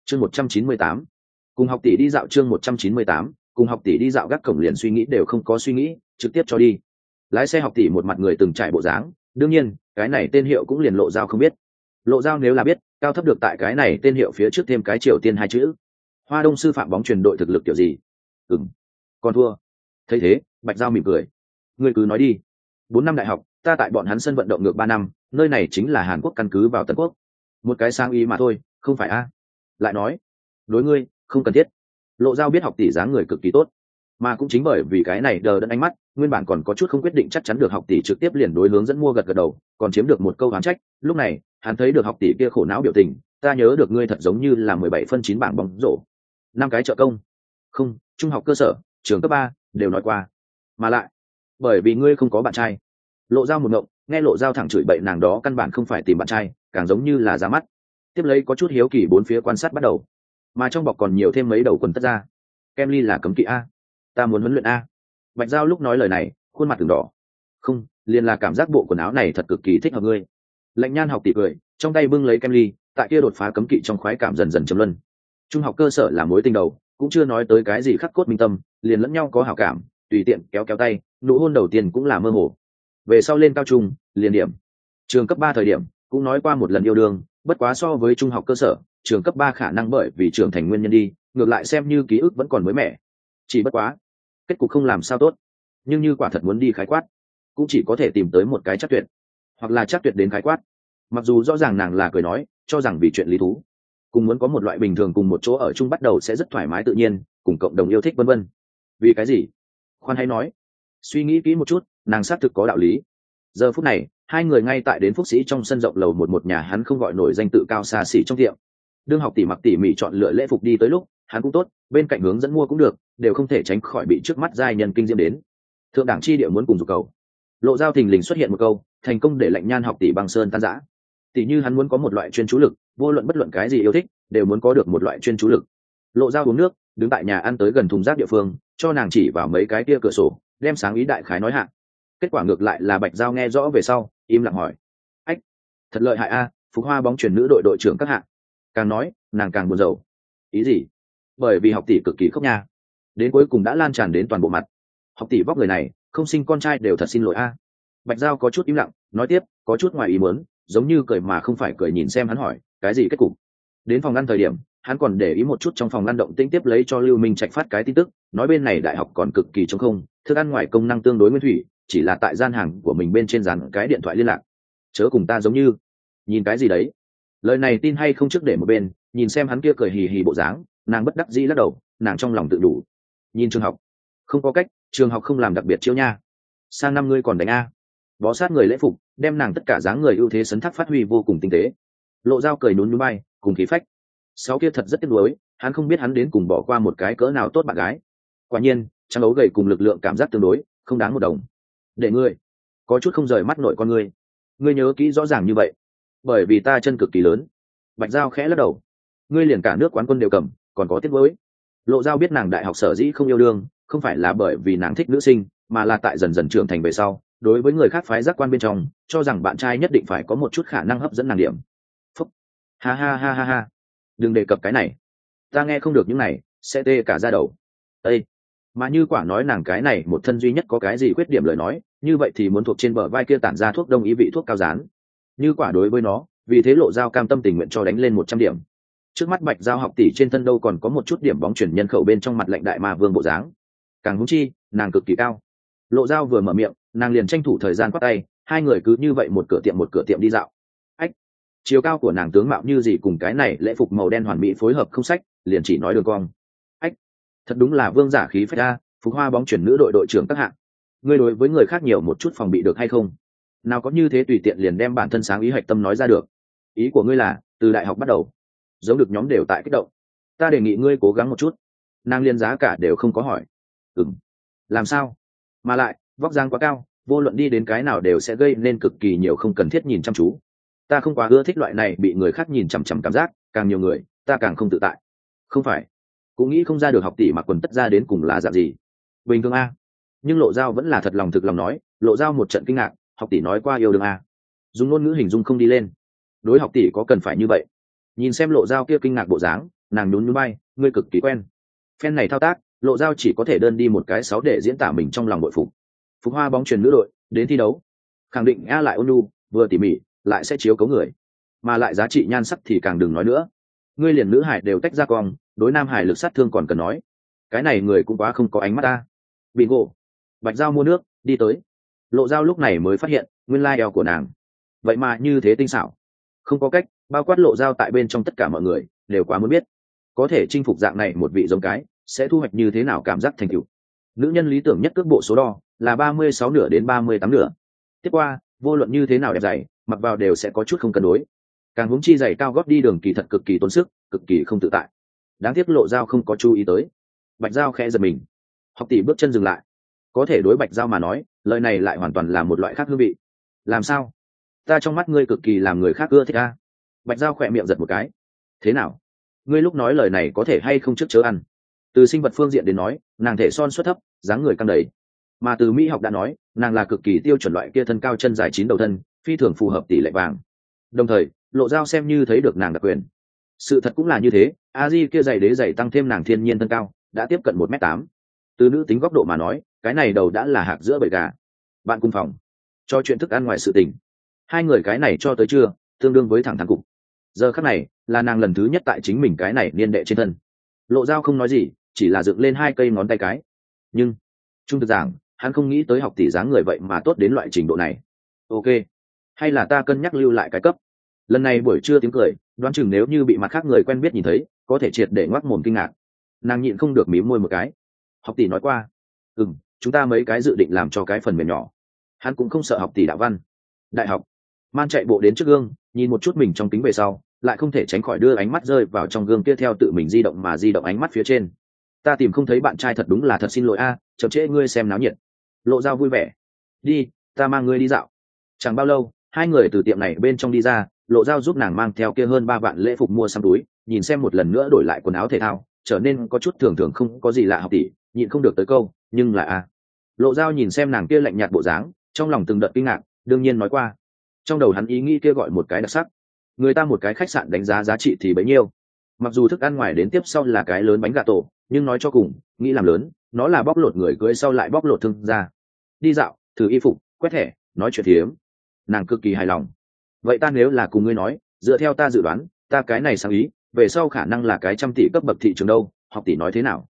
chương 198, cùng học tỷ đi dạo. chương 198, cùng học tỷ đi dạo. Gác cổng liền suy nghĩ đều không có suy nghĩ, trực tiếp cho đi. Lái xe học tỷ một mặt người từng trải bộ dáng, đương nhiên cái này tên hiệu cũng liền Lộ Giao không biết. Lộ Giao nếu là biết, cao thấp được tại cái này tên hiệu phía trước thêm cái Triều Tiên hai chữ. Hoa Đông sư phạm bóng truyền đội thực lực kiểu gì? Còn thua. Thấy thế, Bạch Giao mỉm cười. Ngươi cứ nói đi. 4 năm đại học, ta tại bọn hắn sân vận động ngược 3 năm, nơi này chính là Hàn Quốc căn cứ vào Tân Quốc. Một cái sang ý mà thôi, không phải a? Lại nói, đối ngươi, không cần thiết. Lộ Giao biết học tỷ dáng người cực kỳ tốt, mà cũng chính bởi vì cái này đờ đẫn ánh mắt, nguyên bản còn có chút không quyết định chắc chắn được học tỷ trực tiếp liền đối hướng dẫn mua gật gật đầu, còn chiếm được một câu oán trách. Lúc này, hắn thấy được học tỷ kia khổ não biểu tình, ta nhớ được ngươi thật giống như là 17 phân 9 bảng bóng rổ, 5 cái trợ công. Không, trung học cơ sở, trường cấp 3 đều nói qua. Mà lại, bởi vì ngươi không có bạn trai. Lộ Giao một ngộng, nghe Lộ Giao thẳng chửi bậy nàng đó căn bản không phải tìm bạn trai, càng giống như là ra mắt. Tiếp lấy có chút hiếu kỳ bốn phía quan sát bắt đầu, mà trong bọc còn nhiều thêm mấy đầu quần tất ra. Kem ly là cấm kỵ a, ta muốn huấn luyện a. Bạch Giao lúc nói lời này, khuôn mặt từng đỏ. Không, liền là cảm giác bộ quần áo này thật cực kỳ thích hợp ngươi. Lạnh Nhan học tỷ cười, trong tay bưng lấy kem ly, tại kia đột phá cấm kỵ trong khoái cảm dần dần chấm luân. Trung học cơ sở là mối tình đầu, cũng chưa nói tới cái gì khắc cốt minh tâm, liền lẫn nhau có hảo cảm, tùy tiện kéo kéo tay, nụ hôn đầu tiên cũng là mơ hồ. Về sau lên cao trung, liền điểm. Trường cấp 3 thời điểm, cũng nói qua một lần yêu đương, bất quá so với trung học cơ sở, trường cấp 3 khả năng bởi vì trưởng thành nguyên nhân đi, ngược lại xem như ký ức vẫn còn mới mẻ. Chỉ bất quá, kết cục không làm sao tốt, nhưng như quả thật muốn đi khái quát, cũng chỉ có thể tìm tới một cái chắc tuyệt, hoặc là chắc tuyệt đến khái quát. Mặc dù rõ ràng nàng là cười nói, cho rằng vì chuyện lý thú, cùng muốn có một loại bình thường cùng một chỗ ở chung bắt đầu sẽ rất thoải mái tự nhiên, cùng cộng đồng yêu thích vân vân. Vì cái gì? Khoan hãy nói. Suy nghĩ kỹ một chút, nàng xác thực có đạo lý. Giờ phút này, hai người ngay tại đến Phúc Sĩ trong sân rộng lầu một nhà hắn không gọi nổi danh tự cao xa xỉ trong tiệm. Đương học tỷ mặc tỉ mỉ chọn lựa lễ phục đi tới lúc, hắn cũng tốt, bên cạnh hướng dẫn mua cũng được, đều không thể tránh khỏi bị trước mắt giai nhân kinh diễm đến. Thượng đẳng chi địa muốn cùng dục cầu. Lộ Giao thình lình xuất hiện một câu, thành công để Lạnh Nhan học tỷ băng sơn tan rã. Tỷ như hắn muốn có một loại chuyên chú lực, vô luận bất luận cái gì yêu thích, đều muốn có được một loại chuyên chú lực. Lộ Giao uống nước, đứng tại nhà ăn tới gần thùng rác địa phương, cho nàng chỉ vào mấy cái kia cửa sổ, đem sáng ý đại khái nói hạ. Kết quả ngược lại là Bạch Giao nghe rõ về sau, im lặng hỏi: ách, thật lợi hại a, Phục Hoa bóng chuyền nữ đội đội trưởng các hạng. Càng nói, nàng càng buồn rầu. Ý gì? Bởi vì học tỷ cực kỳ khóc nha, đến cuối cùng đã lan tràn đến toàn bộ mặt. Học tỷ vóc người này, không sinh con trai đều thật xin lỗi a. Bạch Giao có chút im lặng, nói tiếp, có chút ngoài ý muốn, giống như cười mà không phải cười, nhìn xem hắn hỏi cái gì kết cục. Đến phòng ăn thời điểm, hắn còn để ý một chút trong phòng ăn động tĩnh, tiếp lấy cho Lưu Minh Trạch phát cái tin tức, nói bên này đại học còn cực kỳ trống không, thức ăn ngoài công năng tương đối nguyên thủy, chỉ là tại gian hàng của mình bên trên dàn cái điện thoại liên lạc. Chớ cùng ta giống như nhìn cái gì đấy. Lời này tin hay không trước để một bên, nhìn xem hắn kia cười hì hì bộ dáng, nàng bất đắc dĩ lắc đầu, nàng trong lòng tự đủ. Nhìn trường học, không có cách, trường học không làm đặc biệt chiêu nha. Sang năm ngươi còn đánh a. Bó sát người lễ phục, đem nàng tất cả dáng người ưu thế sấn thác phát huy vô cùng tinh tế. Lộ Giao cười nhún nhún bay, cùng khí phách. Sáu kia thật rất tiếc nuối, hắn không biết hắn đến cùng bỏ qua một cái cỡ nào tốt bạn gái. Quả nhiên, trang ấu gầy cùng lực lượng cảm giác tương đối, không đáng một đồng. Để ngươi có chút không rời mắt nội con ngươi. Ngươi nhớ kỹ rõ ràng như vậy, bởi vì ta chân cực kỳ lớn. Bạch Giao khẽ lắc đầu. Ngươi liền cả nước quán quân đều cầm, còn có tiếc nuối. Lộ Giao biết nàng đại học sở dĩ không yêu đương, không phải là bởi vì nàng thích nữ sinh, mà là tại dần dần trưởng thành về sau, đối với người khác phái giác quan bên trong, cho rằng bạn trai nhất định phải có một chút khả năng hấp dẫn nàng điểm. Phúc. Ha ha ha ha ha. Đừng đề cập cái này, ta nghe không được những này, sẽ tê cả da đầu. Ê, mà như quả nói nàng cái này một thân duy nhất có cái gì khuyết điểm lời nói, như vậy thì muốn thuộc trên bờ vai kia tản ra thuốc đông y vị thuốc cao dán. Như quả đối với nó, vì thế Lộ Giao cam tâm tình nguyện cho đánh lên 100 điểm. Trước mắt Bạch Giao học tỷ trên thân đâu còn có một chút điểm bóng chuyển nhân khẩu bên trong mặt lệnh đại ma vương bộ dáng. Càng húng chi, nàng cực kỳ cao. Lộ Giao vừa mở miệng, nàng liền tranh thủ thời gian quát tay, hai người cứ như vậy một cửa tiệm đi dạo. Ách, chiều cao của nàng tướng mạo như gì cùng cái này lễ phục màu đen hoàn mỹ phối hợp không sách, liền chỉ nói đường cong. Ách, thật đúng là vương giả khí phách a, Phục Hoa bóng chuyển nữ đội đội trưởng các hạng. Ngươi đối với người khác nhiều một chút phòng bị được hay không? Nào có như thế tùy tiện liền đem bản thân sáng ý hạch tâm nói ra được. Ý của ngươi là từ đại học bắt đầu, giống được nhóm đều tại kích động. Ta đề nghị ngươi cố gắng một chút. Nàng liên giá cả đều không có hỏi. Làm sao? Mà lại vóc dáng quá cao, vô luận đi đến cái nào đều sẽ gây nên cực kỳ nhiều không cần thiết nhìn chăm chú. Ta không quá ưa thích loại này bị người khác nhìn chằm chằm cảm giác, càng nhiều người ta càng không tự tại. Không phải, cũng nghĩ không ra được học tỷ mặc quần tất ra đến cùng là dạng gì. Bình thường a. Nhưng Lộ Giao vẫn là thật lòng thực lòng nói. Lộ Giao một trận kinh ngạc, học tỷ nói qua yêu đương a. Dùng ngôn ngữ hình dung không đi lên. Đối học tỷ có cần phải như vậy? Nhìn xem Lộ Giao kia kinh ngạc bộ dáng, nàng nhún nhún bay, ngươi cực kỳ quen. Phen này thao tác, Lộ Dao chỉ có thể đơn đi một cái 6 để diễn tả mình trong lòng bội phục. Phục Hoa bóng chuyền nữ đội đến thi đấu, khẳng định A lại ôn nhu, vừa tỉ mỉ, lại sẽ chiếu cố người, mà lại giá trị nhan sắc thì càng đừng nói nữa. Ngươi liền nữ hải đều tách ra cong, đối nam hải lực sát thương còn cần nói. Cái này người cũng quá không có ánh mắt ta. Bingo. Bạch Giao mua nước, đi tới. Lộ Dao lúc này mới phát hiện, nguyên lai eo của nàng, vậy mà như thế tinh xảo. Không có cách, bao quát Lộ Dao tại bên trong tất cả mọi người đều quá muốn biết, có thể chinh phục dạng này một vị giống cái, sẽ thu hoạch như thế nào cảm giác thành tựu. Nữ nhân lý tưởng nhất cước bộ số đo là 36 nửa đến 38 nửa. Tiếp qua, vô luận như thế nào đẹp dày, mặc vào đều sẽ có chút không cân đối. Càng huống chi giày cao gót đi đường kỳ thật cực kỳ tốn sức, cực kỳ không tự tại. Đáng tiếc Lộ Dao không có chú ý tới. Bạch Giao khẽ giật mình. Học tỷ bước chân dừng lại. Có thể đối Bạch Giao mà nói, lời này lại hoàn toàn là một loại khác hương vị. Làm sao? Ta trong mắt ngươi cực kỳ làm người khác ưa thích a. Bạch Giao khỏe miệng giật một cái. Thế nào? Ngươi lúc nói lời này có thể hay không trước chớ ăn. Từ sinh vật phương diện đến nói, nàng thể son xuất thấp, dáng người căng đầy. Mà từ mỹ học đã nói, nàng là cực kỳ tiêu chuẩn loại kia thân cao chân dài 9 đầu thân, phi thường phù hợp tỷ lệ vàng. Đồng thời, Lộ Dao xem như thấy được nàng đặc quyền. Sự thật cũng là như thế, a di kia giày đế giày tăng thêm nàng thiên nhiên thân cao, đã tiếp cận 1m8. Từ nữ tính góc độ mà nói, cái này đầu đã là hạc giữa bầy gà. Bạn cùng phòng, cho chuyện thức ăn ngoài sự tình. Hai người cái này cho tới trưa, tương đương với thẳng thắn cục. Giờ khắc này, là nàng lần thứ nhất tại chính mình cái này niên đệ trên thân. Lộ Dao không nói gì, chỉ là dựng lên 2 cây ngón tay cái. Nhưng, trung thực giảng, hắn không nghĩ tới học tỷ dáng người vậy mà tốt đến loại trình độ này. Ok, hay là ta cân nhắc lưu lại cái cấp. Lần này buổi trưa tiếng cười, đoán chừng nếu như bị mặt khác người quen biết nhìn thấy, có thể triệt để ngoác mồm kinh ngạc. Nàng nhịn không được mím môi một cái. Học tỷ nói qua, chúng ta mấy cái dự định làm cho cái phần mềm nhỏ. Hắn cũng không sợ học tỷ đạo văn. Đại học, Man chạy bộ đến trước gương, nhìn một chút mình trong kính về sau, lại không thể tránh khỏi đưa ánh mắt rơi vào trong gương kia theo tự mình di động mà di động ánh mắt phía trên. Ta tìm không thấy bạn trai thật đúng là thật xin lỗi a, chậm trễ ngươi xem náo nhiệt. Lộ Dao vui vẻ. Đi, ta mang ngươi đi dạo. Chẳng bao lâu, hai người từ tiệm này bên trong đi ra, Lộ Dao giúp nàng mang theo kia hơn 3 vạn lễ phục mua xăm túi, nhìn xem một lần nữa đổi lại quần áo thể thao, trở nên có chút thường thường không có gì lạ học tỷ, nhịn không được tới câu, nhưng là a. Lộ Dao nhìn xem nàng kia lạnh nhạt bộ dáng, trong lòng từng đợt kinh ngạc, đương nhiên nói qua. Trong đầu hắn ý nghĩ kia gọi một cái đặc sắc. Người ta một cái khách sạn đánh giá giá trị thì bấy nhiêu. Mặc dù thức ăn ngoài đến tiếp sau là cái lớn bánh gà tổ, nhưng nói cho cùng, nghĩ làm lớn, nó là bóc lột người cưới sau lại bóc lột thương ra. Đi dạo, thử y phục, quét thẻ, nói chuyện thiếm. Nàng cực kỳ hài lòng. Vậy ta nếu là cùng ngươi nói, dựa theo ta dự đoán, ta cái này sáng ý, về sau khả năng là cái 100 tỷ cấp bậc thị trường đâu, học tỷ nói thế nào?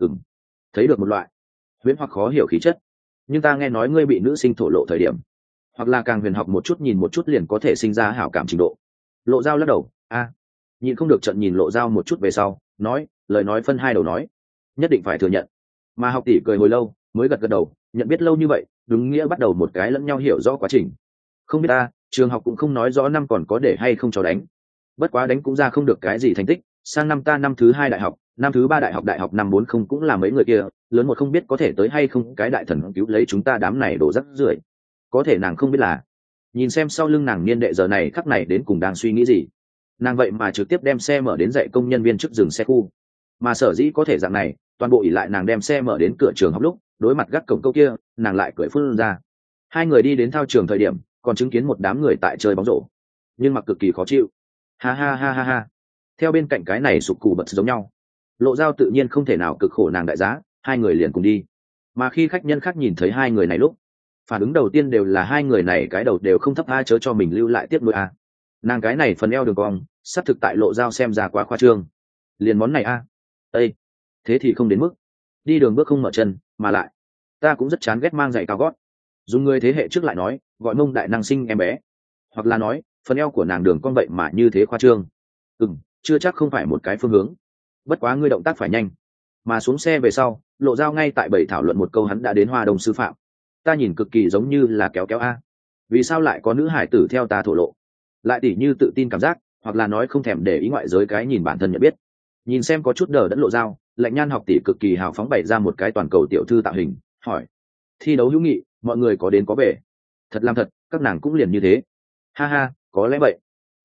Thấy được một loại huyễn hoặc khó hiểu khí chất. Nhưng ta nghe nói ngươi bị nữ sinh thổ lộ thời điểm, hoặc là càng huyền học một chút nhìn một chút liền có thể sinh ra hảo cảm trình độ. Lộ Dao lắc đầu, nhìn không được trận nhìn Lộ Dao một chút về sau, nói, lời nói phân hai đầu nói, nhất định phải thừa nhận. Mà học tỷ cười hồi lâu, mới gật gật đầu, nhận biết lâu như vậy, đúng nghĩa bắt đầu một cái lẫn nhau hiểu rõ quá trình. Không biết ta, trường học cũng không nói rõ năm còn có để hay không cho đánh. Bất quá đánh cũng ra không được cái gì thành tích, sang năm ta năm thứ 2 đại học, năm thứ 3 đại học năm 4 không cũng là mấy người kia, lớn một không biết có thể tới hay không cái đại thần cứu lấy chúng ta đám này đổ rắc rưởi. Có thể nàng không biết là, nhìn xem sau lưng nàng niên đệ giờ này khắc này đến cùng đang suy nghĩ gì. Nàng vậy mà trực tiếp đem xe mở đến dạy công nhân viên trước dừng xe khu. Mà sở dĩ có thể dạng này, toàn bộ ỷ lại nàng đem xe mở đến cửa trường học lúc, đối mặt gác cổng câu kia, nàng lại cười phun ra. Hai người đi đến thao trường thời điểm, còn chứng kiến một đám người tại chơi bóng rổ, nhưng mặc cực kỳ khó chịu. Ha ha ha ha ha. Theo bên cạnh cái này sụp cù bật giống nhau. Lộ Dao tự nhiên không thể nào cực khổ nàng đại giá, hai người liền cùng đi. Mà khi khách nhân khác nhìn thấy hai người này lúc, phản ứng đầu tiên đều là hai người này cái đầu đều không thấp a, chớ cho mình lưu lại tiếp nối a. Nàng cái này phần eo đường cong, sắp thực tại Lộ Dao xem ra quá khoa trương. Liền món này a. Ê, thế thì không đến mức. Đi đường bước không mở chân, mà lại, ta cũng rất chán ghét mang giày cao gót. Dùng người thế hệ trước lại nói, gọi mông đại năng sinh em bé. Hoặc là nói, phần eo của nàng đường cong vậy mà như thế khoa trương. Chưa chắc không phải một cái phương hướng. Bất quá ngươi động tác phải nhanh. Mà xuống xe về sau, Lộ Dao ngay tại bầy thảo luận một câu hắn đã đến Hoa Đông sư phạm. Ta nhìn cực kỳ giống như là kéo kéo a. Vì sao lại có nữ hải tử theo ta thổ lộ? Lại tỉ như tự tin cảm giác, hoặc là nói không thèm để ý ngoại giới cái nhìn bản thân nhận biết. Nhìn xem có chút đờ đẫn Lộ Dao, Lạnh Nhan học tỷ cực kỳ hào phóng bày ra một cái toàn cầu tiểu thư tạo hình, hỏi: thi đấu hữu nghị, mọi người có đến có về? Thật làm thật, các nàng cũng liền như thế. Ha ha, có lẽ vậy.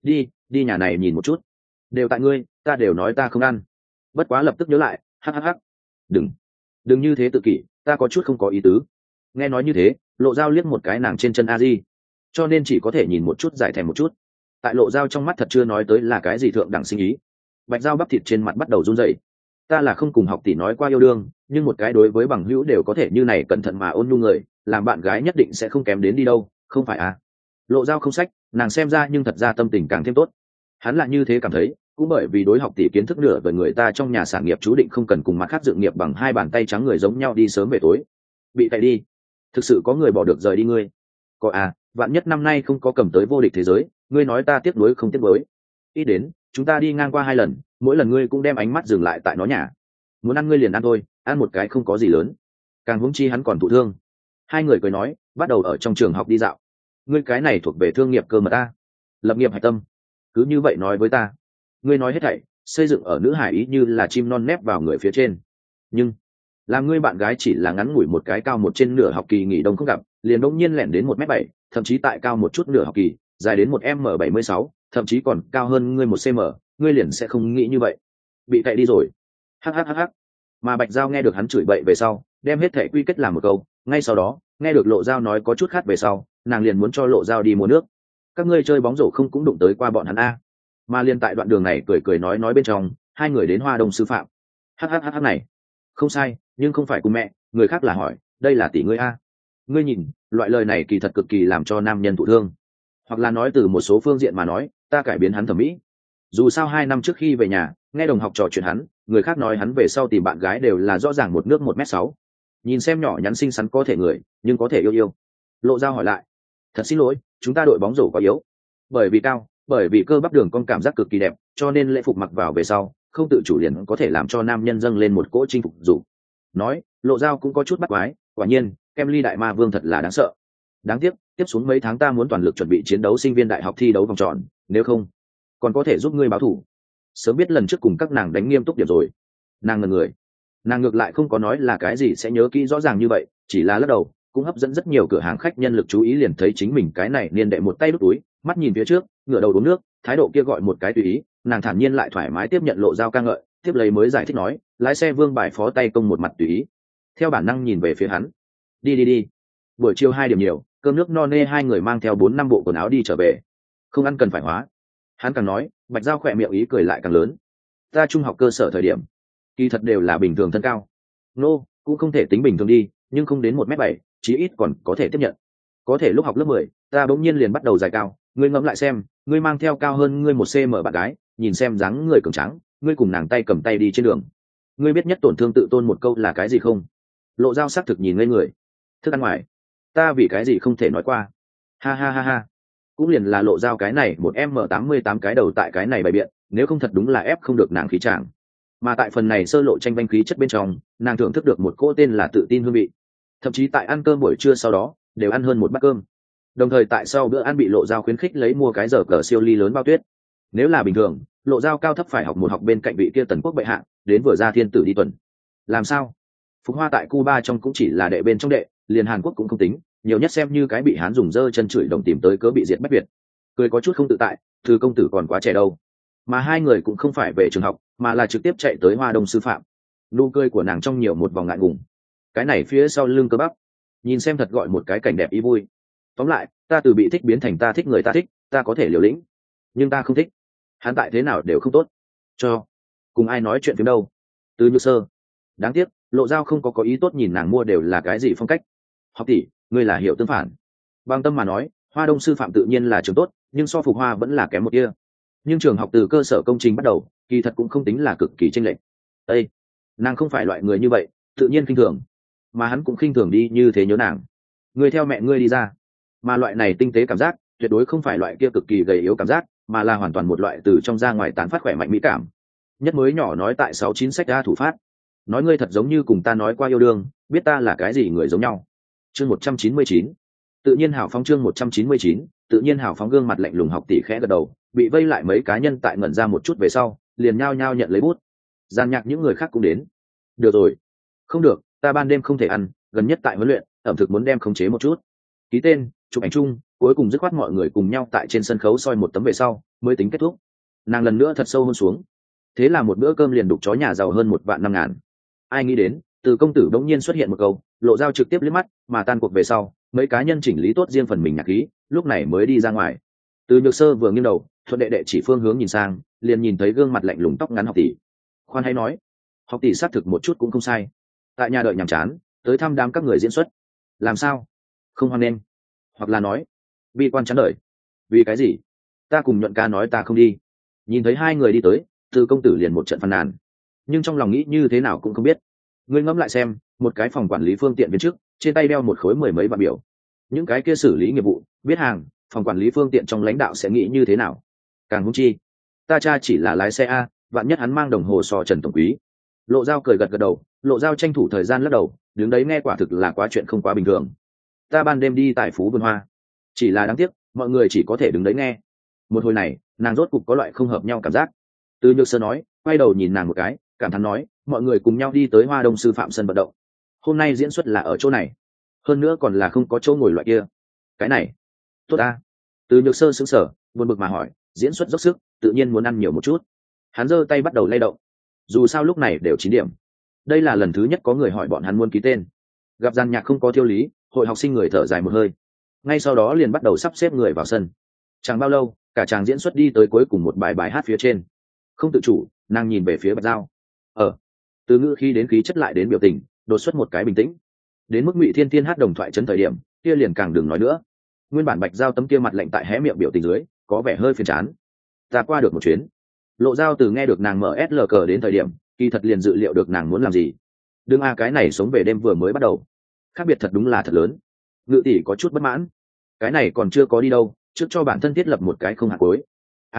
Đi nhà này nhìn một chút. Đều tại ngươi, ta đều nói ta không ăn. Bất quá lập tức nhớ lại, hắc. Đừng như thế tự kỷ, ta có chút không có ý tứ. Nghe nói như thế, Lộ Dao liếc một cái nàng trên chân a di, cho nên chỉ có thể nhìn một chút giải thèm một chút. Tại Lộ Dao trong mắt thật chưa nói tới là cái gì thượng đẳng sinh ý. Bạch Giao bắp thịt trên mặt bắt đầu run rẩy. Ta là không cùng học tỷ nói qua yêu đương, nhưng một cái đối với bằng hữu đều có thể như này cẩn thận mà ôn nhu người, làm bạn gái nhất định sẽ không kém đến đi đâu, không phải à? Lộ Giao không sách, nàng xem ra nhưng thật ra tâm tình càng thêm tốt. Hắn là như thế cảm thấy, cũng bởi vì đối học tỷ kiến thức nửa về người ta trong nhà sản nghiệp chú định không cần cùng mặt khác dự nghiệp bằng hai bàn tay trắng người giống nhau đi sớm về tối. Bị tại đi, thực sự có người bỏ được rời đi ngươi. Có à, vạn nhất năm nay không có cầm tới vô địch thế giới, ngươi nói ta tiếc nuối không tiếc nuối. Ít đến, chúng ta đi ngang qua 2 lần, mỗi lần ngươi cũng đem ánh mắt dừng lại tại nó nhà. Muốn ăn ngươi liền ăn thôi, ăn một cái không có gì lớn. Càng huống chi hắn còn thụ thương. Hai người cười nói, bắt đầu ở trong trường học đi dạo. Ngươi cái này thuộc về thương nghiệp cơ mà ta. Lập nghiệp hạch tâm. Cứ như vậy nói với ta. Ngươi nói hết thảy, xây dựng ở nữ hải ý như là chim non nép vào người phía trên. Nhưng làm ngươi bạn gái chỉ là ngắn ngủi một cái cao một trên nửa học kỳ nghỉ đông không gặp, liền đột nhiên lẻn đến 1m7, thậm chí tại cao một chút nửa học kỳ, dài đến 1m76, thậm chí còn cao hơn ngươi 1cm, ngươi liền sẽ không nghĩ như vậy. Bị cậy đi rồi. Hắc. Mà Bạch Giao nghe được hắn chửi bậy về sau, đem hết thể quy kết làm một câu, ngay sau đó, nghe được Lộ Giao nói có chút khát về sau, nàng liền muốn cho Lộ Giao đi mua nước. Các ngươi chơi bóng rổ không cũng đụng tới qua bọn hắn a? Mà liền tại đoạn đường này cười nói bên trong, hai người đến Hoa Đông sư phạm. Hắc này. Không sai, nhưng không phải cùng mẹ, người khác là hỏi, đây là tỷ ngươi a? Ngươi nhìn, loại lời này kỳ thật cực kỳ làm cho nam nhân thụ thương. Hoặc là nói từ một số phương diện mà nói, ta cải biến hắn thẩm mỹ. Dù sao 2 năm trước khi về nhà, nghe đồng học trò chuyện hắn, người khác nói hắn về sau tìm bạn gái đều là rõ ràng một nước 1m6. Nhìn xem nhỏ nhắn xinh xắn có thể người, nhưng có thể yêu. Lộ Giao hỏi lại, thật xin lỗi, chúng ta đội bóng rổ quá yếu. Bởi vì cao, bởi vì cơ bắp đường con cảm giác cực kỳ đẹp, cho nên lễ phục mặc vào về sau, không tự chủ liền có thể làm cho nam nhân dâng lên một cỗ chinh phục dục. Nói, Lộ Giao cũng có chút bắt quái, quả nhiên, Kem Đại Ma Vương thật là đáng sợ. Đáng tiếc, tiếp xuống mấy tháng ta muốn toàn lực chuẩn bị chiến đấu sinh viên đại học thi đấu vòng tròn, nếu không, còn có thể giúp ngươi báo thù. Sớm biết lần trước cùng các nàng đánh nghiêm túc điểm rồi. Nàng ngần người, nàng ngược lại không có nói là cái gì sẽ nhớ kỹ rõ ràng như vậy, chỉ là lắc đầu, cũng hấp dẫn rất nhiều cửa hàng khách nhân lực chú ý, liền thấy chính mình cái này niên đệ một tay đút túi, mắt nhìn phía trước, ngửa đầu uống nước, thái độ kia gọi một cái tùy ý. Nàng thản nhiên lại thoải mái tiếp nhận Lộ Giao ca ngợi, tiếp lấy mới giải thích nói, lái xe Vương Bài phó tay công một mặt tùy ý. Theo bản năng nhìn về phía hắn, đi. Buổi chiều 2 điểm nhiều, cơm nước no nê, hai người mang theo 4-5 bộ quần áo đi trở về. Không ăn cần phải hóa. Hắn càng nói, Bạch Giao khỏe miệng ý cười lại càng lớn. Ta trung học cơ sở thời điểm, kỳ thật đều là bình thường thân cao. Cũng không thể tính bình thường đi, nhưng không đến 1m7, chí ít còn có thể tiếp nhận. Có thể lúc học lớp 10, ta bỗng nhiên liền bắt đầu dài cao. Ngươi ngẫm lại xem, ngươi mang theo cao hơn ngươi 1cm bạn gái, nhìn xem dáng người cường tráng, ngươi cùng nàng tay cầm tay đi trên đường. Ngươi biết nhất tổn thương tự tôn một câu là cái gì không? Lộ Giao xác thực nhìn ngây người. Thức ăn ngoài, ta vì cái gì không thể nói qua. Ha. Cũng liền là Lộ Giao cái này một M88 cái đầu tại cái này bày biện, nếu không thật đúng là ép không được nàng khí tràng. Mà tại phần này sơ lộ tranh vanh khí chất bên trong, nàng thưởng thức được một cỗ tên là tự tin hương vị. Thậm chí tại ăn cơm buổi trưa sau đó, đều ăn hơn một bát cơm. Đồng thời tại sau bữa ăn bị Lộ Giao khuyến khích lấy mua cái giờ cờ siêu ly lớn bao tuyết. Nếu là bình thường, Lộ Giao cao thấp phải học một học bên cạnh vị kia Tần Quốc bệ hạ, đến vừa ra thiên tử đi tuần. Làm sao? Phục Hoa tại Cuba trong cũng chỉ là đệ bên trong đệ, liền Hàn Quốc cũng không tính, nhiều nhất xem như cái bị Hán dùng dơ chân chửi đồng tìm tới cớ bị diệt bách Việt. Cười có chút không tự tại, Thư công tử còn quá trẻ đâu. Mà hai người cũng không phải về trường học, mà là trực tiếp chạy tới Hoa Đông sư phạm. Nụ cười của nàng trong nhiều một vòng ngại ngùng. Cái này phía sau lưng cơ bắp, nhìn xem thật gọi một cái cảnh đẹp ý vui. Tóm lại, ta từ bị thích biến thành ta thích người ta thích, ta có thể liều lĩnh, nhưng ta không thích. Hắn tại thế nào đều không tốt. Cho cùng ai nói chuyện tiếng đâu. Từ Nhược Sơ. Đáng tiếc, Lộ Giao không có ý tốt nhìn nàng mua đều là cái gì phong cách. Học tỷ, ngươi là hiểu tương phản. Bằng tâm mà nói, Hoa Đông sư phạm tự nhiên là trường tốt, nhưng so Phục Hoa vẫn là kém một kia. Nhưng trường học từ cơ sở công trình bắt đầu, kỳ thật cũng không tính là cực kỳ chênh lệch. Ê, nàng không phải loại người như vậy, tự nhiên khinh thường, mà hắn cũng khinh thường đi như thế nhớ nàng. Ngươi theo mẹ ngươi đi ra, mà loại này tinh tế cảm giác, tuyệt đối không phải loại kia cực kỳ gầy yếu cảm giác, mà là hoàn toàn một loại từ trong ra ngoài tán phát khỏe mạnh mỹ cảm. Nhất mới nhỏ nói tại 69 sách ra thủ phát, nói ngươi thật giống như cùng ta nói qua yêu đương, biết ta là cái gì người giống nhau. Chương 199, tự nhiên hào phóng. Chương 199, tự nhiên hào phóng. Gương mặt lạnh lùng học tỷ khẽ gật đầu, bị vây lại mấy cá nhân tại ngẩn ra một chút về sau, liền nhao nhao nhận lấy bút. Gian nhạc những người khác cũng đến. Được rồi, không được, ta ban đêm không thể ăn, gần nhất tại huấn luyện, ẩm thực muốn đem khống chế một chút. Ký tên, chụp ảnh chung, cuối cùng dứt khoát mọi người cùng nhau tại trên sân khấu soi một tấm về sau, mới tính kết thúc. Nàng lần nữa thật sâu hôn xuống. Thế là một bữa cơm liền đục chó nhà giàu hơn 1.500.000. Ai nghĩ đến, từ công tử đống nhiên xuất hiện một câu, Lộ Giao trực tiếp liếc mắt, mà tan cuộc về sau, mấy cá nhân chỉnh lý tốt riêng phần mình nhạc khí, lúc này mới đi ra ngoài. Từ Nhược Sơ vừa nghiêng đầu thuận đệ đệ chỉ phương hướng nhìn sang, liền nhìn thấy gương mặt lạnh lùng tóc ngắn học tỷ. Khoan hay nói, học tỷ xác thực một chút cũng không sai. Tại nhà đợi nhàm chán tới thăm đám các người diễn xuất, làm sao không hoan nghênh, hoặc là nói bi quan chán đời. Vì cái gì? Ta cùng Nhuận ca nói ta không đi. Nhìn thấy hai người đi tới, Từ công tử liền một trận phàn nàn, nhưng trong lòng nghĩ như thế nào cũng không biết. Ngươi ngẫm lại xem, một cái phòng quản lý phương tiện viên chức trên tay đeo một khối mười mấy vạn biểu, những cái kia xử lý nghiệp vụ biết hàng, phòng quản lý phương tiện trong lãnh đạo sẽ nghĩ như thế nào? Càng hung chi, ta cha chỉ là lái xe a, vạn nhất hắn mang đồng hồ so Trần tổng quý. Lộ Dao cười gật gật đầu, Lộ Dao tranh thủ thời gian lắc đầu, đứng đấy nghe quả thực là quá chuyện không quá bình thường. Ta ban đêm đi tại Phú Vườn Hoa, chỉ là đáng tiếc mọi người chỉ có thể đứng đấy nghe. Một hồi này nàng rốt cục có loại không hợp nhau cảm giác. Từ Nhược Sơ nói, quay đầu nhìn nàng một cái, cảm thán nói, mọi người cùng nhau đi tới Hoa Đông sư phạm sân vận động. Hôm nay diễn xuất là ở chỗ này, hơn nữa còn là không có chỗ ngồi loại kia. Cái này tốt a. Từ Nhược Sơ sững sờ, buồn bực mà hỏi, diễn xuất dốc sức tự nhiên muốn ăn nhiều một chút. Hắn giơ tay bắt đầu lay động, dù sao lúc này đều 9 điểm, đây là lần thứ nhất có người hỏi bọn hắn muốn ký tên. Gặp gian nhạc không có thiêu lý, hội học sinh người thở dài một hơi, ngay sau đó liền bắt đầu sắp xếp người vào sân. Chẳng bao lâu cả chàng diễn xuất đi tới cuối cùng một bài hát phía trên, không tự chủ nàng nhìn về phía Bạch Giao. Từ ngữ khí đến khí chất lại đến biểu tình, đột xuất một cái bình tĩnh, đến mức Ngụy Thiên Thiên hát đồng thoại chấn thời điểm kia liền càng đừng nói nữa. Nguyên bản Bạch Giao tấm kia mặt lạnh tại hé miệng biểu tình dưới có vẻ hơi phiền chán. Ta qua được một chuyến. Lộ Giao từ nghe được nàng mở SL cờ đến thời điểm kỳ thật liền dự liệu được nàng muốn làm gì. Đương cái này sống về đêm vừa mới bắt đầu, khác biệt thật đúng là thật lớn. Ngự tỷ có chút bất mãn, cái này còn chưa có đi đâu, trước cho bản thân thiết lập một cái không hạt cuối.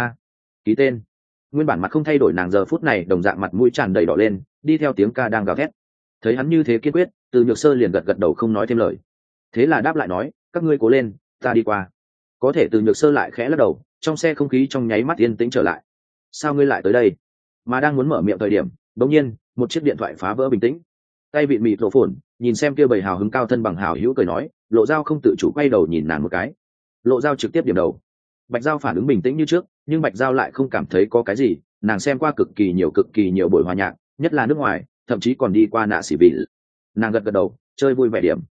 Ký tên. Nguyên bản mặt không thay đổi nàng giờ phút này đồng dạng mặt mũi tràn đầy đỏ lên, đi theo tiếng ca đang gào thét. Thấy hắn như thế kiên quyết, Từ Nhược Sơ liền gật gật đầu không nói thêm lời. Thế là đáp lại nói, các ngươi cố lên, ta đi qua. Có thể Từ Nhược Sơ lại khẽ lắc đầu, trong xe không khí trong nháy mắt yên tĩnh trở lại. Sao ngươi lại tới đây? Mà đang muốn mở miệng thời điểm, bỗng nhiên một chiếc điện thoại phá vỡ bình tĩnh. Tay vịn mịt rổ phồn, nhìn xem kia bầy hào hứng cao thân bằng hào hữu cười nói, Lộ Dao không tự chủ quay đầu nhìn nàng một cái. Lộ Dao trực tiếp điểm đầu. Bạch Giao phản ứng bình tĩnh như trước, nhưng Bạch Giao lại không cảm thấy có cái gì. Nàng xem qua cực kỳ nhiều buổi hòa nhạc, nhất là nước ngoài, thậm chí còn đi qua nạ xỉ vị. Nàng gật gật đầu, chơi vui vẻ điểm.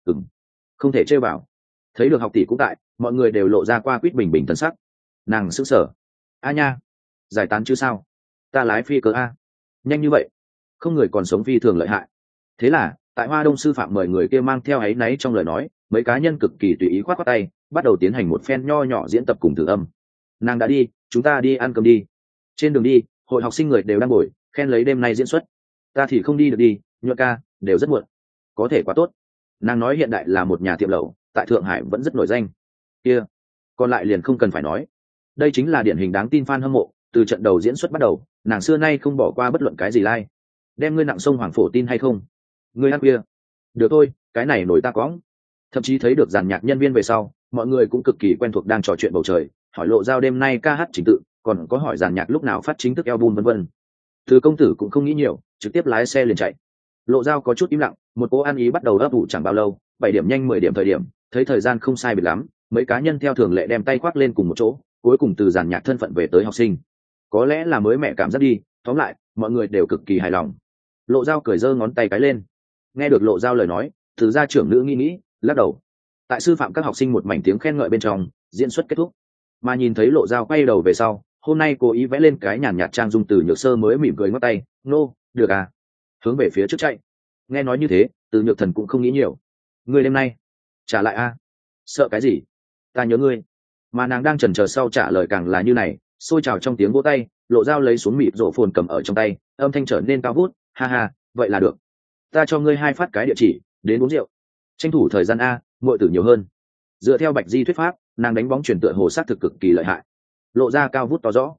Không thể chơi vào. Thấy được học tỷ cũng tại, mọi người đều lộ ra qua quýt bình bình thân sắc. Nàng sững sờ. Nha, giải tán chứ sao? Ta lái phi cơ a. Nhanh như vậy? Không người còn sống phi thường lợi hại. Thế là tại Hoa Đông sư phạm mời người kia mang theo áy náy trong lời nói, mấy cá nhân cực kỳ tùy ý khoát khoát tay, bắt đầu tiến hành một phen nho nhỏ diễn tập cùng thử âm. Nàng đã đi, chúng ta đi ăn cơm đi. Trên đường đi, hội học sinh người đều đang ngồi khen lấy đêm nay diễn xuất. Ta thì không đi được đi, Nhuận ca, đều rất muộn. Có thể quá tốt. Nàng nói hiện đại là một nhà tiệm lẩu, tại Thượng Hải vẫn rất nổi danh. Kia, còn lại liền không cần phải nói. Đây chính là điển hình đáng tin fan hâm mộ, từ trận đầu diễn xuất bắt đầu, nàng xưa nay không bỏ qua bất luận cái gì like. Đem ngươi nặng sông Hoàng Phổ tin hay không? Ngươi ăn kia. Được thôi, cái này nổi ta cóng. Thậm chí thấy được dàn nhạc nhân viên về sau, mọi người cũng cực kỳ quen thuộc đang trò chuyện bầu trời, hỏi Lộ Dao đêm nay ca hát trình tự, còn có hỏi dàn nhạc lúc nào phát chính thức album vân vân. Từ công tử cũng không nghĩ nhiều, trực tiếp lái xe liền chạy. Lộ Dao có chút im lặng, một cô ăn ý bắt đầu ấp ủ chẳng bao lâu, 7 điểm nhanh 10 điểm thời điểm, thấy thời gian không sai biệt lắm, mấy cá nhân theo thường lệ đem tay khoác lên cùng một chỗ, cuối cùng từ dàn nhạc thân phận về tới học sinh. Có lẽ là mới mẹ cảm giác đi, tóm lại, mọi người đều cực kỳ hài lòng. Lộ Dao cười giơ ngón tay cái lên. Nghe được Lộ Dao lời nói, từ gia trưởng nữ nghĩ, lắc đầu. Tại sư phạm các học sinh một mảnh tiếng khen ngợi bên trong, diễn xuất kết thúc. Mà nhìn thấy Lộ Dao quay đầu về sau, hôm nay cố ý vẽ lên cái nhàn nhạt trang dung Từ Nhược Sơ mới mỉm cười ngót tay, nô, được à. Hướng về phía trước chạy. Nghe nói như thế, Từ Nhược Thần cũng không nghĩ nhiều. Ngươi đêm nay trả lại a? Sợ cái gì? Ta nhớ ngươi. Mà nàng đang chần chờ sau trả lời càng là như này, xôi trào trong tiếng vỗ tay, Lộ Dao lấy xuống mịt rổ phồn cầm ở trong tay, âm thanh trở nên cao vút, ha ha, vậy là được. Ta cho ngươi 2 phát cái địa chỉ, đến uống rượu. Tranh thủ thời gian a, muội tử nhiều hơn. Dựa theo Bạch Di thuyết pháp, nàng đánh bóng chuyển tựa hồ sát thực cực kỳ lợi hại. Lộ ra cao vút to rõ.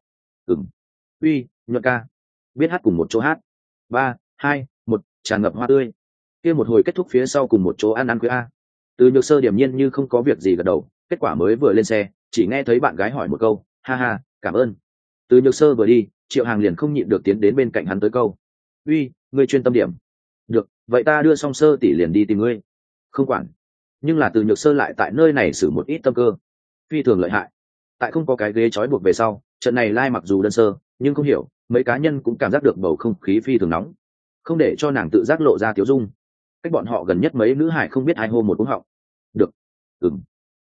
Uy, Nhuận ca, biết hát cùng một chỗ hát. 3, 2, 1, tràn ngập hoa tươi. Kia một hồi kết thúc phía sau cùng một chỗ ăn khuya a. Từ Nhược Sơ điểm nhiên như không có việc gì gật đầu, kết quả mới vừa lên xe, chỉ nghe thấy bạn gái hỏi một câu, ha ha, cảm ơn. Từ Nhược Sơ vừa đi, Triệu Hàng liền không nhịn được tiến đến bên cạnh hắn tới câu, uy, ngươi chuyên tâm điểm. Được, vậy ta đưa xong Sơ tỷ liền đi tìm ngươi. Không quản. Nhưng là Từ Nhược Sơ lại tại nơi này xử một ít tâm cơ, phi thường lợi hại. Tại không có cái ghế trói buộc về sau, trận này lai mặc dù đơn sơ, nhưng không hiểu, mấy cá nhân cũng cảm giác được bầu không khí phi thường nóng, không để cho nàng tự giác lộ ra tiếu dung. Cách bọn họ gần nhất mấy nữ hải không biết ai hô một cú họng. Được.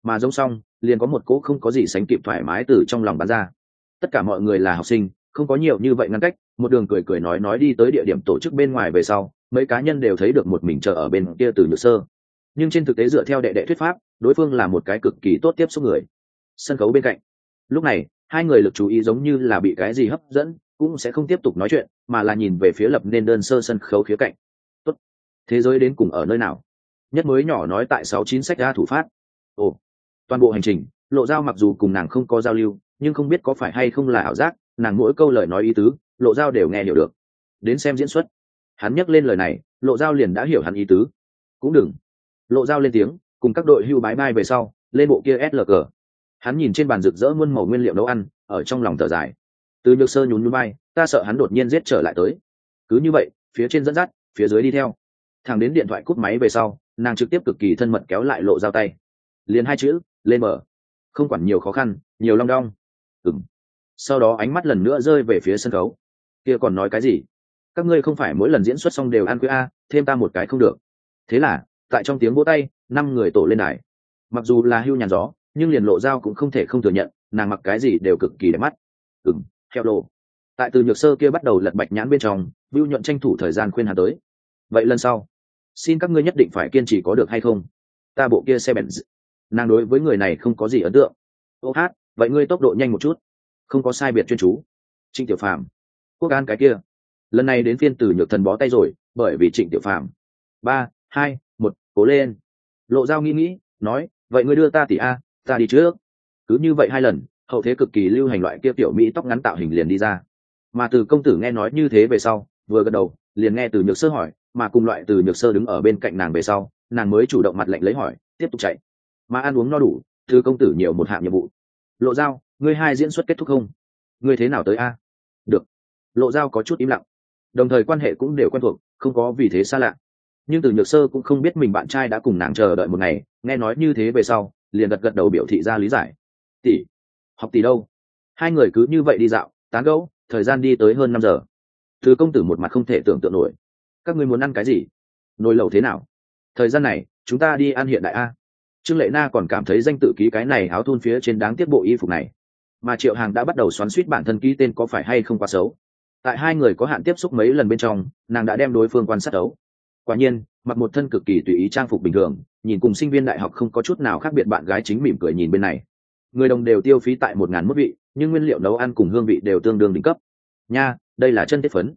mà giống xong liền có một cỗ không có gì sánh kịp thoải mái từ trong lòng bắn ra. Tất cả mọi người là học sinh, không có nhiều như vậy ngăn cách, một đường cười cười nói đi tới địa điểm tổ chức bên ngoài về sau, mấy cá nhân đều thấy được một mình chờ ở bên kia Từ Nhược Sơ. Nhưng trên thực tế dựa theo đệ đệ thuyết pháp, đối phương là một cái cực kỳ tốt tiếp xúc người. Sân khấu bên cạnh, lúc này hai người lực chú ý giống như là bị cái gì hấp dẫn, cũng sẽ không tiếp tục nói chuyện, mà là nhìn về phía lập nên đơn sơ sân khấu khía cạnh. Tốt, thế giới đến cùng ở nơi nào? Nhất mới nhỏ nói tại 69 sách ra thủ phát. Ồ, toàn bộ hành trình Lộ Dao mặc dù cùng nàng không có giao lưu, nhưng không biết có phải hay không là ảo giác, nàng mỗi câu lời nói ý tứ Lộ Dao đều nghe hiểu được. Đến xem diễn xuất. Hắn nhắc lên lời này, Lộ Dao liền đã hiểu hắn ý tứ. Cũng đừng. Lộ Dao lên tiếng, cùng các đội hưu bái bai về sau, lên bộ kia SLG. Hắn nhìn trên bàn rực rỡ muôn màu nguyên liệu nấu ăn, ở trong lòng thở dài. Từ Nhược Sơ nhún nhún vai, ta sợ hắn đột nhiên giết trở lại tới. Cứ như vậy, phía trên dẫn dắt, phía dưới đi theo. Thằng đến điện thoại cúp máy về sau, nàng trực tiếp cực kỳ thân mật kéo lại Lộ Dao tay. Liền hai chữ, lên mở. Không quản nhiều khó khăn, nhiều long đong. Ừm. Sau đó ánh mắt lần nữa rơi về phía sân khấu. Kia còn nói cái gì? Các ngươi không phải mỗi lần diễn xuất xong đều ăn khuya a, thêm ta một cái không được. Thế là, tại trong tiếng vỗ tay, 5 người tổ lên đài. Mặc dù là hưu nhàn gió, nhưng liền Lộ Dao cũng không thể không thừa nhận, nàng mặc cái gì đều cực kỳ đẹp mắt. Theo lộ. Tại Từ Nhược Sơ kia bắt đầu lật bạch nhãn bên trong, Vưu Nhuận tranh thủ thời gian khuyên hắn tới. Vậy lần sau, xin các ngươi nhất định phải kiên trì có được hay không? Ta bộ kia xe bèn. Nàng đối với người này không có gì ấn tượng. Ô hát, vậy ngươi tốc độ nhanh một chút. Không có sai biệt chuyên chú. Trịnh Tiểu Phàm, Quốc An cái kia. Lần này đến phiên Từ Nhược Thần bó tay rồi, bởi vì Trịnh Tiểu Phàm. 3, 2, 1, cố lên. Lộ Dao nghĩ, nói, vậy ngươi đưa ta tỷ a, ta đi trước. Cứ như vậy 2 lần, hậu thế cực kỳ lưu hành loại kia tiểu mỹ tóc ngắn tạo hình liền đi ra. Mà Từ công tử nghe nói như thế về sau, vừa gật đầu, liền nghe Từ Nhược Sơ hỏi, mà cùng loại Từ Nhược Sơ đứng ở bên cạnh nàng về sau, nàng mới chủ động mặt lạnh lấy hỏi, tiếp tục chạy. Mà ăn uống no đủ, Từ công tử nhiều một hạng nhiệm vụ. Lộ Dao, ngươi 2 diễn xuất kết thúc không? Ngươi thế nào tới a? Được. Lộ Dao có chút im lặng, đồng thời quan hệ cũng đều quen thuộc, không có vì thế xa lạ. Nhưng Từ Nhược Sơ cũng không biết mình bạn trai đã cùng nàng chờ đợi một ngày, nghe nói như thế về sau, liền gật đầu biểu thị ra lý giải. Tỷ, học tỷ đâu? 2 người cứ như vậy đi dạo, tán gẫu, thời gian đi tới hơn 5 giờ. Từ công tử một mặt không thể tưởng tượng nổi. Các ngươi muốn ăn cái gì? Nồi lẩu thế nào? Thời gian này, chúng ta đi ăn hiện đại a. Trương Lệ Na còn cảm thấy danh tự ký cái này áo thun phía trên đáng tiếc bộ y phục này. Mà Triệu Hàng đã bắt đầu xoắn xuýt bản thân ký tên có phải hay không quá xấu. Tại 2 người có hạn tiếp xúc mấy lần bên trong, nàng đã đem đối phương quan sát đấu. Quả nhiên, mặc một thân cực kỳ tùy ý trang phục bình thường, nhìn cùng sinh viên đại học không có chút nào khác biệt. Bạn gái chính mỉm cười nhìn bên này. Người đồng đều tiêu phí tại 1.000 mức vị, nhưng nguyên liệu nấu ăn cùng hương vị đều tương đương đỉnh cấp. Nha, đây là chân thiết phấn.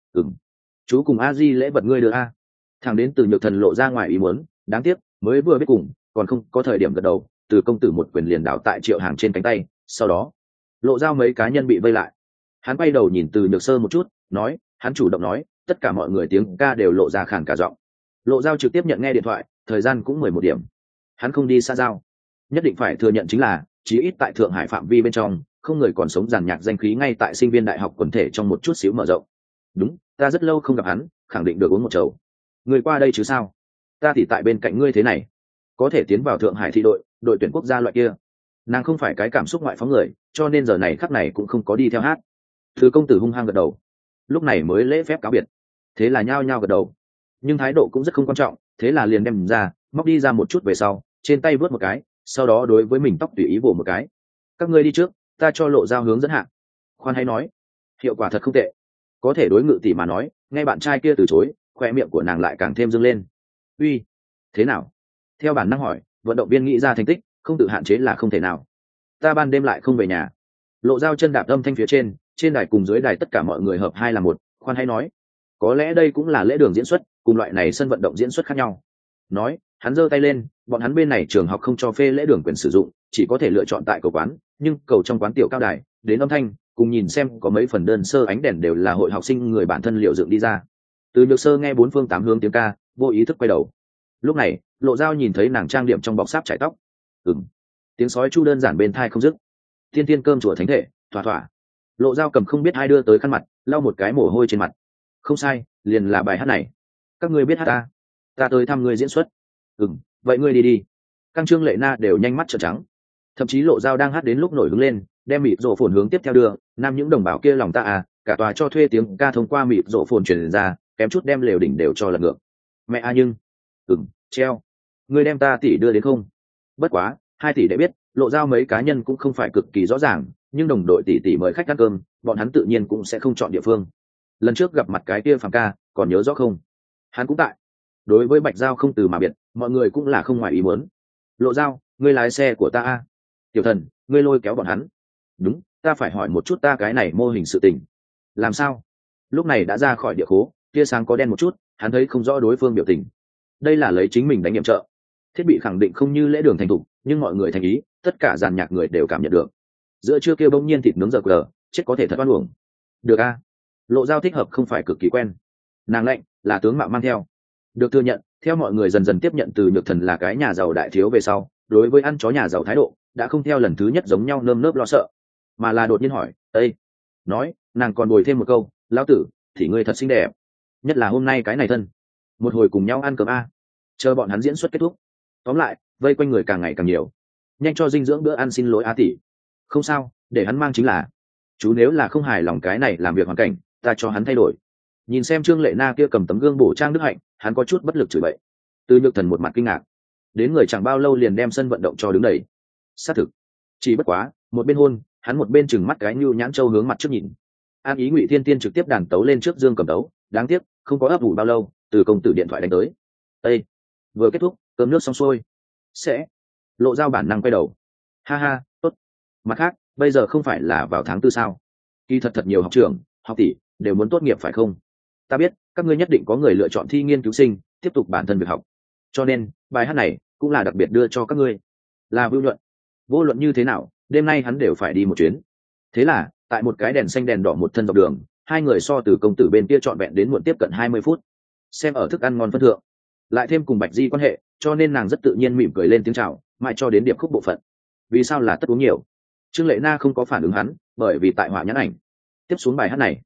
Chú cùng a di lễ vật ngươi đưa a. Thằng đến Từ Nhược Thần lộ ra ngoài ý muốn, đáng tiếc mới vừa biết cùng, còn không có thời điểm gật đầu, Từ công tử một quyền liền đảo tại Triệu Hàng trên cánh tay. Sau đó, Lộ Dao mấy cá nhân bị vây lại. Hắn quay đầu nhìn Từ Nhược Sơ một chút, nói, hắn chủ động nói, tất cả mọi người tiếng ca đều lộ ra khàn cả giọng. Lộ Dao trực tiếp nhận nghe điện thoại, thời gian cũng 11 điểm. Hắn không đi xa giao, nhất định phải thừa nhận chính là, chí ít tại Thượng Hải phạm vi bên trong, không người còn sống giàn nhạc danh khí ngay tại sinh viên đại học quần thể trong một chút xíu mở rộng. Đúng, ta rất lâu không gặp hắn, khẳng định được uống một chầu. Người qua đây chứ sao? Ta thì tại bên cạnh ngươi thế này, có thể tiến vào Thượng Hải thi đội tuyển quốc gia loại kia. Nàng không phải cái cảm xúc ngoại phóng người, cho nên giờ này khắc này cũng không có đi theo hát. Thứ công tử hung hăng gật đầu, lúc này mới lễ phép cáo biệt. Thế là nhao nhao gật đầu, nhưng thái độ cũng rất không quan trọng, thế là liền đem ra, móc đi ra một chút về sau, trên tay vớt một cái, sau đó đối với mình tóc tùy ý vồ một cái. Các ngươi đi trước, ta cho Lộ Dao hướng dẫn hạ. Khoan hay nói, hiệu quả thật không tệ. Có thể đối ngự tỷ mà nói, nghe bạn trai kia từ chối, khoe miệng của nàng lại càng thêm dâng lên. Uy, thế nào? Theo bản năng hỏi, vận động viên nghĩ ra thành tích, không tự hạn chế là không thể nào. Ta ban đêm lại không về nhà. Lộ Dao chân đạp âm thanh phía trên đài cùng dưới đài tất cả mọi người hợp 2 là 1. Khoan hay nói, có lẽ đây cũng là lễ đường diễn xuất, cùng loại này sân vận động diễn xuất khác nhau. Nói, hắn giơ tay lên, bọn hắn bên này trường học không cho phê lễ đường quyền sử dụng, chỉ có thể lựa chọn tại cầu quán, nhưng cầu trong quán tiểu cao đài, đến âm thanh, cùng nhìn xem có mấy phần đơn sơ ánh đèn đều là hội học sinh người bản thân liệu dựng đi ra. Từ Nhược Sơ nghe 4 phương 8 hướng tiếng ca, vô ý thức quay đầu. Lúc này, Lộ Dao nhìn thấy nàng trang điểm trong bọc sáp chải tóc. Tiếng sói chu đơn giản bên thai không dứt. Thiên thiên cơm chùa thánh thể, thỏa thỏa. Lộ Dao cầm không biết ai đưa tới khăn mặt, lau một cái mồ hôi trên mặt. Không sai, liền là bài hát này. Các ngươi biết hát ta tới thăm ngươi diễn xuất. Vậy ngươi đi. Căng Trương Lệ Na đều nhanh mắt trợn trắng. Thậm chí Lộ Dao đang hát đến lúc nổi hứng lên, đem mịt rổ phồn hướng tiếp theo đưa, nam những đồng bào kia lòng ta cả tòa cho thuê tiếng ca thông qua mịt rổ phồn truyền ra, kém chút đem lều đỉnh đều cho lật ngược. Mẹ nhưng treo, ngươi đem ta tỷ đưa đến không? Bất quá, Hai tỷ đệ biết lộ giao mấy cá nhân cũng không phải cực kỳ rõ ràng, nhưng đồng đội tỷ tỷ mời khách ăn cơm, bọn hắn tự nhiên cũng sẽ không chọn địa phương. Lần trước gặp mặt cái kia Phạm ca còn nhớ rõ không? Hắn cũng tại. Đối với Bạch Giao không từ mà biệt, mọi người cũng là không ngoài ý muốn. Lộ giao, ngươi lái xe của ta a. Tiểu thần, ngươi lôi kéo bọn hắn. Đúng, ta phải hỏi một chút ta cái này mô hình sự tình. Làm sao? Lúc này đã ra khỏi địa khố, tia sáng có đen một chút, hắn thấy không rõ đối phương biểu tình. Đây là lấy chính mình đánh nghiệm trợ. Thiết bị khẳng định không như lễ đường thành thục, nhưng mọi người thành ý, tất cả dàn nhạc người đều cảm nhận được. Giữa trưa kêu bỗng nhiên thịt nướng giờ cờ, chết có thể thật oan uổng. Được a. Lộ giao thích hợp không phải cực kỳ quen. Nàng lạnh, là tướng mạo mang theo. Được thừa nhận, theo mọi người dần dần tiếp nhận từ Nhược Thần là cái nhà giàu đại thiếu về sau, đối với ăn chó nhà giàu thái độ đã không theo lần thứ nhất giống nhau nơm nớp lo sợ, mà là đột nhiên hỏi, "Ê." Nói, nàng còn bồi thêm một câu, "Lão tử, thì ngươi thật xinh đẹp, nhất là hôm nay cái này thân. Một hồi cùng nhau ăn cơm a." Chờ bọn hắn diễn xuất kết thúc. Tóm lại, vây quanh người càng ngày càng nhiều. Nhanh cho dinh dưỡng bữa ăn, xin lỗi a tỷ. Không sao, để hắn mang chính là. Chú nếu là không hài lòng cái này làm việc hoàn cảnh, ta cho hắn thay đổi. Nhìn xem Trương Lệ Na kia cầm tấm gương bổ trang đức hạnh, hắn có chút bất lực chửi bậy. Từ Nhược Thần một mặt kinh ngạc, đến người chẳng bao lâu liền đem sân vận động cho đứng đầy. Xác thực, chỉ bất quá, một bên hôn, hắn một bên chừng mắt cái nhu nhãn châu hướng mặt trước nhìn. An ý Ngụy Thiên Tiên trực tiếp đàn tấu lên trước Dương Cầm tấu, đáng tiếc không có ấp ủ bao lâu, từ công tử điện thoại đánh tới. Ê, vừa kết thúc, cơm nước xong xuôi, sẽ lộ giao bản năng quay đầu. Ha ha, tốt. Mặt khác, bây giờ không phải là vào tháng 4 sao? Kỳ thật nhiều học trưởng, học tỷ đều muốn tốt nghiệp phải không? Ta biết các ngươi nhất định có người lựa chọn thi nghiên cứu sinh, tiếp tục bản thân việc học, cho nên bài hát này cũng là đặc biệt đưa cho các ngươi. Là Vưu Nhuận. Vô luận như thế nào, đêm nay hắn đều phải đi một chuyến. Thế là tại một cái đèn xanh đèn đỏ một thân dọc đường, hai người so từ công tử bên kia trọn vẹn đến muộn tiếp cận 20 phút. Xem ở thức ăn ngon phân thượng, lại thêm cùng Bạch Di quan hệ, cho nên nàng rất tự nhiên mỉm cười lên tiếng chào, mãi cho đến điệp khúc bộ phận. Vì sao là tất uống nhiều? Trương Lệ Na không có phản ứng hắn, bởi vì tại họa nhãn ảnh. Tiếp xuống bài hát này,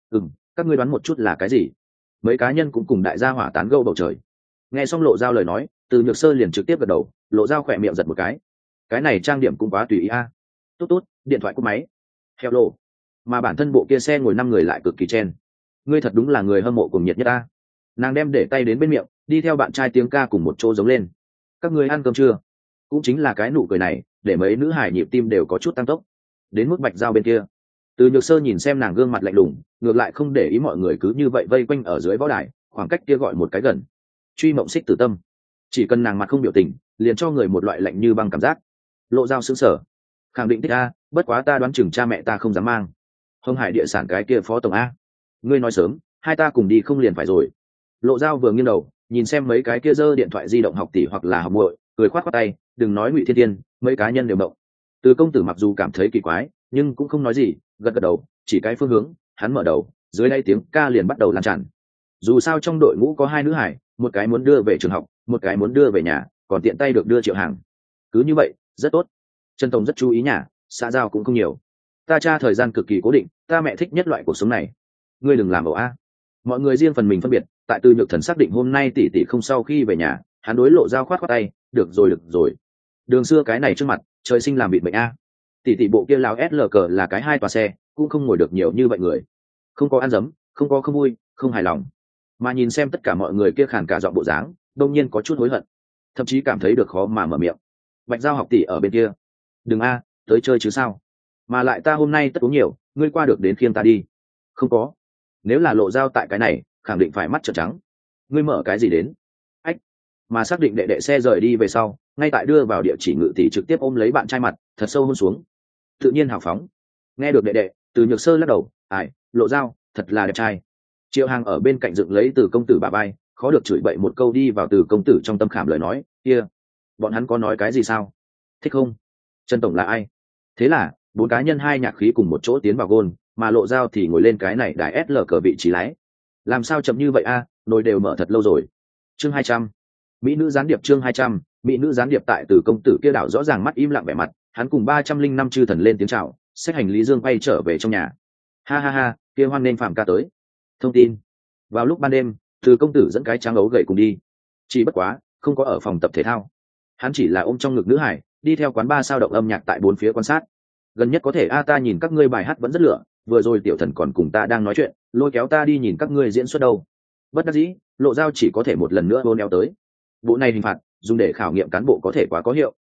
các ngươi đoán một chút là cái gì? Mấy cá nhân cũng cùng đại gia hỏa tán gẫu bầu trời. Nghe xong Lộ Giao lời nói, từ Nhược Sơ liền trực tiếp gật đầu, Lộ Giao khỏe miệng giật một cái này trang điểm cũng quá tùy ý a. Tốt tốt, điện thoại cúp máy. Hello. Mà bản thân bộ kia xe ngồi 5 người lại cực kỳ chen. Ngươi thật đúng là người hâm mộ cùng nhiệt nhất a. Nàng đem để tay đến bên miệng, đi theo bạn trai tiếng ca cùng một chỗ giống lên. Các ngươi ăn cơm chưa? Cũng chính là cái nụ cười này, để mấy nữ hải nhịp tim đều có chút tăng tốc. Đến mức Bạch Giao bên kia, từ Nhược Sơ nhìn xem nàng gương mặt lạnh lùng, ngược lại không để ý mọi người cứ như vậy vây quanh ở dưới võ đài, khoảng cách kia gọi một cái gần. Truy mộng xích tử tâm, chỉ cần nàng mặt không biểu tình, liền cho người một loại lạnh như băng cảm giác. Lộ Giao sững sờ, khẳng định thích a, bất quá ta đoán chừng cha mẹ ta không dám mang. Hồng Hải địa sản cái kia phó tổng a, ngươi nói sớm, hai ta cùng đi không liền phải rồi. Lộ Giao vừa nghiêng đầu, nhìn xem mấy cái kia giơ điện thoại di động học tỷ hoặc là học muội, cười khoát khoát tay, đừng nói Ngụy Thiên Tiên, mấy cá nhân đều mộng. Từ công tử mặc dù cảm thấy kỳ quái, nhưng cũng không nói gì, gật gật đầu, chỉ cái phương hướng, hắn mở đầu, dưới đây tiếng ca liền bắt đầu lan tràn. Dù sao trong đội ngũ có hai nữ hải, một cái muốn đưa về trường học, một cái muốn đưa về nhà, còn tiện tay được đưa Triệu Hàng. Cứ như vậy, rất tốt. Trần Tổng rất chú ý nhà, xã giao cũng không nhiều. Ta tra thời gian cực kỳ cố định, ta mẹ thích nhất loại cuộc sống này. Ngươi đừng làm ẩu a. Mọi người riêng phần mình phân biệt, tại Từ Nhược Thần xác định hôm nay tỷ tỷ không sau khi về nhà, hắn đối Lộ Giao khoát khoát tay, được rồi. Đường xưa cái này trước mặt, trời sinh làm bị bệnh a. Tỷ bộ kia láo SLK là cái 2 tòa xe, cũng không ngồi được nhiều như vậy người. Không có ăn dấm, không có không vui, không hài lòng. Mà nhìn xem tất cả mọi người kia khàn cả giọng bộ dáng, đông nhiên có chút hối hận, thậm chí cảm thấy được khó mà mở miệng. Bạch Giao học tỷ ở bên kia, đừng a, tới chơi chứ sao? Mà lại ta hôm nay tất uống nhiều, ngươi qua được đến khiêng ta đi. Không có. Nếu là Lộ Giao tại cái này, khẳng định phải mắt trợn trắng. Ngươi mở cái gì đến? Ách. Mà xác định đệ xe rời đi về sau, ngay tại đưa vào địa chỉ Ngự tỷ trực tiếp ôm lấy bạn trai mặt, thật sâu hôn xuống. Tự nhiên hào phóng. Nghe được đệ, Từ Nhược Sơ lắc đầu, "Ai, Lộ Giao, thật là đẹp trai." Triệu Hàng ở bên cạnh dựng lấy Từ công tử bà bay, khó được chửi bậy một câu đi vào Từ công tử trong tâm khảm lời nói, "Kia, bọn hắn có nói cái gì sao? Thích không? Trần tổng là ai?" Thế là, 4 cá nhân hai nhạc khí cùng một chỗ tiến vào gôn, mà Lộ Giao thì ngồi lên cái này đài SL cờ vị trí lái. Làm sao chậm như vậy a, nồi đều mở thật lâu rồi. Chương 200. Mỹ nữ gián điệp chương 200, Mỹ nữ gián điệp tại Từ công tử kia đảo rõ ràng mắt im lặng vẻ mặt, hắn cùng 305 chư thần lên tiếng chào, xách hành lý dương quay trở về trong nhà. Ha ha ha, kia hoan nên Phạm ca tới. Thông tin. Vào lúc ban đêm, Từ công tử dẫn cái trắng ấu gậy cùng đi. Chỉ bất quá, không có ở phòng tập thể thao. Hắn chỉ là ôm trong ngực nữ hải, đi theo quán bar sao động âm nhạc tại 4 phía quan sát. Gần nhất có thể ta nhìn các ngươi bài hát vẫn rất lửa, vừa rồi tiểu thần còn cùng ta đang nói chuyện, lôi kéo ta đi nhìn các ngươi diễn xuất đâu. Bất đắc dĩ, Lộ Giao chỉ có thể một lần nữa hôn eo tới. Bộ này hình phạt, dùng để khảo nghiệm cán bộ có thể quá có hiệu.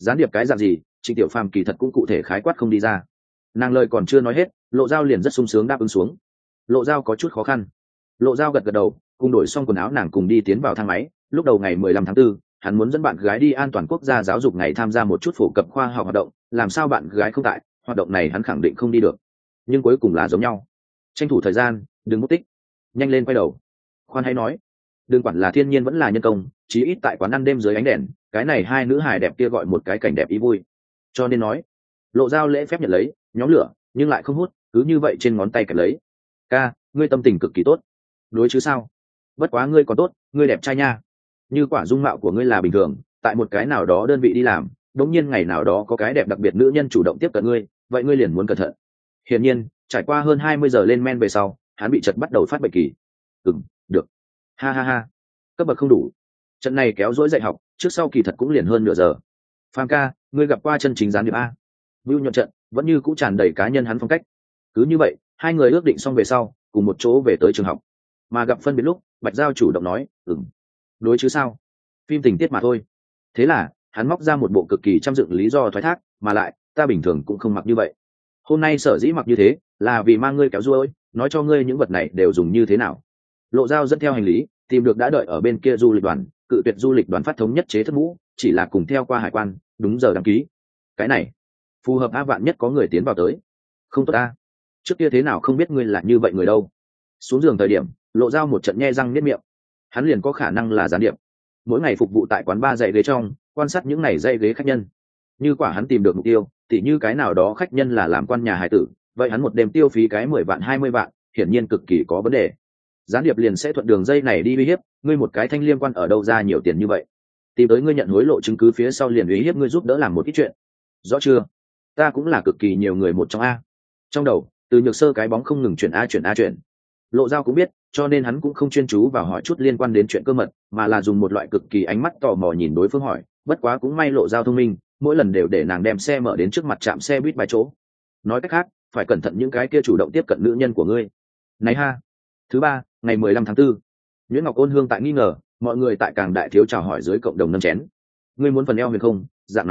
Gián điệp cái dạng gì, Trịnh Tiểu Phàm kỳ thật cũng cụ thể khái quát không đi ra. Nàng lời còn chưa nói hết, Lộ Dao liền rất sung sướng đáp ứng xuống. Lộ Dao có chút khó khăn. Lộ Dao gật gật đầu, cùng đổi xong quần áo nàng cùng đi tiến vào thang máy. Lúc đầu ngày 15 tháng 4, hắn muốn dẫn bạn gái đi an toàn quốc gia giáo dục ngày tham gia một chút phổ cập khoa học hoạt động, làm sao bạn gái không tại, hoạt động này hắn khẳng định không đi được. Nhưng cuối cùng là giống nhau. Tranh thủ thời gian, đừng mất tích. Nhanh lên quay đầu. Khoan hãy nói, đừng quản là thiên nhiên vẫn là nhân công, chí ít tại quán ăn đêm dưới ánh đèn, cái này hai nữ hài đẹp kia gọi một cái cảnh đẹp ý vui. Cho nên nói, Lộ Dao lễ phép nhận lấy, nhóm lửa, nhưng lại không hút, cứ như vậy trên ngón tay kẹp lấy. Ca, ngươi tâm tình cực kỳ tốt. Đối chứ sao? Bất quá ngươi còn tốt, ngươi đẹp trai nha. Như quả dung mạo của ngươi là bình thường, tại một cái nào đó đơn vị đi làm, đống nhiên ngày nào đó có cái đẹp đặc biệt nữ nhân chủ động tiếp cận ngươi, vậy ngươi liền muốn cẩn thận. Hiển nhiên, trải qua hơn 20 giờ lên men về sau, hắn bị chật bắt đầu phát bệnh kỳ. Được. Ha ha ha. Cấp bậc không đủ. Trận này kéo dỗi dạy học, trước sau kỳ thật cũng liền hơn nửa giờ. Phàm ca, ngươi gặp qua chân chính gián điệp a? Vưu nhuận trận, vẫn như cũng tràn đầy cá nhân hắn phong cách. Cứ như vậy, hai người ước định xong về sau, cùng một chỗ về tới trường học. Mà gặp phân biệt lúc, Bạch Giao chủ động nói, đối chứ sao? Phim tình tiết mà thôi. Thế là, hắn móc ra một bộ cực kỳ trăm dựng lý do thoái thác, mà lại, ta bình thường cũng không mặc như vậy. Hôm nay sở dĩ mặc như thế, là vì mang ngươi kéo ruôi, nói cho ngươi những vật này đều dùng như thế nào. Lộ Dao dẫn theo hành lý, tìm được đã đợi ở bên kia du lịch đoàn, cự tuyệt du lịch đoàn phát thống nhất chế thất mũ, chỉ là cùng theo qua hải quan, đúng giờ đăng ký. Cái này, phù hợp a, vạn nhất có người tiến vào tới. Không tốt a. Trước kia thế nào không biết ngươi là như vậy người đâu. Xuống giường thời điểm, Lộ Dao một trận nhe răng niết miệng. Hắn liền có khả năng là gián điệp. Mỗi ngày phục vụ tại quán bar dạy ghế trong, quan sát những ngày dạy ghế khách nhân. Như quả hắn tìm được mục tiêu, tỉ như cái nào đó khách nhân là làm quan nhà hải tử, vậy hắn một đêm tiêu phí cái 10 vạn 20 vạn, hiển nhiên cực kỳ có vấn đề. Gián điệp liền sẽ thuận đường dây này đi uy hiếp ngươi, một cái thanh liêm quan ở đâu ra nhiều tiền như vậy, tìm tới ngươi nhận hối lộ chứng cứ phía sau liền uy hiếp ngươi giúp đỡ làm một ít chuyện. Rõ chưa? Ta cũng là cực kỳ nhiều người một trong a. Trong đầu từ Nhược Sơ cái bóng không ngừng chuyển chuyển. Lộ Dao cũng biết, cho nên hắn cũng không chuyên chú vào hỏi chút liên quan đến chuyện cơ mật, mà là dùng một loại cực kỳ ánh mắt tò mò nhìn đối phương hỏi. Bất quá cũng may Lộ Dao thông minh, mỗi lần đều để nàng đem xe mở đến trước mặt trạm xe buýt vài chỗ. Nói cách khác, phải cẩn thận những cái kia chủ động tiếp cận nữ nhân của ngươi. Này ha. Thứ ba, ngày 15 tháng 4. Nguyễn Ngọc Ôn Hương tại nghi ngờ, mọi người tại Càng Đại Thiếu chào hỏi dưới cộng đồng nâng chén. Ngươi muốn phần eo huyền không? Dạng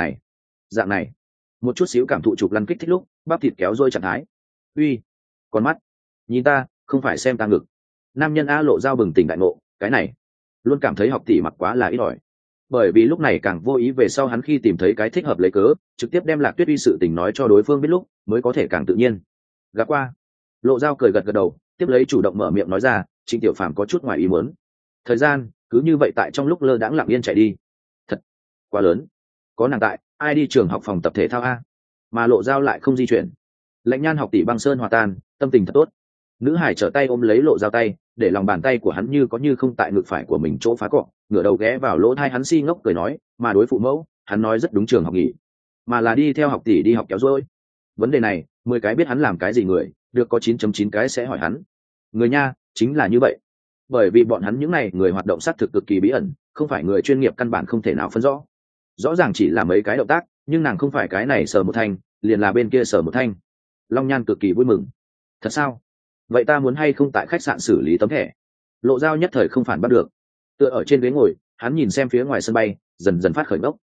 này. Một chút xíu cảm thụ trục lăn kích thích lúc, bắp thịt kéo dôi trạng thái. Uy, con mắt, nhìn ta, không phải xem ta ngực. Nam nhân A Lộ Dao bừng tỉnh đại ngộ, cái này, luôn cảm thấy học tỷ mặc quá là ít ỏi. Bởi vì lúc này càng vô ý về sau hắn khi tìm thấy cái thích hợp lấy cớ, trực tiếp đem Lạc Tuyết Uy sự tình nói cho đối phương biết lúc, mới có thể càng tự nhiên. Gặp qua. Lộ Dao cười gật gật đầu, tiếp lấy chủ động mở miệng nói ra, Trịnh Tiểu Phàm có chút ngoài ý muốn. Thời gian cứ như vậy tại trong lúc lơ đãng lặng yên chạy đi. Thật quá lớn. Có nàng tại, ai đi trường học phòng tập thể thao a? Mà Lộ Dao lại không di chuyển. Lạnh Nhan học tỷ băng sơn hòa tan, tâm tình thật tốt. Nữ hải trở tay ôm lấy Lộ Dao tay, để lòng bàn tay của hắn như có như không tại ngực phải của mình chỗ phá cọ, ngửa đầu ghé vào lỗ tai hắn si ngốc cười nói, mà đối phụ mẫu, hắn nói rất đúng, trường học nghỉ, mà là đi theo học tỷ đi học kéo dôi. Vấn đề này, 10 cái biết hắn làm cái gì người, được có 9.9 cái sẽ hỏi hắn. Người nha, chính là như vậy. Bởi vì bọn hắn những này người hoạt động xác thực cực kỳ bí ẩn, không phải người chuyên nghiệp căn bản không thể nào phân rõ. Rõ ràng chỉ là mấy cái động tác, nhưng nàng không phải cái này sờ một thanh, liền là bên kia sờ một thanh. Long Nhan cực kỳ vui mừng. Thật sao? Vậy ta muốn hay không tại khách sạn xử lý tấm thẻ? Lộ Dao nhất thời không phản bắt được. Tựa ở trên ghế ngồi, hắn nhìn xem phía ngoài sân bay, dần dần phát khởi ngốc.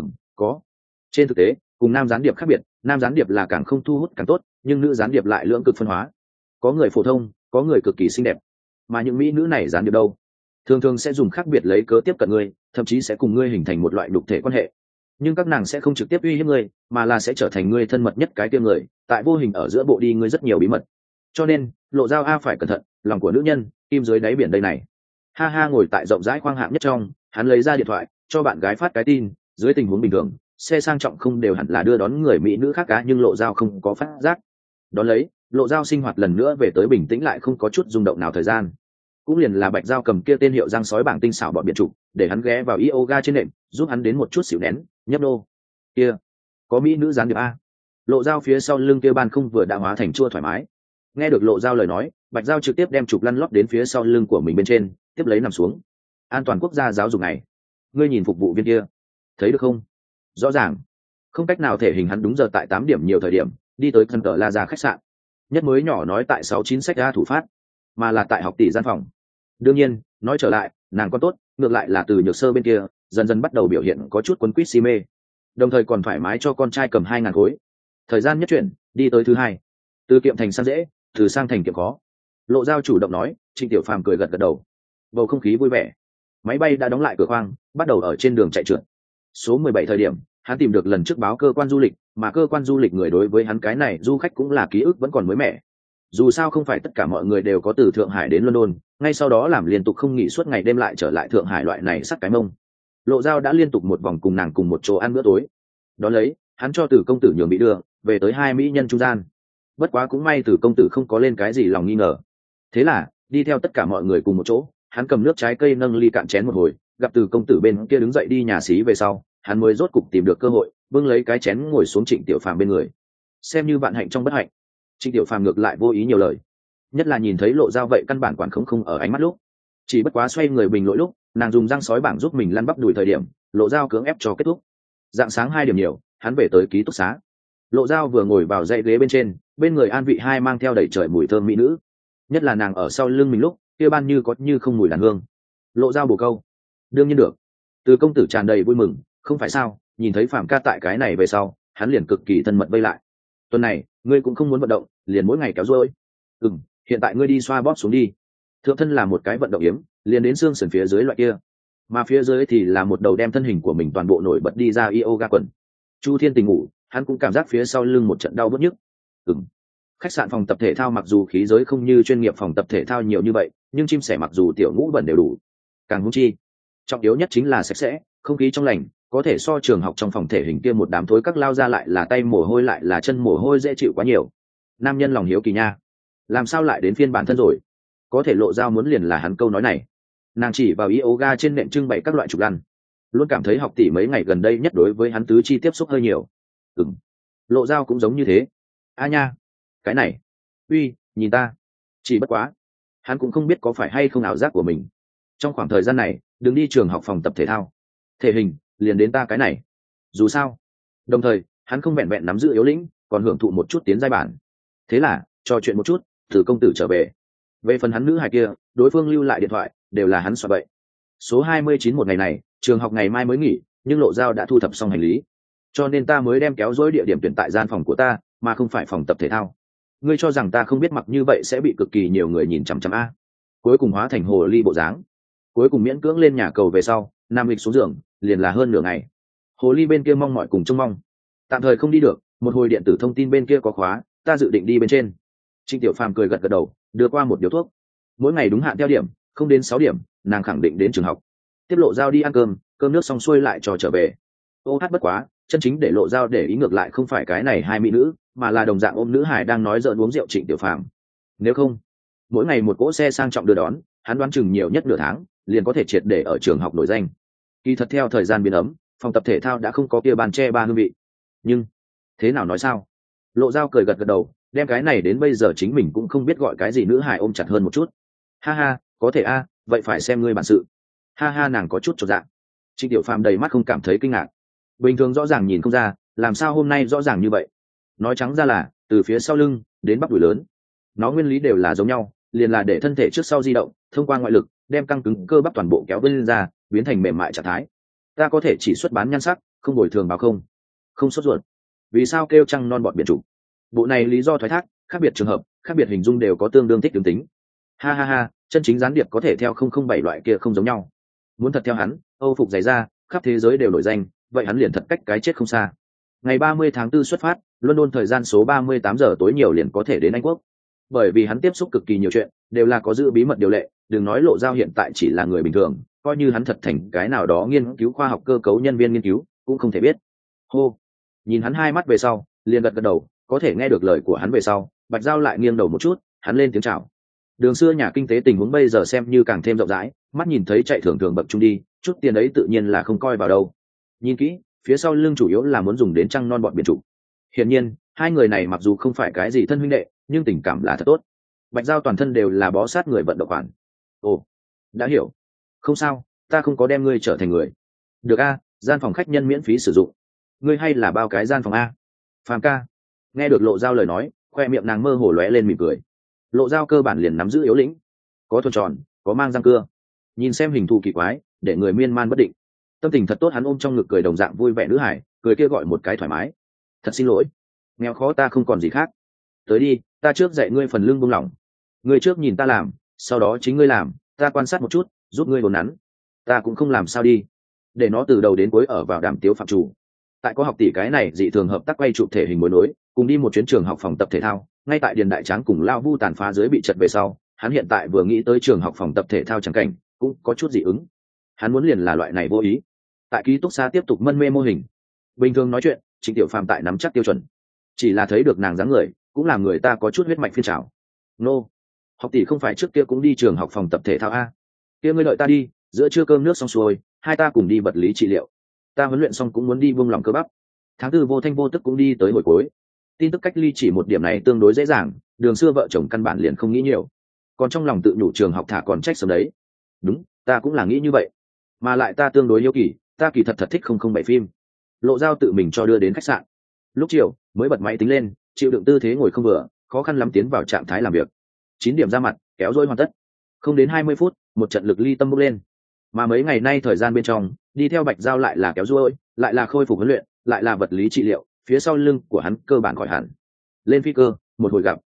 Có. Trên thực tế, cùng nam gián điệp khác biệt, nam gián điệp là càng không thu hút càng tốt, nhưng nữ gián điệp lại lưỡng cực phân hóa. Có người phổ thông, có người cực kỳ xinh đẹp. Mà những mỹ nữ này gián điệp đâu, thường thường sẽ dùng khác biệt lấy cớ tiếp cận ngươi, thậm chí sẽ cùng ngươi hình thành một loại đục thể quan hệ. Nhưng các nàng sẽ không trực tiếp uy hiếp ngươi, mà là sẽ trở thành ngươi thân mật nhất cái tiêm người, tại vô hình ở giữa bộ đi ngươi rất nhiều bí mật. Cho nên, Lộ Dao a phải cẩn thận, lòng của nữ nhân kim dưới đáy biển đây này. Ha ha, ngồi tại rộng rãi khoang hạng nhất trong, hắn lấy ra điện thoại cho bạn gái phát cái tin. Dưới tình huống bình thường, xe sang trọng không đều hẳn là đưa đón người mỹ nữ khác cá, nhưng Lộ Dao không có phát giác. Đón lấy, Lộ Dao sinh hoạt lần nữa về tới bình tĩnh, lại không có chút rung động nào. Thời gian cũng liền là Bạch Dao cầm kia tên hiệu răng sói bảng tinh xảo bọn biện trục, để hắn ghé vào yoga trên nệm, giúp hắn đến một chút xỉu nén nhấp nô. Kia có mỹ nữ gián điệp a. Lộ Dao phía sau lưng kia ban không vừa đã hóa thành chua thoải mái. Nghe được Lộ Dao lời nói, Bạch Dao trực tiếp đem trục lăn lót đến phía sau lưng của mình bên trên, tiếp lấy nằm xuống. An toàn quốc gia giáo dục này, ngươi nhìn phục vụ viên kia, thấy được không? Rõ ràng không cách nào thể hình, hắn đúng giờ tại 8 điểm nhiều thời điểm đi tới thân tờ La Ra khách sạn. Nhất mới nhỏ nói tại 69 sách ra thủ phát, mà là tại học tỷ gian phòng. Đương nhiên, nói trở lại, nàng con tốt, ngược lại là từ Nhược Sơ bên kia dần dần bắt đầu biểu hiện có chút quấn quýt si mê. đồng thời còn thoải mái cho con trai cầm 2.000 khối. Thời gian nhất chuyển đi tới thứ hai, từ kiệm thành sang dễ, từ sang thành kiệm khó. Lộ Giao chủ động nói. Trịnh Tiểu Phàm cười gật gật đầu. Bầu không khí vui vẻ. Máy bay đã đóng lại cửa khoang, bắt đầu ở trên đường chạy trượt. Số 17 thời điểm, hắn tìm được lần trước báo cơ quan du lịch, mà cơ quan du lịch người đối với hắn cái này du khách cũng là ký ức vẫn còn mới mẻ. Dù sao không phải tất cả mọi người đều có từ Thượng Hải đến London, ngay sau đó làm liên tục không nghỉ suốt ngày đêm lại trở lại Thượng Hải loại này sắt cái mông. Lộ Giao đã liên tục một vòng cùng nàng cùng một chỗ ăn bữa tối. Đó lấy, hắn cho Từ công tử nhường bị đưa về tới hai mỹ nhân trung gian. Bất quá cũng may Từ công tử không có lên cái gì lòng nghi ngờ. Thế là, đi theo tất cả mọi người cùng một chỗ, hắn cầm nước trái cây nâng ly cạn chén một hồi, gặp Từ công tử bên kia đứng dậy đi nhà xí về sau, hắn mới rốt cục tìm được cơ hội, bưng lấy cái chén ngồi xuống Trịnh Tiểu Phàm bên người. Xem như vạn hạnh trong bất hạnh. Trịnh Tiểu Phàm ngược lại vô ý nhiều lời, nhất là nhìn thấy Lộ Giao vậy căn bản quản không ở ánh mắt lúc, chỉ bất quá xoay người bình lỗi lúc, nàng dùng răng sói bảng giúp mình lăn bắp đùi thời điểm, Lộ Giao cưỡng ép cho kết thúc. Dạng sáng 2 điểm nhiều, hắn về tới ký túc xá. Lộ Giao vừa ngồi vào dãy ghế bên trên, bên người An Vị Hai mang theo đầy trời mùi thơm mỹ nữ, nhất là nàng ở sau lưng mình lúc kia ban như có như không mùi đàn hương. Lộ Giao bổ câu, đương nhiên được. Từ công tử tràn đầy vui mừng, không phải sao? Nhìn thấy Phạm ca tại cái này về sau, hắn liền cực kỳ thân mật vây lại. Tuần này ngươi cũng không muốn vận động, liền mỗi ngày kéo dôi. Hiện tại ngươi đi xoa bóp xuống đi. Thượng thân là một cái vận động yếm, liền đến xương sườn phía dưới loại kia, mà phía dưới thì là một đầu đem thân hình của mình toàn bộ nổi bật đi ra yoga quần. Chu Thiên Tình ngủ, hắn cũng cảm giác phía sau lưng một trận đau bứt nhức. Khách sạn phòng tập thể thao mặc dù khí giới không như chuyên nghiệp phòng tập thể thao nhiều như vậy, nhưng chim sẻ mặc dù tiểu ngũ bẩn đều đủ. Càng hung chi, trọng yếu nhất chính là sạch sẽ, không khí trong lành, có thể so trường học trong phòng thể hình kia một đám thối các lao ra lại là tay mồ hôi lại là chân mồ hôi dễ chịu quá nhiều. Nam nhân lòng hiếu kỳ nha, làm sao lại đến phiên bản thân rồi? Có thể Lộ Giao muốn liền là hắn câu nói này. Nàng chỉ vào yoga trên nệm trưng bày các loại trục lăn, luôn cảm thấy học tỷ mấy ngày gần đây nhất đối với hắn tứ chi tiếp xúc hơi nhiều. Lộ Giao cũng giống như thế. A nha, cái này, uy, nhìn ta. Chỉ bất quá, hắn cũng không biết có phải hay không ảo giác của mình. Trong khoảng thời gian này, đừng đi trường học phòng tập thể thao, thể hình liền đến ta cái này. Dù sao, đồng thời hắn không vẹn vẹn nắm giữ yếu lĩnh, còn hưởng thụ một chút tiến giai bản. thế là trò chuyện một chút, Từ công tử trở về. Về phần hắn nữ hài kia, đối phương lưu lại điện thoại đều là hắn soạn bậy. Số 29 một ngày này, trường học ngày mai mới nghỉ, nhưng Lộ Giao đã thu thập xong hành lý, cho nên ta mới đem kéo dối địa điểm tuyển tại gian phòng của ta, mà không phải phòng tập thể thao. Ngươi cho rằng ta không biết mặc như vậy sẽ bị cực kỳ nhiều người nhìn chằm chằm a? Cuối cùng hóa thành hồ ly bộ dáng, cuối cùng miễn cưỡng lên nhà cầu về sau, nam lịch xuống giường, liền là hơn nửa ngày. Hồ ly bên kia mong mỏi cùng trông mong, tạm thời không đi được, một hồi điện tử thông tin bên kia có khóa, ta dự định đi bên trên. Trịnh Tiểu Phàm cười gật gật đầu, đưa qua một điếu thuốc. Mỗi ngày đúng hạn theo điểm, không đến 6 điểm, nàng khẳng định đến trường học. Tiếp Lộ Giao đi ăn cơm, cơm nước xong xuôi lại cho trở về. Ô hát bất quá, chân chính để Lộ Giao để ý ngược lại không phải cái này hai mỹ nữ, mà là đồng dạng ôm nữ hài đang nói giỡn uống rượu Trịnh Tiểu Phàm. Nếu không, mỗi ngày một cỗ xe sang trọng đưa đón, hắn đoán chừng nhiều nhất nửa tháng, liền có thể triệt để ở trường học nổi danh. Kỳ thật theo thời gian biến ấm, phòng tập thể thao đã không có kia bàn che ba hương vị. Nhưng thế nào nói sao? Lộ Giao cười gật gật đầu, đem cái này đến bây giờ chính mình cũng không biết gọi cái gì nữ hài ôm chặt hơn một chút. Ha ha, có thể a, vậy phải xem ngươi bản sự. Ha ha, nàng có chút chột dạ. Trịnh Tiểu Phàm đầy mắt không cảm thấy kinh ngạc. Bình thường rõ ràng nhìn không ra, làm sao hôm nay rõ ràng như vậy? Nói trắng ra là, từ phía sau lưng đến bắp đùi lớn, nó nguyên lý đều là giống nhau, liền là để thân thể trước sau di động, thông qua ngoại lực, đem căng cứng cơ bắp toàn bộ kéo lên ra, biến thành mềm mại trạng thái. Ta có thể chỉ xuất bán nhan sắc, không bồi thường báo không? Không sốt ruột. Vì sao kêu trăng non bọn biển chủ? Bộ này lý do thoái thác, khác biệt trường hợp, khác biệt hình dung đều có tương đương thích tương tính. Ha ha ha, chân chính gián điệp có thể theo 007 loại kia không giống nhau. Muốn thật theo hắn, Âu phục giày ra, khắp thế giới đều nổi danh, vậy hắn liền thật cách cái chết không xa. Ngày 30 tháng 4 xuất phát, London thời gian số 38 giờ tối nhiều liền có thể đến Anh Quốc. Bởi vì hắn tiếp xúc cực kỳ nhiều chuyện, đều là có giữ bí mật điều lệ, đừng nói Lộ Giao hiện tại chỉ là người bình thường, coi như hắn thật thành cái nào đó nghiên cứu khoa học cơ cấu nhân viên nghiên cứu, cũng không thể biết. Hô, nhìn hắn hai mắt về sau, liền gật gật đầu, có thể nghe được lời của hắn về sau, Bạch Giao lại nghiêng đầu một chút, hắn lên tiếng chào. Đường xưa nhà kinh tế tình huống bây giờ xem như càng thêm rộng rãi, mắt nhìn thấy chạy thường thường bậc trung đi, chút tiền ấy tự nhiên là không coi vào đâu. Nhìn kỹ, phía sau lưng chủ yếu là muốn dùng đến trăng non bọn biển chủ. Hiển nhiên, hai người này mặc dù không phải cái gì thân huynh đệ, nhưng tình cảm là thật tốt. Bạch Giao toàn thân đều là bó sát người vận động khoản. Ồ, đã hiểu. Không sao, ta không có đem ngươi trở thành người. Được a, gian phòng khách nhân miễn phí sử dụng. Ngươi hay là bao cái gian phòng a? Phàm ca. Nghe được Lộ Giao lời nói, khoe miệng nàng mơ hồ lóe lên mỉm cười. Lộ Giao cơ bản liền nắm giữ yếu lĩnh, có thuần tròn, có mang răng cưa. Nhìn xem hình thù kỳ quái, để người miên man bất định. Tâm tình thật tốt, hắn ôm trong ngực cười đồng dạng vui vẻ nữ hải, cười kia gọi một cái thoải mái. Thật xin lỗi, nghèo khó ta không còn gì khác. Tới đi, ta trước dạy ngươi phần lưng buông lỏng. Ngươi trước nhìn ta làm, sau đó chính ngươi làm, ta quan sát một chút, giúp ngươi đồn nắn. Ta cũng không làm sao đi, để nó từ đầu đến cuối ở vào đàm tiếu phạm chủ. Tại có học tỷ cái này dị thường hợp tác quay chụp thể hình mối nối, cùng đi một chuyến trường học phòng tập thể thao, ngay tại Điền Đại Tráng cùng Lao Vu tàn phá dưới bị chật về sau, hắn hiện tại vừa nghĩ tới trường học phòng tập thể thao chẳng cảnh, cũng có chút dị ứng. Hắn muốn liền là loại này vô ý. Tại ký túc xá tiếp tục mân mê mô hình. Bình thường nói chuyện, Trịnh Tiểu Phàm tại nắm chắc tiêu chuẩn. Chỉ là thấy được nàng dáng người, cũng làm người ta có chút huyết mạch phiên trào. Nô, học tỷ không phải trước kia cũng đi trường học phòng tập thể thao a? Kia ngươi đợi ta đi, giữa trưa cơm nước xong xuôi, hai ta cùng đi vật lý trị liệu. Ta huấn luyện xong cũng muốn đi buông lòng cơ bắp. Tháng tư vô thanh vô tức cũng đi tới hồi cuối. Tin tức cách ly chỉ một điểm này tương đối dễ dàng, Đường xưa vợ chồng căn bản liền không nghĩ nhiều. Còn trong lòng tự nhủ trường học thả còn trách sớm đấy. Đúng, ta cũng là nghĩ như vậy. Mà lại ta tương đối hiếu kỳ, ta kỳ thật thích 007 phim. Lộ Giao tự mình cho đưa đến khách sạn. Lúc chiều mới bật máy tính lên, chịu đựng tư thế ngồi không vừa, khó khăn lắm tiến vào trạng thái làm việc. 9 điểm ra mặt, kéo dôi hoàn tất. Không đến 20 phút, một trận lực ly tâm bốc lên. Mà mấy ngày nay thời gian bên trong, đi theo Bạch Giao lại là kéo dôi, lại là khôi phục huấn luyện, lại là vật lý trị liệu, phía sau lưng của hắn cơ bản khỏi hẳn. Lên phi cơ, một hồi gặp.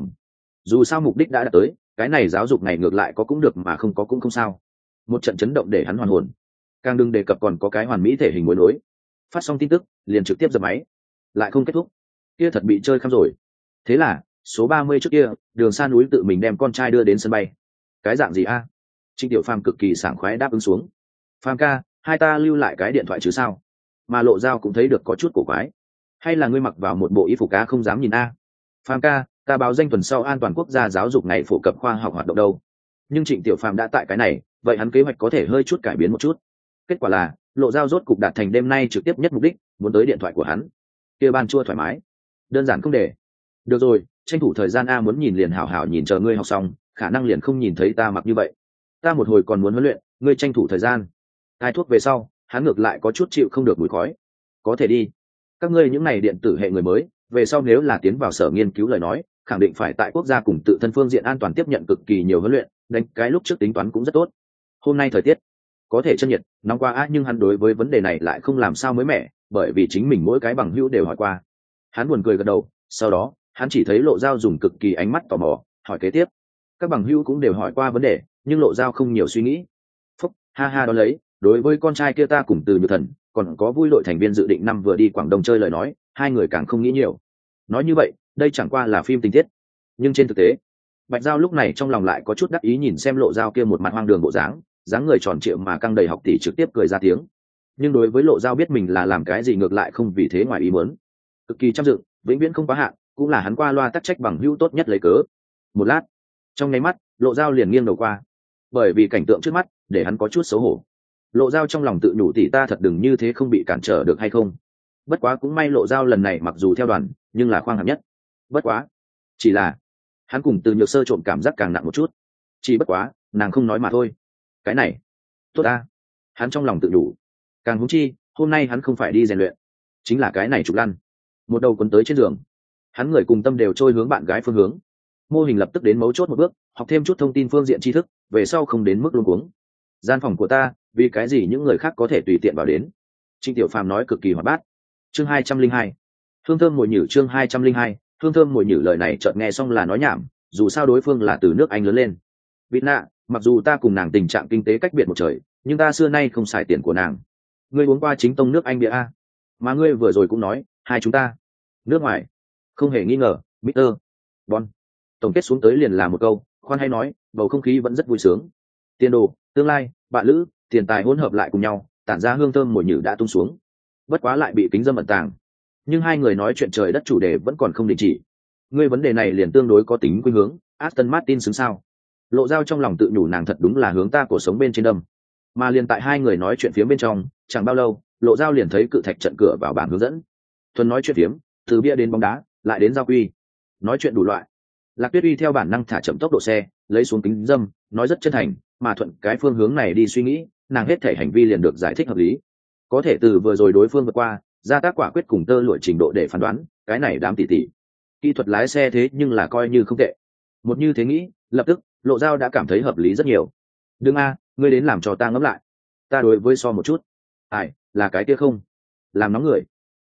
Dù sao mục đích đã đạt tới, cái này giáo dục này ngược lại có cũng được mà không có cũng không sao. Một trận chấn động để hắn hoàn hồn. Càng đừng đề cập còn có cái hoàn mỹ thể hình mối nối. Phát xong tin tức, liền trực tiếp dập máy. Lại không kết thúc. Kia thật bị chơi khăm rồi. Thế là, số 30 trước kia, Đường Sa núi tự mình đem con trai đưa đến sân bay. Cái dạng gì a? Trịnh Tiểu Phàm cực kỳ sảng khoái đáp ứng xuống. Phàm ca, hai ta lưu lại cái điện thoại chứ sao? Mà Lộ Giao cũng thấy được có chút cổ quái. Hay là ngươi mặc vào một bộ y phục cá không dám nhìn a? Phàm ca, ta báo danh tuần sau an toàn quốc gia giáo dục ngày phổ cập khoa học hoạt động đâu. Nhưng Trịnh Tiểu Phàm đã tại cái này, vậy hắn kế hoạch có thể hơi chút cải biến một chút. Kết quả là, Lộ Giao rốt cục đạt thành đêm nay trực tiếp nhất mục đích, muốn tới điện thoại của hắn. Kia ban chua thoải mái, đơn giản không để. Được rồi, tranh thủ thời gian a, muốn nhìn liền hảo hảo nhìn, chờ ngươi học xong, khả năng liền không nhìn thấy ta mặc như vậy. Ta một hồi còn muốn huấn luyện, ngươi tranh thủ thời gian. Hai thuốc về sau, hắn ngược lại có chút chịu không được mùi khói. Có thể đi. Các ngươi những này điện tử hệ người mới, về sau nếu là tiến vào sở nghiên cứu lời nói, khẳng định phải tại quốc gia cùng tự thân phương diện an toàn tiếp nhận cực kỳ nhiều huấn luyện, đánh cái lúc trước tính toán cũng rất tốt. Hôm nay thời tiết có thể chân nhiệt, nóng qua nhưng hắn đối với vấn đề này lại không làm sao mới mẻ, bởi vì chính mình mỗi cái bằng hữu đều hỏi qua. Hắn buồn cười gật đầu, sau đó, hắn chỉ thấy Lộ Giao dùng cực kỳ ánh mắt tò mò, hỏi kế tiếp. Các bằng hữu cũng đều hỏi qua vấn đề, nhưng Lộ Giao không nhiều suy nghĩ. Phúc, ha ha đó lấy, đối với con trai kia ta cùng Từ Nhược Thần, còn có vui đội thành viên dự định năm vừa đi Quảng Đông chơi lời nói, hai người càng không nghĩ nhiều. Nói như vậy, đây chẳng qua là phim tình tiết. Nhưng trên thực tế, Bạch Giao lúc này trong lòng lại có chút đắc ý nhìn xem Lộ Giao kia một mặt hoang đường bộ dáng người tròn trịa mà căng đầy học tỷ trực tiếp cười ra tiếng. Nhưng đối với Lộ Giao biết mình là làm cái gì ngược lại không vì thế ngoài ý muốn. Cực kỳ chăm dựng, vĩnh viễn không quá hạn, cũng là hắn qua loa tắc trách bằng hữu tốt nhất lấy cớ. Một lát, trong nháy mắt, Lộ Giao liền nghiêng đầu qua, bởi vì cảnh tượng trước mắt để hắn có chút xấu hổ. Lộ Giao trong lòng tự nhủ tỷ ta thật đừng như thế, không bị cản trở được hay không. Bất quá cũng may Lộ Giao lần này mặc dù theo đoàn, nhưng là khoang hạng nhất. Bất quá, chỉ là hắn cùng Từ Nhược Sơ trộm cảm giác càng nặng một chút. Chỉ bất quá, nàng không nói mà thôi. Cái này, tốt ta. Hắn trong lòng tự nhủ. Càng huống chi, hôm nay hắn không phải đi rèn luyện, chính là cái này trục lăn. Một đầu quấn tới trên giường, hắn người cùng tâm đều trôi hướng bạn gái phương hướng. Mô hình lập tức đến mấu chốt một bước, học thêm chút thông tin phương diện tri thức, về sau không đến mức luống cuống. Gian phòng của ta, vì cái gì những người khác có thể tùy tiện vào đến? Trịnh Tiểu Phàm nói cực kỳ hoạt bát. Chương 202. Hương thơm mùi nhử. Chương 202. Hương thơm mùi nhử. Lời này chợt nghe xong là nói nhảm, dù sao đối phương là từ nước Anh lớn lên. Vịt nạ, mặc dù ta cùng nàng tình trạng kinh tế cách biệt một trời, nhưng ta xưa nay không xài tiền của nàng. Ngươi uống qua chính tông nước Anh bia a? Mà ngươi vừa rồi cũng nói, hai chúng ta nước ngoài. Không hề nghi ngờ, Mr. Bon. Tổng kết xuống tới liền là một câu, khoan hay nói, bầu không khí vẫn rất vui sướng. Tiền đồ, tương lai, bạn lữ, tiền tài hỗn hợp lại cùng nhau, tản ra hương thơm mùi nhử đã tung xuống. Bất quá lại bị kính dâm ẩn tàng. Nhưng hai người nói chuyện trời đất chủ đề vẫn còn không đình chỉ. Ngươi vấn đề này liền tương đối có tính khuynh hướng, Aston Martin xứng sao? Lộ Giao trong lòng tự nhủ nàng thật đúng là hướng ta cuộc sống bên trên đâm. Mà liền tại hai người nói chuyện phía bên trong, chẳng bao lâu, Lộ Giao liền thấy cự thạch trận cửa vào bảng hướng dẫn. Thuần nói chuyện phiếm, từ bia đến bóng đá, lại đến giao quy, nói chuyện đủ loại. Lạc Tuyết Uy theo bản năng thả chậm tốc độ xe, lấy xuống kính dâm, nói rất chân thành, mà thuận cái phương hướng này đi suy nghĩ, nàng hết thể hành vi liền được giải thích hợp lý. Có thể từ vừa rồi đối phương vượt qua, ra tác quả quyết cùng tơ lụa trình độ để phán đoán, cái này đám tỉ tỉ. Kỹ thuật lái xe thế nhưng là coi như không tệ. Một như thế nghĩ, lập tức, Lộ Giao đã cảm thấy hợp lý rất nhiều. Đừng a, ngươi đến làm cho ta ngẫm lại. Ta đối với so một chút. Ai, là cái kia không? Làm nóng người.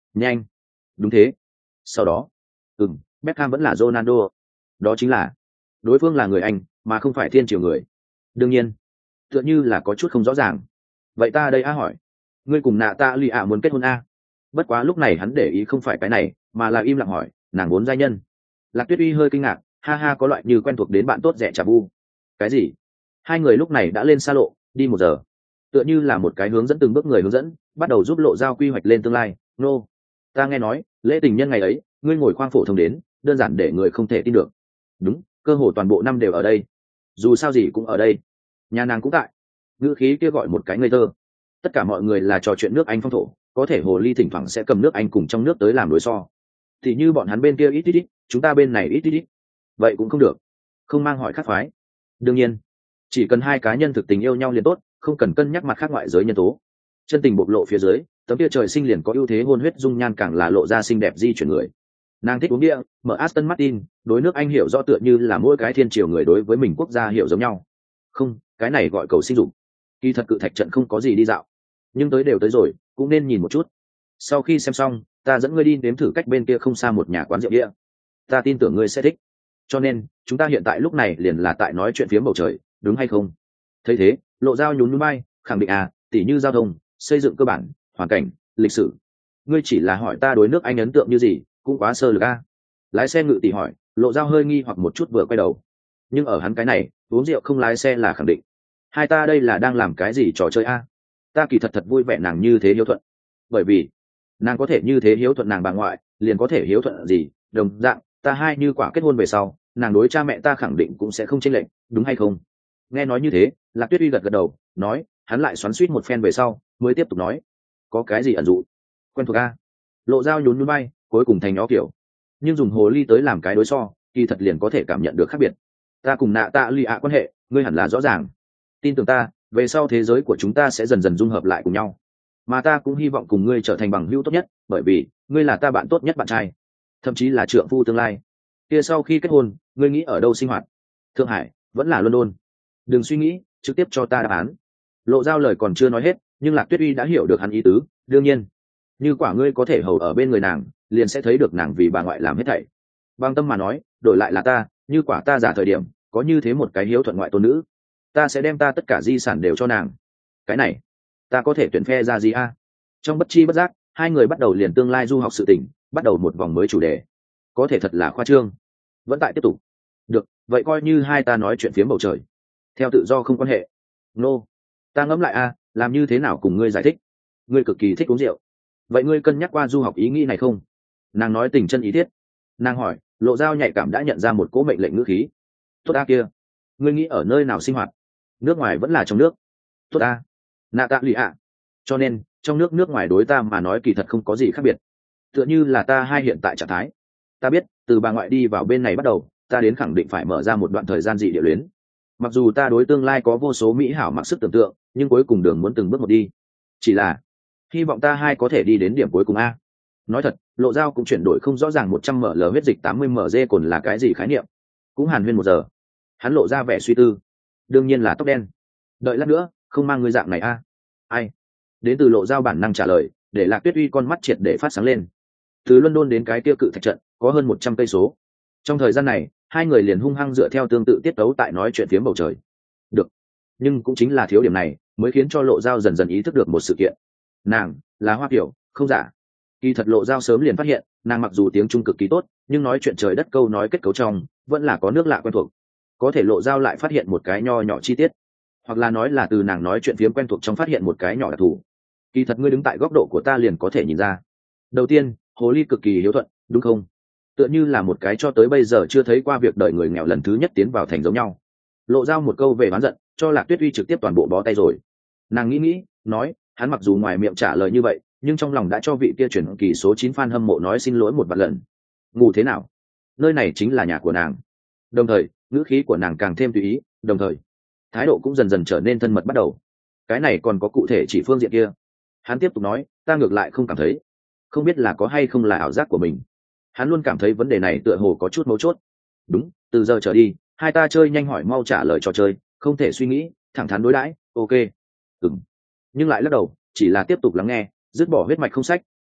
Nhanh. Đúng thế. Sau đó, Beckham vẫn là Ronaldo. Đó chính là đối phương là người Anh mà không phải thiên triều người. Đương nhiên, tựa như là có chút không rõ ràng. Vậy ta đây hỏi, ngươi cùng nạ ta lì muốn kết hôn Bất quá lúc này hắn để ý không phải cái này, mà là im lặng hỏi, nàng vốn giai nhân. Lạc Tuyết Uy hơi kinh ngạc, ha ha, có loại như quen thuộc đến bạn tốt rẻ trà vu. Cái gì? Hai người lúc này đã lên xa lộ, đi 1 giờ. Tựa như là một cái hướng dẫn từng bước người hướng dẫn, bắt đầu giúp Lộ Giao quy hoạch lên tương lai. Nô, ta nghe nói, lễ tình nhân ngày ấy, ngươi ngồi khoang phổ thông đến, đơn giản để người không thể tin được. Đúng, cơ hồ toàn bộ năm đều ở đây. Dù sao gì cũng ở đây. Nhà nàng cũng tại. Ngữ khí kia gọi một cái ngây thơ. Tất cả mọi người là trò chuyện nước Anh phong thổ, có thể hồ ly thỉnh thoảng sẽ cầm nước Anh cùng trong nước tới làm đối so. Thì như bọn hắn bên kia ít, chúng ta bên này ít. Vậy cũng không được. Không mang hỏi khác phái. Đương nhiên, chỉ cần hai cá nhân thực tình yêu nhau liền tốt, không cần cân nhắc mặt khác ngoại giới nhân tố. Chân tình bộc lộ phía dưới, tấm kia trời sinh liền có ưu thế hôn huyết dung nhan càng là lộ ra xinh đẹp di chuyển người. Nàng thích uống bia, mở Aston Martin, đối nước Anh hiểu rõ tựa như là mỗi cái thiên triều người đối với mình quốc gia hiểu giống nhau. Không, cái này gọi cầu sinh dục. Kỳ thật cự thạch trận không có gì đi dạo, nhưng tới đều tới rồi, cũng nên nhìn một chút. Sau khi xem xong, ta dẫn ngươi đi nếm thử cách bên kia không xa một nhà quán rượu địa. Ta tin tưởng ngươi sẽ thích. Cho nên, chúng ta hiện tại lúc này liền là tại nói chuyện phía bầu trời, đúng hay không? Thấy thế, Lộ Giao nhún nhún vai, khẳng định tỉ như giao thông, xây dựng cơ bản, hoàn cảnh, lịch sử. Ngươi chỉ là hỏi ta đối nước Anh ấn tượng như gì, cũng quá sơ lược Lái xe Ngự tỷ hỏi, Lộ Giao hơi nghi hoặc một chút vừa quay đầu. Nhưng ở hắn cái này, uống rượu không lái xe là khẳng định. Hai ta đây là đang làm cái gì trò chơi Ta kỳ thật vui vẻ nàng như thế hiếu thuận. Bởi vì, nàng có thể như thế hiếu thuận nàng bà ngoại, liền có thể hiếu thuận gì, đồng dạng, ta hai như quả kết hôn về sau, nàng đối cha mẹ ta khẳng định cũng sẽ không chênh lệch, đúng hay không? Nghe nói như thế, Lạc Tuyết Uy gật gật đầu, nói, hắn lại xoắn xuýt một phen về sau, mới tiếp tục nói, có cái gì ẩn dụ? Quen thuộc Lộ Giao nhún nhún bay, cuối cùng thành nó kiểu. Nhưng dùng hồ ly tới làm cái đối so, kỳ thật liền có thể cảm nhận được khác biệt. Ta cùng nạ tạ lì quan hệ, ngươi hẳn là rõ ràng. Tin tưởng ta, về sau thế giới của chúng ta sẽ dần dần dung hợp lại cùng nhau. Mà ta cũng hy vọng cùng ngươi trở thành bằng hữu tốt nhất, bởi vì ngươi là ta bạn tốt nhất bạn trai, thậm chí là trượng phu tương lai. Kia sau khi kết hôn, ngươi nghĩ ở đâu sinh hoạt? Thượng Hải, vẫn là London? Đừng suy nghĩ, trực tiếp cho ta đáp án. Lộ Giao lời còn chưa nói hết, nhưng Lạc Tuyết Uy đã hiểu được hắn ý tứ. Đương nhiên, như quả ngươi có thể hầu ở bên người nàng, liền sẽ thấy được nàng vì bà ngoại làm hết thảy. Bằng tâm mà nói, đổi lại là ta, như quả ta giả thời điểm có như thế một cái hiếu thuận ngoại tôn nữ, ta sẽ đem ta tất cả di sản đều cho nàng. Cái này, ta có thể tuyển phe ra gì Trong bất chi bất giác, hai người bắt đầu liền tương lai du học sự tình, bắt đầu một vòng mới chủ đề. Có thể thật là khoa trương. Vẫn tại tiếp tục. Được, vậy coi như hai ta nói chuyện phiếm bầu trời. Theo tự do không quan hệ. Nô, ta ngẫm lại làm như thế nào cùng ngươi giải thích? Ngươi cực kỳ thích uống rượu. Vậy ngươi cân nhắc qua du học ý nghĩ này không? Nàng nói tình chân ý thiết. Nàng hỏi, Lộ Giao nhạy cảm đã nhận ra một cỗ mệnh lệnh ngữ khí. Tốt kia, ngươi nghĩ ở nơi nào sinh hoạt? Nước ngoài vẫn là trong nước? Tốt nạ tạ lì cho nên trong nước nước ngoài đối ta mà nói kỳ thật không có gì khác biệt, tựa như là ta hai hiện tại trạng thái. Ta biết từ bà ngoại đi vào bên này bắt đầu, ta đến khẳng định phải mở ra một đoạn thời gian dị địa luyến. Mặc dù ta đối tương lai có vô số mỹ hảo mặc sức tưởng tượng, nhưng cuối cùng đường muốn từng bước một đi. Chỉ là hy vọng ta hai có thể đi đến điểm cuối cùng nói thật, Lộ Giao cũng chuyển đổi không rõ ràng 100 ml huyết dịch 80 mg cồn là cái gì khái niệm. Cũng hàn huyên 1 giờ, hắn lộ ra vẻ suy tư. Đương nhiên là tóc đen. Đợi lát nữa, không mang người dạng này ai? Đến từ Lộ Giao bản năng trả lời, để Lạc Tuyết Uy con mắt triệt để phát sáng lên. Từ London đến cái kia cự thạch trận có hơn 100 cây số. Trong thời gian này, hai người liền hung hăng dựa theo tương tự tiết tấu tại nói chuyện phiếm bầu trời. Được, nhưng cũng chính là thiếu điểm này mới khiến cho Lộ Giao dần dần ý thức được một sự kiện. Nàng là Hoa Kiều, không giả. Kỳ thật Lộ Giao sớm liền phát hiện, nàng mặc dù tiếng Trung cực kỳ tốt, nhưng nói chuyện trời đất câu nói kết cấu trong vẫn là có nước lạ quen thuộc. Có thể Lộ Giao lại phát hiện một cái nho nhỏ chi tiết, hoặc là nói là từ nàng nói chuyện phiếm quen thuộc trong phát hiện một cái nhỏ đặc thù. Kỳ thật ngươi đứng tại góc độ của ta liền có thể nhìn ra. Đầu tiên, hồ ly cực kỳ hiếu thuận, đúng không? Tựa như là một cái cho tới bây giờ chưa thấy qua việc đợi người nghèo lần thứ nhất tiến vào thành giống nhau. Lộ Giao một câu về bán giận, cho Lạc Tuyết Uy trực tiếp toàn bộ bó tay rồi. Nàng nghĩ, nói, hắn mặc dù ngoài miệng trả lời như vậy, nhưng trong lòng đã cho vị kia chuyển kỳ số 9 fan hâm mộ nói xin lỗi một vạn lần. Ngủ thế nào? Nơi này chính là nhà của nàng. Đồng thời, ngữ khí của nàng càng thêm tùy ý, đồng thời, thái độ cũng dần dần trở nên thân mật bắt đầu. Cái này còn có cụ thể chỉ phương diện kia. Hắn tiếp tục nói, ta ngược lại không cảm thấy. Không biết là có hay không là ảo giác của mình. Hắn luôn cảm thấy vấn đề này tựa hồ có chút mấu chốt. Đúng, từ giờ trở đi, hai ta chơi nhanh hỏi mau trả lời trò chơi, không thể suy nghĩ, thẳng thắn đối đãi, ok. Nhưng lại lắc đầu, chỉ là tiếp tục lắng nghe, dứt bỏ huyết mạch không sách,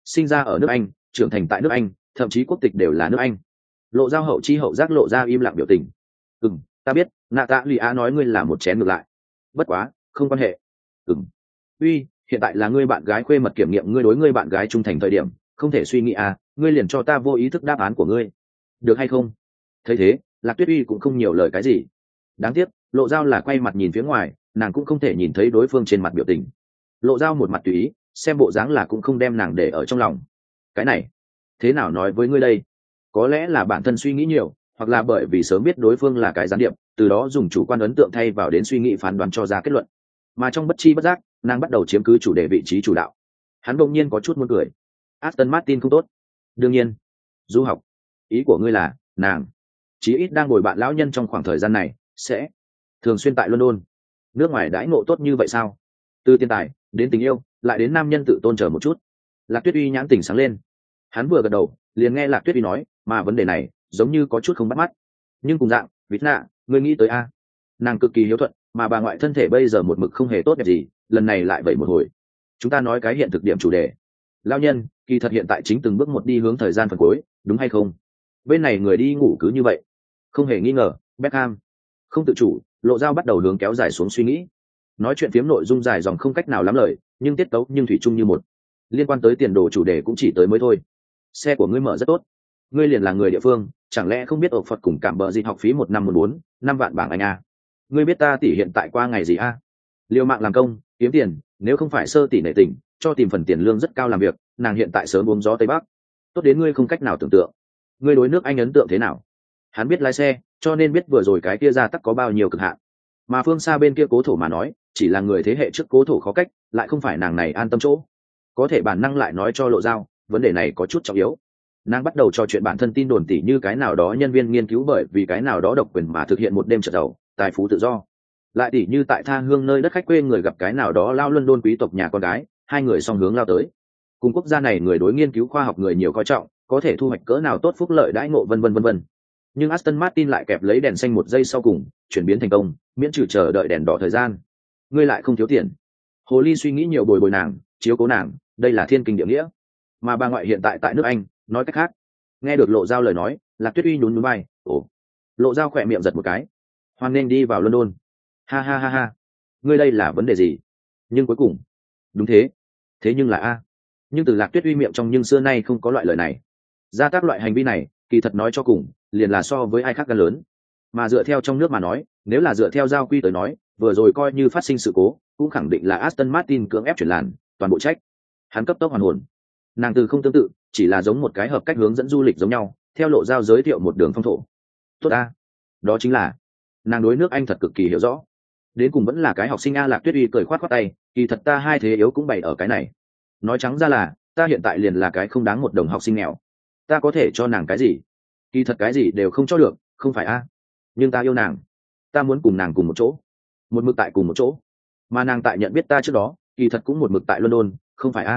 sinh ra ở nước Anh, trưởng thành tại nước Anh, thậm chí quốc tịch đều là nước Anh. Lộ Dao hậu chi hậu giác lộ ra im lặng biểu tình. Ta biết, Natalia nói ngươi là một chén ngược lại. Bất quá, không quan hệ. Uy, hiện tại là ngươi bạn gái khuê mật kiểm nghiệm ngươi đối ngươi bạn gái trung thành thời điểm, không thể suy nghĩ ngươi liền cho ta vô ý thức đáp án của ngươi. Được hay không? Thấy thế, Lạc Tuyết Uy cũng không nhiều lời cái gì. Đáng tiếc, Lộ Dao là quay mặt nhìn phía ngoài, nàng cũng không thể nhìn thấy đối phương trên mặt biểu tình. Lộ Dao một mặt tùy ý, xem bộ dáng là cũng không đem nàng để ở trong lòng. Cái này, thế nào nói với ngươi đây? Có lẽ là bản thân suy nghĩ nhiều, hoặc là bởi vì sớm biết đối phương là cái gián điệp, từ đó dùng chủ quan ấn tượng thay vào đến suy nghĩ phán đoán cho ra kết luận. Mà trong bất chi bất giác, nàng bắt đầu chiếm cứ chủ đề vị trí chủ đạo. Hắn đột nhiên có chút muốn cười. Aston Martin không tốt. Đương nhiên. Du học. Ý của ngươi là, nàng chí ít đang ngồi bạn lão nhân trong khoảng thời gian này, sẽ thường xuyên tại London. Nước ngoài đãi ngộ tốt như vậy sao? Từ tiền tài đến tình yêu, lại đến nam nhân tự tôn trở một chút. Lạc Tuyết Uy nhãn tỉnh sáng lên. Hắn vừa gật đầu, liền nghe Lạc Tuyết Uy nói, mà vấn đề này giống như có chút không bắt mắt. Nhưng cùng dạng, Vít Nạ, ngươi nghĩ tới nàng cực kỳ hiếu thuận, mà bà ngoại thân thể bây giờ một mực không hề tốt đẹp gì, lần này lại vậy một hồi. Chúng ta nói cái hiện thực điểm chủ đề. Lão nhân, kỳ thật hiện tại chính từng bước một đi hướng thời gian phần cuối, đúng hay không? Bên này người đi ngủ cứ như vậy. Không hề nghi ngờ, Beckham không tự chủ, Lộ Dao bắt đầu hướng kéo dài xuống suy nghĩ. Nói chuyện phiếm nội dung dài dòng không cách nào lắm lời, nhưng tiết tấu nhưng thủy chung như một. Liên quan tới tiền đồ chủ đề cũng chỉ tới mới thôi. Xe của ngươi mở rất tốt. Ngươi liền là người địa phương, chẳng lẽ không biết ổ Phật cùng cảm bờ gì học phí một năm 5 vạn bảng Anh Ngươi biết ta tỷ hiện tại qua ngày gì liều mạng làm công, kiếm tiền, nếu không phải sơ tỷ nể tình, cho tìm phần tiền lương rất cao làm việc, nàng hiện tại sớm uống gió Tây Bắc. Tốt đến ngươi không cách nào tưởng tượng. Ngươi đối nước Anh ấn tượng thế nào? Hắn biết lái xe, cho nên biết vừa rồi cái kia ra tắc có bao nhiêu cực hạn. Mà phương xa bên kia cố thổ mà nói, chỉ là người thế hệ trước cố thổ khó cách, lại không phải nàng này an tâm chỗ. Có thể bản năng lại nói cho Lộ Dao, vấn đề này có chút trọng yếu. Nàng bắt đầu trò chuyện bản thân tin đồn tỉ như cái nào đó nhân viên nghiên cứu bởi vì cái nào đó độc quyền mà thực hiện một đêm trật giàu, tài phú tự do. Lại tỉ như tại tha hương nơi đất khách quê người gặp cái nào đó lao London quý tộc nhà con gái, hai người song hướng lao tới. Cùng quốc gia này người đối nghiên cứu khoa học người nhiều coi trọng, có thể thu hoạch cỡ nào tốt phúc lợi đãi ngộ vân vân vân vân. Nhưng Aston Martin lại kẹp lấy đèn xanh một giây sau cùng, chuyển biến thành công, miễn trừ chờ đợi đèn đỏ thời gian. Ngươi lại không thiếu tiền. Hồ Ly suy nghĩ nhiều bồi bồi nàng, chiếu cố nàng, đây là thiên kinh địa nghĩa. Mà bà ngoại hiện tại tại nước Anh, nói cách khác. Nghe được Lộ Dao lời nói, Lạc Tuyết Uy nhún nhún vai, Lộ Dao khỏe miệng giật một cái. Hoan nên đi vào London. Ha ha ha ha. Ngươi đây là vấn đề gì? Nhưng cuối cùng, đúng thế. Thế nhưng là nhưng từ Lạc Tuyết Uy miệng trong nhưng xưa nay không có loại lời này. Gia tác loại hành vi này, kỳ thật nói cho cùng, liền là so với ai khác gan lớn. Mà dựa theo trong nước mà nói, nếu là dựa theo giao quy tới nói, vừa rồi coi như phát sinh sự cố, cũng khẳng định là Aston Martin cưỡng ép chuyển làn, toàn bộ trách. Hắn cấp tốc hoàn hồn. Nàng từ không tương tự, chỉ là giống một cái hợp cách hướng dẫn du lịch giống nhau, theo Lộ Dao giới thiệu một đường phong thổ. Tốt đó chính là nàng đối nước Anh thật cực kỳ hiểu rõ. Đến cùng vẫn là cái học sinh Lạc Tuyết Uy cười khoát khoát tay, kỳ thật ta hai thế yếu cũng bày ở cái này. Nói trắng ra là, ta hiện tại liền là cái không đáng một đồng học sinh nghèo. Ta có thể cho nàng cái gì? Kỳ thật cái gì đều không cho được, không phải nhưng ta yêu nàng, ta muốn cùng nàng cùng một chỗ, một mực tại cùng một chỗ. Mà nàng tại nhận biết ta trước đó, kỳ thật cũng một mực tại London, không phải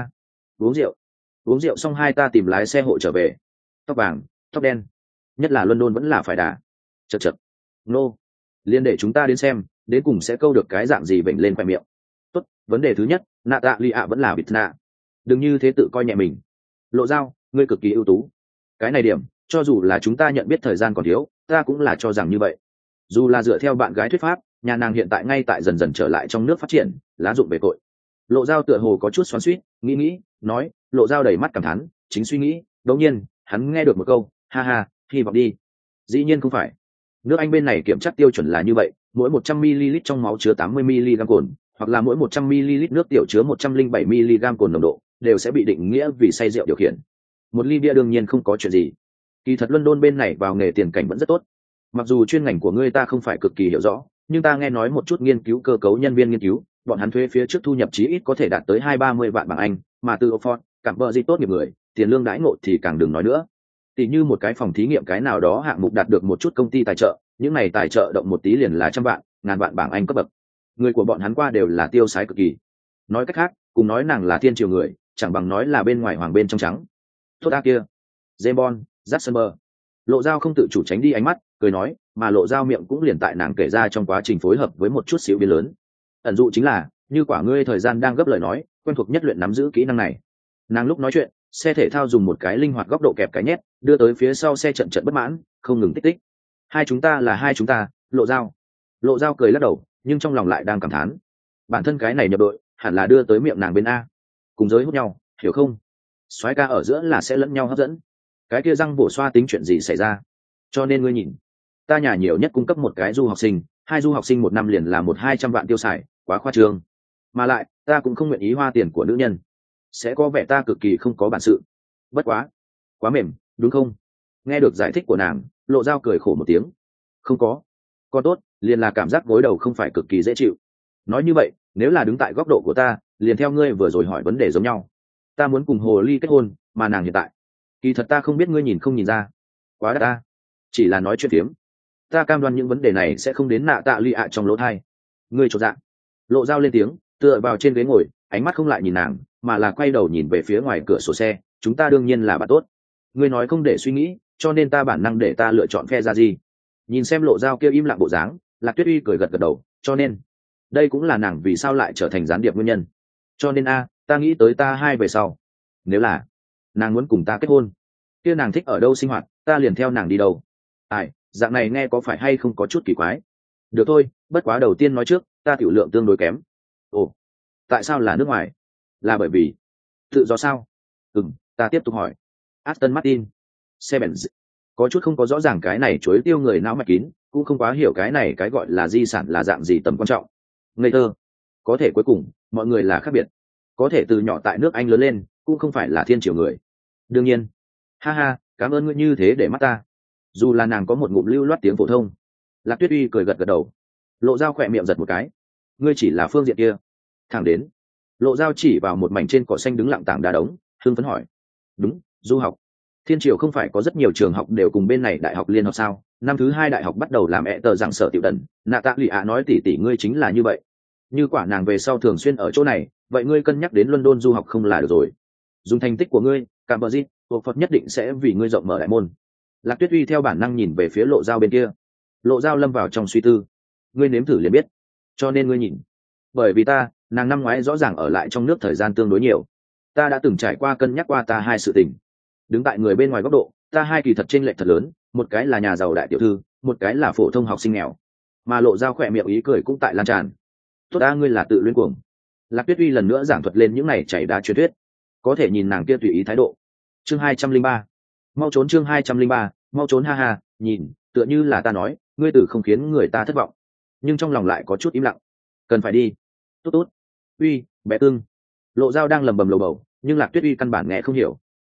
uống rượu xong hai ta tìm lái xe hộ trở về. Tóc vàng, tóc đen, nhất là London vẫn là phải đà. Chật liên để chúng ta đến xem, đến cùng sẽ câu được cái dạng gì bệnh lên khoe miệng. Tốt, vấn đề thứ nhất, Natalia vẫn là Vít Nạ. Đừng như thế tự coi nhẹ mình. Lộ Dao, ngươi cực kỳ ưu tú. Cái này điểm, cho dù là chúng ta nhận biết thời gian còn thiếu, ta cũng là cho rằng như vậy. Dù là dựa theo bạn gái thuyết pháp, nhà nàng hiện tại ngay tại dần dần trở lại trong nước phát triển, lá dụng về cội. Lộ Dao tựa hồ có chút xoắn xuýt, nghĩ, nói, Lộ Dao đầy mắt cảm thán, chính suy nghĩ, đột nhiên, hắn nghe được một câu, ha ha, hy vọng đi. Dĩ nhiên không phải. Nước Anh bên này kiểm tra tiêu chuẩn là như vậy, mỗi 100ml trong máu chứa 80mg cồn, hoặc là mỗi 100ml nước tiểu chứa 107mg cồn nồng độ, đều sẽ bị định nghĩa vì say rượu điều khiển. Một ly bia đương nhiên không có chuyện gì. Kỳ thật London bên này vào nghề tiền cảnh vẫn rất tốt. Mặc dù chuyên ngành của ngươi ta không phải cực kỳ hiểu rõ, nhưng ta nghe nói một chút nghiên cứu cơ cấu nhân viên nghiên cứu, bọn hắn thuê phía trước thu nhập chí ít có thể đạt tới 20-30 vạn bảng Anh, mà từ Oxford, cảm bờ gì tốt nghiệp người, tiền lương đãi ngộ thì càng đừng nói nữa. Tỷ như một cái phòng thí nghiệm cái nào đó hạng mục đạt được một chút công ty tài trợ, những này tài trợ động một tí liền là trăm vạn, ngàn vạn bảng Anh cấp bậc. Người của bọn hắn qua đều là tiêu sái cực kỳ. Nói cách khác, cùng nói nàng là thiên triều người, chẳng bằng nói là bên ngoài hoàng bên trong trắng. Tốt kia. James Bond, Jackson. Lộ Dao không tự chủ tránh đi ánh mắt, cười nói, mà Lộ Dao miệng cũng liền tại nàng kể ra trong quá trình phối hợp với một chút xíu biến lớn. Ẩn dụ chính là, như quả ngươi thời gian đang gấp lời nói, quen thuộc nhất luyện nắm giữ kỹ năng này. Nàng lúc nói chuyện, xe thể thao dùng một cái linh hoạt góc độ kẹp cái nhét đưa tới phía sau xe trận trận bất mãn không ngừng tích tích. Hai chúng ta là hai chúng ta. Lộ dao cười lắc đầu nhưng trong lòng lại đang cảm thán, bản thân cái này nhập đội hẳn là đưa tới miệng nàng bên a, cùng giới hút nhau, hiểu không? Soái ca ở giữa là sẽ lẫn nhau hấp dẫn, cái kia răng bổ xoa tính chuyện gì xảy ra? Cho nên ngươi nhìn, ta nhà nhiều nhất cung cấp một cái du học sinh, hai du học sinh một năm liền là 100-200 vạn tiêu xài, quá khoa trương. Mà lại ta cũng không nguyện ý hoa tiền của nữ nhân, sẽ có vẻ ta cực kỳ không có bản sự. Bất quá mềm đúng không? Nghe được giải thích của nàng, Lộ dao cười khổ một tiếng. Không có, con tốt, liền là cảm giác gối đầu không phải cực kỳ dễ chịu. Nói như vậy, nếu là đứng tại góc độ của ta, liền theo ngươi vừa rồi hỏi vấn đề giống nhau. Ta muốn cùng hồ ly kết hôn, mà nàng hiện tại, kỳ thật ta không biết ngươi nhìn không nhìn ra. Quá đắt ta, chỉ là nói chuyện phiếm. Ta cam đoan những vấn đề này sẽ không đến nạ tạ ly ạ trong lỗ thai. Ngươi chột dạ. Lộ dao lên tiếng, tựa vào trên ghế ngồi, ánh mắt không lại nhìn nàng, mà là quay đầu nhìn về phía ngoài cửa sổ xe. Chúng ta đương nhiên là bạn tốt. Ngươi nói không để suy nghĩ, cho nên ta bản năng để ta lựa chọn phe ra gì. Nhìn xem Lộ dao kia im lặng bộ dáng, Lạc Tuyết Uy cười gật gật đầu, cho nên đây cũng là nàng vì sao lại trở thành gián điệp nguyên nhân. Cho nên ta nghĩ tới ta hai về sau, nếu là nàng muốn cùng ta kết hôn, kia nàng thích ở đâu sinh hoạt, ta liền theo nàng đi đâu. Ai, dạng này nghe có phải hay không có chút kỳ quái? Được thôi, bất quá đầu tiên nói trước, ta tiểu lượng tương đối kém. Ồ, tại sao là nước ngoài? Là bởi vì tự do sao? Ta tiếp tục hỏi. Aston Martin, xe Benz. Có chút không có rõ ràng cái này chối tiêu người não mạch kín, cũng không quá hiểu cái này cái gọi là di sản là dạng gì tầm quan trọng. Ngây thơ. Có thể cuối cùng, mọi người là khác biệt. Có thể từ nhỏ tại nước Anh lớn lên, cũng không phải là thiên triều người. Đương nhiên. Ha ha, cảm ơn ngươi như thế để mắt ta. Dù là nàng có một ngụm lưu loát tiếng phổ thông. Lạc Tuyết Uy cười gật gật đầu. Lộ dao khỏe miệng giật một cái. Ngươi chỉ là phương diện kia. Thẳng đến. Lộ dao chỉ vào một mảnh trên cỏ xanh đứng lặng tảng đá đống, hưng phấn hỏi. Đúng, du học. Thiên triều không phải có rất nhiều trường học đều cùng bên này đại học liên học sao? Năm thứ 2 đại học bắt đầu làm tờ giảng sở tiểu đần, nạ tạ lụy ạ nói tỷ ngươi chính là như vậy. Như quả nàng về sau thường xuyên ở chỗ này, vậy ngươi cân nhắc đến London du học không là được rồi. Dùng thành tích của ngươi, Cambridge, Oxford nhất định sẽ vì ngươi rộng mở đại môn. Lạc Tuyết Uy theo bản năng nhìn về phía Lộ dao bên kia. Lộ dao lâm vào trong suy tư. Ngươi nếm thử liền biết. Cho nên ngươi nhìn. Bởi vì nàng năm ngoái rõ ràng ở lại trong nước thời gian tương đối nhiều. Ta đã từng trải qua cân nhắc qua ta hai sự tình. Đứng tại người bên ngoài góc độ, ta hai kỳ thật chênh lệch thật lớn, một cái là nhà giàu đại tiểu thư, một cái là phổ thông học sinh nghèo. Mà Lộ dao khỏe miệng ý cười cũng tại lan tràn. Tốt ngươi là tự luyến cuồng. Lạc Tuyết Uy lần nữa giảng thuật lên những này chảy đá truyền thuyết. Có thể nhìn nàng kia tùy ý thái độ. Chương 203. Mau trốn, chương 203, mau trốn, ha ha, nhìn, tựa như là ta nói, ngươi tử không khiến người ta thất vọng. Nhưng trong lòng lại có chút im lặng. Cần phải đi. Tốt tốt. Uy, bé cưng. Lộ dao đang lầm bầm lầu bầu, nhưng Lạc Tuyết Uy căn bản nghe không hiểu.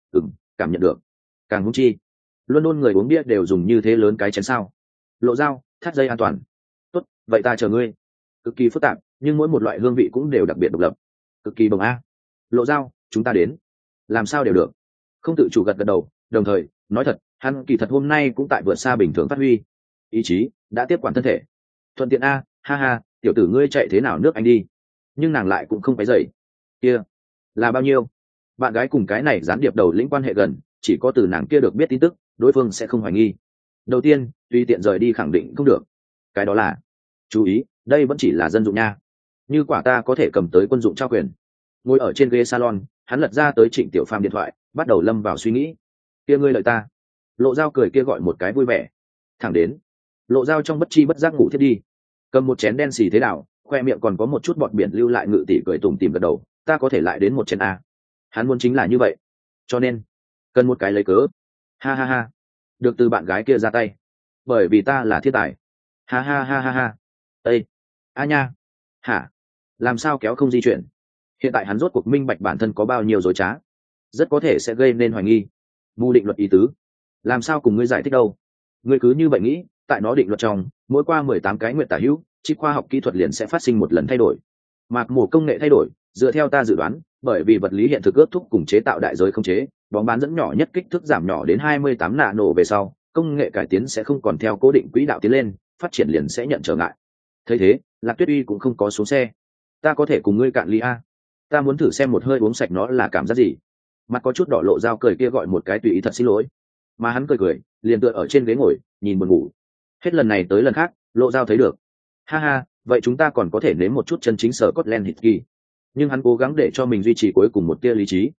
Cảm nhận được. Càng hung chi. London người uống bia đều dùng như thế lớn cái chén sao? Lộ dao, thắt dây an toàn. Tốt, vậy ta chờ ngươi. Cực kỳ phức tạp, nhưng mỗi một loại hương vị cũng đều đặc biệt độc lập. Cực kỳ bồng a. Lộ dao, chúng ta đến. Làm sao đều được. Không tự chủ gật gật đầu, đồng thời nói thật, hắn kỳ thật hôm nay cũng tại vượt xa bình thường phát huy. Ý chí đã tiếp quản thân thể. Thuận tiện ha ha, tiểu tử ngươi chạy thế nào nước Anh đi? Nhưng nàng lại cũng không phải dậy. Kia là bao nhiêu? Bạn gái cùng cái này gián điệp đầu lĩnh quan hệ gần, chỉ có từ nàng kia được biết tin tức, đối phương sẽ không hoài nghi. Đầu tiên, tùy tiện rời đi khẳng định không được. Cái đó là, chú ý, đây vẫn chỉ là dân dụng nha. Như quả ta có thể cầm tới quân dụng trao quyền. Ngồi ở trên ghế salon, hắn lật ra tới Trịnh Tiểu Phàm điện thoại, bắt đầu lâm vào suy nghĩ. Kia ngươi lợi ta. Lộ dao cười kia gọi một cái vui vẻ. Thẳng đến, Lộ dao trong bất chi bất giác ngủ thiết đi. Cầm một chén đen xì thế nào, khoe miệng còn có một chút bọt biển lưu lại, ngự tỷ cười tủm tỉm gật đầu, ta có thể lại đến một chén a. Hắn muốn chính là như vậy. Cho nên, cần một cái lấy cớ. Ha ha ha. Được từ bạn gái kia ra tay. Bởi vì ta là thiên tài. Ha ha ha ha ha. Ê. A nha. Hả? Làm sao kéo không di chuyển? Hiện tại hắn rốt cuộc minh bạch bản thân có bao nhiêu dối trá. Rất có thể sẽ gây nên hoài nghi. Mưu định luật ý tứ. Làm sao cùng ngươi giải thích đâu? Ngươi cứ như vậy nghĩ, tại nó định luật trong, mỗi qua 18 cái nguyện tả hữu, chi khoa học kỹ thuật liền sẽ phát sinh một lần thay đổi. Mạc mổ công nghệ thay đổi, dựa theo ta dự đoán, bởi vì vật lý hiện thực ước thúc cùng chế tạo đại giới không chế, bóng bán dẫn nhỏ nhất kích thước giảm nhỏ đến 28 nano về sau, công nghệ cải tiến sẽ không còn theo cố định quỹ đạo tiến lên, phát triển liền sẽ nhận trở ngại. Thấy thế, Lạc Tuyết Uy cũng không có xuống xe. Ta có thể cùng ngươi cạn ly a. Ta muốn thử xem một hơi uống sạch nó là cảm giác gì. Mặt có chút đỏ, Lộ dao cười kia gọi một cái tùy ý thật xin lỗi. Mà hắn cười, liền tựa ở trên ghế ngồi, nhìn buồn ngủ. Hết lần này tới lần khác, Lộ dao thấy được. Ha ha, vậy chúng ta còn có thể nếm một chút chân chính sở Scotland Whisky. Nhưng hắn cố gắng để cho mình duy trì cuối cùng một tia lý trí.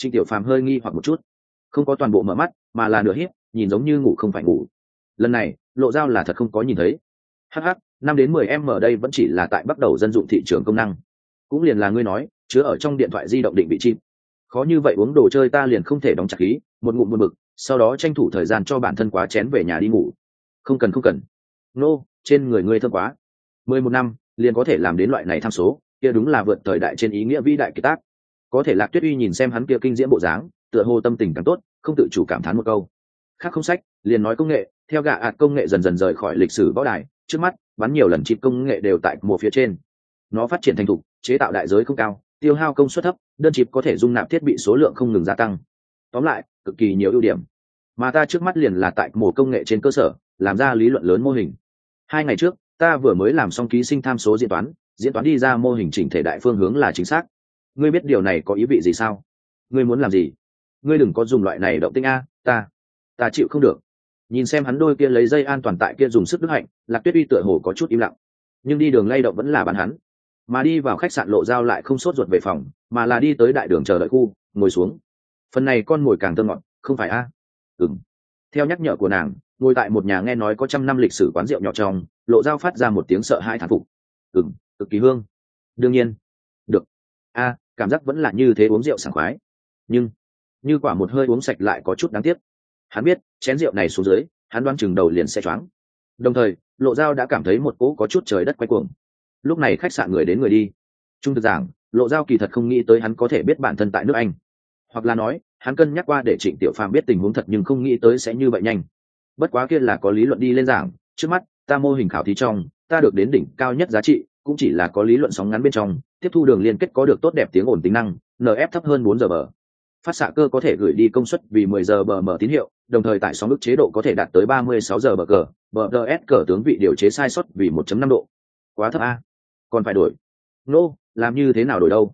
Trịnh Tiểu Phàm hơi nghi hoặc một chút, không có toàn bộ mở mắt mà là nửa híp, nhìn giống như ngủ không phải ngủ. Lần này Lộ Dao là thật không có nhìn thấy. Hh, 5 đến 10 em ở đây vẫn chỉ là tại bắt đầu dân dụng thị trường công năng, cũng liền là ngươi nói chứa ở trong điện thoại di động định vị chip. Khó như vậy uống đồ chơi ta liền không thể đóng chặt khí, một ngụm buồn bực, sau đó tranh thủ thời gian cho bản thân quá chén về nhà đi ngủ. Không cần không cần. Nô, trên người ngươi thơm quá. 11 năm liền có thể làm đến loại này tham số, kia đúng là vượt thời đại trên ý nghĩa vĩ đại kỳ tác. Có thể Lạc Tuyết Uy nhìn xem hắn kia kinh diễm bộ dáng, tựa hồ tâm tình càng tốt, không tự chủ cảm thán một câu. Khác không sách, liền nói công nghệ, theo gạ ạt công nghệ dần dần rời khỏi lịch sử võ đài, trước mắt bắn nhiều lần chip công nghệ đều tại một phía trên. Nó phát triển thành thục, chế tạo đại giới không cao, tiêu hao công suất thấp, đơn chip có thể dung nạp thiết bị số lượng không ngừng gia tăng. Tóm lại, cực kỳ nhiều ưu điểm. Mà ta trước mắt liền là tại một công nghệ trên cơ sở, làm ra lý luận lớn mô hình. 2 ngày trước, ta vừa mới làm xong ký sinh tham số diễn toán đi ra mô hình chỉnh thể đại phương hướng là chính xác. Ngươi biết điều này có ý vị gì sao? Ngươi muốn làm gì? Ngươi đừng có dùng loại này động tĩnh a, ta chịu không được. Nhìn xem hắn đôi kia lấy dây an toàn tại kia dùng sức đức hạnh, Lạc Tuyết Uy tựa hồ có chút im lặng, nhưng đi đường lay động vẫn là bàn hắn. Mà đi vào khách sạn Lộ Dao lại không sốt ruột về phòng, mà là đi tới đại đường chờ đợi khu, ngồi xuống. Phần này con ngồi càng thơm ngọt, không phải a? Ừm. Theo nhắc nhở của nàng, ngồi tại một nhà nghe nói có 100 năm lịch sử quán rượu nhỏ trong, Lộ Dao phát ra một tiếng sợ hãi thán phục. Cực kỳ hương. Đương nhiên. Được. A, cảm giác vẫn là như thế, uống rượu sảng khoái. Nhưng như quả một hơi uống sạch lại có chút đáng tiếc. Hắn biết, chén rượu này xuống dưới, hắn đoán chừng đầu liền sẽ choáng. Đồng thời, Lộ Dao đã cảm thấy một cỗ có chút trời đất quay cuồng. Lúc này khách sạn người đến người đi. Trung thực giảng, Lộ Dao kỳ thật không nghĩ tới hắn có thể biết bản thân tại nước Anh. Hoặc là nói, hắn cân nhắc qua để Trịnh Tiểu Phàm biết tình huống thật nhưng không nghĩ tới sẽ như vậy nhanh. Bất quá kia là có lý luận đi lên giảng, trước mắt, ta mô hình khảo thí trong, ta được đến đỉnh cao nhất giá trị, cũng chỉ là có lý luận sóng ngắn bên trong, tiếp thu đường liên kết có được tốt đẹp tiếng ổn tính năng, NF thấp hơn 4 giờ bờ. Phát xạ cơ có thể gửi đi công suất vì 10 giờ bờ mở tín hiệu, đồng thời tải sóng ức chế độ có thể đạt tới 36 giờ bờ cờ, BDS cờ tướng vị điều chế sai sót vì 1.5 độ. Quá thấp a. Còn phải đổi. Làm như thế nào đổi đâu?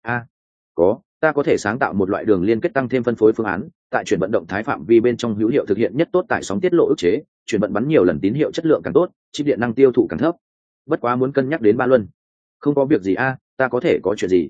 Ta có thể sáng tạo một loại đường liên kết tăng thêm phân phối phương án, tại chuyển vận động thái phạm vi bên trong hữu hiệu thực hiện nhất tốt tải sóng tiết lộ ức chế, chuyển vận bắn nhiều lần tín hiệu chất lượng càng tốt, chip điện năng tiêu thụ càng thấp. Bất quá muốn cân nhắc đến ba luân. Không có việc gì a, ta có thể có chuyện gì?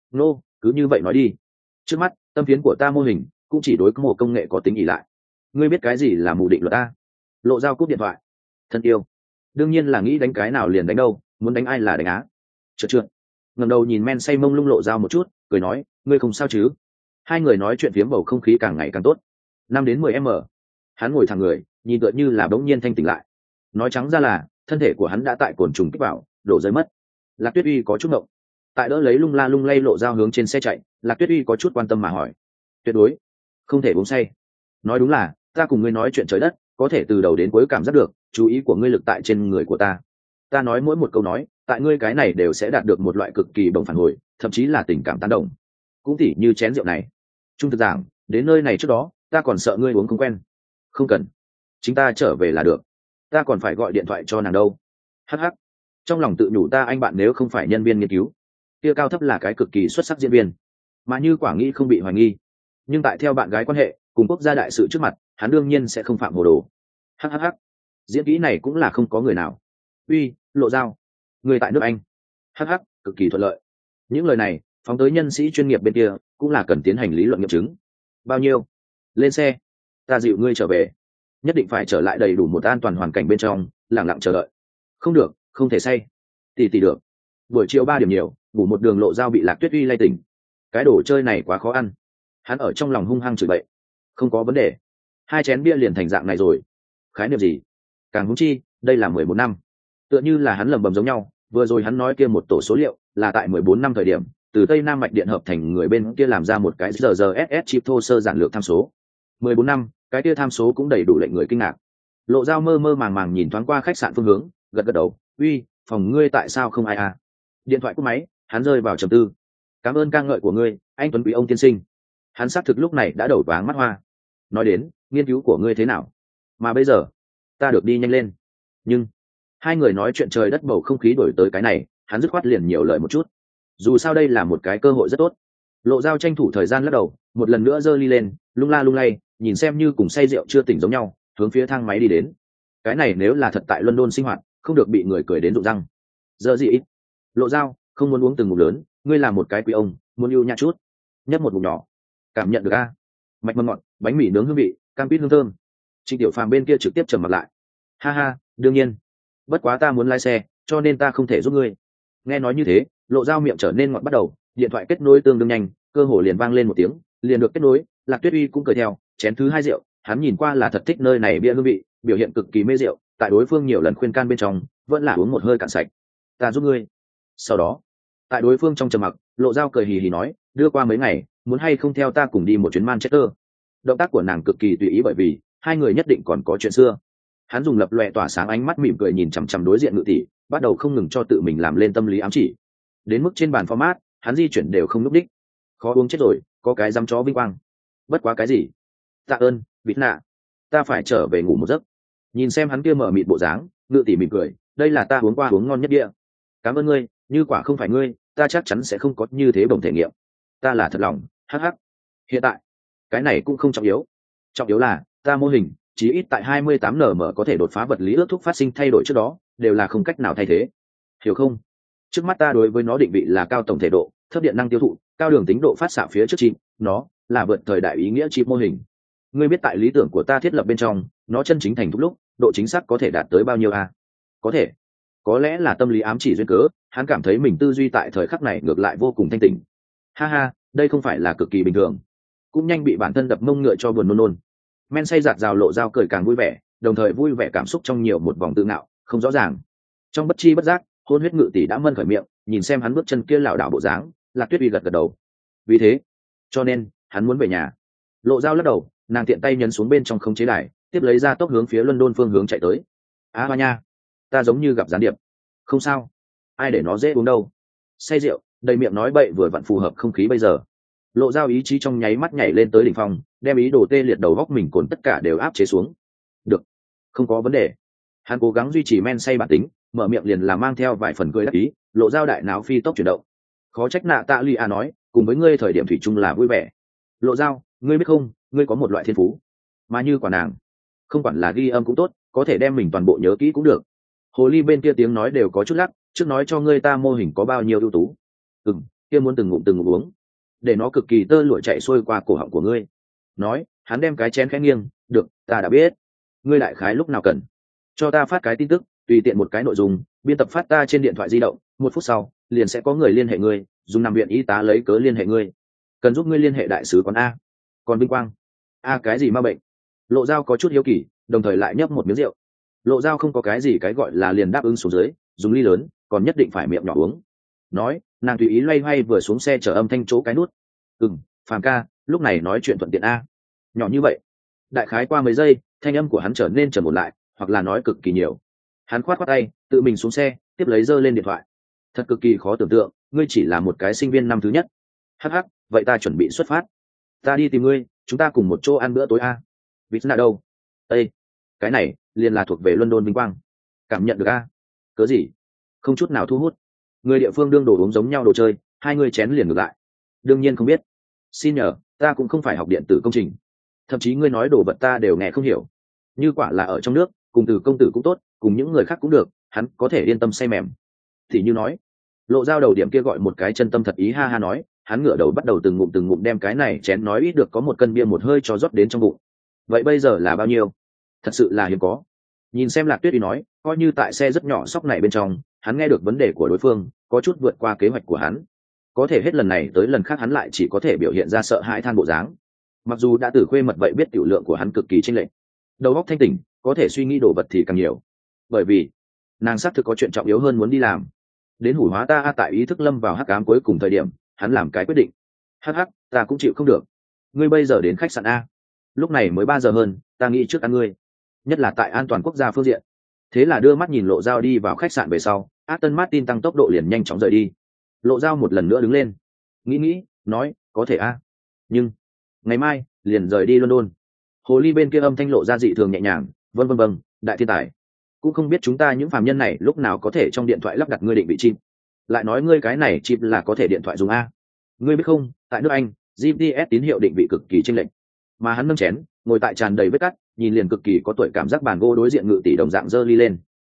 Cứ như vậy nói đi. Trước mắt, tâm phiến của ta mô hình cũng chỉ đối có một công nghệ có tính ỷ lại. Ngươi biết cái gì là mù định luật a? Lộ Dao cúp điện thoại. Thân yêu, đương nhiên là nghĩ đánh cái nào liền đánh đâu, muốn đánh ai là đánh á. Trượt. Ngẩng đầu nhìn men say mông lung Lộ Dao một chút, cười nói, ngươi không sao chứ? Hai người nói chuyện phiếm, bầu không khí càng ngày càng tốt. 5 đến 10 m. Hắn ngồi thẳng người, nhìn tựa như là bỗng nhiên thanh tỉnh lại. Nói trắng ra là, thân thể của hắn đã tại cồn trùng kích vào, đổ rơi mất. Lạc Tuyết Uy có chút động. Tại đỡ lấy lung la lung lay Lộ Dao hướng trên xe chạy, Lạc Tuyết Uy có chút quan tâm mà hỏi, tuyệt đối không thể uống say. Nói đúng là, ta cùng ngươi nói chuyện trời đất, có thể từ đầu đến cuối cảm giác được chú ý của ngươi lực tại trên người của ta. Ta nói mỗi một câu nói, tại ngươi cái này đều sẽ đạt được một loại cực kỳ bồng phản hồi, thậm chí là tình cảm tán đồng. Cũng tỉ như chén rượu này. Trung thực giảng, đến nơi này trước đó, ta còn sợ ngươi uống không quen. Không cần, chính ta trở về là được. Ta còn phải gọi điện thoại cho nàng đâu. Hắc. Trong lòng tự nhủ ta anh bạn nếu không phải nhân viên nghiên cứu, kia cao thấp là cái cực kỳ xuất sắc diễn viên. Mà như quả nghĩ không bị hoài nghi, nhưng tại theo bạn gái quan hệ cùng quốc gia đại sự trước mặt, hắn đương nhiên sẽ không phạm hồ đồ. Hắc. Diễn kỹ này cũng là không có người nào. Uy, Lộ Dao, người tại nước Anh. Hắc, cực kỳ thuận lợi. Những lời này phóng tới nhân sĩ chuyên nghiệp bên kia cũng là cần tiến hành lý luận nghiệm chứng. Bao nhiêu? Lên xe, ta dịu ngươi trở về. Nhất định phải trở lại đầy đủ một an toàn hoàn cảnh bên trong, lặng lặng chờ đợi. Không được, không thể say. Tỷ được. Buổi chiều 3 điểm nhiều, ngủ một đường Lộ Dao bị Lạc Tuyết Uy lay tỉnh. Cái đồ chơi này quá khó ăn. Hắn ở trong lòng hung hăng chửi bậy. Không có vấn đề. 2 chén bia liền thành dạng này rồi. Khái niệm gì? Càng húng chi, đây là 11 năm. Tựa như là hắn lầm bầm giống nhau, vừa rồi hắn nói kia một tổ số liệu là tại 14 năm thời điểm, từ Tây Nam mạch điện hợp thành người bên kia làm ra một cái RGSS chip thô sơ giản lược tham số. 14 năm, cái kia tham số cũng đầy đủ lệnh người kinh ngạc. Lộ Dao mơ mơ màng màng nhìn thoáng qua khách sạn phương hướng, gật đầu, "Uy, phòng ngươi tại sao không ai à?" Điện thoại cúp máy, hắn rơi vào trầm tư. "Cảm ơn ca ngợi của ngươi, anh tuấn quý ông tiên sinh." Hắn xác thực lúc này đã đầu váng mắt hoa. "Nói đến, nghiên cứu của ngươi thế nào? Mà bây giờ, ta được đi nhanh lên." Nhưng hai người nói chuyện trời đất, bầu không khí đổi tới cái này, hắn dứt khoát liền nhiều lời một chút. Dù sao đây là một cái cơ hội rất tốt. Lộ Dao tranh thủ thời gian lắc đầu, một lần nữa giơ ly lên, lung la lung lay, nhìn xem như cùng say rượu chưa tỉnh giống nhau, hướng phía thang máy đi đến. Cái này nếu là thật tại London sinh hoạt, không được bị người cười đến rụng răng. Giờ gì? Lộ Dao, không muốn uống từng ngụm lớn, ngươi là một cái quý ông, muốn yêu nhã chút. Nhấp một ngụm nhỏ. cảm nhận được a. Mạch mầm ngọt, bánh mì nướng hương vị, cam quýt hương thơm. Trịnh Tiểu Phàm bên kia trực tiếp trầm mặt lại. Ha ha, đương nhiên. Bất quá ta muốn lái xe, cho nên ta không thể giúp ngươi. Nghe nói như thế, Lộ Dao miệng trở nên ngọt bắt đầu, điện thoại kết nối tương đương nhanh, cơ hồ liền vang lên một tiếng, liền được kết nối. Lạc Tuyết Uy cũng cười theo, chén thứ hai rượu, hắn nhìn qua là thật thích nơi này bia hương vị, biểu hiện cực kỳ mê rượu, tại đối phương nhiều lần khuyên can bên trong, vẫn là uống một hơi cạn sạch. Ta giúp ngươi. Sau đó, tại đối phương trong trầm mặc, Lộ Dao cười hì hì nói, đưa qua mấy ngày, muốn hay không theo ta cùng đi một chuyến Manchester. Động tác của nàng cực kỳ tùy ý bởi vì hai người nhất định còn có chuyện xưa. Hắn dùng lập lòe tỏa sáng ánh mắt mỉm cười nhìn chằm chằm đối diện Ngự tỷ, bắt đầu không ngừng cho tự mình làm lên tâm lý ám chỉ. Đến mức trên bàn format, hắn di chuyển đều không lúc đích. Khó uống chết rồi, có cái dám chó vinh quang. Bất quá cái gì? Tạ ơn, Vịt Nạ. Ta phải trở về ngủ một giấc. Nhìn xem hắn kia mở mịt bộ dáng, Ngự tỷ mỉm cười, đây là ta uống qua uống ngon nhất địa. Cảm ơn ngươi, như quả không phải ngươi, ta chắc chắn sẽ không có như thế bổng thể nghiệm. Ta là thật lòng, hắc hắc. Hiện tại, cái này cũng không trọng yếu. Trọng yếu là, ta mô hình, chí ít tại 28 nm có thể đột phá vật lý ước thúc phát sinh thay đổi trước đó, đều là không cách nào thay thế. Hiểu không? Trước mắt ta đối với nó định vị là cao tổng thể độ, thấp điện năng tiêu thụ, cao đường tính độ phát xạ phía trước chip, nó là vượt thời đại ý nghĩa chip mô hình. Ngươi biết tại lý tưởng của ta thiết lập bên trong, nó chân chính thành thúc lúc, độ chính xác có thể đạt tới bao nhiêu a? Có thể. Có lẽ là tâm lý ám chỉ duyên cớ, hắn cảm thấy mình tư duy tại thời khắc này ngược lại vô cùng thanh tỉnh. Ha ha, đây không phải là cực kỳ bình thường. Cũng nhanh bị bản thân đập mông ngựa cho buồn nôn nôn. Men say giạt rào Lộ Dao cười càng vui vẻ, đồng thời vui vẻ cảm xúc trong nhiều một vòng tự ngạo, không rõ ràng. Trong bất chi bất giác, hôn huyết Ngự tỷ đã mân khởi miệng, nhìn xem hắn bước chân kia lảo đảo bộ dáng, Lạc Tuyết Uy gật gật đầu. Vì thế, cho nên hắn muốn về nhà. Lộ Dao lắc đầu, nàng tiện tay nhấn xuống bên trong khống chế đài, tiếp lấy ra tốc hướng phía London phương hướng chạy tới. Hoa nha, ta giống như gặp gián điệp. Không sao, ai để nó dễ uống đâu. Say rượu, đầy miệng nói bậy vừa vặn phù hợp không khí bây giờ. Lộ Dao ý chí trong nháy mắt nhảy lên tới đỉnh phong, đem ý đồ tê liệt đầu góc mình cồn tất cả đều áp chế xuống. Được, không có vấn đề. Hắn cố gắng duy trì men say bản tính, mở miệng liền là mang theo vài phần cười đắc ý. Lộ Dao đại não phi tốc chuyển động. Khó trách Nạ Tạ Lia nói, cùng với ngươi thời điểm thủy chung là vui vẻ. Lộ Dao, ngươi biết không, ngươi có một loại thiên phú, mà như quả nàng, không quản là ghi âm cũng tốt, có thể đem mình toàn bộ nhớ kỹ cũng được. Hồ ly bên kia tiếng nói đều có chút lắc, trước nói cho ngươi ta mô hình có bao nhiêu ưu tú. Kia muốn từng ngụm uống, để nó cực kỳ tơ lụa chạy xuôi qua cổ họng của ngươi. Nói, hắn đem cái chén khẽ nghiêng, được, ta đã biết. Ngươi đại khái lúc nào cần, cho ta phát cái tin tức, tùy tiện một cái nội dung, biên tập phát ta trên điện thoại di động, 1 phút sau, liền sẽ có người liên hệ ngươi, dùng nằm viện y tá lấy cớ liên hệ ngươi. Cần giúp ngươi liên hệ đại sứ quán a. Còn vinh quang. A cái gì ma bệnh? Lộ Dao có chút hiếu kỳ, đồng thời lại nhấp một miếng rượu. Lộ Dao không có cái gì cái gọi là liền đáp ứng xuống dưới, dùng ly lớn, còn nhất định phải miệng nhỏ uống. Nói, nàng tùy ý loay hoay vừa xuống xe chở âm thanh chỗ cái nút. Phàm ca, lúc này nói chuyện thuận tiện a. Nhỏ như vậy. Đại khái qua mấy giây, thanh âm của hắn trở nên trầm một lại, hoặc là nói cực kỳ nhiều. Hắn khoát tay, tự mình xuống xe, tiếp lấy giơ lên điện thoại. Thật cực kỳ khó tưởng tượng, ngươi chỉ là một cái sinh viên năm thứ nhất. Hắc hắc, vậy ta chuẩn bị xuất phát. Ta đi tìm ngươi, chúng ta cùng một chỗ ăn bữa tối a. Vịt Nạ đâu? Ê, cái này liền là thuộc về London vinh quang. Cảm nhận được a? Cớ gì? Không chút nào thu hút. Người địa phương đương đồ uống giống nhau đồ chơi, hai người chén liền ngược lại. Đương nhiên không biết. Xin nhờ, ta cũng không phải học điện tử công trình, thậm chí ngươi nói đồ vật ta đều nghe không hiểu. Như quả là ở trong nước, cùng từ công tử cũng tốt, cùng những người khác cũng được, hắn có thể yên tâm say mềm. Thì như nói, Lộ Dao đầu điểm kia gọi một cái chân tâm thật ý ha ha nói, hắn ngửa đầu bắt đầu từng ngụm đem cái này chén nói ít được có 1 cân bia một hơi cho rót đến trong bụng. Vậy bây giờ là bao nhiêu? Thật sự là hiếm có. Nhìn xem Lạc Tuyết Uy nói, coi như tại xe rất nhỏ sóc này bên trong, hắn nghe được vấn đề của đối phương, có chút vượt qua kế hoạch của hắn. Có thể hết lần này tới lần khác hắn lại chỉ có thể biểu hiện ra sợ hãi than bộ dáng. Mặc dù đã từ khuê mật vậy biết tiểu lượng của hắn cực kỳ chênh lệch, đầu óc thanh tỉnh, có thể suy nghĩ đồ vật thì càng nhiều. Bởi vì nàng xác thực có chuyện trọng yếu hơn muốn đi làm. Đến hủ hóa ta tại ý thức lâm vào hắc ám cuối cùng thời điểm, hắn làm cái quyết định. Hắc hắc, ta cũng chịu không được. Ngươi bây giờ đến khách sạn a. Lúc này mới 3 giờ hơn, ta nghĩ trước ăn ngươi. Nhất là tại an toàn quốc gia phương diện. Thế là đưa mắt nhìn Lộ Dao đi vào khách sạn về sau, Aston Martin tăng tốc độ liền nhanh chóng rời đi. Lộ Dao một lần nữa đứng lên, nghĩ, nói, có thể a, nhưng ngày mai liền rời đi London. Hồ ly bên kia âm thanh lộ ra dị thường nhẹ nhàng, vâng, đại thiên tài. Cũng không biết chúng ta những phàm nhân này lúc nào có thể trong điện thoại lắp đặt ngươi định vị chip. Lại nói ngươi cái này chip là có thể điện thoại dùng a. Ngươi biết không, tại nước Anh, GPS tín hiệu định vị cực kỳ chênh lệch. Mà hắn nâng chén, ngồi tại tràn đầy vết cắt, nhìn liền cực kỳ có tuổi cảm giác bàn gỗ đối diện Ngự tỷ đồng dạng giơ ly lên.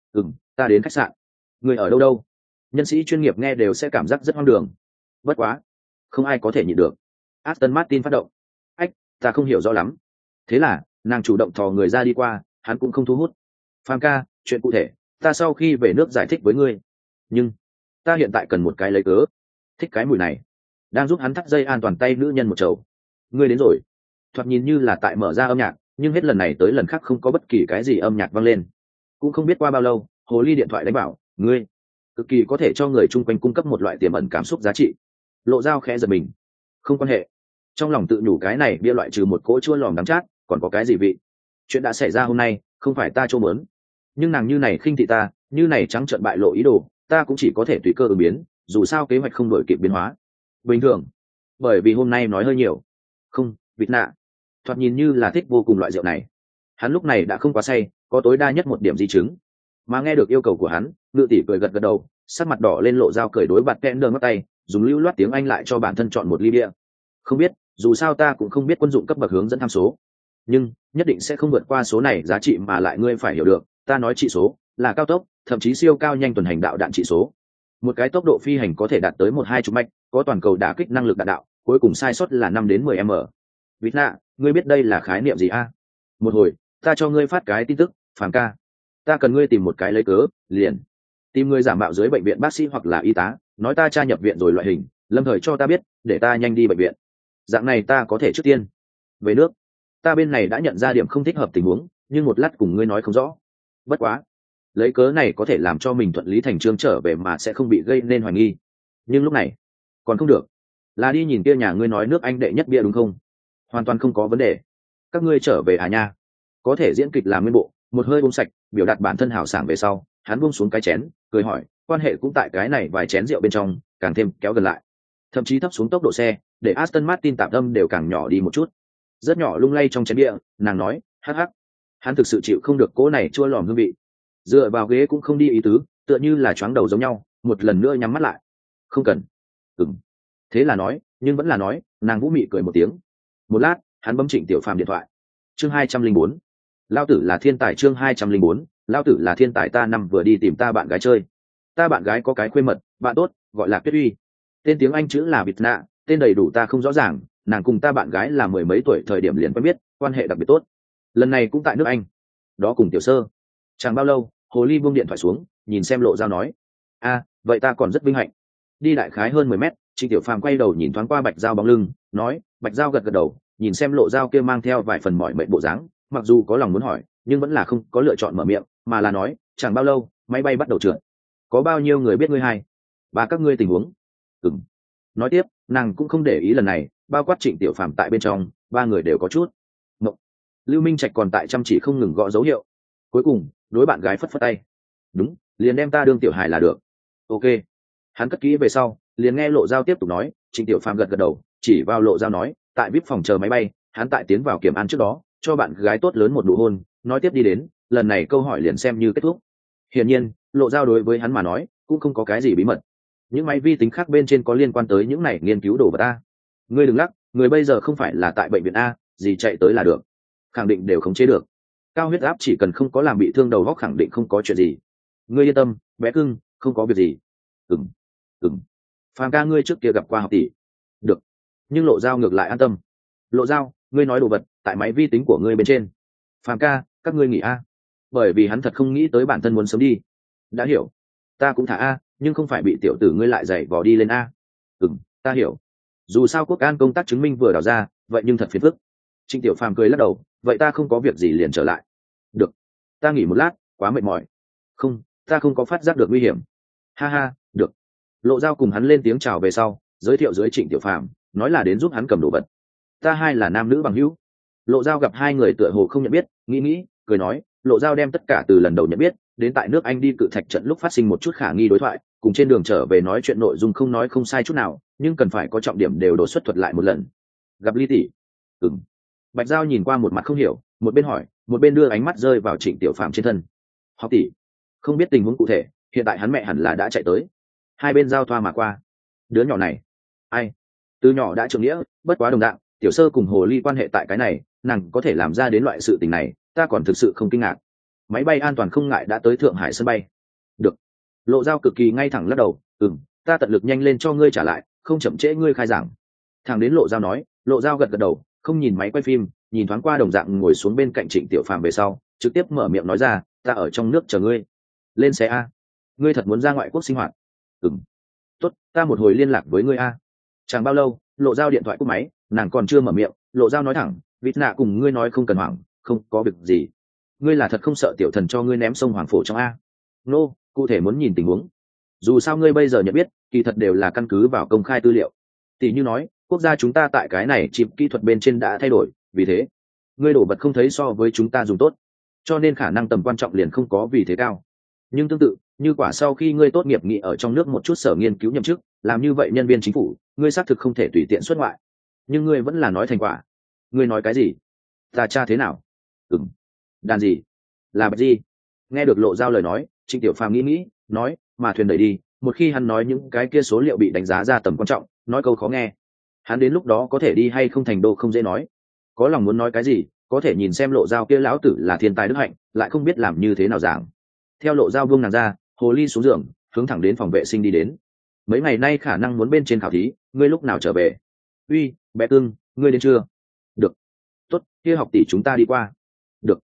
Ta đến khách sạn. Ngươi ở đâu? Nhân sĩ chuyên nghiệp nghe đều sẽ cảm giác rất hoang đường. Bất quá, không ai có thể nhịn được. Aston Martin phát động. ta không hiểu rõ lắm. Thế là nàng chủ động thò người ra đi qua, hắn cũng không thu hút. Phàm ca, chuyện cụ thể ta sau khi về nước giải thích với ngươi, nhưng ta hiện tại cần một cái lấy cớ. Thích cái mùi này, đang giúp hắn thắt dây an toàn tay nữ nhân một chầu. Ngươi đến rồi. Thoạt nhìn như là tại mở ra âm nhạc, nhưng hết lần này tới lần khác không có bất kỳ cái gì âm nhạc vang lên. Cũng không biết qua bao lâu, hồ ly điện thoại đánh bảo, ngươi cực kỳ có thể cho người chung quanh cung cấp một loại tiềm ẩn cảm xúc giá trị. Lộ Dao khẽ giật mình. Không quan hệ. Trong lòng tự nhủ cái này bia loại trừ một cỗ chua lòm đắng chát, còn có cái gì vị. Chuyện đã xảy ra hôm nay, không phải ta trô mớn. Nhưng nàng như này khinh thị ta, như này trắng trợn bại lộ ý đồ, ta cũng chỉ có thể tùy cơ ứng biến, dù sao kế hoạch không đổi kịp biến hóa. Bình thường. Bởi vì hôm nay nói hơi nhiều. Không, vịt nạ. Thoạt nhìn như là thích vô cùng loại rượu này. Hắn lúc này đã không quá say, có tối đa nhất một điểm di chứng. Mà nghe được yêu cầu của hắn, Ngự tỷ cười gật gật đầu, sắc mặt đỏ lên Lộ Dao cười đối bạt kẽn đơ ngắt tay, dùng lưu loát tiếng Anh lại cho bản thân chọn một ly bia. Không biết, dù sao ta cũng không biết quân dụng cấp bậc hướng dẫn tham số, nhưng nhất định sẽ không vượt qua số này giá trị, mà lại ngươi phải hiểu được, ta nói trị số là cao tốc, thậm chí siêu cao nhanh tuần hành đạo đạn trị số. Một cái tốc độ phi hành có thể đạt tới 1-2 mạch, có toàn cầu đả kích năng lực đạn đạo, cuối cùng sai sót là 5 đến 10 m. Vít nạ, ngươi biết đây là khái niệm gì a? Một hồi, ta cho ngươi phát cái tin tức, Phàm ca. Ta cần ngươi tìm một cái lấy cớ, liền tìm ngươi giả mạo dưới bệnh viện bác sĩ hoặc là y tá, nói ta cha nhập viện rồi loại hình, lâm thời cho ta biết, để ta nhanh đi bệnh viện. Dạng này ta có thể trước tiên về nước. Ta bên này đã nhận ra điểm không thích hợp tình huống, nhưng một lát cùng ngươi nói không rõ. Bất quá, lấy cớ này có thể làm cho mình thuận lý thành chương trở về mà sẽ không bị gây nên hoài nghi. Nhưng lúc này còn không được, là đi nhìn kia nhà ngươi nói nước Anh đệ nhất bia đúng không? Hoàn toàn không có vấn đề. Các ngươi trở về à nha? Có thể diễn kịch làm nguyên bộ, một hơi uống sạch, biểu đạt bản thân hào sảng về sau, hắn buông xuống cái chén, cười hỏi, quan hệ cũng tại cái này vài chén rượu bên trong, càng thêm kéo gần lại. Thậm chí thấp xuống tốc độ xe, để Aston Martin tạm âm đều càng nhỏ đi một chút. Rất nhỏ lung lay trong chén bia, nàng nói, hắc hắc. Hắn thực sự chịu không được cỗ này chua lòm hương vị. Dựa vào ghế cũng không đi ý tứ, tựa như là choáng đầu giống nhau, một lần nữa nhắm mắt lại. Không cần. Thế là nói, nhưng vẫn là nói, nàng vũ mị cười một tiếng. Một lát, hắn bấm Trịnh Tiểu Phàm điện thoại. Chương 204. Lao tử là thiên tài. Chương 204. Lao tử là thiên tài. Ta năm vừa đi tìm ta bạn gái chơi. Ta bạn gái có cái khuê mật, bạn tốt, gọi là Tuyết Uy. Tên tiếng Anh chữ là Bịt Nạ, tên đầy đủ ta không rõ ràng, nàng cùng ta bạn gái là mười mấy tuổi thời điểm liền quen biết, quan hệ đặc biệt tốt. Lần này cũng tại nước Anh. Đó cùng Tiểu Sơ. Chẳng bao lâu, hồ ly buông điện thoại xuống, nhìn xem Lộ Dao nói, vậy ta còn rất vinh hạnh. Đi đại khái hơn 10 mét, Trịnh Tiểu Phàm quay đầu nhìn thoáng qua Bạch Dao bóng lưng, nói, Bạch Dao gật gật đầu, nhìn xem Lộ Dao kia mang theo vài phần mỏi mệt bộ dáng, mặc dù có lòng muốn hỏi, nhưng vẫn là không có lựa chọn mở miệng, mà là nói, chẳng bao lâu, máy bay bắt đầu trượt. Có bao nhiêu người biết ngươi hai? Và các ngươi tình huống? Nói tiếp, nàng cũng không để ý lần này, bao quát Trịnh Tiểu Phàm tại bên trong, ba người đều có chút mộng. Lưu Minh Trạch còn tại chăm chỉ không ngừng gõ dấu hiệu. Cuối cùng, đối bạn gái phất phất tay. Đúng, liền đem ta đương tiểu hài là được. Ok. Hắn cất kỹ về sau, liền nghe Lộ Dao tiếp tục nói. Trịnh Tiểu Phàm gật gật đầu, chỉ vào Lộ Dao nói, tại VIP phòng chờ máy bay, hắn tại tiến vào kiểm an trước đó, cho bạn gái tốt lớn một nụ hôn, nói tiếp đi đến, lần này câu hỏi liền xem như kết thúc. Hiển nhiên, Lộ Dao đối với hắn mà nói, cũng không có cái gì bí mật. Những máy vi tính khác bên trên có liên quan tới những này nghiên cứu đồ vật a. Ngươi đừng lắc, người bây giờ không phải là tại bệnh viện a, gì chạy tới là được, khẳng định đều khống chế được. Cao huyết áp chỉ cần không có làm bị thương đầu óc khẳng định không có chuyện gì. Ngươi yên tâm, bé cưng, không có việc gì. Phàm ca, ngươi trước kia gặp qua học tỷ. Được. Nhưng Lộ Dao ngược lại an tâm. Lộ Dao, ngươi nói đồ vật tại máy vi tính của ngươi bên trên. Phàm ca, các ngươi nghỉ a. Bởi vì hắn thật không nghĩ tới bản thân muốn sớm đi. Đã hiểu. Ta cũng thả a, nhưng không phải bị tiểu tử ngươi lại dạy vò đi lên a. Ta hiểu. Dù sao quốc an công tác chứng minh vừa đào ra, vậy nhưng thật phiền phức. Trịnh Tiểu Phàm cười lắc đầu, vậy ta không có việc gì liền trở lại. Được. Ta nghỉ một lát, quá mệt mỏi. Không, ta không có phát giác được nguy hiểm. Ha ha, được. Lộ Dao cùng hắn lên tiếng chào về sau, giới thiệu dưới Trịnh Tiểu Phàm, nói là đến giúp hắn cầm đồ vật. Ta hai là nam nữ bằng hữu. Lộ Dao gặp hai người tựa hồ không nhận biết, nghĩ, cười nói, Lộ Dao đem tất cả từ lần đầu nhận biết đến tại nước Anh đi cự thạch trận lúc phát sinh một chút khả nghi đối thoại, cùng trên đường trở về nói chuyện nội dung không nói không sai chút nào, nhưng cần phải có trọng điểm đều đột xuất thuật lại một lần. Gặp Ly tỷ. Bạch Dao nhìn qua một mặt không hiểu, một bên hỏi, một bên đưa ánh mắt rơi vào Trịnh Tiểu Phàm trên thân. Học tỷ, không biết tình huống cụ thể, hiện tại hắn mẹ hẳn là đã chạy tới. Hai bên giao thoa mà qua. Đứa nhỏ này, ai? Từ nhỏ đã trưởng nghĩa, bất quá đồng dạng, Tiểu Sơ cùng hồ ly quan hệ tại cái này, nàng có thể làm ra đến loại sự tình này, ta còn thực sự không kinh ngạc. Máy bay an toàn không ngại đã tới Thượng Hải sân bay. Được. Lộ Dao cực kỳ ngay thẳng lắc đầu, ta tận lực nhanh lên cho ngươi trả lại, không chậm trễ ngươi khai giảng. Thằng đến Lộ Dao nói, Lộ Dao gật gật đầu, không nhìn máy quay phim, nhìn thoáng qua đồng dạng ngồi xuống bên cạnh Trịnh Tiểu Phàm về sau trực tiếp mở miệng nói ra, ta ở trong nước chờ ngươi, lên xe a. Ngươi thật muốn ra ngoại quốc sinh hoạt? Ừm, tốt, ta một hồi liên lạc với ngươi a. Chẳng bao lâu, Lộ Giao điện thoại cúp máy, nàng còn chưa mở miệng, Lộ Giao nói thẳng, vịt nạ cùng ngươi nói không cần hoảng, không có việc gì. Ngươi là thật không sợ tiểu thần cho ngươi ném sông Hoàng Phổ trong a? Nô, cụ thể muốn nhìn tình huống. Dù sao ngươi bây giờ nhận biết, kỳ thật đều là căn cứ vào công khai tư liệu. Tỷ như nói, quốc gia chúng ta tại cái này chip kỹ thuật bên trên đã thay đổi, vì thế ngươi đổ vật không thấy so với chúng ta dùng tốt, cho nên khả năng tầm quan trọng liền không có vì thế cao. Nhưng tương tự, như quả sau khi ngươi tốt nghiệp nghỉ ở trong nước một chút sở nghiên cứu nhậm chức, làm như vậy nhân viên chính phủ, ngươi xác thực không thể tùy tiện xuất ngoại. Nhưng ngươi vẫn là nói thành quả. Ngươi nói cái gì? Ta tra thế nào? Đàn gì? Là bạch gì? Nghe được Lộ Giao lời nói, Trịnh Tiểu Phàm nghĩ, nói, mà thuyền đẩy đi. Một khi hắn nói những cái kia số liệu bị đánh giá ra tầm quan trọng, nói câu khó nghe, hắn đến lúc đó có thể đi hay không thành đô không dễ nói. Có lòng muốn nói cái gì, có thể nhìn xem Lộ Giao kia lão tử là thiên tài đức hạnh, lại không biết làm như thế nào giảng. Theo Lộ Giao buông nàng ra, hồ ly xuống giường, hướng thẳng đến phòng vệ sinh đi đến. Mấy ngày nay khả năng muốn bên trên khảo thí, ngươi lúc nào trở về? Uy, bé cưng, ngươi đến chưa? Được. Tốt, kia học tỷ chúng ta đi qua. Được.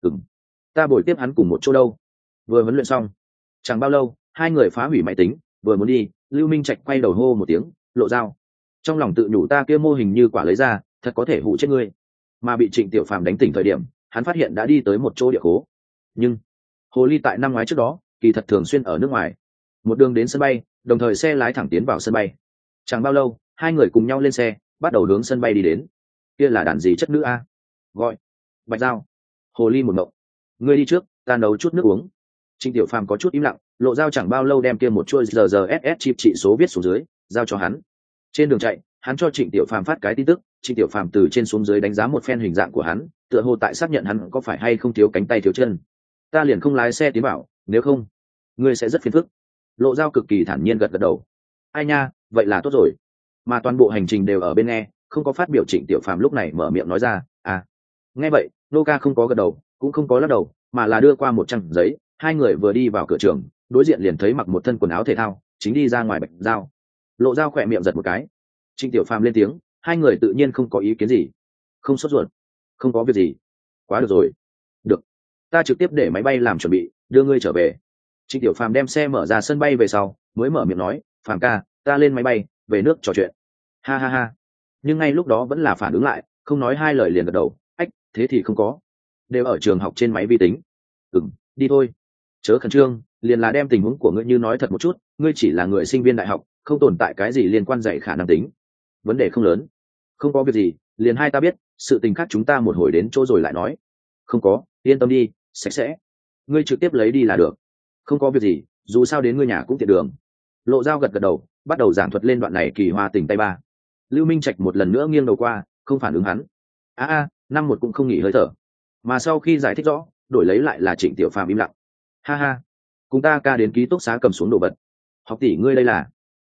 Ta bồi tiếp hắn cùng một chỗ đâu. Vừa huấn luyện xong, chẳng bao lâu, hai người phá hủy máy tính, vừa muốn đi, Lưu Minh Trạch quay đầu hô một tiếng, Lộ Giao. Trong lòng tự nhủ ta kia mô hình như quả lấy ra, thật có thể hụ chết ngươi. Mà bị Trịnh Tiểu Phàm đánh tỉnh thời điểm, hắn phát hiện đã đi tới một chỗ địa khố. Nhưng hồ ly tại năm ngoái trước đó, kỳ thật thường xuyên ở nước ngoài. Một đường đến sân bay, đồng thời xe lái thẳng tiến vào sân bay. Chẳng bao lâu, hai người cùng nhau lên xe, bắt đầu hướng sân bay đi đến. Kia là đàn gì chất nữ a? Gọi Bạch Giao. Hồ ly một mộng. Ngươi đi trước, ta nấu chút nước uống. Trịnh Tiểu Phàm có chút im lặng, Lộ Giao chẳng bao lâu đem kia một chuôi GGSS chip trị số viết xuống dưới, giao cho hắn. Trên đường chạy, hắn cho Trịnh Tiểu Phàm phát cái tin tức, Trịnh Tiểu Phàm từ trên xuống dưới đánh giá một phen hình dạng của hắn, tựa hồ tại xác nhận hắn có phải hay không thiếu cánh tay thiếu chân. Ta liền không lái xe tiến bảo, nếu không, ngươi sẽ rất phiền phức. Lộ Giao cực kỳ thản nhiên gật gật đầu. Ai nha, vậy là tốt rồi. Mà toàn bộ hành trình đều ở bên nghe, không có phát biểu. Trịnh Tiểu Phàm lúc này mở miệng nói ra, à. Nghe vậy, Nô Ca không có gật đầu, cũng không có lắc đầu, mà là đưa qua một trang giấy. Hai người vừa đi vào cửa trường, đối diện liền thấy mặc một thân quần áo thể thao, chính đi ra ngoài Bạch Giao. Lộ Giao khỏe miệng giật một cái. Trịnh Tiểu Phàm lên tiếng, hai người tự nhiên không có ý kiến gì. Không sốt ruột, không có việc gì. Quá được rồi. Được, ta trực tiếp để máy bay làm chuẩn bị, đưa ngươi trở về. Trịnh Tiểu Phàm đem xe mở ra sân bay về sau, mới mở miệng nói, Phàm ca, ta lên máy bay, về nước trò chuyện. Ha ha ha. Nhưng ngay lúc đó vẫn là phản ứng lại, không nói hai lời liền gật đầu, ách, thế thì không có. Đều ở trường học trên máy vi tính. Đi thôi. Chớ khẩn trương, liền là đem tình huống của ngươi như nói thật một chút, ngươi chỉ là người sinh viên đại học, không tồn tại cái gì liên quan dạy khả năng tính. Vấn đề không lớn. Không có việc gì, liền hai ta biết, sự tình khác chúng ta một hồi đến chỗ rồi lại nói. Không có, yên tâm đi, sạch sẽ. Ngươi trực tiếp lấy đi là được. Không có việc gì, dù sao đến ngươi nhà cũng tiện đường. Lộ Giao gật gật đầu, bắt đầu giảng thuật lên đoạn này kỳ hoa tình tay ba. Lưu Minh Trạch một lần nữa nghiêng đầu qua, không phản ứng hắn. Năm một cũng không nghỉ hơi thở. Mà sau khi giải thích rõ, đổi lấy lại là Trịnh Tiểu Phàm im lặng. Ha ha, cùng ta ca đến ký túc xá cầm xuống đồ vật. Học tỷ ngươi đây là?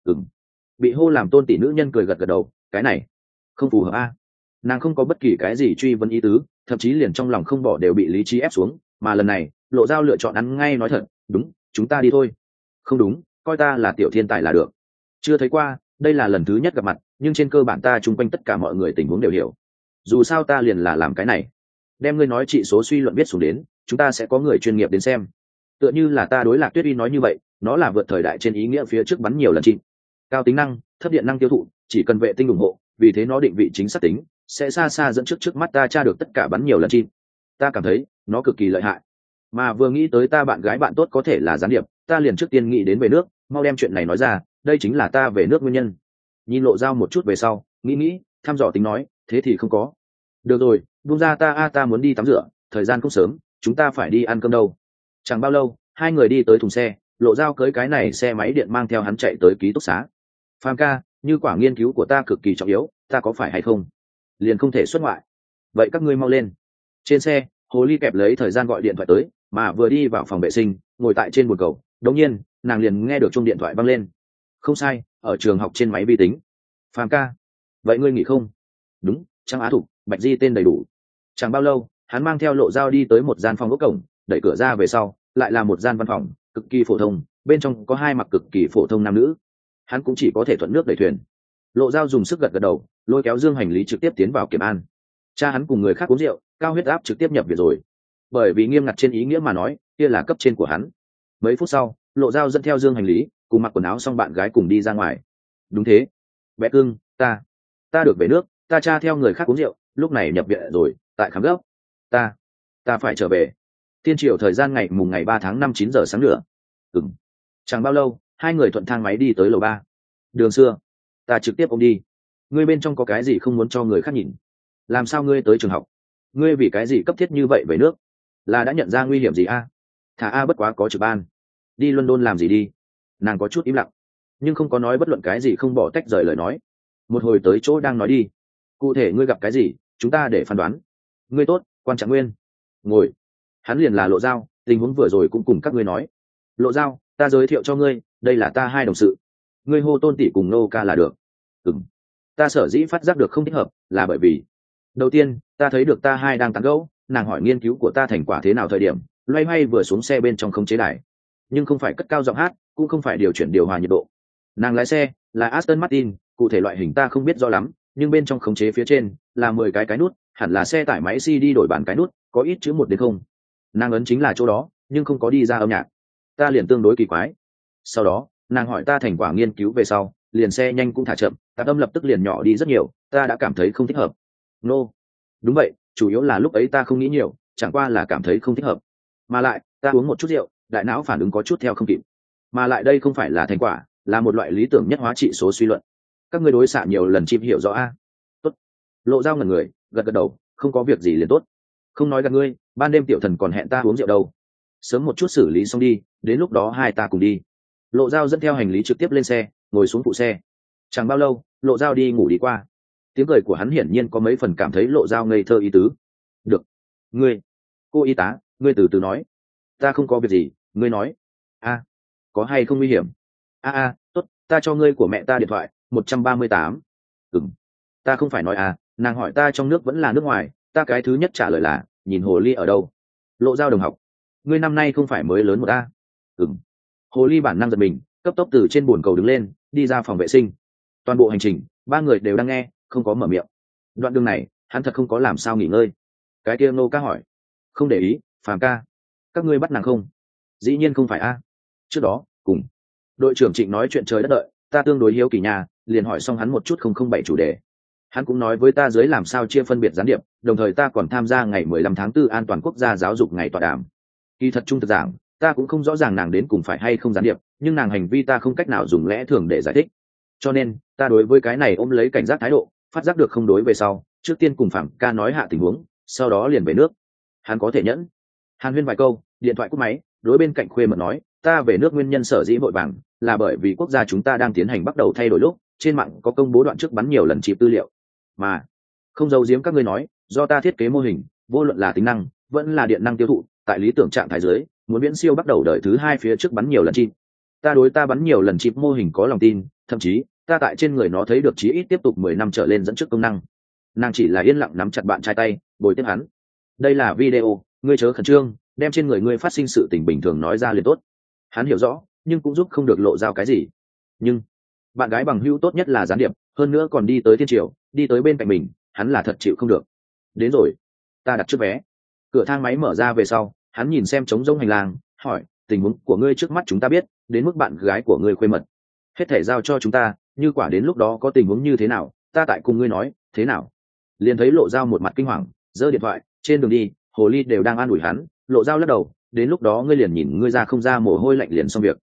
Bị hô làm tôn tỷ nữ nhân cười gật gật đầu, cái này không phù hợp a. Nàng không có bất kỳ cái gì truy vấn ý tứ, thậm chí liền trong lòng không bỏ đều bị lý trí ép xuống, mà lần này Lộ Giao lựa chọn ăn ngay nói thật, đúng, chúng ta đi thôi. Không đúng, coi ta là tiểu thiên tài là được. Chưa thấy qua, đây là lần thứ nhất gặp mặt, nhưng trên cơ bản ta chung quanh tất cả mọi người tình huống đều hiểu. Dù sao ta liền là làm cái này. Đem ngươi nói trị số suy luận viết xuống đến, chúng ta sẽ có người chuyên nghiệp đến xem. Tựa như là ta đối Lạc Tuyết Uy nói như vậy, nó là vượt thời đại trên ý nghĩa phía trước bắn nhiều lần chim. Cao tính năng, thấp điện năng tiêu thụ, chỉ cần vệ tinh ủng hộ, vì thế nó định vị chính xác tính, sẽ xa xa dẫn trước mắt ta tra được tất cả bắn nhiều lần chim. Ta cảm thấy nó cực kỳ lợi hại. Mà vừa nghĩ tới ta bạn gái bạn tốt có thể là gián điệp, ta liền trước tiên nghĩ đến về nước, mau đem chuyện này nói ra, đây chính là ta về nước nguyên nhân. Nhìn Lộ Giao một chút về sau, nghĩ, thăm dò tính nói, thế thì không có. Được rồi, buông ra ta muốn đi tắm rửa, thời gian cũng sớm, chúng ta phải đi ăn cơm đâu. Chẳng bao lâu, hai người đi tới thùng xe, Lộ Giao cưới cái này xe máy điện mang theo hắn chạy tới ký túc xá. Phàm ca, như quả nghiên cứu của ta cực kỳ trọng yếu, ta có phải hay không liền không thể xuất ngoại? Vậy các ngươi mau lên. Trên xe, Hồ Ly kẹp lấy thời gian gọi điện thoại tới, mà vừa đi vào phòng vệ sinh, ngồi tại trên bồn cầu, đống nhiên nàng liền nghe được chuông điện thoại vang lên. Không sai, ở trường học trên máy vi tính. Phàm ca, vậy ngươi nghỉ không? Đúng, Trang Á Thục, Bạch Di tên đầy đủ. Chẳng bao lâu, hắn mang theo Lộ Giao đi tới một gian phòng ốc cổng, đẩy cửa ra về sau, lại là một gian văn phòng cực kỳ phổ thông, bên trong có hai mặc cực kỳ phổ thông nam nữ. Hắn cũng chỉ có thể thuận nước đẩy thuyền. Lộ Giao dùng sức gật gật đầu, lôi kéo dương hành lý trực tiếp tiến vào kiểm an. Cha hắn cùng người khác uống rượu, cao huyết áp trực tiếp nhập viện rồi. Bởi vì nghiêm ngặt trên ý nghĩa mà nói, kia là cấp trên của hắn. Mấy phút sau, Lộ Dao dẫn theo dương hành lý, cùng mặc quần áo xong bạn gái cùng đi ra ngoài. Đúng thế, bé cưng, ta được về nước, ta cha theo người khác uống rượu, lúc này nhập viện rồi, tại khám gấp. Ta phải trở về. Tiên triều thời gian ngày 3 tháng 5 9 giờ sáng nữa. Chẳng bao lâu, hai người thuận thang máy đi tới lầu 3. Đường xưa, ta trực tiếp ôm đi. Ngươi bên trong có cái gì không muốn cho người khác nhìn? Làm sao ngươi tới trường học? Ngươi vì cái gì cấp thiết như vậy về nước? Là đã nhận ra nguy hiểm gì a? Thả a bất quá có trực ban. Đi London làm gì đi? Nàng có chút im lặng, nhưng không có nói bất luận cái gì, không bỏ tách rời lời nói. Một hồi tới chỗ đang nói đi. Cụ thể ngươi gặp cái gì, chúng ta để phán đoán. Ngươi tốt, quan Trạng Nguyên. Ngồi. Hắn liền là Lộ Dao, tình huống vừa rồi cũng cùng các ngươi nói. Lộ Dao, ta giới thiệu cho ngươi, đây là ta hai đồng sự. Ngươi hô Tôn tỷ cùng Nô ca là được. Ta sở dĩ phát giác được không thích hợp là bởi vì đầu tiên ta thấy được ta hai đang tán gẫu, nàng hỏi nghiên cứu của ta thành quả thế nào thời điểm loay hoay vừa xuống xe bên trong không chế đài, nhưng không phải cất cao giọng hát, cũng không phải điều chuyển điều hòa nhiệt độ. Nàng lái xe là Aston Martin, cụ thể loại hình ta không biết rõ lắm, nhưng bên trong khống chế phía trên là 10 cái nút, hẳn là xe tải máy CD đổi bản cái nút, có ít chữ 1 đến 0. Nàng ấn chính là chỗ đó, nhưng không có đi ra âm nhạc. Ta liền tương đối kỳ quái. Sau đó nàng hỏi ta thành quả nghiên cứu về sau, liền xe nhanh cũng thả chậm, tạp âm lập tức liền nhỏ đi rất nhiều, ta đã cảm thấy không thích hợp. Đúng vậy, chủ yếu là lúc ấy ta không nghĩ nhiều, chẳng qua là cảm thấy không thích hợp. Mà lại ta uống một chút rượu, đại não phản ứng có chút theo không kịp. Mà lại đây không phải là thành quả, là một loại lý tưởng nhất hóa trị số suy luận. Các ngươi đối xạ nhiều lần chim hiểu rõ a? Tốt. Lộ Dao ngẩn người, gật đầu, không có việc gì liền tốt. Không nói gạt ngươi, ban đêm tiểu thần còn hẹn ta uống rượu đâu. Sớm một chút xử lý xong đi, đến lúc đó hai ta cùng đi. Lộ Dao dẫn theo hành lý trực tiếp lên xe, ngồi xuống phụ xe. Chẳng bao lâu, Lộ Dao đi ngủ đi qua. Tiếng cười của hắn hiển nhiên có mấy phần cảm thấy Lộ Dao ngây thơ ý tứ. Được. Cô y tá, ngươi từ từ nói. Ta không có việc gì, ngươi nói. Có hay không nguy hiểm? Tốt, ta cho ngươi của mẹ ta điện thoại, 138. Ta không phải nói nàng hỏi ta trong nước vẫn là nước ngoài, ta cái thứ nhất trả lời là, nhìn hồ ly ở đâu. Lộ Dao đồng học, ngươi năm nay không phải mới lớn một a? Hồ ly bản năng giật mình, cấp tốc từ trên bồn cầu đứng lên, đi ra phòng vệ sinh. Toàn bộ hành trình, ba người đều đang nghe, không có mở miệng. Đoạn đường này, hắn thật không có làm sao nghỉ ngơi. Cái kia Nô ca hỏi, không để ý, Phàm ca, các ngươi bắt nàng không? Dĩ nhiên không phải a. Trước đó, cùng đội trưởng Trịnh nói chuyện trời đất đợi, ta tương đối hiếu kỳ nhà, liền hỏi xong hắn một chút 007 chủ đề. Hắn cũng nói với ta dưới làm sao chia phân biệt gián điệp, đồng thời ta còn tham gia ngày 15 tháng 4 an toàn quốc gia giáo dục ngày tọa đàm. Kỳ thật trung thực giảng, ta cũng không rõ ràng nàng đến cùng phải hay không gián điệp, nhưng nàng hành vi ta không cách nào dùng lẽ thường để giải thích. Cho nên, ta đối với cái này ôm lấy cảnh giác thái độ, phát giác được không đối về sau, trước tiên cùng Phạm ca nói hạ tình huống, sau đó liền về nước. Hắn có thể nhẫn. Hàn huyên vài câu, điện thoại cúp máy, đối bên cạnh Khuê Mật nói, ta về nước nguyên nhân sở dĩ vội vàng, là bởi vì quốc gia chúng ta đang tiến hành bắt đầu thay đổi lúc, trên mạng có công bố đoạn trước bắn nhiều lần chip tư liệu. Mà, không giấu giếm các ngươi nói, do ta thiết kế mô hình, vô luận là tính năng, vẫn là điện năng tiêu thụ, tại lý tưởng trạng thái dưới, muốn viễn siêu bắt đầu đời thứ 2 phía trước bắn nhiều lần chip. Ta đối ta bắn nhiều lần chip mô hình có lòng tin, thậm chí, ta tại trên người nó thấy được chí ít tiếp tục 10 năm trở lên dẫn trước công năng. Nàng chỉ là yên lặng nắm chặt bạn trai tay, bồi tiếp hắn. Đây là video, ngươi chớ khẩn trương, đem trên người ngươi phát sinh sự tình bình thường nói ra liền tốt. Hắn hiểu rõ, nhưng cũng giúp không được Lộ Dao cái gì. Nhưng bạn gái bằng hữu tốt nhất là gián điệp, hơn nữa còn đi tới Thiên Triều, đi tới bên cạnh mình, hắn là thật chịu không được. Đến rồi, ta đặt trước vé. Cửa thang máy mở ra về sau, hắn nhìn xem trống rỗng hành lang, hỏi, tình huống của ngươi trước mắt chúng ta biết, đến mức bạn gái của ngươi Khuê Mật, hết thể giao cho chúng ta, như quả đến lúc đó có tình huống như thế nào, ta tại cùng ngươi nói, thế nào? Liền thấy Lộ Dao một mặt kinh hoàng, giơ điện thoại, trên đường đi, hồ ly đều đang an ủi hắn. Lộ Dao lắc đầu, đến lúc đó ngươi liền nhìn ngươi ra không ra mồ hôi lạnh liền xong việc.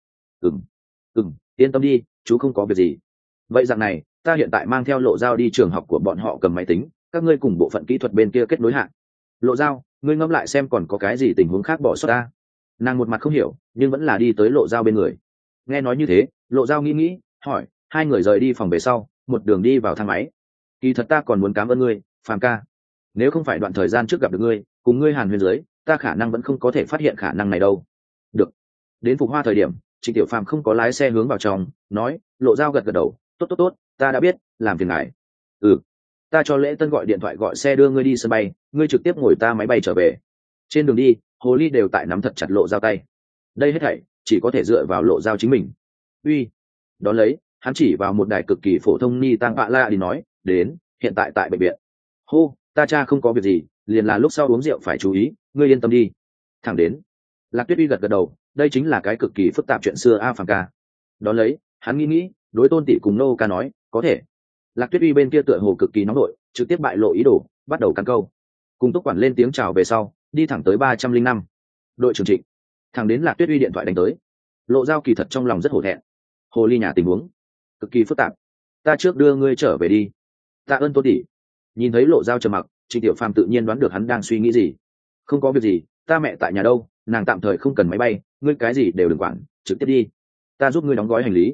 Yên tâm đi, chú không có việc gì. Vậy rằng này, ta hiện tại mang theo Lộ Dao đi trường học của bọn họ cầm máy tính, các ngươi cùng bộ phận kỹ thuật bên kia kết nối hạ. Lộ Dao, ngươi ngẫm lại xem còn có cái gì tình huống khác bỏ sót ta. Nàng một mặt không hiểu, nhưng vẫn là đi tới Lộ Dao bên người. Nghe nói như thế, Lộ Dao nghĩ, hỏi, hai người rời đi phòng về sau, một đường đi vào thang máy. Kỳ thật ta còn muốn cảm ơn ngươi, Phàm ca. Nếu không phải đoạn thời gian trước gặp được ngươi, cùng ngươi hàn huyên dưới, ta khả năng vẫn không có thể phát hiện khả năng này đâu. Được. Đến Phục Hoa thời điểm, Trịnh Tiểu Phàm không có lái xe hướng vào trong, nói, Lộ Dao gật đầu, tốt, ta đã biết, làm phiền ngài. Ta cho Lễ Tân gọi điện thoại gọi xe đưa ngươi đi sân bay, ngươi trực tiếp ngồi ta máy bay trở về. Trên đường đi, hồ ly đều tại nắm thật chặt Lộ Dao tay. Đây hết thảy chỉ có thể dựa vào Lộ Dao chính mình. Đón lấy, hắn chỉ vào một đài cực kỳ phổ thông ni tăng bạ la đi nói, đến, hiện tại tại bệnh viện. ta cha không có việc gì, liền là lúc sau uống rượu phải chú ý, ngươi yên tâm đi. Thẳng đến Lạc Tuyết Uy gật gật đầu, đây chính là cái cực kỳ phức tạp chuyện xưa a Phàm ca. Đón lấy hắn nghĩ đối Tôn tỷ cùng Nô ca nói có thể. Lạc Tuyết Uy bên kia tựa hồ cực kỳ nóng nổi, trực tiếp bại lộ ý đồ, bắt đầu căn câu. Cùng Túc quản lên tiếng chào về sau, đi thẳng tới 305. Đội trưởng Trịnh. Thẳng đến Lạc Tuyết Uy điện thoại đánh tới. Lộ Dao kỳ thật trong lòng rất hổ thẹn. Hồ ly nhà tình huống cực kỳ phức tạp, ta trước đưa ngươi trở về đi. Tạ ơn Tôn tỷ. Nhìn thấy Lộ Dao trầm mặc, Trịnh Tiểu Phàm tự nhiên đoán được hắn đang suy nghĩ gì. Không có việc gì, ta mẹ tại nhà đâu, nàng tạm thời không cần máy bay, ngươi cái gì đều đừng quản, trực tiếp đi, ta giúp ngươi đóng gói hành lý.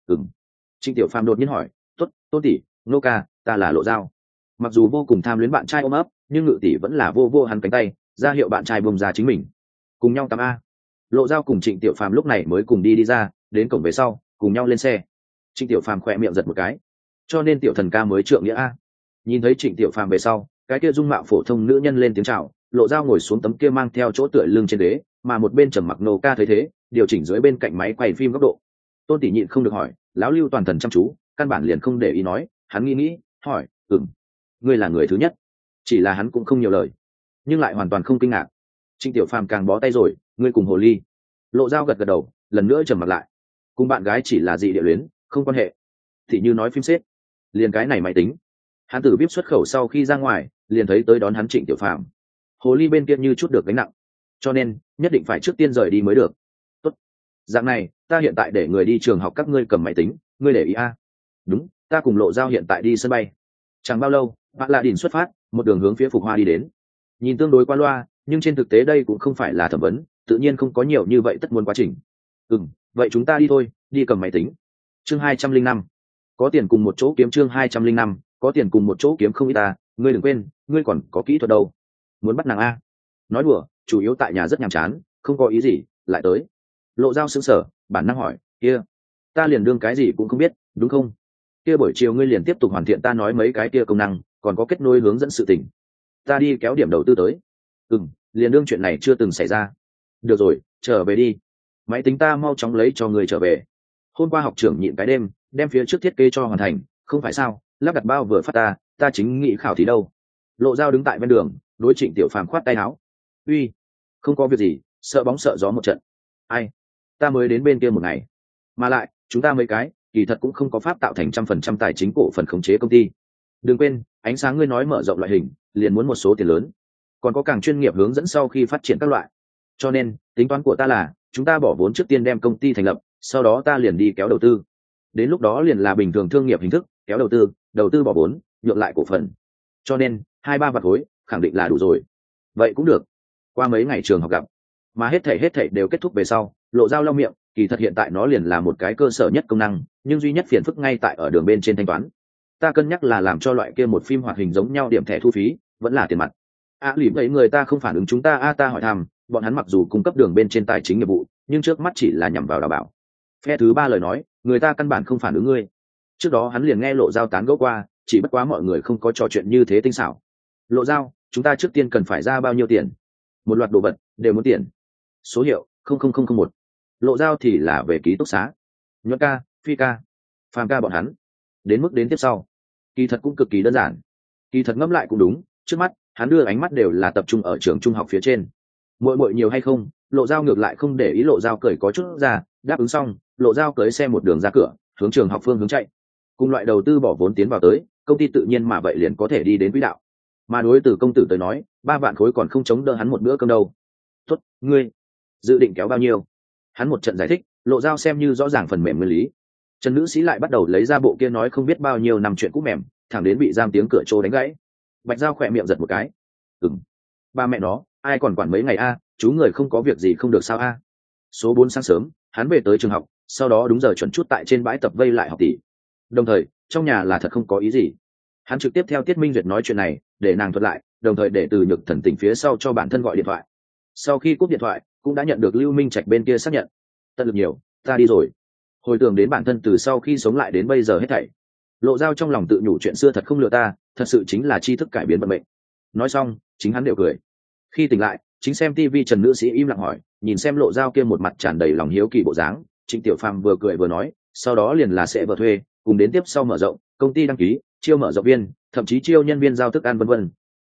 Trịnh Tiểu Phàm đột nhiên hỏi, tốt, Tôn tỷ, Nô ca, ta là Lộ Dao. Mặc dù vô cùng tham luyến bạn trai ôm ấp, nhưng Ngự tỷ vẫn là vô hắn cánh tay, ra hiệu bạn trai bông ra chính mình. Cùng nhau tắm a. Lộ Dao cùng Trịnh Tiểu Phàm lúc này mới cùng đi ra, đến cổng về sau, cùng nhau lên xe. Trịnh Tiểu Phàm khỏe miệng giật một cái, cho nên Tiểu Thần ca mới trượng nghĩa a. Nhìn thấy Trịnh Tiểu Phàm về sau, cái kia dung mạo phổ thông nữ nhân lên tiếng chào, Lộ Dao ngồi xuống tấm kia mang theo chỗ tựa lưng trên ghế, mà một bên trầm mặc Nô ca thấy thế, điều chỉnh dưới bên cạnh máy quay phim góc độ. Tôn tỷ nhịn không được hỏi, lão Lưu toàn thần chăm chú, căn bản liền không để ý nói, hắn nghĩ hỏi, ngươi là người thứ nhất. Chỉ là hắn cũng không nhiều lời, nhưng lại hoàn toàn không kinh ngạc. Trịnh Tiểu Phàm càng bó tay rồi, ngươi cùng hồ ly. Lộ Dao gật gật đầu, lần nữa trầm mặt lại, cùng bạn gái chỉ là dị địa luyến, không quan hệ. Thì như nói phim xếp, liền cái này máy tính. Hắn từ bíp xuất khẩu sau khi ra ngoài, liền thấy tới đón hắn Trịnh Tiểu Phàm. Hồ ly bên kia như chút được gánh nặng, cho nên nhất định phải trước tiên rời đi mới được. Tốt, dạng này, ta hiện tại để người đi trường học, các ngươi cầm máy tính, ngươi để ý a. Đúng, ta cùng Lộ Dao hiện tại đi sân bay. Chẳng bao lâu, Bác La Đình xuất phát, một đường hướng phía Phục Hoa đi đến. Nhìn tương đối qua loa, nhưng trên thực tế đây cũng không phải là thẩm vấn, tự nhiên không có nhiều như vậy tất muốn quá trình. Vậy chúng ta đi thôi, đi cầm máy tính. Chương 205. Có tiền cùng một chỗ kiếm. Chương 205. Có tiền cùng một chỗ kiếm không ít ta, ngươi đừng quên, ngươi còn có kỹ thuật đâu. Muốn bắt nàng a? Nói đùa, chủ yếu tại nhà rất nhàm chán, không có ý gì, lại tới. Lộ Dao sững sờ, bản năng hỏi, kia, ta liền đương cái gì cũng không biết, đúng không? Kia buổi chiều ngươi liền tiếp tục hoàn thiện ta nói mấy cái kia công năng, còn có kết nối hướng dẫn sự tình. Ta đi kéo điểm đầu tư tới. Liền đương chuyện này chưa từng xảy ra. Được rồi, trở về đi. Máy tính ta mau chóng lấy cho người trở về. Hôm qua học trưởng nhịn cái đêm, đem phía trước thiết kế cho hoàn thành, không phải sao? Lắp đặt bao vừa phát ta chính nghĩ khảo thí đâu. Lộ Dao đứng tại bên đường, đối Trịnh Tiểu Phàm khoát tay áo. Uy, không có việc gì, sợ bóng sợ gió một trận. Ai, ta mới đến bên kia một ngày, mà lại chúng ta mấy cái kỳ thật cũng không có pháp tạo thành 100% tài chính cổ phần khống chế công ty. Đừng quên, ánh sáng ngươi nói mở rộng loại hình, liền muốn một số tiền lớn, còn có càng chuyên nghiệp hướng dẫn sau khi phát triển các loại. Cho nên tính toán của ta là chúng ta bỏ vốn trước tiên đem công ty thành lập, sau đó ta liền đi kéo đầu tư. Đến lúc đó liền là bình thường thương nghiệp hình thức, kéo đầu tư bỏ vốn, nhượng lại cổ phần. Cho nên 2-3 vạn khối khẳng định là đủ rồi. Vậy cũng được. Qua mấy ngày trường học gặp, mà hết thảy đều kết thúc về sau, Lộ Dao lau miệng, kỳ thật hiện tại nó liền là một cái cơ sở nhất công năng, nhưng duy nhất phiền phức ngay tại ở đường bên trên thanh toán. Ta cân nhắc là làm cho loại kia một phim hoạt hình giống nhau, điểm thẻ thu phí vẫn là tiền mặt. Lỉ vậy người ta không phản ứng chúng ta ta hỏi thăm, bọn hắn mặc dù cung cấp đường bên trên tài chính nghiệp vụ, nhưng trước mắt chỉ là nhằm vào đảm bảo. Phe thứ ba lời nói, người ta căn bản không phản ứng ngươi. Trước đó hắn liền nghe Lộ Dao tán gẫu qua, chỉ bất quá mọi người không có trò chuyện như thế tinh xảo. Lộ Dao, chúng ta trước tiên cần phải ra bao nhiêu tiền? Một loạt đồ vật đều muốn tiền. Số hiệu 00001. Lộ Dao thì là về ký túc xá. Nhuận ca, Phi ca, Phàm ca bọn hắn đến mức đến tiếp sau, kỳ thật cũng cực kỳ đơn giản. Kỳ thật ngẫm lại cũng đúng, trước mắt hắn đưa ánh mắt đều là tập trung ở trường trung học phía trên. Muội nhiều hay không, Lộ Dao ngược lại không để ý. Lộ Dao cười có chút ra, đáp ứng xong, Lộ Dao cưới xe một đường ra cửa, hướng trường học phương hướng chạy. Cùng loại đầu tư bỏ vốn tiến vào tới, công ty tự nhiên mà vậy liền có thể đi đến quỹ đạo. Mà đối từ công tử tới nói, 3 vạn khối còn không chống đỡ hắn một bữa cơm đâu. Tốt, ngươi dự định kéo bao nhiêu? Hắn một trận giải thích, Lộ Dao xem như rõ ràng phần mềm nguyên lý. Trần nữ sĩ lại bắt đầu lấy ra bộ kia nói không biết bao nhiêu năm chuyện cũ mềm, thẳng đến bị giam tiếng cửa trô đánh gãy. Bạch Dao khỏe miệng giật một cái. Ba mẹ nó, ai còn quản mấy ngày a, chú người không có việc gì không được sao a. Số 4 sáng sớm, hắn về tới trường học, sau đó đúng giờ chuẩn chút tại trên bãi tập vây lại học tỷ. Đồng thời, trong nhà là thật không có ý gì. Hắn trực tiếp theo Tiết Minh Duyệt nói chuyện này, để nàng thuật lại, đồng thời để Từ Nhược Thần tỉnh phía sau cho bản thân gọi điện thoại. Sau khi cúp điện thoại, cũng đã nhận được Lưu Minh Trạch bên kia xác nhận. Tận lực nhiều, ta đi rồi. Hồi tưởng đến bản thân từ sau khi sống lại đến bây giờ hết thảy, Lộ Dao trong lòng tự nhủ chuyện xưa thật không lừa ta, thật sự chính là tri thức cải biến vận mệnh. Nói xong, chính hắn đều cười. Khi tỉnh lại, chính xem TV Trần nữ sĩ im lặng hỏi, nhìn xem Lộ Dao kia một mặt tràn đầy lòng hiếu kỳ bộ dáng, Trịnh Tiểu Phàm vừa cười vừa nói, sau đó liền là sẽ vợ thuê, cùng đến tiếp sau mở rộng, công ty đăng ký, chiêu mở rộng viên, thậm chí chiêu nhân viên giao thức ăn vân vân.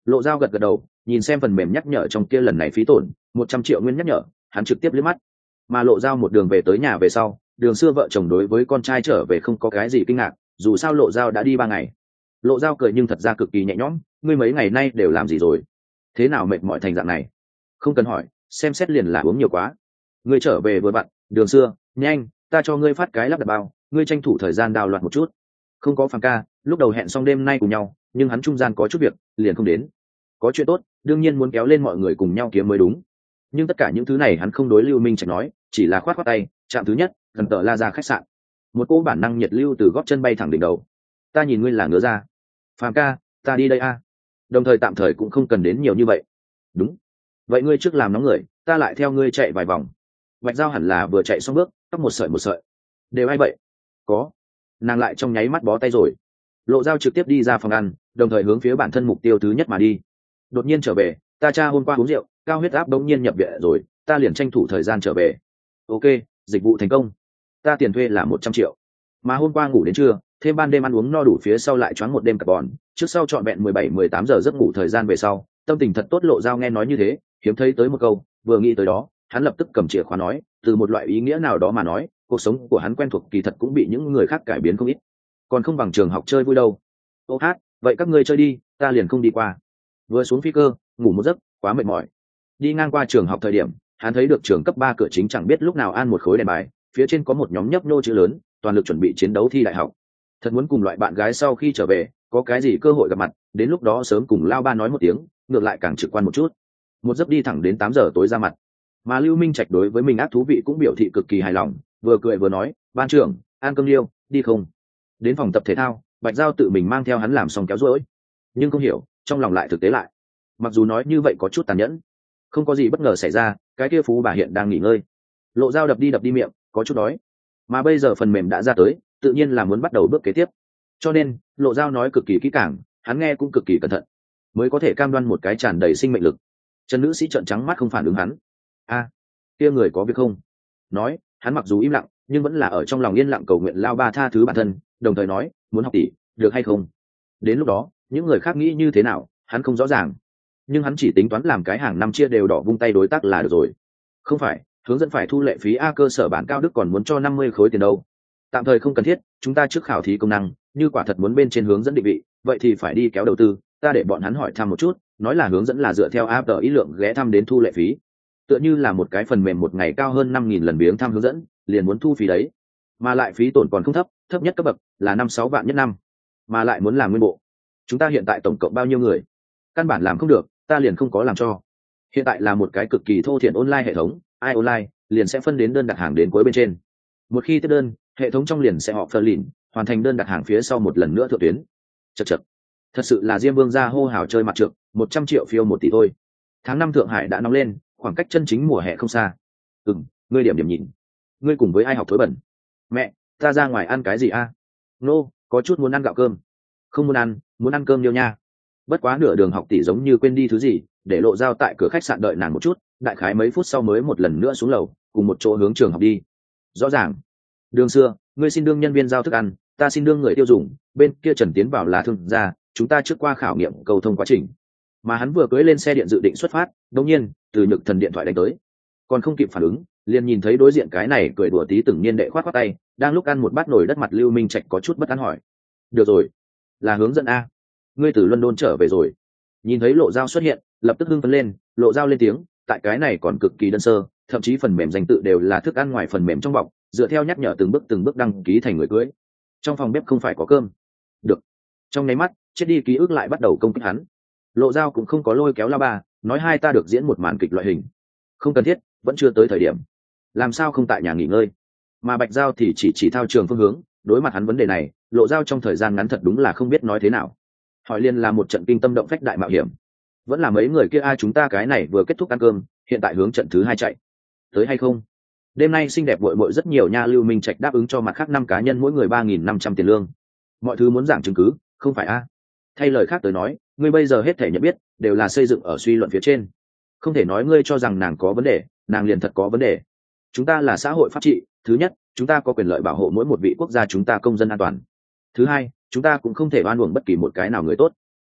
Lộ Dao gật gật đầu, nhìn xem phần mềm nhắc nhở trong kia lần này phí tổn 100 triệu nguyên nhắc nhở, hắn trực tiếp liếc mắt. Mà Lộ Dao một đường về tới nhà về sau, Đường Xưa vợ chồng đối với con trai trở về không có cái gì kinh ngạc, dù sao Lộ Dao đã đi 3 ngày. Lộ Dao cười nhưng thật ra cực kỳ nhẹ nhõm, ngươi mấy ngày nay đều làm gì rồi? Thế nào mệt mỏi thành dạng này? Không cần hỏi, xem xét liền là uống nhiều quá. Ngươi trở về vừa vặn, Đường Xưa, nhanh, ta cho ngươi phát cái lắp đặt bao, ngươi tranh thủ thời gian đào loạt một chút. Không có Phàm ca, lúc đầu hẹn xong đêm nay cùng nhau, nhưng hắn trung gian có chút việc, liền không đến. Có chuyện tốt, đương nhiên muốn kéo lên mọi người cùng nhau kiếm mới đúng. Nhưng tất cả những thứ này hắn không đối Lưu Minh Trạch nói, chỉ là khoát khoát tay, chạm thứ nhất, gần tờ la ra khách sạn. Một cỗ bản năng nhiệt lưu từ gót chân bay thẳng đỉnh đầu. Ta nhìn ngươi là ngứa ra. Phàm ca, ta đi đây a. Đồng thời tạm thời cũng không cần đến nhiều như vậy. Đúng. Vậy ngươi trước làm nóng người, ta lại theo ngươi chạy vài vòng. Bạch Giao hẳn là vừa chạy xong bước, tóc một sợi. Đều ai vậy? Có. Nàng lại trong nháy mắt bó tay rồi. Lộ Dao trực tiếp đi ra phòng ăn, đồng thời hướng phía bản thân mục tiêu thứ nhất mà đi. Đột nhiên trở về, ta cha hôm qua uống rượu, cao huyết áp đống nhiên nhập viện rồi, ta liền tranh thủ thời gian trở về. Ok, dịch vụ thành công. Ta tiền thuê là 100 triệu. Mà hôm qua ngủ đến trưa, thêm ban đêm ăn uống no đủ phía sau lại choáng một đêm carbon, trước sau trọn vẹn 17-18 giờ giấc ngủ thời gian về sau, tâm tình thật tốt. Lộ Dao nghe nói như thế, hiếm thấy tới một câu, vừa nghĩ tới đó, hắn lập tức cầm chìa khóa nói, từ một loại ý nghĩa nào đó mà nói, cuộc sống của hắn quen thuộc kỳ thật cũng bị những người khác cải biến không ít, còn không bằng trường học chơi vui đâu. Ô hát, vậy các ngươi chơi đi, ta liền không đi qua. Vừa xuống phi cơ, ngủ một giấc, quá mệt mỏi. Đi ngang qua trường học thời điểm, hắn thấy được trường cấp 3 cửa chính chẳng biết lúc nào an một khối đèn bài, phía trên có một nhóm nhấp nhô chữ lớn, toàn lực chuẩn bị chiến đấu thi đại học. Thật muốn cùng loại bạn gái sau khi trở về, có cái gì cơ hội gặp mặt, đến lúc đó sớm cùng lao ba nói một tiếng, ngược lại càng trực quan một chút. Một giấc đi thẳng đến 8 giờ tối ra mặt. Mà Lưu Minh Trạch đối với mình ác thú vị cũng biểu thị cực kỳ hài lòng, vừa cười vừa nói, ban trưởng, ăn cơm liêu, đi không? Đến phòng tập thể thao, Bạch Giao tự mình mang theo hắn làm xong kéo rỗi, nhưng không hiểu, trong lòng lại thực tế lại. Mặc dù nói như vậy có chút tàn nhẫn, không có gì bất ngờ xảy ra, cái kia phú bà hiện đang nghỉ ngơi. Lộ Dao đập đi miệng, có chút đói. Mà bây giờ phần mềm đã ra tới, tự nhiên là muốn bắt đầu bước kế tiếp. Cho nên, Lộ Dao nói cực kỳ kỹ càng, hắn nghe cũng cực kỳ cẩn thận, mới có thể cam đoan một cái tràn đầy sinh mệnh lực. Trần nữ sĩ trợn trắng mắt không phản ứng hắn. A, kia người có việc không? Nói, hắn mặc dù im lặng, nhưng vẫn là ở trong lòng yên lặng cầu nguyện lao ba tha thứ bản thân, đồng thời nói, muốn học tỷ, được hay không? Đến lúc đó, những người khác nghĩ như thế nào, hắn không rõ ràng. Nhưng hắn chỉ tính toán làm cái hàng năm chia đều đỏ vung tay đối tác là được rồi. Không phải, hướng dẫn phải thu lệ phí A, cơ sở bản cao đức còn muốn cho 50 khối tiền đâu. Tạm thời không cần thiết, chúng ta trước khảo thí công năng, như quả thật muốn bên trên hướng dẫn định vị, vậy thì phải đi kéo đầu tư, ta để bọn hắn hỏi thăm một chút, nói là hướng dẫn là dựa theo app ý lượng ghé thăm đến thu lệ phí. Tựa như là một cái phần mềm một ngày cao hơn 5.000 lần viếng thăm hướng dẫn, liền muốn thu phí đấy. Mà lại phí tổn còn không thấp, thấp nhất cấp bậc là 5-6 vạn nhất năm. Mà lại muốn làm nguyên bộ. Chúng ta hiện tại tổng cộng bao nhiêu người? Căn bản làm không được, ta liền không có làm cho. Hiện tại là một cái cực kỳ thô thiển online hệ thống, ai online liền sẽ phân đến đơn đặt hàng đến cuối bên trên. Một khi tiếp đơn, hệ thống trong liền sẽ họ phơ lìn, hoàn thành đơn đặt hàng phía sau một lần nữa thượng tuyến. Chậc. Thật sự là Diêm Vương gia hô hào chơi mặt trượng, 100 triệu phiêu 1 tỷ thôi. Tháng 5 Thượng Hải đã nóng lên, khoảng cách chân chính mùa hè không xa. Ngươi điểm nhìn. Ngươi cùng với ai học thối bẩn? Mẹ, ta ra ngoài ăn cái gì a? Nô, có chút muốn ăn gạo cơm. Không muốn ăn cơm nhiều nha. Bất quá nửa đường học tỷ giống như quên đi thứ gì, để Lộ Dao tại cửa khách sạn đợi nàng một chút, đại khái mấy phút sau mới một lần nữa xuống lầu, cùng một chỗ hướng trường học đi. Rõ ràng. Đường Xưa, ngươi xin đương nhân viên giao thức ăn, ta xin đương người tiêu dùng, bên kia Trần tiến vào là thương gia, chúng ta trước qua khảo nghiệm cầu thông quá trình. Mà hắn vừa cưỡi lên xe điện dự định xuất phát, đột nhiên, từ Nhược Thần điện thoại đánh tới. Còn không kịp phản ứng, liền nhìn thấy đối diện cái này cười đùa tí từng niên đệ khoát khoát tay, đang lúc ăn một bát nồi đất mặt Lưu Minh Trạch có chút bất an hỏi. Được rồi, là hướng dẫn a. Ngươi từ London trở về rồi. Nhìn thấy Lộ Dao xuất hiện, lập tức hưng phấn lên, Lộ Dao lên tiếng, tại cái này còn cực kỳ đơn sơ, thậm chí phần mềm danh tự đều là thức ăn ngoài phần mềm trong bọc, dựa theo nhắc nhở từng bước đăng ký thành người cưới. Trong phòng bếp không phải có cơm. Được. Trong nháy mắt, chết đi ký ức lại bắt đầu công kích hắn. Lộ Dao cũng không có lôi kéo la ba, nói hai ta được diễn một màn kịch loại hình. Không cần thiết, vẫn chưa tới thời điểm. Làm sao không tại nhà nghỉ ngơi? Mà Bạch Giao thì chỉ thao trường phương hướng, đối mặt hắn vấn đề này, Lộ Dao trong thời gian ngắn thật đúng là không biết nói thế nào. Hỏi liền là một trận kinh tâm động phách đại mạo hiểm. Vẫn là mấy người kia ai chúng ta cái này vừa kết thúc ăn cơm, hiện tại hướng trận thứ 2 chạy. Tới hay không? Đêm nay xinh đẹp muội muội rất nhiều nha. Lưu Minh Trạch đáp ứng cho mặt khác 5 cá nhân mỗi người 3.500 tiền lương. Mọi thứ muốn giảng chứng cứ, không phải a? Thay lời khác tới nói, ngươi bây giờ hết thể nhận biết đều là xây dựng ở suy luận phía trên. Không thể nói ngươi cho rằng nàng có vấn đề, nàng liền thật có vấn đề. Chúng ta là xã hội pháp trị, thứ nhất, chúng ta có quyền lợi bảo hộ mỗi một vị quốc gia chúng ta công dân an toàn. Thứ hai, chúng ta cũng không thể oan uổng bất kỳ một cái nào người tốt.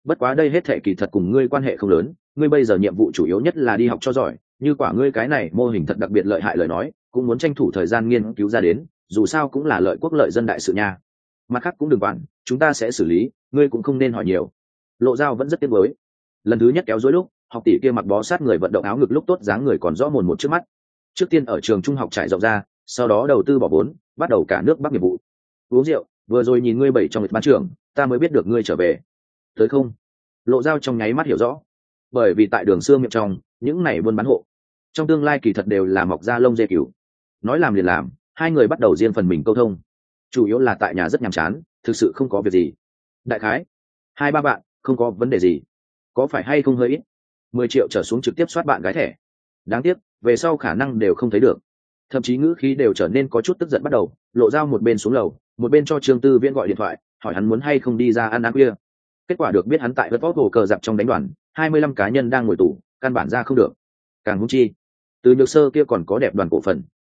bất quá đây hết thệ kỳ thật cùng ngươi quan hệ không lớn, ngươi bây giờ nhiệm vụ chủ yếu nhất là đi học cho giỏi, như quả ngươi cái này mô hình thật đặc biệt lợi hại lời nói cũng muốn tranh thủ thời gian nghiên cứu ra đến, dù sao cũng là lợi quốc lợi dân đại sự nha. Mặt khác cũng đừng quản, chúng ta sẽ xử lý, ngươi cũng không nên hỏi nhiều. Lộ Dao vẫn rất tiếc nuối. Lần thứ nhất kéo dối lúc học tỷ kia mặc bó sát người vận động áo ngực lúc tốt dáng người còn rõ mồn một trước mắt. Trước tiên ở trường trung học trải rộng ra, sau đó đầu tư bỏ vốn, bắt đầu cả nước bắc nghiệp vụ. Uống rượu, vừa rồi nhìn ngươi bảy trong lịch ban trưởng, ta mới biết được ngươi trở về. Tới không? Lộ Dao trong nháy mắt hiểu rõ, bởi vì tại đường xưa miệng trong những này buôn bán hộ trong tương lai kỳ thật đều là mọc da lông dê cừu. Nói làm liền làm, hai người bắt đầu riêng phần mình câu thông, chủ yếu là tại nhà rất nhàm chán, thực sự không có việc gì. Đại khái 2-3 bạn, không có vấn đề gì. Có phải hay không hơi ít? 10 triệu trở xuống trực tiếp soát bạn gái thẻ. Đáng tiếc về sau khả năng đều không thấy được. Thậm chí ngữ khí đều trở nên có chút tức giận bắt đầu. Lộ Dao một bên xuống lầu, một bên cho Trương Tư Viễn gọi điện thoại, hỏi hắn muốn hay không đi ra ăn khuya. Kết quả được biết hắn tại vớt vót hồ cờ dạp trong đánh đoàn, 25 cá nhân đang ngồi tù, căn bản ra không được. Càng hung chi, từ Nhược Sơ kia còn có đẹp đoàn cổ phần.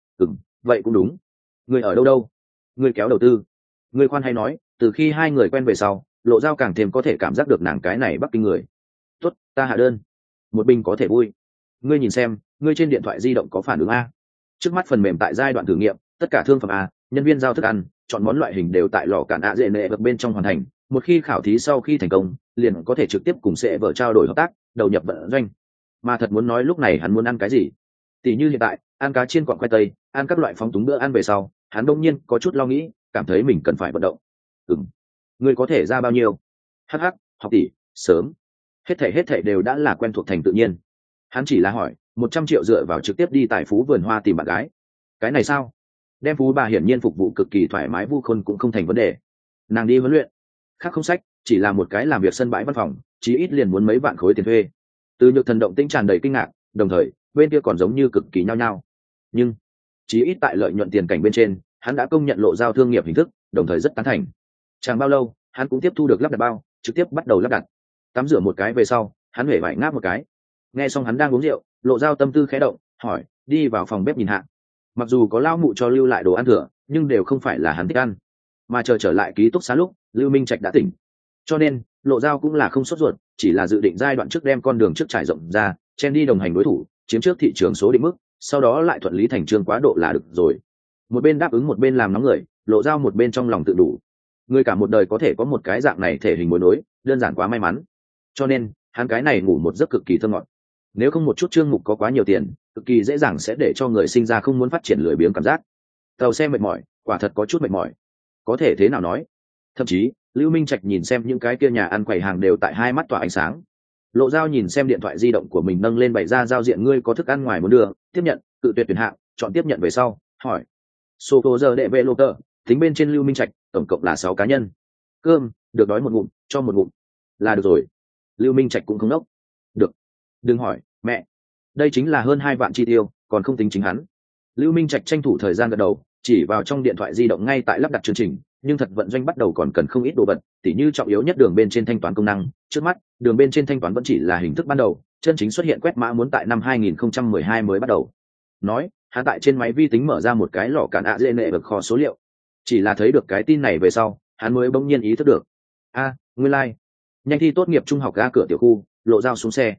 Vậy cũng đúng. Người ở đâu đâu? Người kéo đầu tư. Người khoan hay nói, từ khi hai người quen về sau, Lộ Dao càng thêm có thể cảm giác được nàng cái này Bắc Kinh người. Tốt, ta hạ đơn. Một bình có thể vui. Ngươi nhìn xem, ngươi trên điện thoại di động có phản ứng a? Trước mắt phần mềm tại giai đoạn thử nghiệm, tất cả thương phẩm a, nhân viên giao thức ăn, chọn món loại hình đều tại lò cản ạ dễ nệ vật bên trong hoàn thành. Một khi khảo thí sau khi thành công, liền có thể trực tiếp cùng sẽ vợ trao đổi hợp tác, đầu nhập vận doanh. Mà thật muốn nói lúc này hắn muốn ăn cái gì? Tỷ như hiện tại, ăn cá chiên quặng khoai tây, ăn các loại phóng túng bữa ăn về sau, hắn đông nhiên có chút lo nghĩ, cảm thấy mình cần phải vận động. Ngươi có thể ra bao nhiêu? Hắc, học tỷ, sớm. Hết thảy đều đã là quen thuộc thành tự nhiên. Hắn chỉ là hỏi, 100 triệu dựa vào trực tiếp đi tại Phú Vườn Hoa tìm bạn gái. Cái này sao? Đem Phú bà hiển nhiên phục vụ cực kỳ thoải mái vu khôn cũng không thành vấn đề. Nàng đi huấn luyện, khác không sách, chỉ là một cái làm việc sân bãi văn phòng, chí ít liền muốn mấy vạn khối tiền thuê. Từ Nhược Thần động tĩnh tràn đầy kinh ngạc, đồng thời bên kia còn giống như cực kỳ nhao nhao. Nhưng chí ít tại lợi nhuận tiền cảnh bên trên, hắn đã công nhận Lộ Dao thương nghiệp hình thức, đồng thời rất tán thành. Chẳng bao lâu, hắn cũng tiếp thu được lắp đặt bao, trực tiếp bắt đầu lắp đặt. Tắm rửa một cái về sau, hắn huệ vải ngáp một cái. Nghe xong hắn đang uống rượu, Lộ Dao tâm tư khẽ động, hỏi, đi vào phòng bếp nhìn hạ. Mặc dù có lao mụ cho lưu lại đồ ăn thừa, nhưng đều không phải là hắn thích ăn. Mà chờ trở lại ký túc xá lúc, Lưu Minh Trạch đã tỉnh. Cho nên, Lộ Dao cũng là không sốt ruột, chỉ là dự định giai đoạn trước đem con đường trước trải rộng ra, chen đi đồng hành đối thủ, chiếm trước thị trường số định mức, sau đó lại thuận lý thành trương quá độ là được rồi. Một bên đáp ứng một bên làm nóng người, Lộ Dao một bên trong lòng tự đủ. Người cả một đời có thể có một cái dạng này thể hình mối nối, đơn giản quá may mắn. Cho nên, hắn cái này ngủ một giấc cực kỳ thơm ngọt. Nếu không một chút chương mục có quá nhiều tiền, cực kỳ dễ dàng sẽ để cho người sinh ra không muốn phát triển lười biếng cảm giác. Tàu xe mệt mỏi, quả thật có chút mệt mỏi. Có thể thế nào nói? Thậm chí, Lưu Minh Trạch nhìn xem những cái kia nhà ăn quầy hàng đều tại hai mắt tỏa ánh sáng. Lộ Dao nhìn xem điện thoại di động của mình nâng lên bày ra giao diện ngươi có thức ăn ngoài muốn đưa, tiếp nhận, cự tuyệt tuyển hạng, chọn tiếp nhận về sau, hỏi. Số phố giờ đệ vệ lô tờ, tính bên trên Lưu Minh Trạch, tổng cộng là 6 cá nhân. Cơm, được đói một ngụm, cho một ngụm. Là được rồi. Lưu Minh Trạch cũng không nốc. Được. Đừng hỏi, mẹ. Đây chính là hơn 2 vạn chi tiêu, còn không tính chính hắn. Lưu Minh Trạch tranh thủ thời gian gật đầu, chỉ vào trong điện thoại di động ngay tại lắp đặt chương trình, nhưng thật vận doanh bắt đầu còn cần không ít đồ vật, tỉ như trọng yếu nhất đường bên trên thanh toán công năng. Trước mắt, đường bên trên thanh toán vẫn chỉ là hình thức ban đầu, chân chính xuất hiện quét mã muốn tại năm 2012 mới bắt đầu. Nói, hắn tại trên máy vi tính mở ra một cái lò cản ạ dễ nệ vực kho số liệu. Chỉ là thấy được cái tin này về sau, hắn mới bỗng nhiên ý thức được. Nguyên lai, nhanh thi tốt nghiệp trung học ra cửa tiểu khu, Lộ Dao xuống xe.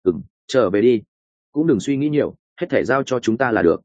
Trở về đi, cũng đừng suy nghĩ nhiều, hết thể giao cho chúng ta là được.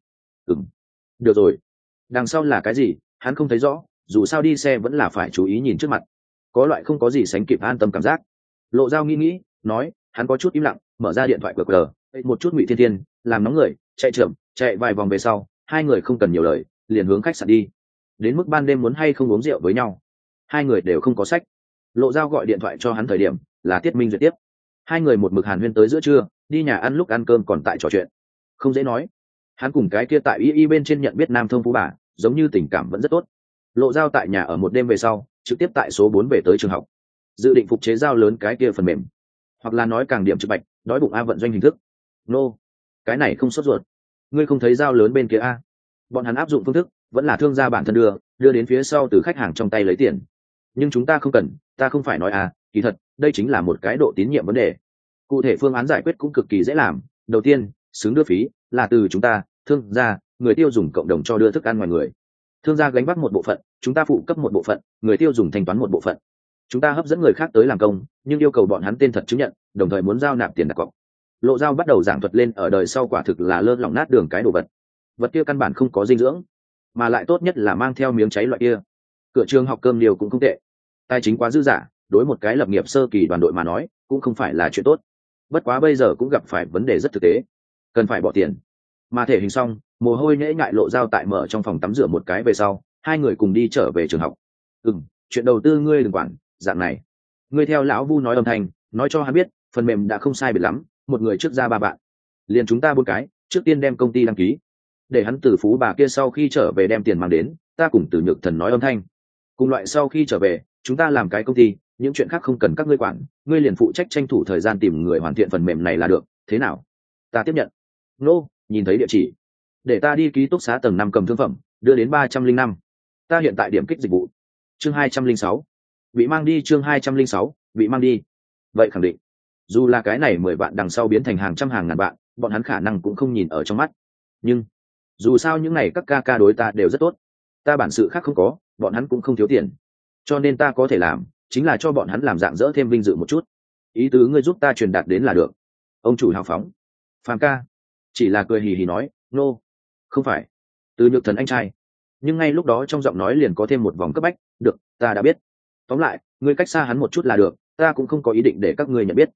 Được rồi. Đằng sau là cái gì, hắn không thấy rõ, dù sao đi xe vẫn là phải chú ý nhìn trước mặt. Có loại không có gì sánh kịp an tâm cảm giác. Lộ Dao nghĩ, nói, hắn có chút im lặng, mở ra điện thoại QR, một chút Ngụy Thiên Thiên, làm nóng người, chạy vài vòng về sau, hai người không cần nhiều lời, liền hướng khách sạn đi. Đến mức ban đêm muốn hay không uống rượu với nhau, hai người đều không có sách. Lộ Dao gọi điện thoại cho hắn thời điểm là Tiết Minh duyệt tiếp. Hai người một mực hàn huyên tới giữa trưa, đi nhà ăn lúc ăn cơm còn tại trò chuyện. Không dễ nói, hắn cùng cái kia tại y bên trên nhận biết nam thông phú bà, giống như tình cảm vẫn rất tốt. Lộ Dao tại nhà ở một đêm về sau, trực tiếp tại số 4 về tới trường học, dự định phục chế giao lớn cái kia phần mềm, hoặc là nói càng điểm trực bạch, đói bụng a vận doanh hình thức. Cái này không sốt ruột. Ngươi không thấy giao lớn bên kia a? Bọn hắn áp dụng phương thức vẫn là thương gia bản thân đưa đến phía sau từ khách hàng trong tay lấy tiền. Nhưng chúng ta không cần, ta không phải nói kỳ thật đây chính là một cái độ tín nhiệm vấn đề. Cụ thể phương án giải quyết cũng cực kỳ dễ làm. Đầu tiên, xứng đưa phí là từ chúng ta, thương gia, người tiêu dùng cộng đồng cho đưa thức ăn ngoài người. Thương gia gánh vác một bộ phận, chúng ta phụ cấp một bộ phận, người tiêu dùng thanh toán một bộ phận. chúng ta hấp dẫn người khác tới làm công nhưng yêu cầu bọn hắn tên thật chứng nhận, đồng thời muốn giao nạp tiền đặt cọc. Lộ Giao bắt đầu giảng thuật lên ở đời sau quả thực là lơ lỏng nát đường cái đồ vật kia căn bản không có dinh dưỡng, mà lại tốt nhất là mang theo miếng cháy loại kia. Cửa trường học cơm điều cũng không tệ, tài chính quá dư dả, đối một cái lập nghiệp sơ kỳ đoàn đội mà nói cũng không phải là chuyện tốt. Bất quá bây giờ cũng gặp phải vấn đề rất thực tế, cần phải bỏ tiền. Mà thể hình xong, mồ hôi nhễ ngại Lộ Giao tại mở trong phòng tắm rửa một cái về sau, hai người cùng đi trở về trường học. Chuyện đầu tư ngươi đừng quản, dạng này ngươi theo lão Vu nói âm thanh, nói cho hắn biết phần mềm đã không sai biệt lắm, một người trước ra 3 bạn, liền chúng ta 4 cái trước tiên đem công ty đăng ký, để hắn từ phú bà kia sau khi trở về đem tiền mang đến, ta cùng Từ Nhược Thần nói âm thanh, cùng loại sau khi trở về chúng ta làm cái công ty, những chuyện khác không cần các ngươi quản, ngươi liền phụ trách tranh thủ thời gian tìm người hoàn thiện phần mềm này là được, thế nào? Ta tiếp nhận. Nhìn thấy địa chỉ, để ta đi ký túc xá tầng 5 cầm thương phẩm đưa đến 305. Ta hiện tại điểm kích dịch vụ. Chương 206. Bị mang đi. Chương 206. Bị mang đi. Vậy khẳng định, dù là cái này 10 vạn đằng sau biến thành hàng trăm hàng ngàn vạn, bọn hắn khả năng cũng không nhìn ở trong mắt, nhưng dù sao những này các ca đối ta đều rất tốt, ta bản sự khác không có, bọn hắn cũng không thiếu tiền, cho nên ta có thể làm chính là cho bọn hắn làm dạng dỡ thêm vinh dự một chút. Ý tứ ngươi giúp ta truyền đạt đến là được. Ông chủ hào phóng. Phàm ca chỉ là cười hì hì nói, không phải. Từ Nhược Thần anh trai. Nhưng ngay lúc đó trong giọng nói liền có thêm một vòng cấp bách. Được, ta đã biết. Tóm lại, ngươi cách xa hắn một chút là được, ta cũng không có ý định để các ngươi nhận biết.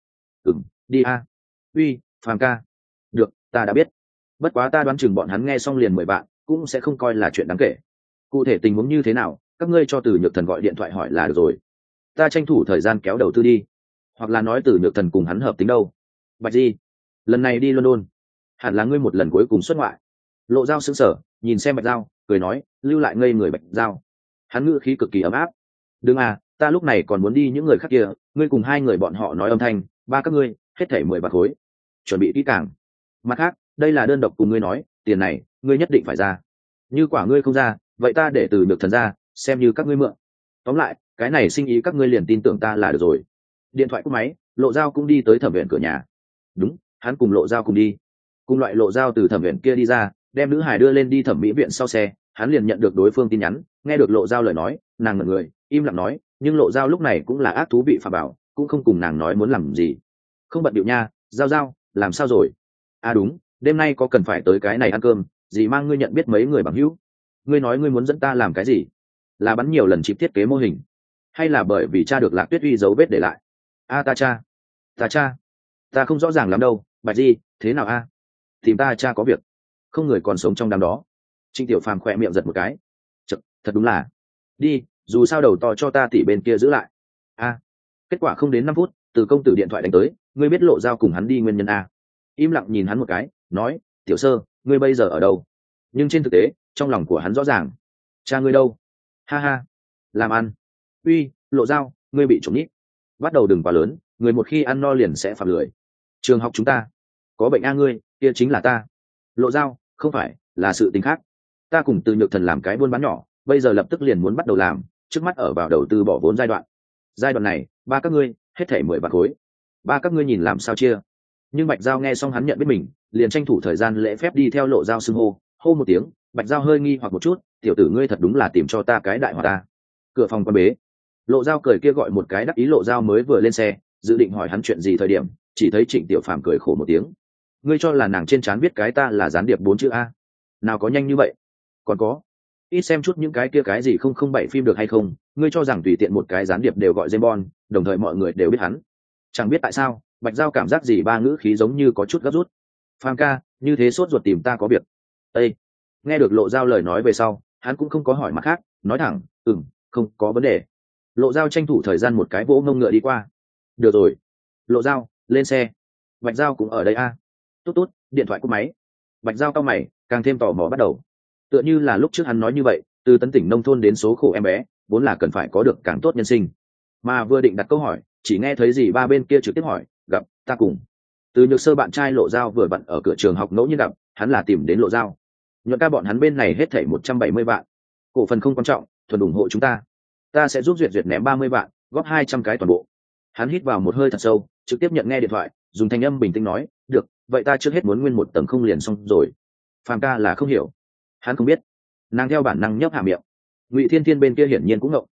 Đi a. Uy, Phàm ca. Được, ta đã biết. Bất quá ta đoán chừng bọn hắn nghe xong liền 10 bạn cũng sẽ không coi là chuyện đáng kể. Cụ thể tình huống như thế nào, các ngươi cho Từ Nhược Thần gọi điện thoại hỏi là được rồi. Ta tranh thủ thời gian kéo đầu tư đi, hoặc là nói Từ Nhược Thần cùng hắn hợp tính đâu. Bạch Di, lần này đi London hẳn là ngươi một lần cuối cùng xuất ngoại. Lộ Giao sững sờ nhìn xem Bạch Giao, cười nói, lưu lại ngây người Bạch Giao. Hắn ngữ khí cực kỳ ấm áp. Đừng à, ta lúc này còn muốn đi những người khác kia, ngươi cùng 2 người bọn họ nói âm thanh, 3 các ngươi hết thảy 10 bạc khối, chuẩn bị kỹ càng. Mặt khác, đây là đơn độc cùng ngươi nói, tiền này ngươi nhất định phải ra, như quả ngươi không ra, vậy ta để Từ Nhược Thần ra, xem như các ngươi mượn. Tóm lại, cái này sinh ý các ngươi liền tin tưởng ta là được rồi. Điện thoại cúp máy, Lộ Giao cũng đi tới thẩm viện cửa nhà. Đúng, hắn cùng Lộ Giao cùng đi. Cùng loại Lộ Giao từ thẩm viện kia đi ra, đem nữ hải đưa lên đi thẩm mỹ viện sau xe, hắn liền nhận được đối phương tin nhắn, nghe được Lộ Giao lời nói, nàng ngẩn người, im lặng nói, nhưng Lộ Giao lúc này cũng là ác thú vị phà bảo, cũng không cùng nàng nói muốn làm gì. Không bận điệu nha, Giao, làm sao rồi? À đúng, đêm nay có cần phải tới cái này ăn cơm, gì mang ngươi nhận biết mấy người bằng hữu? Ngươi nói ngươi muốn dẫn ta làm cái gì? Là bắn nhiều lần chip thiết kế mô hình, hay là bởi vì cha được Lạc Tuyết Uy dấu vết để lại? Ta cha, ta không rõ ràng lắm đâu. Bạch Di, thế nào a? Tìm ta cha có việc, không người còn sống trong đám đó. Trịnh Tiểu Phàm khỏe miệng giật một cái. Thật đúng là. Đi, dù sao đầu to cho ta tỷ bên kia giữ lại. Kết quả không đến 5 phút, Từ công tử điện thoại đánh tới, ngươi biết Lộ Giao cùng hắn đi nguyên nhân a? Im lặng nhìn hắn một cái, nói, Tiểu Sơ, ngươi bây giờ ở đâu? Nhưng trên thực tế, trong lòng của hắn rõ ràng. Cha ngươi đâu? Ha, làm ăn. Uy, Lộ Giao, ngươi bị trộm nhít. Bắt đầu đừng quá lớn, người một khi ăn no liền sẽ phạm lười. Trường học chúng ta có bệnh ngươi, kia chính là ta. Lộ Giao, không phải, là sự tình khác. Ta cùng Từ Nhược Thần làm cái buôn bán nhỏ, bây giờ lập tức liền muốn bắt đầu làm, trước mắt ở vào đầu tư bỏ vốn giai đoạn này, 3 các ngươi hết thảy 10 bạc khối, 3 các ngươi nhìn làm sao chia. Nhưng Bạch Giao nghe xong hắn nhận biết mình, liền tranh thủ thời gian lễ phép đi theo Lộ Giao xưng hô một tiếng. Bạch Giao hơi nghi hoặc một chút, tiểu tử ngươi thật đúng là tìm cho ta cái đại họa ta. Cửa phòng quan bế, Lộ Giao cười kia gọi một cái đắc ý. Lộ Giao mới vừa lên xe, dự định hỏi hắn chuyện gì thời điểm, chỉ thấy Trịnh Tiểu Phàm cười khổ một tiếng. Ngươi cho là nàng trên trán viết cái ta là gián điệp 4 chữ a? Nào có nhanh như vậy. Còn có, ít xem chút những cái kia cái gì 007 phim được hay không? Ngươi cho rằng tùy tiện một cái gián điệp đều gọi James Bond, đồng thời mọi người đều biết hắn. Chẳng biết tại sao, Bạch Giao cảm giác gì 3 ngữ khí giống như có chút gấp rút. Phàm ca, như thế sốt ruột tìm ta có việc. Ê! Nghe được Lộ Giao lời nói về sau, hắn cũng không có hỏi mặt khác, nói thẳng, không có vấn đề. Lộ Giao tranh thủ thời gian một cái vỗ ngông ngựa đi qua. Được rồi. Lộ Giao, lên xe. Bạch Giao cũng ở đây a. Tút, điện thoại cúp máy. Bạch Giao cau mày, càng thêm tò mò bắt đầu. Tựa như là lúc trước hắn nói như vậy, từ tấn tỉnh nông thôn đến số khổ em bé, vốn là cần phải có được càng tốt nhân sinh. Mà vừa định đặt câu hỏi, chỉ nghe thấy gì ba bên kia trực tiếp hỏi, gặp ta cùng. Từ Nhược Sơ bạn trai Lộ Giao vừa bận ở cửa trường học ngẫu nhiên gặp, hắn là tìm đến Lộ Giao. Nhuận ca bọn hắn bên này hết thảy 170 vạn. Cổ phần không quan trọng, thuần ủng hộ chúng ta sẽ giúp duyệt ném 30 vạn, góp 200 cái toàn bộ. Hắn hít vào một hơi thật sâu, trực tiếp nhận nghe điện thoại, dùng thanh âm bình tĩnh nói, được, vậy ta trước hết muốn nguyên một tầng không liền xong rồi. Phàm ca là không hiểu, hắn không biết. Nàng theo bản năng nhấp hạ miệng. Ngụy Thiên Thiên bên kia hiển nhiên cũng ngộng,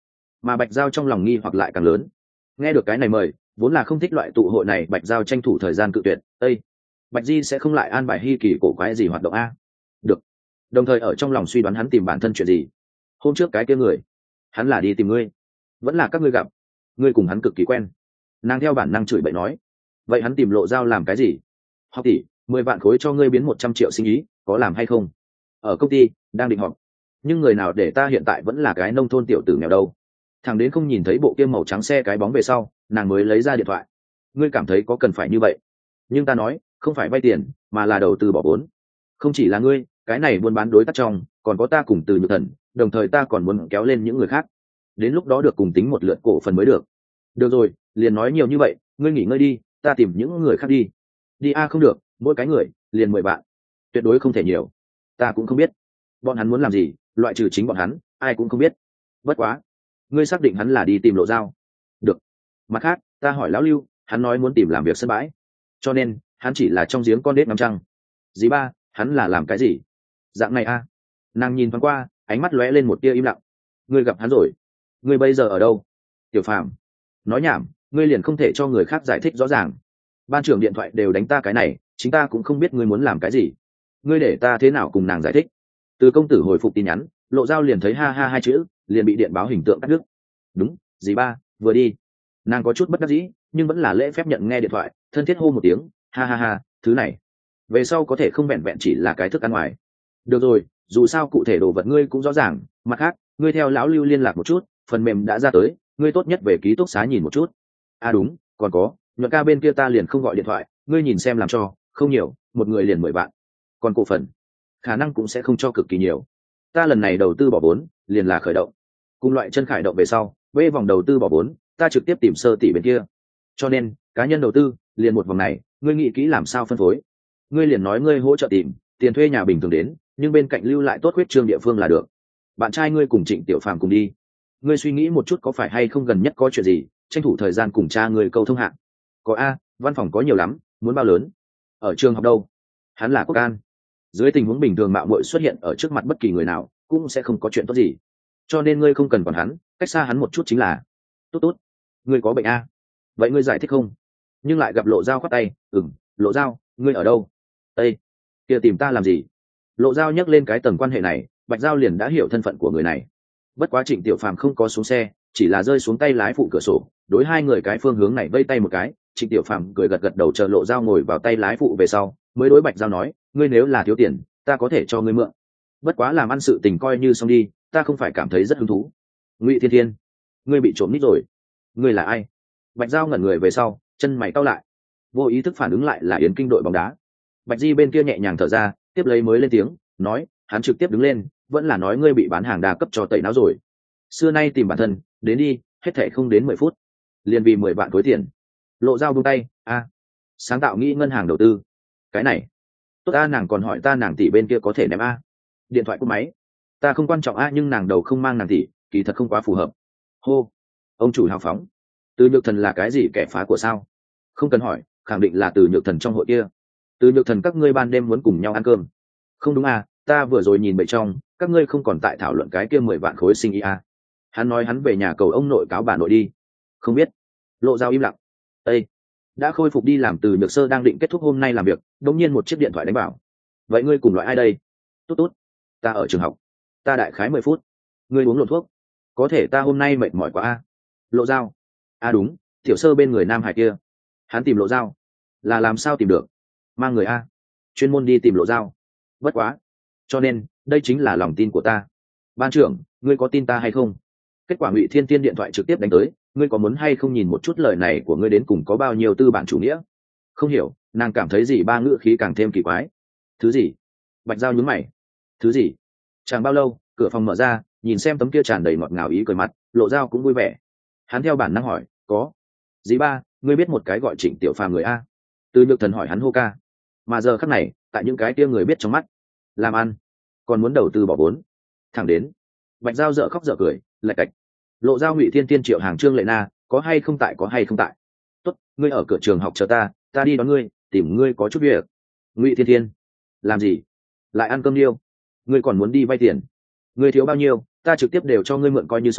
mà Bạch Giao trong lòng nghi hoặc lại càng lớn. Nghe được cái này mời, vốn là không thích loại tụ hội này, Bạch Giao tranh thủ thời gian cự tuyệt. Ây, Bạch Di sẽ không lại an bài hi kỳ cổ quái gì hoạt động a? Được. Đồng thời ở trong lòng suy đoán hắn tìm bản thân chuyện gì. Hôm trước cái kia người, hắn là đi tìm ngươi, vẫn là các ngươi gặp, ngươi cùng hắn cực kỳ quen. Nàng theo bản năng chửi bậy nói. Vậy hắn tìm Lộ Giao làm cái gì? Học tỷ, 10 vạn khối cho ngươi biến 100 triệu sinh ý, có làm hay không? Ở công ty đang định họp, nhưng người nào để ta hiện tại vẫn là cái nông thôn tiểu tử nghèo đâu. Thằng đến không nhìn thấy bộ kia màu trắng xe cái bóng về sau, nàng mới lấy ra điện thoại. Ngươi cảm thấy có cần phải như vậy? Nhưng ta nói không phải vay tiền, mà là đầu tư bỏ vốn. Không chỉ là ngươi, cái này buôn bán đối tác trong còn có ta cùng Từ Nhược Thần, đồng thời ta còn muốn kéo lên những người khác, đến lúc đó được cùng tính một lượt cổ phần mới được. Được rồi, liền nói nhiều như vậy, ngươi nghỉ ngơi đi, ta tìm những người khác đi. Đi a? Không được, mỗi cái người liền 10 vạn, tuyệt đối không thể nhiều. Ta cũng không biết bọn hắn muốn làm gì, loại trừ chính bọn hắn ai cũng không biết. Bất quá ngươi xác định hắn là đi tìm Lộ Giao? Được. Mặt khác ta hỏi lão Lưu, hắn nói muốn tìm làm việc sân bãi, cho nên hắn chỉ là trong giếng con đết ngắm trăng. Dì ba, hắn là làm cái gì dạng này a? Nàng nhìn thoáng qua, ánh mắt lóe lên một tia im lặng. Ngươi gặp hắn rồi? Ngươi bây giờ ở đâu? Tiểu Phàm, nói nhảm, ngươi liền không thể cho người khác giải thích rõ ràng? Ban trưởng điện thoại đều đánh ta cái này, chính ta cũng không biết ngươi muốn làm cái gì. Ngươi để ta thế nào cùng nàng giải thích? Từ công tử hồi phục tin nhắn, Lộ Giao liền thấy ha ha hai chữ, liền bị điện báo hình tượng cắt đứt. Đúng, dì ba vừa đi. Nàng có chút bất đắc dĩ, nhưng vẫn là lễ phép nhận nghe điện thoại, thân thiết hô một tiếng, ha ha ha, thứ này về sau có thể không vẹn vẹn chỉ là cái thức ăn ngoài. Được rồi, dù sao cụ thể đồ vật ngươi cũng rõ ràng. Mặt khác, ngươi theo lão Lưu liên lạc một chút, phần mềm đã ra tới, ngươi tốt nhất về ký túc xá nhìn một chút. À đúng, còn có Nhuận ca bên kia ta liền không gọi điện thoại, ngươi nhìn xem làm cho, không nhiều, một người liền 10 vạn. Còn cổ phần khả năng cũng sẽ không cho cực kỳ nhiều. Ta lần này đầu tư bỏ vốn liền là khởi động, cùng loại chân khởi động về sau bê vòng đầu tư bỏ vốn, ta trực tiếp tìm sơ tỷ bên kia, cho nên cá nhân đầu tư liền một vòng này, ngươi nghĩ kỹ làm sao phân phối. Ngươi liền nói ngươi hỗ trợ tìm tiền thuê nhà bình thường đến, nhưng bên cạnh lưu lại tốt huyết trương địa phương là được. Bạn trai ngươi cùng Trịnh Tiểu Phàm cùng đi, ngươi suy nghĩ một chút có phải hay không gần nhất có chuyện gì, tranh thủ thời gian cùng cha ngươi câu thông hạng. Có a, văn phòng có nhiều lắm, muốn bao lớn? Ở trường học đâu? Hắn là Quốc An. Dưới tình huống bình thường mạo muội xuất hiện ở trước mặt bất kỳ người nào cũng sẽ không có chuyện tốt gì, cho nên ngươi không cần quản hắn, cách xa hắn một chút chính là. Tốt tốt. Ngươi có bệnh a? Vậy ngươi giải thích không? Nhưng lại gặp Lộ Giao khoát tay. Lộ Giao, ngươi ở đâu? Ê, kia tìm ta làm gì? Lộ Giao nhắc lên cái tầng quan hệ này, Bạch Giao liền đã hiểu thân phận của người này. Bất quá Trịnh Tiểu Phàm không có xuống xe, chỉ là rơi xuống tay lái phụ cửa sổ, đối hai người cái phương hướng này vây tay một cái. Trịnh Tiểu Phàm cười gật gật đầu, chờ Lộ Giao ngồi vào tay lái phụ về sau, mới đối Bạch Giao nói, ngươi nếu là thiếu tiền, ta có thể cho ngươi mượn. Bất quá làm ăn sự tình coi như xong đi, ta không phải cảm thấy rất hứng thú. Ngụy Thiên Thiên, ngươi bị trộm nít rồi. Ngươi là ai? Bạch Giao ngẩn người về sau, chân mày cau lại, vô ý thức phản ứng lại là Yến Kinh đội bóng đá. Bạch Di bên kia nhẹ nhàng thở ra, tiếp lấy mới lên tiếng nói, hắn trực tiếp đứng lên, vẫn là nói ngươi bị bán hàng đa cấp cho tẩy não rồi. Xưa nay tìm bản thân, đến đi, hết thảy không đến 10 phút liền vì 10 vạn khối tiền. Lộ Giao buông tay, sáng tạo nghĩ ngân hàng đầu tư, cái này tốt a. Nàng còn hỏi ta nàng tỷ bên kia có thể ném a. Điện thoại cúp máy. Ta không quan trọng a, nhưng nàng đầu không mang nàng tỷ, kỳ thật không quá phù hợp. Hô, ông chủ hào phóng. Từ Nhược Thần là cái gì kẻ phá của sao? Không cần hỏi, khẳng định là Từ Nhược Thần trong hội kia. Từ Nhược Thần các ngươi ban đêm muốn cùng nhau ăn cơm? Không đúng à, ta vừa rồi nhìn bậy trong, các ngươi không còn tại thảo luận cái kia 10 vạn khối sinh ý à. Hắn nói hắn về nhà cầu ông nội cáo bà nội đi. Không biết. Lộ Giao im lặng. Ê, đã khôi phục đi làm Từ Nhược Sơ đang định kết thúc hôm nay làm việc, đống nhiên một chiếc điện thoại đánh bảo. Vậy ngươi cùng loại ai đây? Tốt tốt, ta ở trường học, ta đại khái 10 phút. Ngươi uống lộn thuốc? Có thể ta hôm nay mệt mỏi quá a. Lộ Giao. Đúng, Tiểu Sơ bên người Nam Hải kia. Hắn tìm Lộ Giao là làm sao tìm được? Mang người a, chuyên môn đi tìm Lộ Giao. Bất quá, cho nên đây chính là lòng tin của ta. Ban trưởng, ngươi có tin ta hay không? Kết quả Ngụy Thiên Tiên điện thoại trực tiếp đánh tới, ngươi có muốn hay không nhìn một chút lời này của ngươi đến cùng có bao nhiêu tư bản chủ nghĩa? Không hiểu, nàng cảm thấy gì ba ngữ khí càng thêm kỳ quái. Thứ gì? Bạch Giao nhướng mày. Thứ gì? Chẳng bao lâu, cửa phòng mở ra, nhìn xem tấm kia tràn đầy ngọt ngào ý cười mặt, Lộ Giao cũng vui vẻ. Hắn theo bản năng hỏi, có. Dì ba, ngươi biết một cái gọi Trịnh Tiểu Phàm người a? Từ Nhược Thần hỏi hắn hô ca. Mà giờ khắc này, tại những cái kia người biết trong mắt, làm ăn, còn muốn đầu tư bỏ vốn. Thẳng đến, Bạch Giao dở khóc dở cười, lạch cạch. Lộ Giao Ngụy Thiên Tiên Triệu Hàng Trương Lệ Na, có hay không tại, có hay không tại? Tốt, ngươi ở cửa trường học chờ ta, ta đi đón ngươi, tìm ngươi có chút việc. Ngụy Thiên Thiên, làm gì? Lại ăn cơm điêu? Ngươi còn muốn đi vay tiền? Ngươi thiếu bao nhiêu, ta trực tiếp đều cho ngươi mượn coi như xong,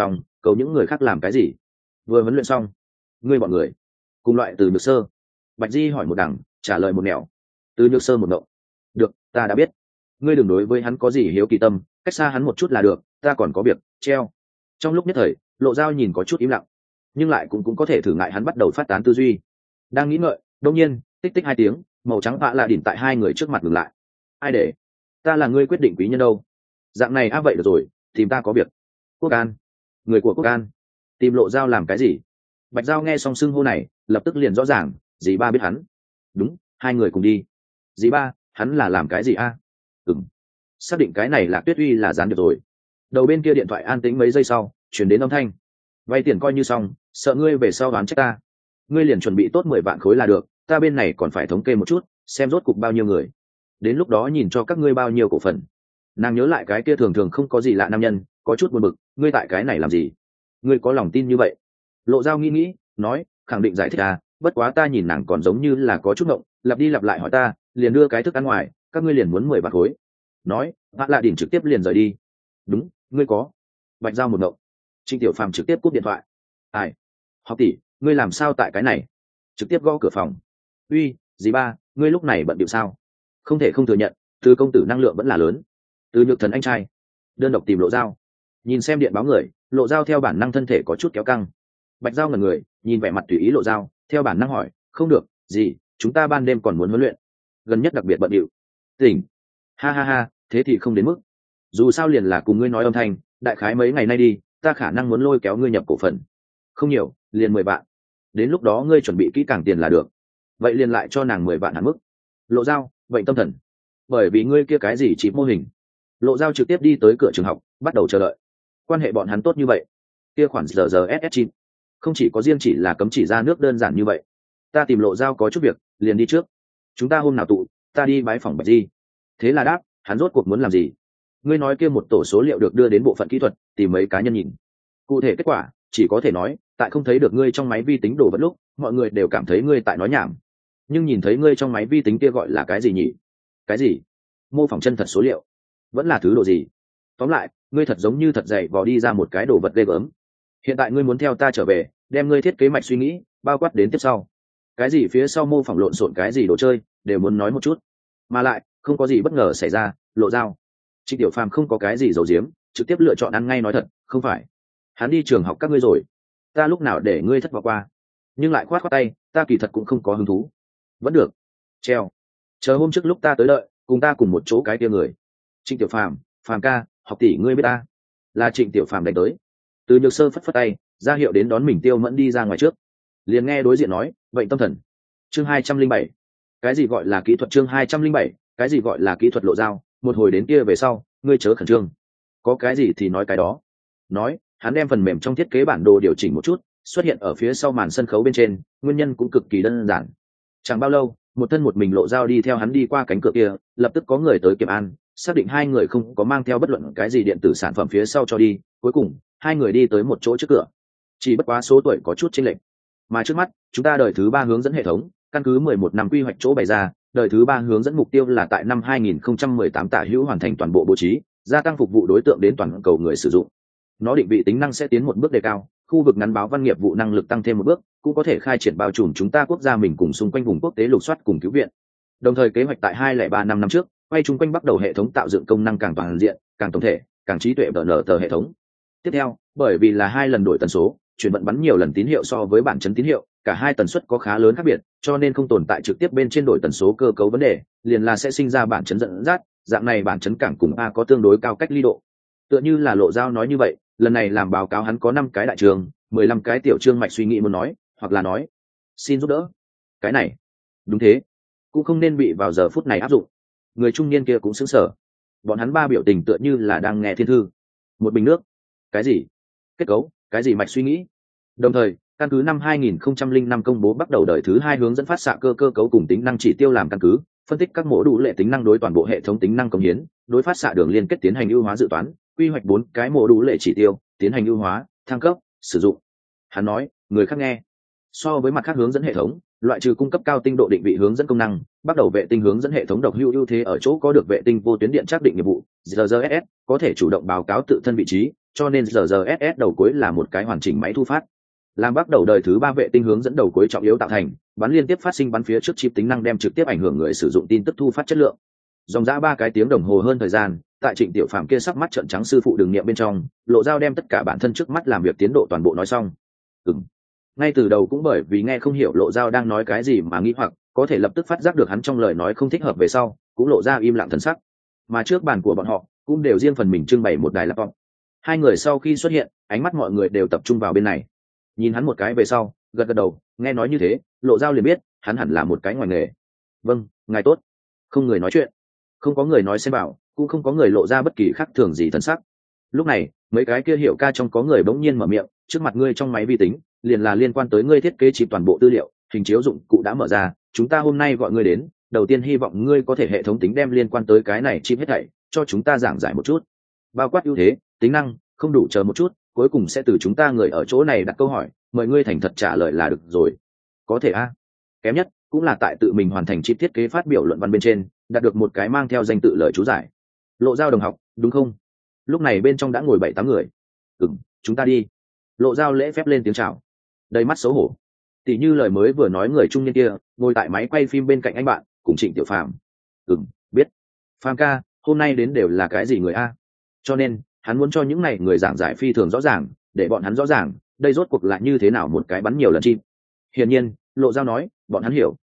cầu những người khác làm cái gì? Vừa huấn luyện xong, ngươi bọn người cùng loại từ nhược sơ. Bạch Di hỏi một đằng, trả lời một nẻo. Từ nhược sơ một ngộng. Được, ta đã biết. Ngươi đừng đối với hắn có gì hiếu kỳ tâm, cách xa hắn một chút là được, ta còn có việc. Treo. Trong lúc nhất thời, Lộ Dao nhìn có chút im lặng, nhưng lại cũng có thể thử ngại hắn bắt đầu phát tán tư duy. Đang nghĩ ngợi, đột nhiên, tích tích hai tiếng, màu trắng vạ lạ đỉnh tại hai người trước mặt ngừng lại. Ai để? Ta là ngươi quyết định quý nhân đâu? Dạng này vậy được rồi, tìm ta có việc. Quốc An, người của Quốc An, tìm Lộ Dao làm cái gì? Bạch Dao nghe xong xưng hô này, lập tức liền rõ ràng, dì ba biết hắn. Đúng, hai người cùng đi. Dì ba, hắn là làm cái gì a? Ừm, xác định cái này là Tuyết Uy là gián điệp rồi. Đầu bên kia điện thoại an tĩnh mấy giây sau, chuyển đến âm thanh. Vay tiền coi như xong, sợ ngươi về sau đoán trách ta. Ngươi liền chuẩn bị tốt 10 vạn khối là được, ta bên này còn phải thống kê một chút, xem rốt cục bao nhiêu người. Đến lúc đó nhìn cho các ngươi bao nhiêu cổ phần. Nàng nhớ lại cái kia thường thường không có gì lạ nam nhân, có chút buồn bực, ngươi tại cái này làm gì? Ngươi có lòng tin như vậy? Lộ Dao nghĩ, nói, khẳng định giải thích à, bất quá ta nhìn nàng còn giống như là có chút ngộng, lặp đi lặp lại hỏi ta, liền đưa cái thức ăn ngoài, các ngươi liền muốn 10 bạc khối. Nói, Hạ Lạ Đỉnh trực tiếp liền rời đi. Đúng, ngươi có. Bạch Dao một ngộng. Trịnh Tiểu Phàm trực tiếp cúp điện thoại. Ai? Học tỷ, ngươi làm sao tại cái này? Trực tiếp gõ cửa phòng. Uy, dì ba, ngươi lúc này bận điệu sao? Không thể không thừa nhận, từ công tử năng lượng vẫn là lớn. Từ Nhược Thần anh trai, đơn độc tìm Lộ Dao. Nhìn xem điện báo người, Lộ Dao theo bản năng thân thể có chút kéo căng. Bạch Dao ngẩn người, nhìn vẻ mặt tùy ý Lộ Dao, theo bản năng hỏi, không được, gì? Chúng ta ban đêm còn muốn huấn luyện, gần nhất đặc biệt bận điệu. Tỉnh. Ha ha ha, thế thì không đến mức. Dù sao liền là cùng ngươi nói âm thanh, đại khái mấy ngày nay đi, ta khả năng muốn lôi kéo ngươi nhập cổ phần. Không nhiều, liền 10 vạn. Đến lúc đó ngươi chuẩn bị kỹ càng tiền là được. Vậy liền lại cho nàng 10 vạn hạn mức. Lộ Dao, vậy tâm thần. Bởi vì ngươi kia cái gì chỉ mô hình. Lộ Dao trực tiếp đi tới cửa trường học, bắt đầu chờ đợi. Quan hệ bọn hắn tốt như vậy, kia khoản giờ SS9 không chỉ có riêng chỉ là cấm chỉ ra nước đơn giản như vậy. Ta tìm Lộ Dao có chút việc, liền đi trước. Chúng ta hôm nào tụ, ta đi bái phòng Bạch Di. Thế là đáp, hắn rốt cuộc muốn làm gì? Ngươi nói kia một tổ số liệu được đưa đến bộ phận kỹ thuật, tìm mấy cá nhân nhìn. Cụ thể kết quả, chỉ có thể nói, tại không thấy được ngươi trong máy vi tính đồ vật lúc, mọi người đều cảm thấy ngươi tại nói nhảm. Nhưng nhìn thấy ngươi trong máy vi tính kia gọi là cái gì nhỉ? Cái gì? Mô phỏng chân thật số liệu? Vẫn là thứ đồ gì? Tóm lại, ngươi thật giống như thật dày vò đi ra một cái đồ vật ghê gớm. Hiện tại ngươi muốn theo ta trở về, đem ngươi thiết kế mạch suy nghĩ, bao quát đến tiếp sau. Cái gì phía sau mô phỏng lộn xộn cái gì đồ chơi, đều muốn nói một chút. Mà lại, không có gì bất ngờ xảy ra, Lộ Dao. Trịnh Tiểu Phàm không có cái gì giấu giếm, trực tiếp lựa chọn ăn ngay nói thật, không phải. Hắn đi trường học các ngươi rồi, ta lúc nào để ngươi thất vọng qua. Nhưng lại khoát tay, ta kỳ thật cũng không có hứng thú. Vẫn được. Treo. Chờ hôm trước lúc ta tới đợi, cùng ta cùng một chỗ cái kia người. Trịnh Tiểu Phàm, Phàm ca, học tỷ ngươi biết ta. Là Trịnh Tiểu Phàm đánh tới. Từ Nhược Sơ phất phất tay, ra hiệu đến đón mình Tiêu Mẫn đi ra ngoài trước. Liền nghe đối diện nói, vậy tâm thần. Chương 207. Cái gì gọi là kỹ thuật? Chương 207. Cái gì gọi là kỹ thuật? Lộ Dao, một hồi đến kia về sau, ngươi chớ khẩn trương. Có cái gì thì nói cái đó. Nói, hắn đem phần mềm trong thiết kế bản đồ điều chỉnh một chút, xuất hiện ở phía sau màn sân khấu bên trên, nguyên nhân cũng cực kỳ đơn giản. Chẳng bao lâu, một thân một mình Lộ Dao đi theo hắn đi qua cánh cửa kia, lập tức có người tới kiểm an, xác định hai người không có mang theo bất luận cái gì điện tử sản phẩm phía sau cho đi. Cuối cùng, hai người đi tới một chỗ trước cửa. Chỉ bất quá số tuổi có chút chênh lệch. Mà trước mắt, chúng ta đời thứ 3 hướng dẫn hệ thống, căn cứ 11 năm quy hoạch chỗ bày ra, đời thứ 3 hướng dẫn mục tiêu là tại năm 2018 tả hữu hoàn thành toàn bộ bố trí, gia tăng phục vụ đối tượng đến toàn cầu người sử dụng. Nó định vị tính năng sẽ tiến một bước đề cao, khu vực ngắn báo văn nghiệp vụ năng lực tăng thêm một bước, cũng có thể khai triển bao trùm chúng ta quốc gia mình cùng xung quanh vùng quốc tế lục soát cùng cứu viện. Đồng thời kế hoạch tại 203 năm trước, quay chung quanh bắt đầu hệ thống tạo dựng công năng càng toàn diện, càng tổng thể, càng trí tuệ nở tờ hệ thống. Tiếp theo, bởi vì là 2 lần đổi tần số, chuyển vận bắn nhiều lần tín hiệu so với bản chấn tín hiệu, cả hai tần suất có khá lớn khác biệt, cho nên không tồn tại trực tiếp bên trên đổi tần số cơ cấu vấn đề, liền là sẽ sinh ra bản chấn dẫn dắt, dạng này bản chấn cảng cùng A có tương đối cao cách ly độ. Tựa như là Lộ Dao nói như vậy, lần này làm báo cáo hắn có 5 cái đại trường, 15 cái tiểu chương mạch suy nghĩ muốn nói, hoặc là nói, xin giúp đỡ. Cái này, đúng thế, cũng không nên bị vào giờ phút này áp dụng. Người trung niên kia cũng sững sờ. Bọn hắn ba biểu tình tựa như là đang nghe thiên thư. Một bình nước, cái gì? Kết cấu, cái gì mạch suy nghĩ? Đồng thời, căn cứ năm 2005 công bố bắt đầu đời thứ 2 hướng dẫn phát xạ cơ cấu cùng tính năng chỉ tiêu làm căn cứ, phân tích các mẫu đủ lệ tính năng đối toàn bộ hệ thống tính năng công hiến, đối phát xạ đường liên kết tiến hành ưu hóa dự toán, quy hoạch 4 cái mẫu đủ lệ chỉ tiêu, tiến hành ưu hóa, thăng cấp, sử dụng. Hắn nói, người khác nghe. So với mặt khác hướng dẫn hệ thống, loại trừ cung cấp cao tinh độ định vị hướng dẫn công năng, bắt đầu vệ tinh hướng dẫn hệ thống độc hữu ưu thế ở chỗ có được vệ tinh vô tuyến điện xác định nghiệp vụ GGSS, có thể chủ động báo cáo tự thân vị trí, cho nên GGSS đầu cuối là một cái hoàn chỉnh máy thu phát. Làm bắt đầu đời thứ 3 vệ tinh hướng dẫn đầu cuối trọng yếu tạo thành, bắn liên tiếp phát sinh bắn phía trước chip tính năng đem trực tiếp ảnh hưởng người sử dụng tin tức thu phát chất lượng. Dòng dã 3 cái tiếng đồng hồ hơn thời gian, tại Trịnh Tiểu Phàm kia sắc mắt trợn trắng sư phụ đường niệm bên trong, Lộ Dao đem tất cả bản thân trước mắt làm việc tiến độ toàn bộ nói xong. Ngay từ đầu cũng bởi vì nghe không hiểu Lộ Dao đang nói cái gì mà nghi hoặc, có thể lập tức phát giác được hắn trong lời nói không thích hợp về sau, cũng lộ ra im lặng thần sắc. Mà trước bàn của bọn họ cũng đều riêng phần mình trưng bày một đài laptop. Hai người sau khi xuất hiện, ánh mắt mọi người đều tập trung vào bên này. Nhìn hắn một cái về sau, gật gật đầu, nghe nói như thế, Lộ Dao liền biết hắn hẳn là một cái ngoài nghề. Vâng, ngài tốt. Không người nói chuyện, không có người nói xem bảo, cũng không có người lộ ra bất kỳ khác thường gì thần sắc. Lúc này, mấy cái kia hiểu ca trong có người bỗng nhiên mở miệng, trước mặt ngươi trong máy vi tính liền là liên quan tới ngươi thiết kế chip toàn bộ tư liệu, hình chiếu dụng cụ đã mở ra, chúng ta hôm nay gọi ngươi đến, đầu tiên hy vọng ngươi có thể hệ thống tính đem liên quan tới cái này chip hết thảy cho chúng ta giảng giải một chút, bao quát ưu thế, tính năng, không đủ chờ một chút, cuối cùng sẽ từ chúng ta người ở chỗ này đặt câu hỏi, mời ngươi thành thật trả lời là được rồi. Có thể a? Kém nhất cũng là tại tự mình hoàn thành chip thiết kế phát biểu luận văn bên trên đạt được một cái mang theo danh tự lời chú giải. Lộ Dao đồng học, đúng không? Lúc này bên trong đã ngồi 7-8 người. Chúng ta đi. Lộ Dao lễ phép lên tiếng chào, đầy mắt xấu hổ. Tỷ như lời mới vừa nói người trung niên kia ngồi tại máy quay phim bên cạnh anh bạn cùng Trịnh Tiểu Phàm. Biết. Phàm ca, hôm nay đến đều là cái gì người a? Cho nên hắn muốn cho những này người giảng giải phi thường rõ ràng, để bọn hắn rõ ràng đây rốt cuộc là như thế nào một cái bắn nhiều lần chim. Hiển nhiên, Lộ Dao nói, bọn hắn hiểu.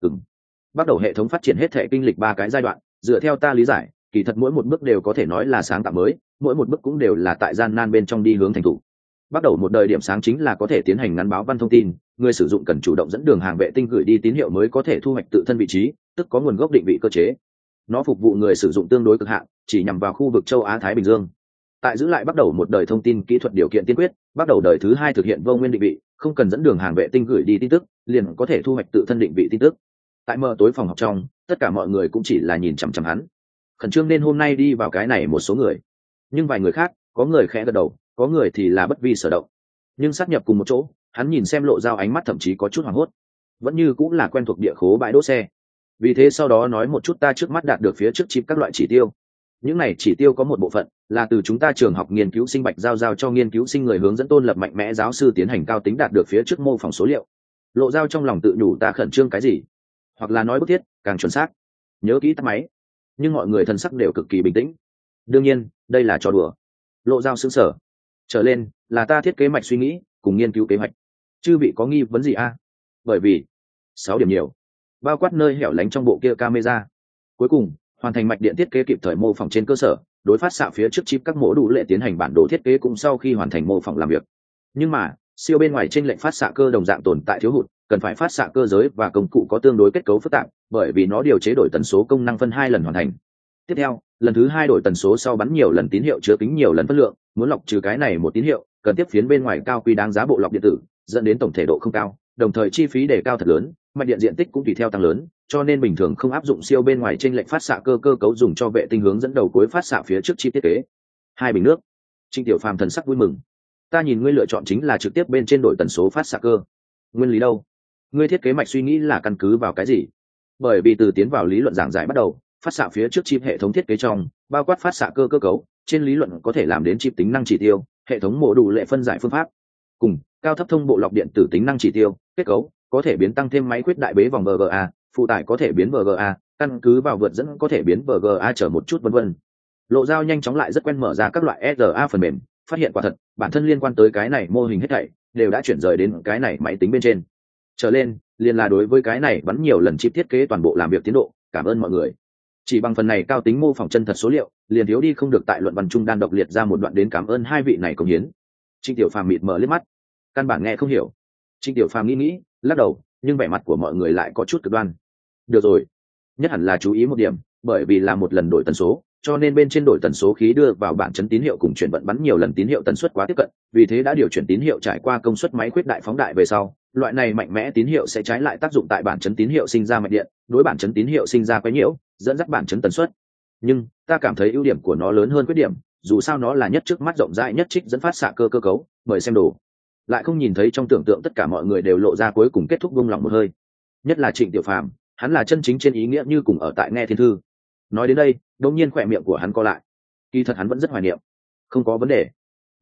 Bắt đầu hệ thống phát triển hết thể kinh lịch 3 cái giai đoạn, dựa theo ta lý giải, kỳ thật mỗi một bước đều có thể nói là sáng tạo mới, mỗi một bước cũng đều là tại gian nan bên trong đi hướng thành thủ. Bắt đầu một đời điểm sáng chính là có thể tiến hành ngắn báo văn thông tin, người sử dụng cần chủ động dẫn đường hàng vệ tinh gửi đi tín hiệu mới có thể thu hoạch tự thân vị trí, tức có nguồn gốc định vị cơ chế. Nó phục vụ người sử dụng tương đối cực hạn, chỉ nhằm vào khu vực châu Á Thái Bình Dương. Tại giữ lại bắt đầu một đời thông tin kỹ thuật điều kiện tiên quyết, bắt đầu đời thứ 2 thực hiện vô nguyên định vị, không cần dẫn đường hàng vệ tinh gửi đi tin tức, liền có thể thu hoạch tự thân định vị tin tức. Tại mờ tối phòng học trong, tất cả mọi người cũng chỉ là nhìn chằm chằm hắn, khẩn trương nên hôm nay đi vào cái này một số người. Nhưng vài người khác, có người khẽ gật đầu, có người thì là bất vi sở động. Nhưng sát nhập cùng một chỗ, hắn nhìn xem Lộ Dao ánh mắt thậm chí có chút hoảng hốt, vẫn như cũng là quen thuộc địa khố bãi đỗ xe. Vì thế sau đó nói một chút ta trước mắt đạt được phía trước chip các loại chỉ tiêu. Những này chỉ tiêu có một bộ phận là từ chúng ta trường học nghiên cứu sinh Bạch giao cho nghiên cứu sinh người hướng dẫn tôn lập mạnh mẽ giáo sư tiến hành cao tính đạt được phía trước mô phỏng số liệu. Lộ Dao trong lòng tự nhủ ta khẩn trương cái gì, hoặc là nói bức thiết càng chuẩn xác. Nhớ kỹ tắt máy. Nhưng mọi người thân sắc đều cực kỳ bình tĩnh. Đương nhiên đây là trò đùa. Lộ Dao sững sờ. Trở lên là ta thiết kế mạch suy nghĩ cùng nghiên cứu kế hoạch. Chư vị có nghi vấn gì a? Bởi vì 6 điểm nhiều, bao quát nơi hẻo lánh trong bộ kia camera. Cuối cùng hoàn thành mạch điện thiết kế kịp thời mô phỏng trên cơ sở đối phát xạ phía trước chip các mẫu đủ lệ tiến hành bản đồ thiết kế cũng sau khi hoàn thành mô phỏng làm việc. Nhưng mà siêu bên ngoài trên lệnh phát xạ cơ đồng dạng tồn tại thiếu hụt, cần phải phát xạ cơ giới và công cụ có tương đối kết cấu phức tạp, bởi vì nó điều chế đổi tần số công năng phân 2 lần hoàn thành. Tiếp theo, lần thứ 2 đổi tần số sau bắn nhiều lần tín hiệu chứa kính nhiều lần phân lượng, muốn lọc trừ cái này một tín hiệu, cần tiếp phiến bên ngoài cao quy đáng giá bộ lọc điện tử, dẫn đến tổng thể độ không cao, đồng thời chi phí đề cao thật lớn, mạch điện diện tích cũng tùy theo tăng lớn, cho nên bình thường không áp dụng siêu bên ngoài trên lệnh phát xạ cơ cấu dùng cho vệ tinh hướng dẫn đầu cuối phát xạ phía trước chi thiết kế. 2 bình nước. Trịnh Tiểu Phàm thần sắc vui mừng. Ta nhìn ngươi lựa chọn chính là trực tiếp bên trên đổi tần số phát xạ cơ. Nguyên lý đâu? Ngươi thiết kế mạch suy nghĩ là căn cứ vào cái gì? Bởi vì từ tiến vào lý luận giảng giải bắt đầu, phát xạ phía trước chip hệ thống thiết kế trong, bao quát phát xạ cơ cấu, trên lý luận có thể làm đến chip tính năng chỉ tiêu, hệ thống mô đủ lệ phân giải phương pháp, cùng cao thấp thông bộ lọc điện tử tính năng chỉ tiêu, kết cấu, có thể biến tăng thêm máy khuyết đại bế vòng VGA, phụ tải có thể biến VGA, căn cứ vào vượt dẫn có thể biến VGA trở một chút vân vân. Lộ Dao nhanh chóng lại rất quen mở ra các loại SRA phần mềm, phát hiện quả thật, bản thân liên quan tới cái này mô hình hết thảy đều đã chuyển rời đến cái này máy tính bên trên. Trở lên, liền là đối với cái này bắn nhiều lần chip thiết kế toàn bộ làm việc tiến độ, cảm ơn mọi người. Chỉ bằng phần này cao tính mô phỏng chân thật số liệu, liền thiếu đi không được tại luận văn chung đan độc liệt ra một đoạn đến cảm ơn hai vị này công hiến. Trịnh Tiểu Phàm mịt mờ liếc mắt, căn bản nghe không hiểu. Trịnh Tiểu Phàm nghĩ, lắc đầu, nhưng vẻ mặt của mọi người lại có chút cực đoan. Được rồi, nhất hẳn là chú ý một điểm, bởi vì là một lần đổi tần số, cho nên bên trên đổi tần số khí đưa vào bản chấn tín hiệu cùng chuyển vận bắn nhiều lần tín hiệu tần suất quá tiếp cận, vì thế đã điều chuyển tín hiệu trải qua công suất máy khuyết đại phóng đại về sau, loại này mạnh mẽ tín hiệu sẽ trái lại tác dụng tại bản chấn tín hiệu sinh ra mạch điện, đối bản chấn tín hiệu sinh ra quấy nhiễu, dẫn dắt bản chấn tần suất. Nhưng ta cảm thấy ưu điểm của nó lớn hơn khuyết điểm, dù sao nó là nhất trước mắt rộng rãi nhất trích dẫn phát xạ cơ cấu, mời xem đồ. Lại không nhìn thấy trong tưởng tượng tất cả mọi người đều lộ ra cuối cùng kết thúc buông lòng một hơi. Nhất là Trịnh Tiểu Phàm, hắn là chân chính trên ý nghĩa như cùng ở tại nghe thiên thư. Nói đến đây, đột nhiên khỏe miệng của hắn co lại. Kỳ thật hắn vẫn rất hoài niệm. Không có vấn đề.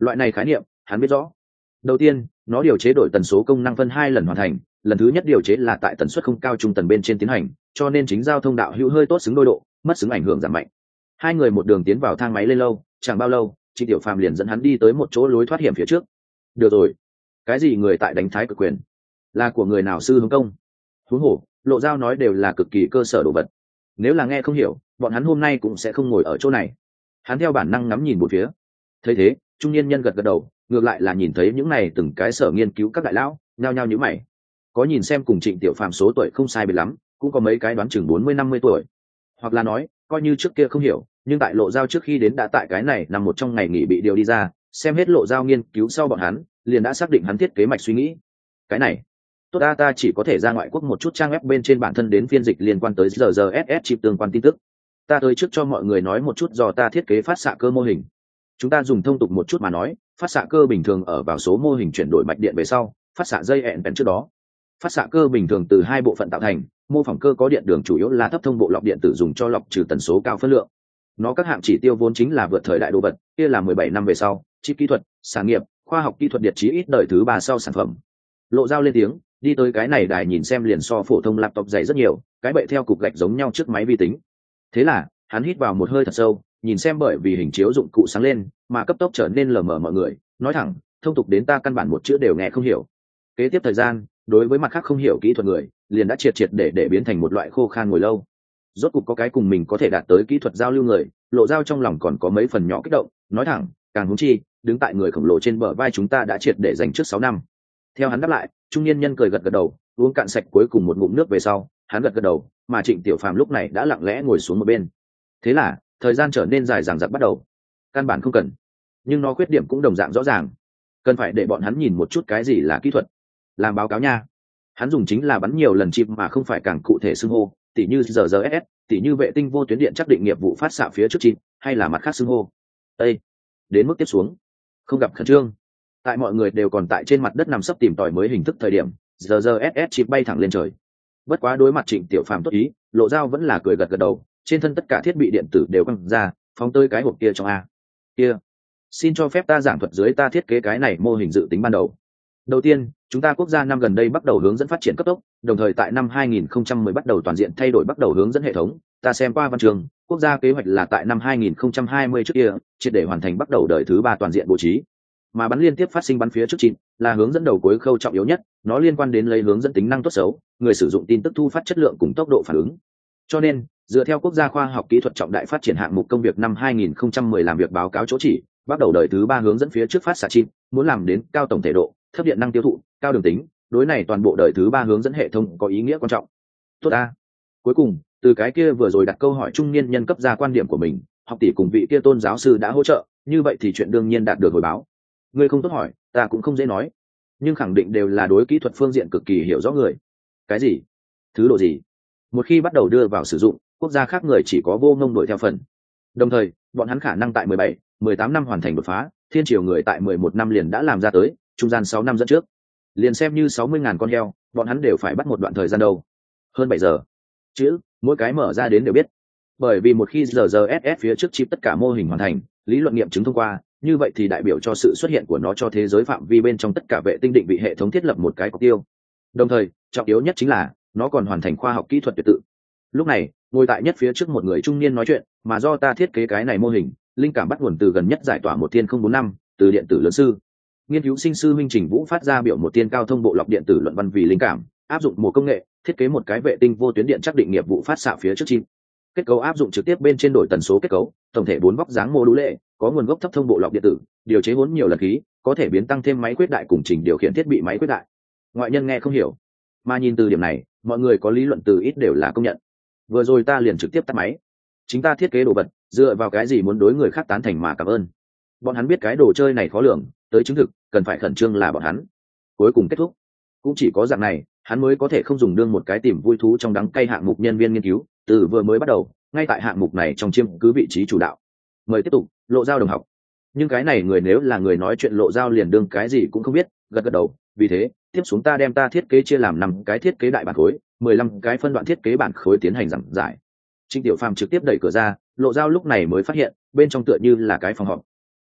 Loại này khái niệm hắn biết rõ. Đầu tiên, nó điều chế đổi tần số công năng phân 2 lần hoàn thành, lần thứ nhất điều chế là tại tần suất không cao trung tần bên trên tiến hành, cho nên chính giao thông đạo hữu hơi tốt xứng đôi độ, mất xứng ảnh hưởng giảm mạnh. Hai người một đường tiến vào thang máy lên lâu, chẳng bao lâu Trịnh Tiểu Phàm liền dẫn hắn đi tới một chỗ lối thoát hiểm phía trước. Được rồi, cái gì người tại đánh thái cực quyền, là của người nào sư hướng công? Huống hồ Lộ Giao nói đều là cực kỳ cơ sở đồ vật, nếu là nghe không hiểu bọn hắn hôm nay cũng sẽ không ngồi ở chỗ này. Hắn theo bản năng ngắm nhìn một phía, thấy thế trung niên nhân gật gật đầu, ngược lại là nhìn thấy những này từng cái sở nghiên cứu các đại lão nhao nhao nhíu mày. Có nhìn xem cùng Trịnh Tiểu Phàm số tuổi không sai biệt lắm, cũng có mấy cái đoán chừng 40-50 tuổi, hoặc là nói coi như trước kia không hiểu, nhưng tại Lộ Giao trước khi đến đã tại cái này nằm một trong ngày nghỉ bị điều đi ra, xem hết Lộ Giao nghiên cứu sau bọn hắn liền đã xác định hắn thiết kế mạch suy nghĩ. Cái này tốt, ta chỉ có thể ra ngoại quốc một chút trang web bên trên bản thân đến phiên dịch liên quan tới RGSS chip tương quan tin tức. Ta tới trước cho mọi người nói một chút do ta thiết kế phát xạ cơ mô hình. Chúng ta dùng thông tục một chút mà nói, phát xạ cơ bình thường ở vào số mô hình chuyển đổi mạch điện về sau, phát xạ dây hẹn trước đó. Phát xạ cơ bình thường từ hai bộ phận tạo thành, mô phỏng cơ có điện đường chủ yếu là thấp thông bộ lọc điện tử dùng cho lọc trừ tần số cao phân lượng. Nó các hạng chỉ tiêu vốn chính là vượt thời đại đồ vật, kia là 17 năm về sau, chip kỹ thuật, sản nghiệp, khoa học kỹ thuật điện trí ít đời thứ 3 sau sản phẩm. Lộ Giao lên tiếng, đi tới cái này đài nhìn xem liền so phổ thông laptop dày rất nhiều, cái bệ theo cục gạch giống nhau trước máy vi tính. Thế là hắn hít vào một hơi thật sâu, nhìn xem bởi vì hình chiếu dụng cụ sáng lên mà cấp tốc trở nên lờ mờ mọi người, nói thẳng thông tục đến ta căn bản một chữ đều nghe không hiểu. Kế tiếp thời gian, đối với mặt khác không hiểu kỹ thuật người liền đã triệt để biến thành một loại khô khan ngồi lâu. Rốt cục có cái cùng mình có thể đạt tới kỹ thuật giao lưu người, Lộ Giao trong lòng còn có mấy phần nhỏ kích động, nói thẳng càng huống chi đứng tại người khổng lồ trên bờ vai chúng ta đã triệt để dành trước 6 năm. Theo hắn đáp lại, trung niên nhân cười gật gật đầu, uống cạn sạch cuối cùng một ngụm nước về sau, hắn gật gật đầu, mà Trịnh Tiểu Phàm lúc này đã lặng lẽ ngồi xuống một bên. Thế là thời gian trở nên dài dằng dặc bắt đầu. Căn bản không cần, nhưng nó khuyết điểm cũng đồng dạng rõ ràng, cần phải để bọn hắn nhìn một chút cái gì là kỹ thuật. Làm báo cáo nha. Hắn dùng chính là bắn nhiều lần chip mà không phải càng cụ thể xưng hô, tỉ như RGSS, tỉ như vệ tinh vô tuyến điện chắc định nghiệp vụ phát xạ phía trước chip, hay là mặt khác xưng hô. Ê, đến mức tiếp xuống, không gặp khẩn trương. Tại mọi người đều còn tại trên mặt đất nằm sấp tìm tòi mới hình thức thời điểm, RGSS chip bay thẳng lên trời. Bất quá đối mặt Trịnh Tiểu Phàm tốt ý, Lộ Giao vẫn là cười gật gật đầu, trên thân tất cả thiết bị điện tử đều căng ra, phóng tới cái hộp kia trong a. Kia, xin cho phép ta giảng thuật dưới ta thiết kế cái này mô hình dự tính ban đầu. Đầu tiên, chúng ta quốc gia năm gần đây bắt đầu hướng dẫn phát triển cấp tốc, đồng thời tại năm 2010 bắt đầu toàn diện thay đổi bắt đầu hướng dẫn hệ thống. Ta xem qua văn trường, quốc gia kế hoạch là tại năm 2020 trước kia, triệt để hoàn thành bắt đầu đời thứ 3 toàn diện bố trí. Mà bắn liên tiếp phát sinh bắn phía trước chip là hướng dẫn đầu cuối khâu trọng yếu nhất, nó liên quan đến lấy hướng dẫn tính năng tốt xấu, người sử dụng tin tức thu phát chất lượng cùng tốc độ phản ứng. Cho nên, dựa theo quốc gia khoa học kỹ thuật trọng đại phát triển hạng mục công việc năm 2010 làm việc báo cáo chỗ chỉ, bắt đầu đời thứ 3 hướng dẫn phía trước phát xạ chip, muốn làm đến cao tổng thể độ, thấp điện năng tiêu thụ, cao đường tính, đối này toàn bộ đời thứ 3 hướng dẫn hệ thống có ý nghĩa quan trọng. Tốt a. Cuối cùng, từ cái kia vừa rồi đặt câu hỏi trung niên nhân cấp ra quan điểm của mình, học tỷ cùng vị kia tôn giáo sư đã hỗ trợ, như vậy thì chuyện đương nhiên đạt được hồi báo. Ngươi không tốt hỏi, ta cũng không dễ nói, nhưng khẳng định đều là đối kỹ thuật phương diện cực kỳ hiểu rõ người. Cái gì? Thứ độ gì? Một khi bắt đầu đưa vào sử dụng, quốc gia khác người chỉ có vô ngông đuổi theo phần. Đồng thời, bọn hắn khả năng tại 17, 18 năm hoàn thành đột phá, thiên triều người tại 11 năm liền đã làm ra tới, trung gian 6 năm dẫn trước. Liền xem như 60.000 con heo, bọn hắn đều phải bắt một đoạn thời gian đâu. Hơn 7 giờ. Chữ, mỗi cái mở ra đến đều biết. Bởi vì một khi RGSS phía trước chip tất cả mô hình hoàn thành, lý luận nghiệm chứng thông qua, như vậy thì đại biểu cho sự xuất hiện của nó cho thế giới phạm vi bên trong tất cả vệ tinh định vị hệ thống thiết lập một cái mục tiêu. Đồng thời, trọng yếu nhất chính là nó còn hoàn thành khoa học kỹ thuật tuyệt tự. Lúc này, ngồi tại nhất phía trước một người trung niên nói chuyện, mà do ta thiết kế cái này mô hình, linh cảm bắt nguồn từ gần nhất giải tỏa một thiên 045, từ điện tử lớn sư. Nghiên cứu sinh sư Minh Trình Vũ phát ra biểu một tiên cao thông bộ lọc điện tử luận văn vì linh cảm, áp dụng một công nghệ, thiết kế một cái vệ tinh vô tuyến điện chắc định nghiệp vụ phát xạ phía trước chim. Kết cấu áp dụng trực tiếp bên trên đổi tần số kết cấu, tổng thể 4 vóc dáng mô đũ lệ, có nguồn gốc thấp thông bộ lọc điện tử, điều chế vốn nhiều lần khí, có thể biến tăng thêm máy quyết đại cùng trình điều khiển thiết bị máy quyết đại. Ngoại nhân nghe không hiểu, mà nhìn từ điểm này, mọi người có lý luận từ ít đều là công nhận. Vừa rồi ta liền trực tiếp tắt máy. Chính ta thiết kế đồ vật, dựa vào cái gì muốn đối người khác tán thành mà cảm ơn? Bọn hắn biết cái đồ chơi này khó lường, tới chứng thực, cần phải khẩn trương là bọn hắn. Cuối cùng kết thúc, cũng chỉ có dạng này, hắn mới có thể không dùng đương một cái tìm vui thú trong đắng cay hạng mục nhân viên nghiên cứu, từ vừa mới bắt đầu, ngay tại hạng mục này trong chiêm cứ vị trí chủ đạo. Mời tiếp tục, Lộ Giao đồng học. Nhưng cái này người nếu là người nói chuyện Lộ Giao liền đương cái gì cũng không biết, gật gật đầu. Vì thế, tiếp xuống ta đem ta thiết kế chia làm 5 cái thiết kế đại bản khối, 15 cái phân đoạn thiết kế bản khối tiến hành giảng giải. Trịnh Tiểu Phàm trực tiếp đẩy cửa ra, Lộ Giao lúc này mới phát hiện bên trong tựa như là cái phòng họp.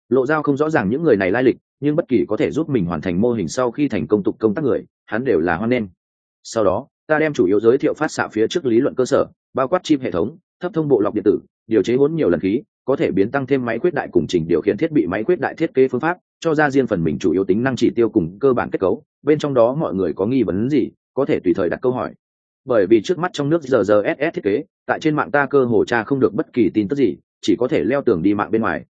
Lộ Giao không rõ ràng những người này lai lịch, nhưng bất kỳ có thể giúp mình hoàn thành mô hình sau khi thành công tục công tác người, hắn đều là hoan nghênh. Sau đó, ta đem chủ yếu giới thiệu phát xạ phía trước lý luận cơ sở, bao quát chip hệ thống, thấp thông bộ lọc điện tử, điều chế hỗn nhiều lần khí, có thể biến tăng thêm máy khuyết đại cùng trình điều khiển thiết bị máy khuyết đại thiết kế phương pháp, cho ra riêng phần mình chủ yếu tính năng chỉ tiêu cùng cơ bản kết cấu. Bên trong đó mọi người có nghi vấn gì, có thể tùy thời đặt câu hỏi. Bởi vì trước mắt trong nước giờ SS thiết kế, tại trên mạng ta cơ hồ tra không được bất kỳ tin tức gì, chỉ có thể leo tường đi mạng bên ngoài.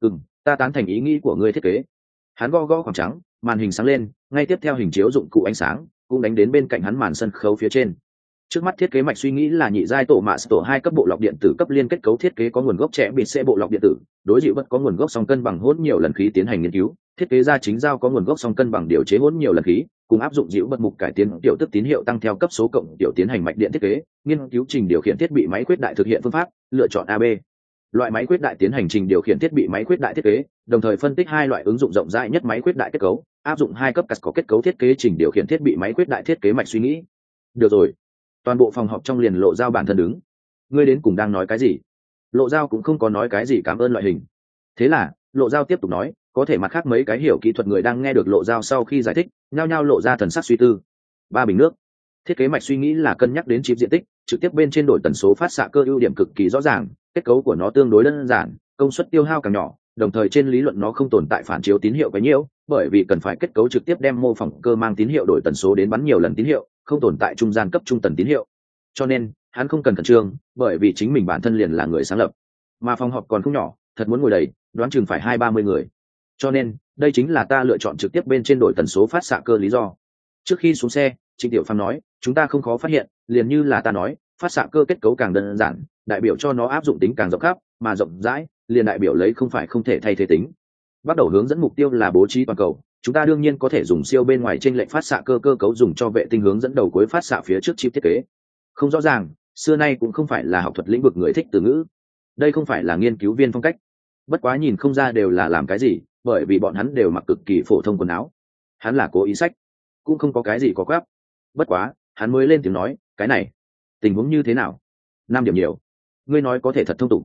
Ta tán thành ý nghĩ của ngươi thiết kế. Hắn gõ gõ khoảng trắng, màn hình sáng lên, ngay tiếp theo hình chiếu dụng cụ ánh sáng cũng đánh đến bên cạnh hắn màn sân khấu phía trên. Trước mắt thiết kế mạch suy nghĩ là nhị giai tổ mạ tổ 2 cấp bộ lọc điện tử cấp liên kết cấu thiết kế có nguồn gốc trẻ biệt sẽ bộ lọc điện tử, đối dịu bất có nguồn gốc song cân bằng hỗn nhiều lần khí tiến hành nghiên cứu, thiết kế ra chính giao có nguồn gốc song cân bằng điều chế hỗn nhiều lần khí, cùng áp dụng dịu bất mục cải tiến tiểu tức tín hiệu tăng theo cấp số cộng tiểu tiến hành mạch điện thiết kế, nghiên cứu trình điều khiển thiết bị máy khuyết đại thực hiện phương pháp, lựa chọn AB loại máy khuyết đại tiến hành trình điều khiển thiết bị máy khuyết đại thiết kế, đồng thời phân tích hai loại ứng dụng rộng rãi nhất máy khuyết đại kết cấu, áp dụng hai cấp cắt có kết cấu thiết kế trình điều khiển thiết bị máy khuyết đại thiết kế mạch suy nghĩ. Được rồi. Toàn bộ phòng họp trong liền Lộ Giao bản thân đứng. Ngươi đến cùng đang nói cái gì? Lộ Giao cũng không có nói cái gì cảm ơn loại hình. Thế là Lộ Giao tiếp tục nói, có thể mặt khác mấy cái hiểu kỹ thuật người đang nghe được Lộ Giao sau khi giải thích, nhao nhao lộ ra thần sắc suy tư. 3 bình nước. Thiết kế mạch suy nghĩ là cân nhắc đến chip diện tích, trực tiếp bên trên đổi tần số phát xạ cơ ưu điểm cực kỳ rõ ràng, kết cấu của nó tương đối đơn giản, công suất tiêu hao càng nhỏ, đồng thời trên lý luận nó không tồn tại phản chiếu tín hiệu quá nhiều, bởi vì cần phải kết cấu trực tiếp đem mô phỏng cơ mang tín hiệu đổi tần số đến bắn nhiều lần tín hiệu, không tồn tại trung gian cấp trung tần tín hiệu. Cho nên, hắn không cần khẩn trương, bởi vì chính mình bản thân liền là người sáng lập. Mà phòng họp còn không nhỏ, thật muốn ngồi đầy, đoán chừng phải 20-30 người. Cho nên, đây chính là ta lựa chọn trực tiếp bên trên đổi tần số phát xạ cơ lý do. Trước khi xuống xe, Trịnh Tiểu Phàm nói, chúng ta không khó phát hiện, liền như là ta nói, phát xạ cơ kết cấu càng đơn giản, đại biểu cho nó áp dụng tính càng rộng khắp, mà rộng rãi, liền đại biểu lấy không phải không thể thay thế tính. Bắt đầu hướng dẫn mục tiêu là bố trí toàn cầu, chúng ta đương nhiên có thể dùng siêu bên ngoài trên lệnh phát xạ cơ cấu dùng cho vệ tinh hướng dẫn đầu cuối phát xạ phía trước chip thiết kế. Không rõ ràng, xưa nay cũng không phải là học thuật lĩnh vực người thích từ ngữ. Đây không phải là nghiên cứu viên phong cách. Bất quá nhìn không ra đều là làm cái gì, bởi vì bọn hắn đều mặc cực kỳ phổ thông quần áo. Hắn là cố ý sách, cũng không có cái gì có quáp. Bất quá, hắn mới lên tiếng nói, cái này, tình huống như thế nào? 5 điểm nhiều. Ngươi nói có thể thật thông tục.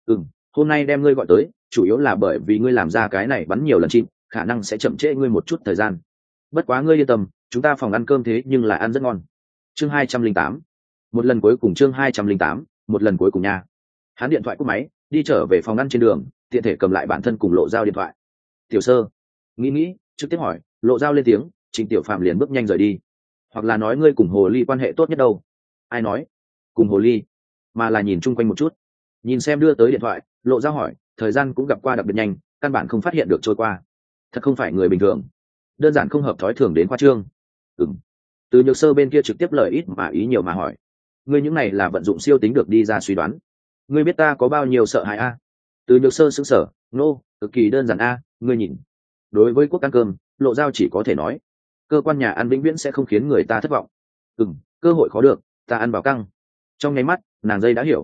Hôm nay đem ngươi gọi tới, chủ yếu là bởi vì ngươi làm ra cái này bắn nhiều lần chim, khả năng sẽ chậm trễ ngươi một chút thời gian. Bất quá ngươi yên tâm, chúng ta phòng ăn cơm thế nhưng là ăn rất ngon. Chương 208. Một lần cuối cùng chương 208, một lần cuối cùng nha. Hắn điện thoại cúp máy, đi trở về phòng ăn trên đường, tiện thể cầm lại bản thân cùng Lộ Giao điện thoại. Tiểu Sơ, nghĩ, trực tiếp hỏi, Lộ Giao lên tiếng, Trịnh Tiểu Phạm liền bước nhanh rời đi. Hoặc là nói ngươi cùng Hồ Ly quan hệ tốt nhất đâu? Ai nói? Cùng Hồ Ly? Mà là nhìn chung quanh một chút. Nhìn xem đưa tới điện thoại, Lộ Giao hỏi, thời gian cũng gặp qua đặc biệt nhanh, căn bản không phát hiện được trôi qua. Thật không phải người bình thường. Đơn giản không hợp thói thường đến khoa trương. Từ Nhược Sơ bên kia trực tiếp lời ít mà ý nhiều mà hỏi. Ngươi những này là vận dụng siêu tính được đi ra suy đoán. Ngươi biết ta có bao nhiêu sợ hãi a? Từ Nhược Sơ sững sờ, nô, cực kỳ đơn giản a, ngươi nhìn. Đối với quốc ăn cơm, Lộ Giao chỉ có thể nói, cơ quan nhà ăn vĩnh viễn sẽ không khiến người ta thất vọng. Cơ hội khó được, ta ăn bảo căng. Trong nháy mắt, nàng dây đã hiểu.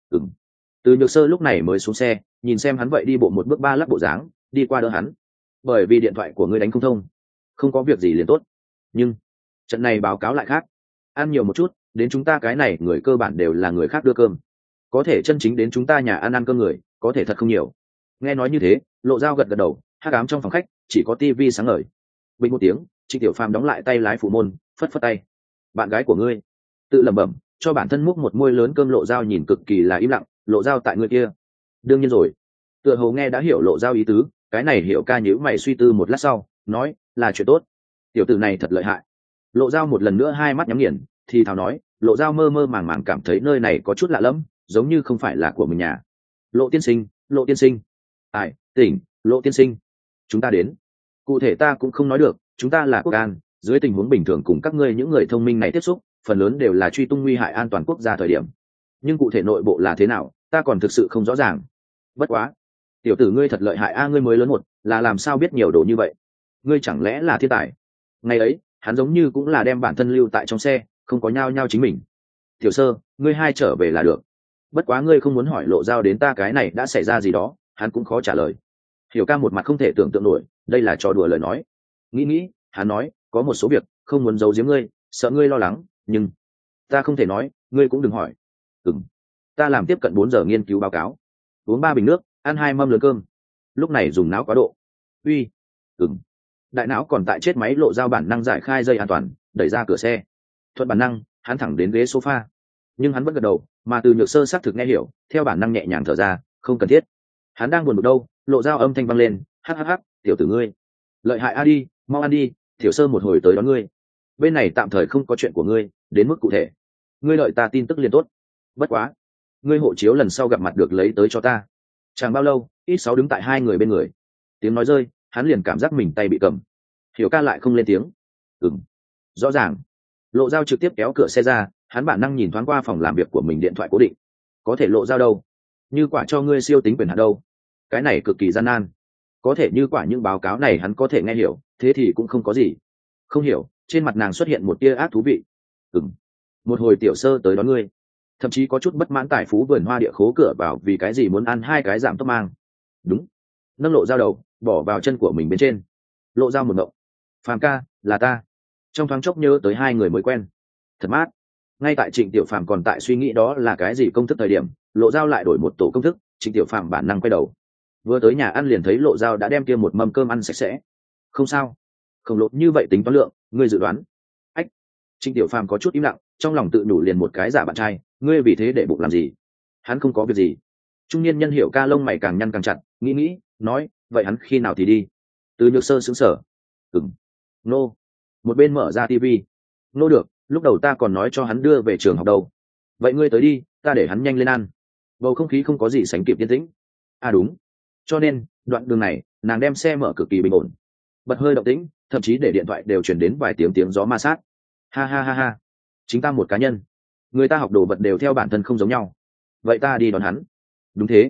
Từ Nhược Sơ lúc này mới xuống xe, nhìn xem hắn vậy đi bộ một bước ba lắc bộ dáng, đi qua đỡ hắn. Bởi vì điện thoại của ngươi đánh không thông, không có việc gì liền tốt. Nhưng trận này báo cáo lại khác, ăn nhiều một chút, đến chúng ta cái này người cơ bản đều là người khác đưa cơm, có thể chân chính đến chúng ta nhà ăn cơm người có thể thật không nhiều. Nghe nói như thế, Lộ Giao gật gật đầu, hắc ám trong phòng khách chỉ có tivi sáng ngời. Bình một tiếng, Trịnh Tiểu Phàm đóng lại tay lái phụ môn, phất phất tay. Bạn gái của ngươi, tự lẩm bẩm, cho bản thân múc một muôi lớn cơm. Lộ Giao nhìn cực kỳ là im lặng. Lộ Giao tại người kia, đương nhiên rồi. Tựa hồ nghe đã hiểu Lộ Giao ý tứ, cái này hiểu ca nhíu mày suy tư một lát sau, nói là chuyện tốt. Tiểu tử này thật lợi hại. Lộ Giao một lần nữa hai mắt nhắm nghiền, thì thào nói. Lộ Giao mơ mơ màng màng cảm thấy nơi này có chút lạ lẫm, giống như không phải là của mình nhà. Lộ tiên sinh, Lộ tiên sinh. Ai, tỉnh, Lộ tiên sinh. Chúng ta đến. Cụ thể ta cũng không nói được, chúng ta là quốc an, dưới tình huống bình thường cùng các ngươi những người thông minh này tiếp xúc, phần lớn đều là truy tung nguy hại an toàn quốc gia thời điểm. Nhưng cụ thể nội bộ là thế nào, ta còn thực sự không rõ ràng. Bất quá, tiểu tử ngươi thật lợi hại a, ngươi mới lớn một, là làm sao biết nhiều đồ như vậy? Ngươi chẳng lẽ là thiên tài? Ngày ấy, hắn giống như cũng là đem bản thân lưu tại trong xe, không có nhao nhao chính mình. Tiểu Sơ, ngươi hai trở về là được. Bất quá ngươi không muốn hỏi Lộ Giao đến ta cái này đã xảy ra gì đó, hắn cũng khó trả lời. Hiểu ca một mặt không thể tưởng tượng nổi, đây là trò đùa lời nói. Nghĩ, hắn nói, có một số việc không muốn giấu giếm ngươi, sợ ngươi lo lắng, nhưng ta không thể nói, ngươi cũng đừng hỏi. Ta làm tiếp cận 4 giờ nghiên cứu báo cáo, uống 3 bình nước, ăn 2 mâm lớn cơm. lúc này dùng não quá độ. Uy, ừng. Đại não còn tại chết máy, Lộ Dao bản năng giải khai dây an toàn, đẩy ra cửa xe. Thuận bản năng, hắn thẳng đến ghế sofa, nhưng hắn vẫn gật đầu, mà Từ Nhược Sơ xác thực nghe hiểu, theo bản năng nhẹ nhàng thở ra, không cần thiết. Hắn đang buồn bực đâu, Lộ Dao âm thanh vang lên, hắc hắc hắc, tiểu tử ngươi, lợi hại a, đi mau ăn đi, Tiểu Sơ một hồi tới đón ngươi. Bên này tạm thời không có chuyện của ngươi, đến mức cụ thể ngươi đợi ta tin tức liền tốt. Bất quá ngươi hộ chiếu lần sau gặp mặt được lấy tới cho ta. Chẳng bao lâu, ít sáu đứng tại hai người bên người. Tiếng nói rơi, hắn liền cảm giác mình tay bị cầm. Hiểu ca lại không lên tiếng. Rõ ràng. Lộ Dao trực tiếp kéo cửa xe ra, hắn bản năng nhìn thoáng qua phòng làm việc của mình, điện thoại cố định. Có thể Lộ Dao đâu? Như quả cho ngươi siêu tính quyền hạn đâu? Cái này cực kỳ gian nan. Có thể như quả những báo cáo này hắn có thể nghe hiểu, thế thì cũng không có gì. Không hiểu, trên mặt nàng xuất hiện một tia ác thú vị. Một hồi Tiểu Sơ tới đón ngươi. Thậm chí có chút bất mãn tài phú vườn hoa địa khố cửa vào vì cái gì muốn ăn hai cái giảm tốc mang. Đúng. Nâng Lộ Dao đầu bỏ vào chân của mình bên trên. Lộ Dao một ngộng. Phàm ca, là ta. Trong thoáng chốc nhớ tới hai người mới quen. Thật mát. Ngay tại Trịnh Tiểu Phàm còn tại suy nghĩ đó là cái gì công thức thời điểm, Lộ Dao lại đổi một tổ công thức. Trịnh Tiểu Phàm bản năng quay đầu, vừa tới nhà ăn liền thấy Lộ Dao đã đem kia một mâm cơm ăn sạch sẽ. Không sao, khổng lồ như vậy tính toán lượng, ngươi dự đoán. Ách. Trịnh Tiểu Phàm có chút im lặng, trong lòng tự nhủ liền một cái giả bạn trai, ngươi vì thế để bụng làm gì? Hắn không có việc gì. Trung niên nhân Hiểu ca lông mày càng nhăn càng chặt, nghĩ nói, vậy hắn khi nào thì đi? Từ Nhược Sơ sững sờ. Nô. Một bên mở ra tivi. Nô được, lúc đầu ta còn nói cho hắn đưa về trường học đâu. Vậy ngươi tới đi, ta để hắn nhanh lên ăn. Bầu không khí không có gì sánh kịp yên tĩnh. À đúng. Cho nên, đoạn đường này, nàng đem xe mở cực kỳ bình ổn. Bật hơi động tĩnh, thậm chí để điện thoại đều truyền đến vài tiếng gió ma sát. Ha ha ha ha. Chính ta một cá nhân. Người ta học đồ vật đều theo bản thân không giống nhau. Vậy ta đi đón hắn. Đúng thế.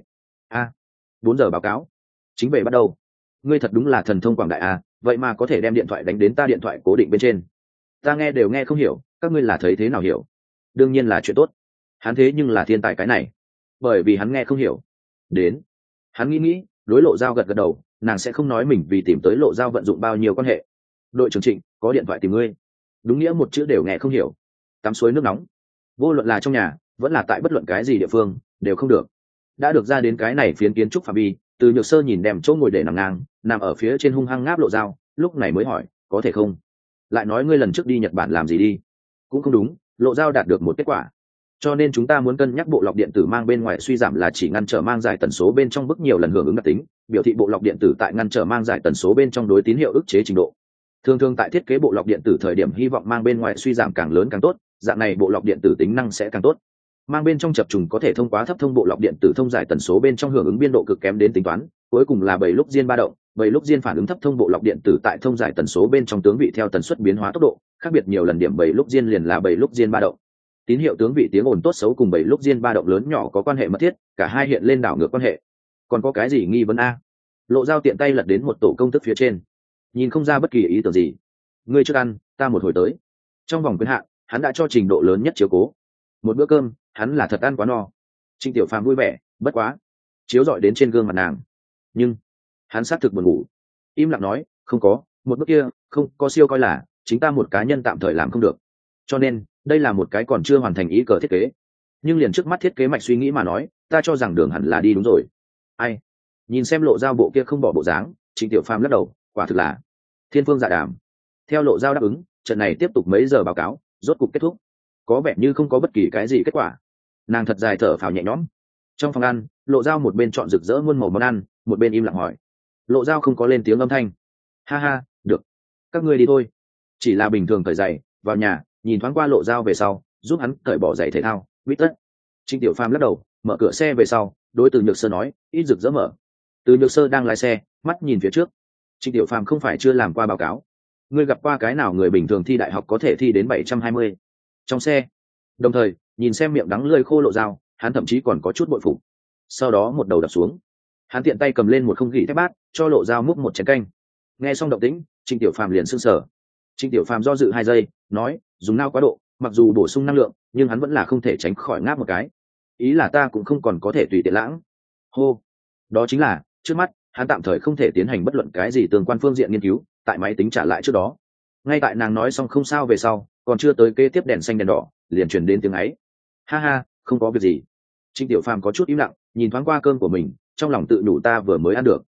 4 giờ báo cáo. Chính về bắt đầu. Ngươi thật đúng là thần thông quảng đại à, vậy mà có thể đem điện thoại đánh đến ta điện thoại cố định bên trên. Ta nghe đều nghe không hiểu, các ngươi là thấy thế nào hiểu? Đương nhiên là chuyện tốt. Hắn thế nhưng là thiên tài cái này. Bởi vì hắn nghe không hiểu. Đến. Hắn nghĩ, đối Lộ Dao gật đầu, nàng sẽ không nói mình vì tìm tới Lộ Dao vận dụng bao nhiêu quan hệ. Đội trưởng Trịnh, có điện thoại tìm ngươi. Đúng nghĩa một chữ đều nghe không hiểu. Tắm suối nước nóng. Vô luận là trong nhà, vẫn là tại bất luận cái gì địa phương, đều không được. Đã được ra đến cái này phiến kiến trúc phạm vi, Từ Nhược Sơ nhìn đem chỗ ngồi để nằm ngang, nằm ở phía trên hung hăng ngáp Lộ Dao, lúc này mới hỏi, có thể không? Lại nói ngươi lần trước đi Nhật Bản làm gì đi? Cũng không đúng, Lộ Dao đạt được một kết quả. Cho nên chúng ta muốn cân nhắc bộ lọc điện tử mang bên ngoài suy giảm là chỉ ngăn trở mang giải tần số bên trong bức nhiều lần hưởng ứng đặc tính, biểu thị bộ lọc điện tử tại ngăn trở mang giải tần số bên trong đối tín hiệu ức chế trình độ. Thường tại thiết kế bộ lọc điện tử thời điểm hy vọng mang bên ngoài suy giảm càng lớn càng tốt, dạng này bộ lọc điện tử tính năng sẽ càng tốt. Mang bên trong chập trùng có thể thông qua thấp thông bộ lọc điện tử thông giải tần số bên trong hưởng ứng biên độ cực kém đến tính toán, cuối cùng là 7 lúc diên ba động, 7 lúc diên phản ứng thấp thông bộ lọc điện tử tại thông giải tần số bên trong tướng vị theo tần suất biến hóa tốc độ, khác biệt nhiều lần điểm 7 lúc diên liền là 7 lúc diên ba động. Tín hiệu tướng vị tiếng ồn tốt xấu cùng 7 lúc diên ba động lớn nhỏ có quan hệ mật thiết, cả hai hiện lên đảo ngược quan hệ. Còn có cái gì nghi vấn a? Lộ Dao tiện tay lật đến một tổ công thức phía trên, nhìn không ra bất kỳ ý tưởng gì. Ngươi trước ăn, ta một hồi tới. Trong vòng quyền hạn, hắn đã cho trình độ lớn nhất chiếu cố. Một bữa cơm, hắn là thật ăn quá no. Trịnh Tiểu Phàm vui vẻ, bất quá chiếu dọi đến trên gương mặt nàng, nhưng hắn xác thực buồn ngủ. Im lặng nói, không có, một bước kia không có siêu coi là chính ta một cá nhân tạm thời làm không được, cho nên đây là một cái còn chưa hoàn thành ý cờ thiết kế. Nhưng liền trước mắt thiết kế mạch suy nghĩ mà nói, ta cho rằng đường hẳn là đi đúng rồi. Ai? Nhìn xem Lộ Dao bộ kia không bỏ bộ dáng, Trịnh Tiểu Phàm lắc đầu, quả thực là thiên phương dạ đàm. Theo Lộ Dao đáp ứng, trận này tiếp tục mấy giờ báo cáo, rốt cục kết thúc. Có vẻ như không có bất kỳ cái gì kết quả. Nàng thật dài thở phào nhẹ nhõm. Trong phòng ăn, Lộ Dao một bên chọn rực rỡ muôn màu món ăn, một bên im lặng hỏi. Lộ Dao không có lên tiếng âm thanh. Ha ha, được, các ngươi đi thôi. Chỉ là bình thường cởi giày, vào nhà, nhìn thoáng qua Lộ Dao về sau, giúp hắn cởi bỏ giày thể thao, quýt tất. Trịnh Tiểu Phàm lắc đầu, mở cửa xe về sau, đối Từ Nhược Sơ nói, ít rực rỡ mở. Từ Nhược Sơ đang lái xe, mắt nhìn phía trước. Trịnh Tiểu Phàm không phải chưa làm qua báo cáo. Ngươi gặp qua cái nào người bình thường thi đại học có thể thi đến 720? Trong xe. Đồng thời, nhìn xem miệng đắng lưỡi khô Lộ Dao, hắn thậm chí còn có chút bội phục. Sau đó một đầu đập xuống, hắn tiện tay cầm lên một không gỉ thép bát, cho Lộ Dao múc một chén canh. Nghe xong động tĩnh, Trịnh Tiểu Phàm liền sững sờ. Trịnh Tiểu Phàm do dự 2 giây, nói, dùng nao quá độ, mặc dù bổ sung năng lượng, nhưng hắn vẫn là không thể tránh khỏi ngáp một cái. Ý là ta cũng không còn có thể tùy tiện lãng. Hô. Đó chính là, trước mắt, hắn tạm thời không thể tiến hành bất luận cái gì tương quan phương diện nghiên cứu, tại máy tính trả lại trước đó. Ngay tại nàng nói xong không sao về sau, còn chưa tới kế tiếp đèn xanh đèn đỏ, liền truyền đến tiếng ấy. Ha ha, không có việc gì. Trịnh Tiểu Phàm có chút im lặng, nhìn thoáng qua cơm của mình, trong lòng tự nhủ ta vừa mới ăn được.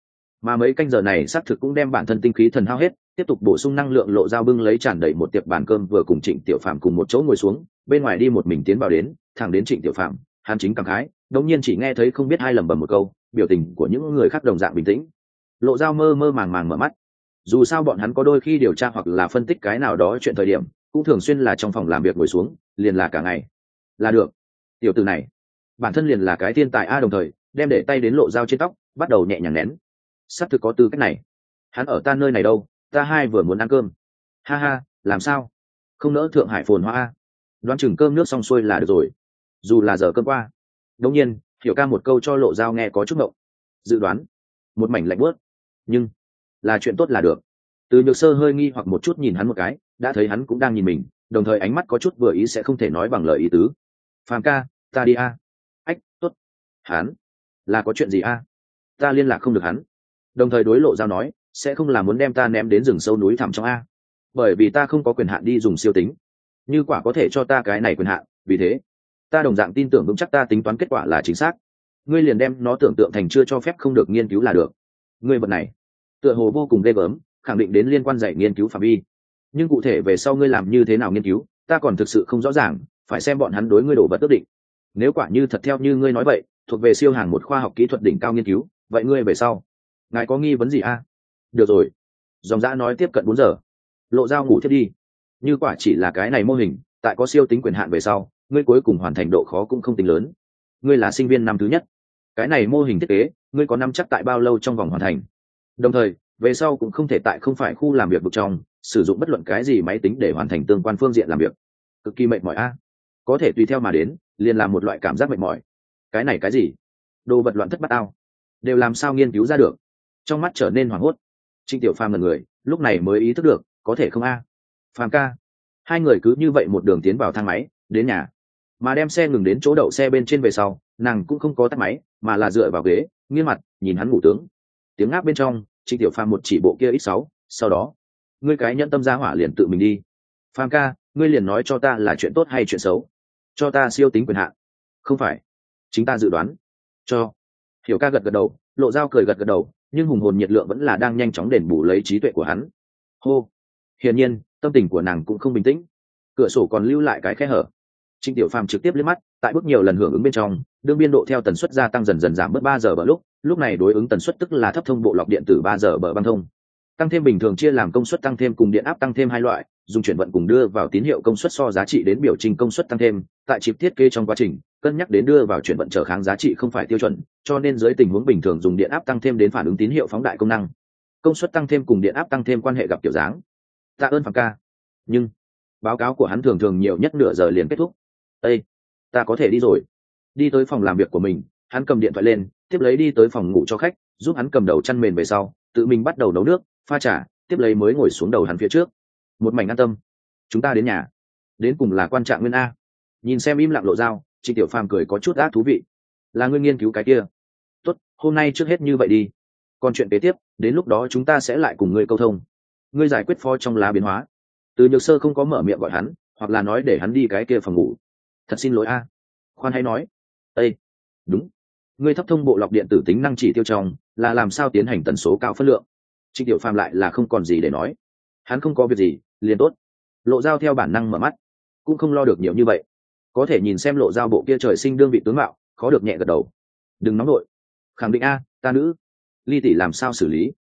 mà mấy canh giờ này xác thực cũng đem bản thân tinh khí thần hao hết, tiếp tục bổ sung năng lượng. Lộ Dao bưng lấy tràn đầy một tiệc bàn cơm vừa cùng Trịnh Tiểu Phàm cùng một chỗ ngồi xuống, bên ngoài đi một mình tiến vào đến, thẳng đến Trịnh Tiểu Phàm, hắn chính cảm khái, đột nhiên chỉ nghe thấy không biết hai lẩm bẩm một câu, biểu tình của những người khác đồng dạng bình tĩnh. Lộ Dao mơ mơ màng màng mở mắt. Dù sao bọn hắn có đôi khi điều tra hoặc là phân tích cái nào đó chuyện thời điểm, cũng thường xuyên là trong phòng làm việc ngồi xuống, liền là cả ngày. Là được. Tiểu tử này, bản thân liền là cái thiên tài a. Đồng thời đem để tay đến Lộ Dao trên tóc, bắt đầu nhẹ nhàng nén. Sắp thực có tư cách này. Hắn ở ta nơi này đâu, ta hai vừa muốn ăn cơm. Ha ha, làm sao không nỡ Thượng Hải phồn hoa a? Đoán chừng cơm nước xong xuôi là được rồi, dù là giờ cơm qua. Đống nhiên Hiểu ca một câu cho Lộ Dao nghe có chút ngộng. Dự đoán một mảnh lạnh bớt, nhưng là chuyện tốt là được. Từ Nhược Sơ hơi nghi hoặc một chút nhìn hắn một cái, đã thấy hắn cũng đang nhìn mình, đồng thời ánh mắt có chút vừa ý sẽ không thể nói bằng lời ý tứ. Phàm ca, ta đi a. Ách, tốt. Hắn là có chuyện gì a? Ta liên lạc không được hắn. Đồng thời đối Lộ Dao nói, sẽ không là muốn đem ta ném đến rừng sâu núi thẳm trong a? Bởi vì ta không có quyền hạn đi dùng siêu tính, như quả có thể cho ta cái này quyền hạn, vì thế ta đồng dạng tin tưởng vững chắc ta tính toán kết quả là chính xác. Ngươi liền đem nó tưởng tượng thành chưa cho phép không được nghiên cứu là được. Ngươi vật này tựa hồ vô cùng ghê gớm, khẳng định đến liên quan dạy nghiên cứu phạm vi, nhưng cụ thể về sau ngươi làm như thế nào nghiên cứu, ta còn thực sự không rõ ràng, phải xem bọn hắn đối ngươi đổ vật ước định. Nếu quả như thật theo như ngươi nói vậy, thuộc về siêu hàng một khoa học kỹ thuật đỉnh cao nghiên cứu, vậy ngươi về sau ngài có nghi vấn gì a? Được rồi. Dòng dã nói tiếp cận 4 giờ. Lộ Dao ngủ thiết đi. Như quả chỉ là cái này mô hình, tại có siêu tính quyền hạn về sau, ngươi cuối cùng hoàn thành độ khó cũng không tính lớn. Ngươi là sinh viên năm thứ nhất, cái này mô hình thiết kế, ngươi có nắm chắc tại bao lâu trong vòng hoàn thành? Đồng thời về sau cũng không thể tại không phải khu làm việc vực trong sử dụng bất luận cái gì máy tính để hoàn thành tương quan phương diện làm việc. Cực kỳ mệt mỏi a. Có thể tùy theo mà đến liền là một loại cảm giác mệt mỏi. Cái này cái gì? Đồ vật loạn thất bát ao, đều làm sao nghiên cứu ra được? Trong mắt trở nên hoảng hốt. Trịnh Tiểu Phàm là người lúc này mới ý thức được, có thể không a? Phàm ca. Hai người cứ như vậy một đường tiến vào thang máy đến nhà, mà đem xe ngừng đến chỗ đậu xe bên trên về sau, nàng cũng không có tắt máy, mà là dựa vào ghế nghiêng mặt nhìn hắn ngủ tướng. Tiếng ngáp bên trong, Trịnh Tiểu Phàm một chỉ bộ kia X6, sau đó, ngươi cái nhẫn tâm ra hỏa liền tự mình đi. Phàm ca, ngươi liền nói cho ta là chuyện tốt hay chuyện xấu, cho ta siêu tính quyền hạn. Không phải, chính ta dự đoán. Cho. Hiểu ca gật gật đầu, Lộ Dao cười gật gật đầu, nhưng hùng hồn nhiệt lượng vẫn là đang nhanh chóng đền bù lấy trí tuệ của hắn. Hô. Hiển nhiên tâm tình của nàng cũng không bình tĩnh. Cửa sổ còn lưu lại cái khe hở. Trịnh Tiểu Phàm trực tiếp liếc mắt, tại bước nhiều lần hưởng ứng bên trong, đương biên độ theo tần suất gia tăng dần dần giảm bớt 3 giờ bờ lúc này đối ứng tần suất tức là thấp thông bộ lọc điện tử 3 giờ bờ băng thông. Tăng thêm bình thường chia làm công suất tăng thêm cùng điện áp tăng thêm hai loại, dùng chuyển vận cùng đưa vào tín hiệu công suất so giá trị đến biểu trình công suất tăng thêm, tại chip thiết kế trong quá trình, cân nhắc đến đưa vào chuyển vận trở kháng giá trị không phải tiêu chuẩn, cho nên dưới tình huống bình thường dùng điện áp tăng thêm đến phản ứng tín hiệu phóng đại công năng. Công suất tăng thêm cùng điện áp tăng thêm quan hệ gặp kiểu dáng. Tạ ơn Phàm ca. Nhưng báo cáo của hắn thường thường nhiều nhất nửa giờ liền kết thúc. Ê, ta có thể đi rồi. Đi tới phòng làm việc của mình, hắn cầm điện thoại lên, tiếp lấy đi tới phòng ngủ cho khách, giúp hắn cầm đầu chăn mền về sau, tự mình bắt đầu nấu nước, pha trà, tiếp lấy mới ngồi xuống đầu hắn phía trước. Một mảnh an tâm. Chúng ta đến nhà. Đến cùng là quan trạng nguyên a. Nhìn xem im lặng Lộ Dao, Trịnh Tiểu Phàm cười có chút ác thú vị. Là ngươi nghiên cứu cái kia. Tốt, hôm nay trước hết như vậy đi. Còn chuyện kế tiếp, đến lúc đó chúng ta sẽ lại cùng ngươi câu thông. Ngươi giải quyết phó trong lá biến hóa. Từ Nhược Sơ không có mở miệng gọi hắn, hoặc là nói để hắn đi cái kia phòng ngủ. Thật xin lỗi a. Khoan hãy nói. Ê, đúng. Ngươi thấp thông bộ lọc điện tử tính năng chỉ tiêu trong là làm sao tiến hành tần số cao phân lượng. Trịnh Tiểu Phàm lại là không còn gì để nói. Hắn không có việc gì liền tốt. Lộ Dao theo bản năng mở mắt, cũng không lo được nhiều như vậy, có thể nhìn xem Lộ Dao bộ kia trời sinh đương vị tướng mạo, khó được nhẹ gật đầu. Đừng nóng nội. Khẳng định a, ta nữ. Ly tỷ làm sao xử lý?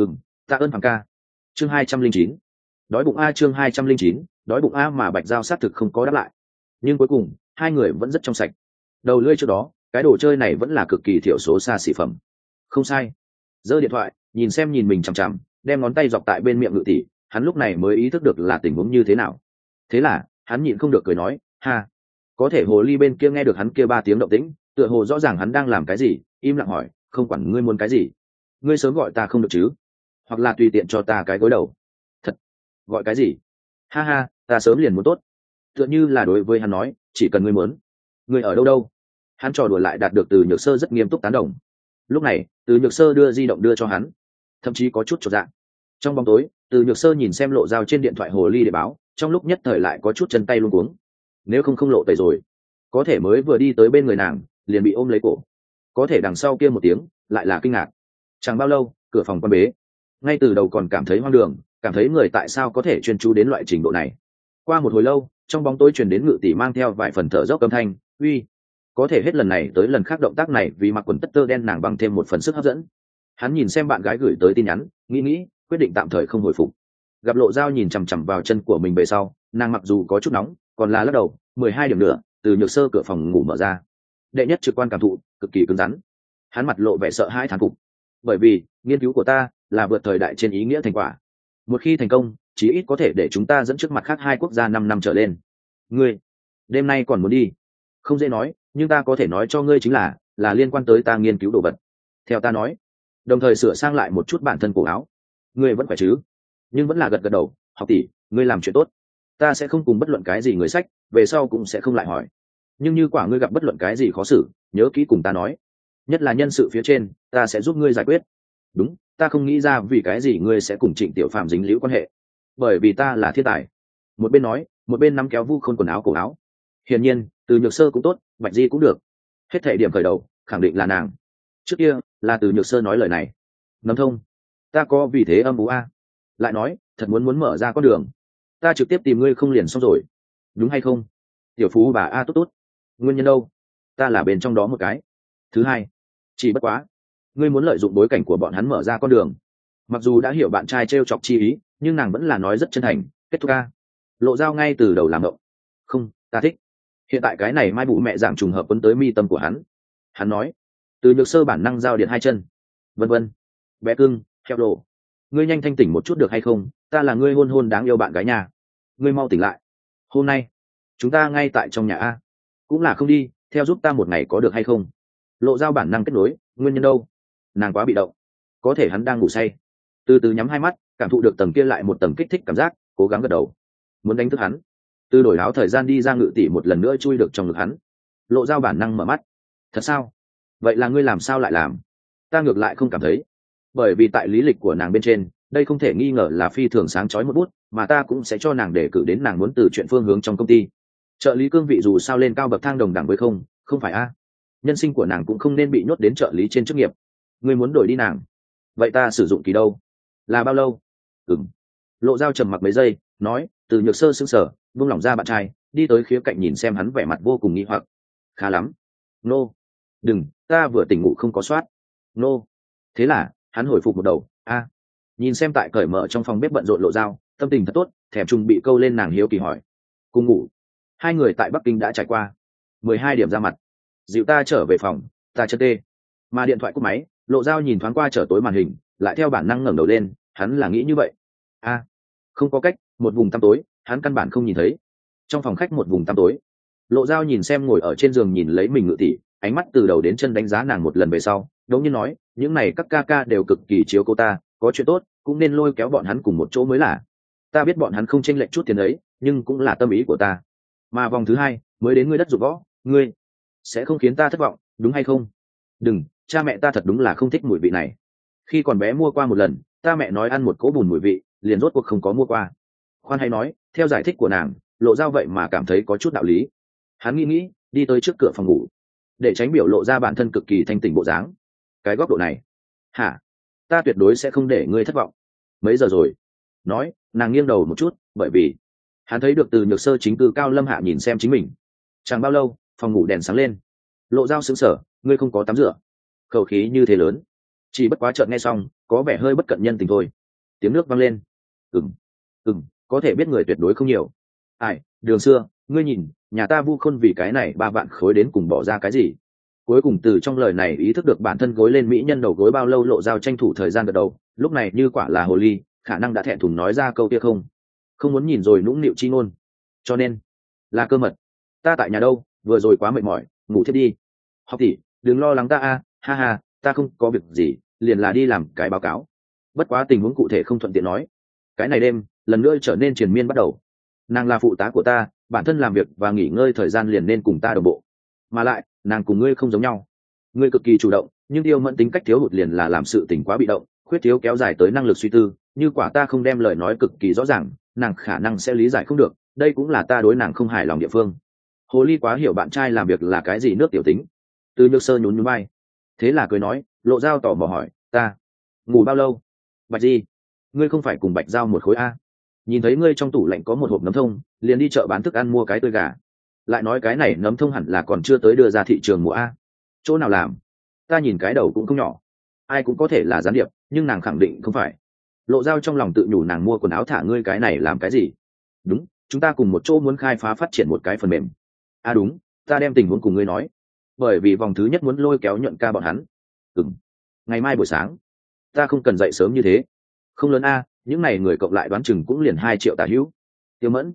Tạ ơn Phàm ca. Chương 209. Đói bụng a. Chương 209. Đói bụng a. Mà Bạch Giao sát thực không có đáp lại, nhưng cuối cùng hai người vẫn rất trong sạch. Đầu lưỡi trước đó, cái đồ chơi này vẫn là cực kỳ thiểu số xa xỉ phẩm. Không sai. Giơ điện thoại, nhìn mình chằm chằm, đem ngón tay dọc tại bên miệng Ngự tỷ, hắn lúc này mới ý thức được là tình huống như thế nào. Thế là hắn nhịn không được cười nói, ha. Có thể hồ ly bên kia nghe được hắn kia 3 tiếng động tĩnh, tựa hồ rõ ràng hắn đang làm cái gì, im lặng hỏi, không quản ngươi muốn cái gì, ngươi sớm gọi ta không được chứ? Hoặc là tùy tiện cho ta cái gối đầu. Thật. Gọi cái gì? Ha ha, ta sớm liền muốn tốt. Tựa như là đối với hắn nói, chỉ cần ngươi muốn. Ngươi ở đâu đâu? Hắn trò đùa lại đạt được Từ Nhược Sơ rất nghiêm túc tán đồng. Lúc này Từ Nhược Sơ đưa di động đưa cho hắn, thậm chí có chút chột dạ. Trong bóng tối, Từ Nhược Sơ nhìn xem Lộ Dao trên điện thoại hồ ly để báo, trong lúc nhất thời lại có chút chân tay luống cuống. Nếu không lộ tẩy rồi, có thể mới vừa đi tới bên người nàng liền bị ôm lấy cổ, có thể đằng sau kia một tiếng lại là kinh ngạc. Chẳng bao lâu cửa phòng quan bế. Ngay từ đầu còn cảm thấy hoang đường, cảm thấy người tại sao có thể chuyên chú đến loại trình độ này. Qua một hồi lâu, trong bóng tối truyền đến Ngự Tỷ mang theo vài phần thở dốc âm thanh, uy. Có thể hết lần này tới lần khác động tác này vì mặc quần tất tơ đen nàng bằng thêm một phần sức hấp dẫn. Hắn nhìn xem bạn gái gửi tới tin nhắn, nghĩ quyết định tạm thời không hồi phục. Gặp Lộ Dao nhìn chằm chằm vào chân của mình về sau, nàng mặc dù có chút nóng, còn là lắc đầu. 12 điểm nữa, từ Nhược Sơ cửa phòng ngủ mở ra. Đệ nhất trực quan cảm thụ cực kỳ cứng rắn. Hắn mặt lộ vẻ sợ hãi thán phục. Bởi vì nghiên cứu của ta là vượt thời đại trên ý nghĩa thành quả. Một khi thành công, chí ít có thể để chúng ta dẫn trước mặt khác 2 quốc gia 5 năm trở lên. Ngươi đêm nay còn muốn đi? Không dễ nói, nhưng ta có thể nói cho ngươi chính là liên quan tới ta nghiên cứu đồ vật. Theo ta nói, đồng thời sửa sang lại một chút bản thân cổ áo. Ngươi vẫn khỏe chứ? Nhưng vẫn là gật gật đầu. Học tỷ, ngươi làm chuyện tốt, ta sẽ không cùng bất luận cái gì người sách, về sau cũng sẽ không lại hỏi. Nhưng như quả ngươi gặp bất luận cái gì khó xử, nhớ kỹ cùng ta nói, nhất là nhân sự phía trên, ta sẽ giúp ngươi giải quyết. Đúng, ta không nghĩ ra vì cái gì ngươi sẽ cùng Trịnh Tiểu Phàm dính liễu quan hệ, bởi vì ta là thiên tài. Một bên nói, một bên nắm kéo Vu Khôn quần áo cổ áo. Hiển nhiên, từ Nhược Sơ cũng tốt, Bạch Di cũng được, hết thảy điểm khởi đầu khẳng định là nàng. Trước kia là từ Nhược Sơ nói lời này. Nắm thông, ta có vì thế âm ú a. Lại nói, thật muốn mở ra con đường, ta trực tiếp tìm ngươi không liền xong rồi, đúng hay không? Tiểu phú bà a, tốt. Nguyên nhân đâu? Ta là bên trong đó một cái. Thứ hai, chỉ bất quá ngươi muốn lợi dụng bối cảnh của bọn hắn mở ra con đường. Mặc dù đã hiểu bạn trai trêu chọc chi ý, nhưng nàng vẫn là nói rất chân thành. Kết thúc a. Lộ Dao ngay từ đầu làm ngộng. Không, ta thích. Hiện tại cái này mai bụ mẹ giảng trùng hợp quấn tới mi tâm của hắn. Hắn nói, từ Nhược Sơ bản năng giao điện hai chân, vân vân. Bé cưng, theo đồ, ngươi nhanh thanh tỉnh một chút được hay không? Ta là ngươi hôn hôn đáng yêu bạn gái nhà, ngươi mau tỉnh lại. Hôm nay chúng ta ngay tại trong nhà a. Cũng là không đi theo giúp ta một ngày có được hay không? Lộ Dao bản năng kết nối, nguyên nhân đâu? Nàng quá bị động. Có thể hắn đang ngủ say. Từ từ nhắm hai mắt, cảm thụ được tầng kia lại một tầng kích thích cảm giác, cố gắng gật đầu, muốn đánh thức hắn. Từ đổi áo thời gian đi ra Ngự Tỷ một lần nữa chui được trong ngực hắn. Lộ Dao bản năng mở mắt. Thật sao? Vậy là ngươi làm sao lại làm? Ta ngược lại không cảm thấy, bởi vì tại lý lịch của nàng bên trên, đây không thể nghi ngờ là phi thường sáng chói một bút, mà ta cũng sẽ cho nàng đề cử đến nàng muốn từ chuyện phương hướng trong công ty. Trợ lý cương vị dù sao lên cao bậc thang đồng đẳng với không phải a. Nhân sinh của nàng cũng không nên bị nhốt đến trợ lý trên chức nghiệp. Ngươi muốn đổi đi nàng, vậy ta sử dụng kỳ đâu? Là bao lâu? Lộ Dao trầm mặc mấy giây, nói. Từ Nhược Sơ sững sờ, buông lỏng ra bạn trai, đi tới khía cạnh nhìn xem hắn vẻ mặt vô cùng nghi hoặc. Khá lắm. Nô. Đừng, ta vừa tỉnh ngủ không có soát. Nô. Thế là hắn hồi phục một đầu. A. Nhìn xem tại cởi mở trong phòng bếp bận rộn Lộ Dao, tâm tình thật tốt, thèm trùng bị câu lên, nàng hiếu kỳ hỏi. Cùng ngủ. Hai người tại Bắc Kinh đã trải qua 12 điểm ra mặt. Dịu ta trở về phòng, ta chân tê. Mà điện thoại cúp máy, Lộ Dao nhìn thoáng qua trở tối màn hình, lại theo bản năng ngẩng đầu lên. Hắn là nghĩ như vậy. A. Không có cách, một vùng tăm tối, hắn căn bản không nhìn thấy. Trong phòng khách một vùng tăm tối, Lộ Dao nhìn xem ngồi ở trên giường nhìn lấy mình Ngự Tỷ, ánh mắt từ đầu đến chân đánh giá nàng một lần về sau, đống nhiên nói, những này các ca ca đều cực kỳ chiếu cô ta, có chuyện tốt cũng nên lôi kéo bọn hắn cùng một chỗ mới là. Ta biết bọn hắn không chênh lệch chút tiền ấy, nhưng cũng là tâm ý của ta. Mà vòng thứ hai mới đến ngươi đất dụng võ, ngươi sẽ không khiến ta thất vọng, đúng hay không? Đừng, cha mẹ ta thật đúng là không thích mùi vị này. Khi còn bé mua qua một lần, ta mẹ nói ăn một cỗ bùn mùi vị, liền rốt cuộc không có mua qua. Khoan hay nói, theo giải thích của nàng, Lộ Dao vậy mà cảm thấy có chút đạo lý. Hắn nghĩ, đi tới trước cửa phòng ngủ, để tránh biểu lộ ra bản thân cực kỳ thanh tỉnh bộ dáng. Cái góc độ này, hả? Ta tuyệt đối sẽ không để ngươi thất vọng. Mấy giờ rồi? Nói, nàng nghiêng đầu một chút, bởi vì hắn thấy được Từ Nhược Sơ chính cư cao lâm hạ nhìn xem chính mình. Chẳng bao lâu, phòng ngủ đèn sáng lên. Lộ Dao sững sờ, ngươi không có tắm rửa? Khẩu khí như thế lớn, chỉ bất quá chợt nghe xong, có vẻ hơi bất cận nhân tình thôi. Tiếng nước vang lên. Có thể biết người tuyệt đối không nhiều. Ai, Đường Xưa, ngươi nhìn, nhà ta Vu Khôn vì cái này 3 vạn khối đến cùng bỏ ra cái gì? Cuối cùng từ trong lời này ý thức được bản thân gối lên mỹ nhân đầu gối bao lâu. Lộ Dao tranh thủ thời gian gật đầu, lúc này như quả là hồ ly, khả năng đã thẹn thùng nói ra câu kia không muốn nhìn rồi nũng nịu chi ngôn. Cho nên là cơ mật. Ta tại nhà đâu, vừa rồi quá mệt mỏi, ngủ thiết đi. Học tỷ, đừng lo lắng ta a, ha ha, ta không có việc gì, liền là đi làm cái báo cáo. Bất quá tình huống cụ thể không thuận tiện nói. Cái này đêm lần nữa trở nên triền miên bắt đầu. Nàng là phụ tá của ta, bản thân làm việc và nghỉ ngơi thời gian liền nên cùng ta đồng bộ. Mà lại nàng cùng ngươi không giống nhau, ngươi cực kỳ chủ động, nhưng Tiêu Mẫn tính cách thiếu hụt liền là làm sự tình quá bị động, khuyết thiếu kéo dài tới năng lực suy tư. Như quả ta không đem lời nói cực kỳ rõ ràng, nàng khả năng sẽ lý giải không được, đây cũng là ta đối nàng không hài lòng địa phương. Hồ ly quá hiểu bạn trai làm việc là cái gì nước tiểu tính. Từ Nhược Sơ nhún nhún vai, thế là cười nói. Lộ Dao tỏ mò hỏi, ta Ngủ bao lâu? Bạch Di, ngươi không phải cùng Bạch Giao một khối a? Nhìn thấy ngươi trong tủ lạnh có một hộp nấm thông, liền đi chợ bán thức ăn mua cái tươi gà. Lại nói cái này nấm thông hẳn là còn chưa tới đưa ra thị trường mùa a. Chỗ nào làm? Ta nhìn cái đầu cũng không nhỏ. Ai cũng có thể là gián điệp, nhưng nàng khẳng định không phải. Lộ Dao trong lòng tự nhủ nàng mua quần áo thả ngươi cái này làm cái gì? Đúng, chúng ta cùng một chỗ muốn khai phá phát triển một cái phần mềm. À đúng, ta đem tình huống cùng ngươi nói. Bởi vì vòng thứ nhất muốn lôi kéo Nhuận Ca bọn hắn. Ngày mai buổi sáng, ta không cần dậy sớm như thế. Không lớn a, những này người cộng lại đoán chừng cũng liền 2 triệu tà hữu. Tiêu Mẫn,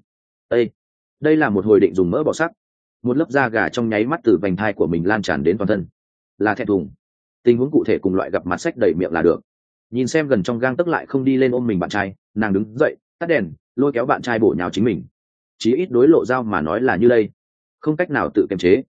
đây là một hồi định dùng mỡ bò sắc. Một lớp da gà trong nháy mắt từ vành thai của mình lan tràn đến toàn thân. Là thẹn thùng. Tình huống cụ thể cùng loại gặp mặt sách đầy miệng là được. Nhìn xem gần trong gang tấc lại không đi lên ôm mình bạn trai, nàng đứng dậy, tắt đèn, lôi kéo bạn trai bổ nhào chính mình. Chí ít đối Lộ Dao mà nói là như đây, không cách nào tự kiềm chế.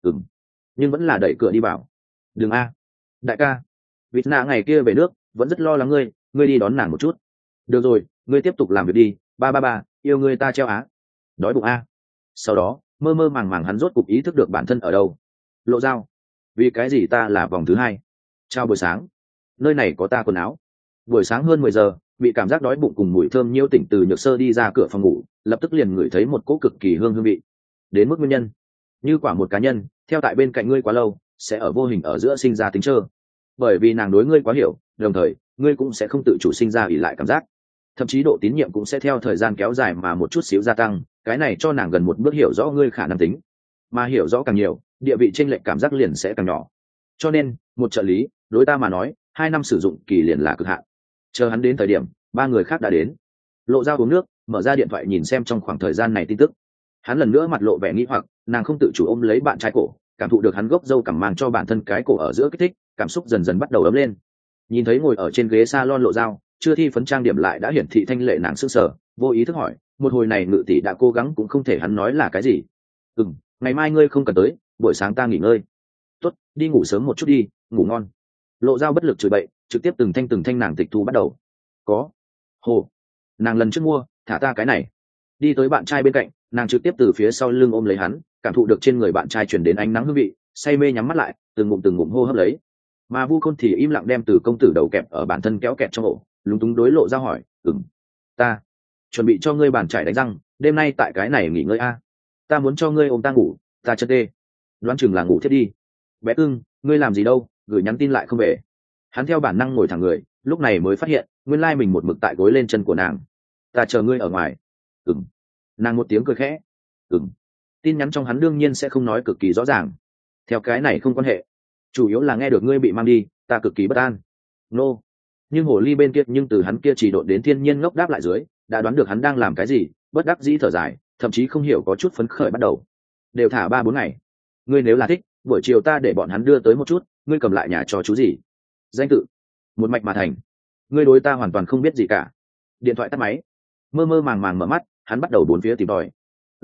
Nhưng vẫn là đẩy cửa đi vào. Đừng a, đại ca, vịt nạ ngày kia về nước vẫn rất lo lắng ngươi đi đón nàng một chút. Được rồi, ngươi tiếp tục làm việc đi, ba yêu ngươi ta treo á. Đói bụng a. Sau đó mơ mơ màng màng hắn rốt cục ý thức được bản thân ở đâu. Lộ Dao, vì cái gì ta là vòng thứ 2? Chào buổi sáng, nơi này có ta quần áo. Buổi sáng hơn 10 giờ, bị cảm giác đói bụng cùng mùi thơm nhiêu tỉnh từ Nhược Sơ đi ra cửa phòng ngủ, lập tức liền ngửi thấy một cỗ cực kỳ hương vị. Đến mức nguyên nhân, như quả một cá nhân theo tại bên cạnh ngươi quá lâu, sẽ ở vô hình ở giữa sinh ra tính trơ. Bởi vì nàng đối ngươi quá hiểu, đồng thời ngươi cũng sẽ không tự chủ sinh ra ỷ lại cảm giác, thậm chí độ tín nhiệm cũng sẽ theo thời gian kéo dài mà một chút xíu gia tăng. Cái này cho nàng gần một bước hiểu rõ ngươi khả năng tính, mà hiểu rõ càng nhiều, địa vị chênh lệch cảm giác liền sẽ càng nhỏ. Cho nên một trợ lý đối ta mà nói, 2 năm sử dụng kỳ liền là cực hạn. Chờ hắn đến thời điểm 3 người khác đã đến. Lộ Dao uống nước, mở ra điện thoại nhìn xem trong khoảng thời gian này tin tức. Hắn lần nữa mặt lộ vẻ nghi hoặc, nàng không tự chủ ôm lấy bạn trai cổ, cảm thụ được hắn gốc râu cằm mang cho bản thân cái cổ ở giữa kích thích, cảm xúc dần dần bắt đầu ấm lên. Nhìn thấy ngồi ở trên ghế salon Lộ Dao, chưa thi phấn trang điểm lại đã hiển thị thanh lệ, nàng sững sờ, vô ý thức hỏi, một hồi này Ngự tỷ đã cố gắng cũng không thể hắn nói là cái gì. Ngày mai ngươi không cần tới, buổi sáng ta nghỉ ngơi. Tốt, đi ngủ sớm một chút đi, ngủ ngon. Lộ Dao bất lực chửi bậy, trực tiếp từng thanh nàng tịch thu bắt đầu. Có. Hồ. Nàng lần trước mua, thả ta cái này. Đi tới bạn trai bên cạnh, nàng trực tiếp từ phía sau lưng ôm lấy hắn, cảm thụ được trên người bạn trai truyền đến ánh nắng hương vị, say mê nhắm mắt lại, từng ngụm hô hấp lấy. Mà Vu Khôn thì im lặng đem từ công tử đầu kẹp ở bản thân kéo kẹt trong ổ, lúng túng đối Lộ Dao hỏi, ta chuẩn bị cho ngươi bàn trải đánh răng, đêm nay tại cái này nghỉ ngơi a. Ta muốn cho ngươi ôm ta ngủ, ta chân tê. Đoán chừng là ngủ thiết đi. Bé ưng, ngươi làm gì đâu, gửi nhắn tin lại không về. Hắn theo bản năng ngồi thẳng người, lúc này mới phát hiện nguyên lai mình một mực tại gối lên chân của nàng. Ta chờ ngươi ở ngoài. Nàng một tiếng cười khẽ. Tin nhắn trong hắn đương nhiên sẽ không nói cực kỳ rõ ràng, theo cái này không quan hệ, chủ yếu là nghe được ngươi bị mang đi, ta cực kỳ bất an. Nhưng hồ ly bên kia nhưng từ hắn kia chỉ độn đến thiên nhiên ngốc đáp lại dưới, đã đoán được hắn đang làm cái gì, bất đắc dĩ thở dài, thậm chí không hiểu có chút phấn khởi bắt đầu. Đều thả 3-4 ngày, ngươi nếu là thích, buổi chiều ta để bọn hắn đưa tới một chút, ngươi cầm lại nhà cho chú gì. Danh tự một mạch mà thành. Ngươi đối ta hoàn toàn không biết gì cả. Điện thoại tắt máy, mơ mơ màng màng mở mắt, hắn bắt đầu bốn phía tìm tòi.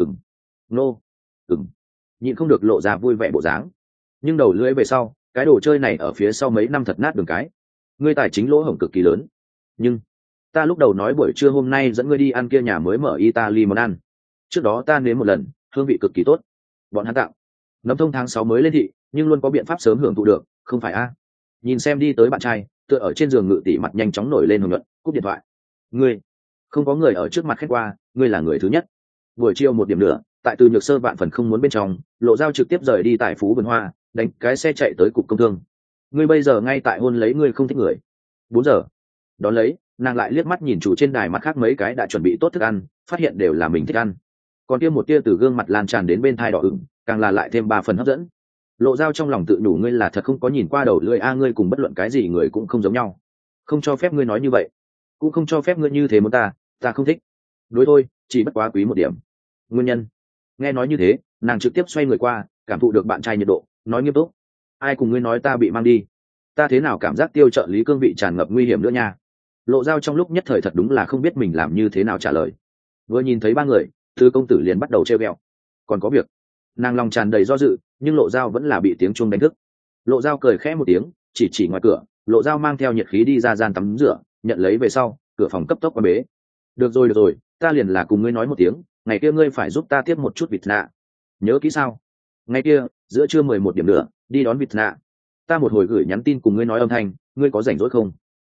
Nhịn không được lộ ra vui vẻ bộ dáng, nhưng đầu lưỡi về sau, cái đồ chơi này ở phía sau mấy năm thật nát đường cái. Ngươi tài chính lỗ hổng cực kỳ lớn, nhưng ta lúc đầu nói buổi trưa hôm nay dẫn ngươi đi ăn kia nhà mới mở Italy món ăn, trước đó ta nếm một lần, hương vị cực kỳ tốt. Bọn hắn tặng nấm thông tháng 6 mới lên thị, nhưng luôn có biện pháp sớm hưởng thụ được, không phải a? Nhìn xem đi tới bạn trai, tựa ở trên giường Ngự tỷ mặt nhanh chóng nổi lên hồng nhuận, cúp điện thoại. Ngươi không có người ở trước mặt khét qua, ngươi là người thứ nhất. Buổi chiều 1 điểm nữa, tại từ Nhược Sơ vạn phần không muốn bên trong, Lộ Dao trực tiếp rời đi tại Phú Vườn Hoa, đánh cái xe chạy tới cục công thương. Ngươi bây giờ ngay tại hôn lấy ngươi không thích người. 4 giờ đón lấy, nàng lại liếc mắt nhìn chủ trên đài mặt khác mấy cái đã chuẩn bị tốt thức ăn, phát hiện đều là mình thích ăn. Còn kia một tia từ gương mặt lan tràn đến bên thai đỏ ửng, càng là lại thêm 3 phần hấp dẫn. Lộ Dao trong lòng tự nhủ, ngươi là thật không có nhìn qua đầu lưỡi a, ngươi cùng bất luận cái gì người cũng không giống nhau. Không cho phép ngươi nói như vậy, cũng không cho phép ngươi như thế muốn ta không thích. Đối thôi, chỉ bất quá quý một điểm. Nguyên nhân? Nghe nói như thế, nàng trực tiếp xoay người qua, cảm thụ được bạn trai nhiệt độ, nói nghiêm túc, ai cùng ngươi nói ta bị mang đi? Ta thế nào cảm giác Tiêu trợ lý cương vị tràn ngập nguy hiểm nữa nha. Lộ Dao trong lúc nhất thời thật đúng là không biết mình làm như thế nào trả lời. Vừa nhìn thấy 3 người, Thư công tử liền bắt đầu trêu ghẹo. Còn có việc. Nàng lòng tràn đầy do dự, nhưng Lộ Dao vẫn là bị tiếng chuông đánh thức. Lộ Dao cười khẽ một tiếng, chỉ ngoài cửa, Lộ Dao mang theo nhiệt khí đi ra gian tắm rửa, nhận lấy về sau, cửa phòng cấp tốc qua bế. Được rồi, ta liền là cùng ngươi nói một tiếng, ngày kia ngươi phải giúp ta tiếp một chút vịt nạ. Nhớ kỹ sao? Ngày kia, giữa trưa 11 điểm nữa, đi đón vịt nạ. Ta một hồi gửi nhắn tin cùng ngươi nói âm thanh, ngươi có rảnh rỗi không?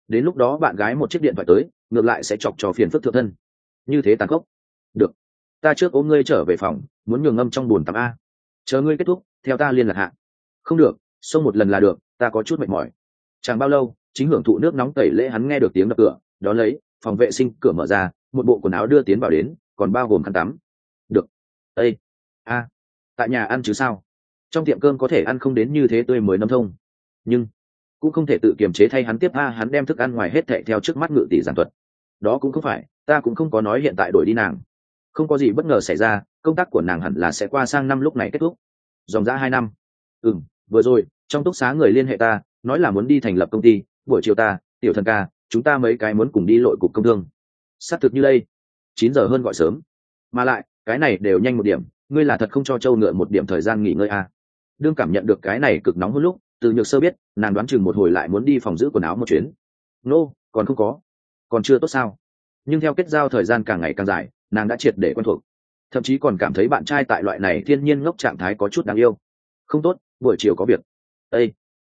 đến lúc đó bạn gái một chiếc điện thoại tới ngược lại sẽ chọc cho phiền phức thượng thân. Như thế tàn khốc. Được, ta trước ôm ngươi trở về phòng, muốn nhường ngâm trong bồn tắm a. Chờ ngươi kết thúc theo ta liên lạc hạ. Không được, xông một lần là được, ta có chút mệt mỏi. Chẳng bao lâu chính hưởng thụ nước nóng tẩy lễ hắn nghe được tiếng đập cửa, đó lấy phòng vệ sinh cửa mở ra, một bộ quần áo đưa tiến vào đến, còn bao gồm khăn tắm. Được. Ê, a, tại nhà ăn chứ sao? Trong tiệm cơm có thể ăn không đến như thế tươi mới nấm thông, nhưng cũng không thể tự kiềm chế thay hắn tiếp a. Hắn đem thức ăn ngoài hết thệ theo trước mắt ngự tỷ giảng thuật. Đó cũng không phải, ta cũng không có nói hiện tại đổi đi nàng, không có gì bất ngờ xảy ra, công tác của nàng hẳn là sẽ qua sang năm lúc này kết thúc, dòng dã 2 năm. Vừa rồi trong túc xá người liên hệ ta nói là muốn đi thành lập công ty, buổi chiều ta, tiểu thần ca, chúng ta mấy cái muốn cùng đi lội cục công thương. Xác thực như đây, 9 giờ hơn gọi sớm, mà lại cái này đều nhanh một điểm, ngươi là thật không cho châu ngựa một điểm thời gian nghỉ ngơi à. Đương cảm nhận được cái này cực nóng hơn lúc, từ nhược sơ biết nàng đoán chừng một hồi lại muốn đi phòng giữ quần áo một chuyến. Còn không có, còn chưa tốt sao? Nhưng theo kết giao thời gian càng ngày càng dài, nàng đã triệt để quen thuộc, thậm chí còn cảm thấy bạn trai tại loại này thiên nhiên ngốc trạng thái có chút đáng yêu. Không tốt, buổi chiều có việc. Ê,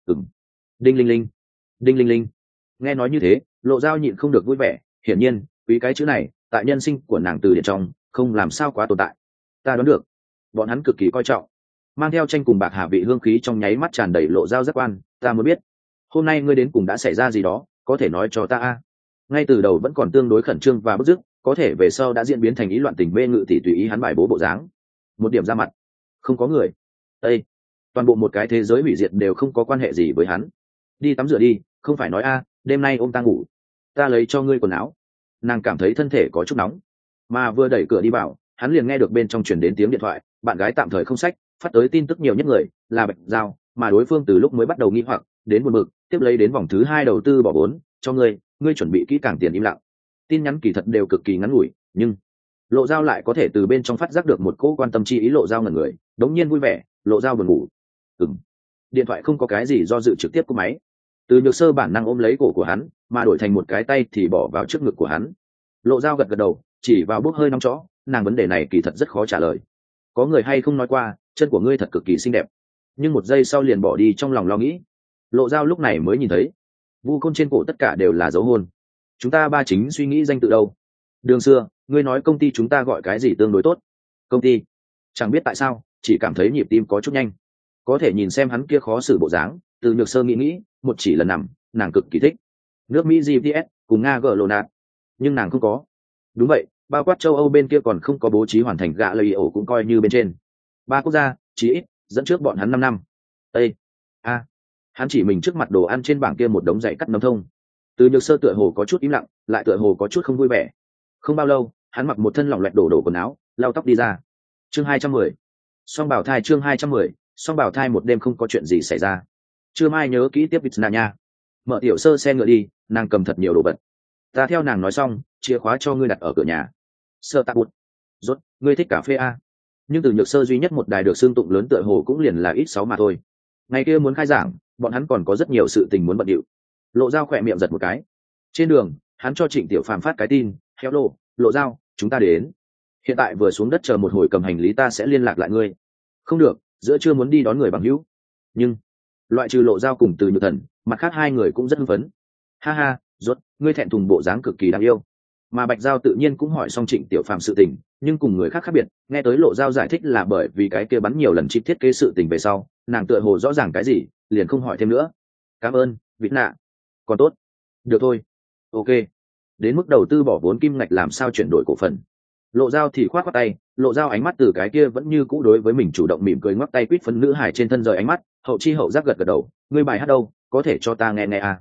đinh linh linh, đinh linh linh. Nghe nói như thế, Lộ Dao nhịn không được vui vẻ, hiển nhiên quý cái chữ này tại nhân sinh của nàng từ điện trong không làm sao quá tồn tại. Ta đoán được bọn hắn cực kỳ coi trọng, mang theo tranh cùng bạc hà vị hương khí trong nháy mắt tràn đầy Lộ Dao giác quan. Ta muốn biết hôm nay ngươi đến cùng đã xảy ra gì đó, có thể nói cho ta a. Ngay từ đầu vẫn còn tương đối khẩn trương và bức dứt, có thể về sau đã diễn biến thành ý loạn tình mê ngự thì tùy ý hắn bài bố bộ dáng. Một điểm ra mặt, không có người. Ê, toàn bộ một cái thế giới hủy diệt đều không có quan hệ gì với hắn. Đi tắm rửa đi, không phải nói a, đêm nay ôm ta ngủ, ta lấy cho ngươi quần áo. Nàng cảm thấy thân thể có chút nóng, mà vừa đẩy cửa đi vào, hắn liền nghe được bên trong truyền đến tiếng điện thoại. Bạn gái tạm thời không sách, phát tới tin tức nhiều nhất người là Bạch Giao, mà đối phương từ lúc mới bắt đầu nghi hoặc đến buồn bực, tiếp lấy đến vòng thứ 2 đầu tư bỏ vốn cho ngươi chuẩn bị kỹ càng tiền im lặng. Tin nhắn kỳ thật đều cực kỳ ngắn ngủi, nhưng Lộ Dao lại có thể từ bên trong phát giác được một cỗ quan tâm chi ý. Lộ Dao ngẩn người, đống nhiên vui vẻ. Lộ Dao buồn ngủ. Điện thoại không có cái gì do dự trực tiếp cúp máy. Từ nhược sơ bản năng ôm lấy cổ của hắn, mà đổi thành một cái tay thì bỏ vào trước ngực của hắn. Lộ Dao gật gật đầu, chỉ vào bốc hơi nóng chó. Nàng vấn đề này kỳ thật rất khó trả lời. Có người hay không nói qua chân của ngươi thật cực kỳ xinh đẹp, nhưng một giây sau liền bỏ đi trong lòng lo nghĩ. Lộ Dao lúc này mới nhìn thấy vu côn trên cổ tất cả đều là dấu hôn. Chúng ta ba chính suy nghĩ danh tự đâu. Đường xưa ngươi nói công ty chúng ta gọi cái gì tương đối tốt? Công ty? Chẳng biết tại sao chỉ cảm thấy nhịp tim có chút nhanh. Có thể nhìn xem hắn kia khó xử bộ dáng, từ nhược sơ nghĩ một chỉ lần nằm, nàng cực kỳ thích nước Mỹ GPS cùng Nga gỡ lộ nạt, nhưng nàng không có. Đúng vậy, bao quát châu Âu bên kia còn không có bố trí hoàn thành gạ lây ổ cũng coi như bên trên. 3 quốc gia chí ít dẫn trước bọn hắn 5 năm. Ê, hắn chỉ mình trước mặt đồ ăn trên bảng kia một đống dạy cắt nấm thông. Từ nhược sơ tựa hồ có chút im lặng, lại tựa hồ có chút không vui vẻ. Không bao lâu hắn mặc một thân lỏng loẹt đổ quần áo, lau tóc đi ra. Chương 210, song bảo thai. Chương 210, song bảo thai. Một đêm không có chuyện gì xảy ra. Trưa mai nhớ kỹ tiếp Vịt nha. Mở tiểu sơ xe ngựa đi, nàng cầm thật nhiều đồ vật. Ta theo nàng nói xong, chìa khóa cho ngươi đặt ở cửa nhà. Sơ tạ bụt. Rốt, ngươi thích cà phê a? Nhưng từ nhược sơ duy nhất một đài được xương tụng lớn tựa hồ cũng liền là ít 6 mà thôi. Ngày kia muốn khai giảng, bọn hắn còn có rất nhiều sự tình muốn bận điệu. Lộ Dao khỏe miệng giật một cái. Trên đường hắn cho Trịnh Tiểu Phàm phát cái tin. Hello, Lộ Dao, chúng ta đến. Hiện tại vừa xuống đất chờ một hồi cầm hành lý ta sẽ liên lạc lại ngươi. Không được, giữa trưa muốn đi đón người bằng hữu. Nhưng loại trừ Lộ Dao cùng Từ Nhược Thần, mặt khác hai người cũng rất hưng phấn. Ha ha, Rốt, ngươi thẹn thùng bộ dáng cực kỳ đáng yêu. Mà Bạch Giao tự nhiên cũng hỏi xong Trịnh Tiểu Phàm sự tình, nhưng cùng người khác khác biệt, nghe tới Lộ Dao giải thích là bởi vì cái kia bắn nhiều lần chip thiết kế sự tình về sau, nàng tựa hồ rõ ràng cái gì, liền không hỏi thêm nữa. Cảm ơn, Vịt nạ. Còn tốt. Được thôi. Ok. Đến mức đầu tư bỏ vốn kim ngạch làm sao chuyển đổi cổ phần. Lộ Dao thì khoát tay, Lộ Dao ánh mắt từ cái kia vẫn như cũ đối với mình chủ động mỉm cười ngoắc tay quýt phân nữ hải trên thân rời ánh mắt, hậu chi hậu giác gật gật đầu, ngươi bài hát đâu, có thể cho ta nghe nghe à?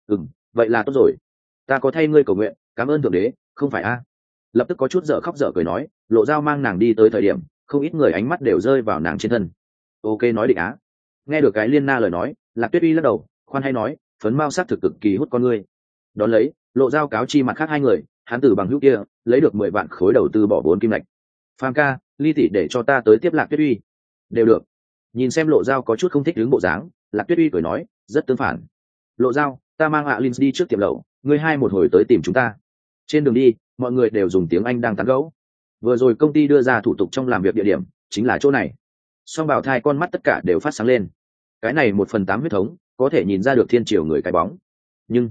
Vậy là tốt rồi. Ta có thay ngươi cầu nguyện, cảm ơn thượng đế, không phải a? Lập tức có chút dở khóc dở cười nói, Lộ Dao mang nàng đi tới thời điểm, không ít người ánh mắt đều rơi vào nàng trên thân. Ok nói định á. Nghe được cái Liên Na lời nói, Lạc Tuyết Uy lắc đầu, khoan hay nói, phấn mao sắc thực cực kỳ hút con ngươi. Đón lấy, Lộ Dao cáo chi mặt khác hai người, hắn từ bằng hữu kia lấy được 10 vạn khối đầu tư bỏ vốn kim lạch. Phàm ca, Ly tỷ để cho ta tới tiếp Lạc Tuyết Uy. Đều được. Nhìn xem Lộ Dao có chút không thích đứng bộ dáng, Lạc Tuyết Uy cười nói, rất tương phản. Lộ Dao, ta mang Linh đi trước tiệm lẩu, ngươi hai một hồi tới tìm chúng ta. Trên đường đi, mọi người đều dùng tiếng Anh đang tán gẫu. Vừa rồi công ty đưa ra thủ tục trong làm việc địa điểm chính là chỗ này. Song bảo thai con mắt tất cả đều phát sáng lên. Cái này 1/8 huyết thống, có thể nhìn ra được thiên triều người cái bóng. Nhưng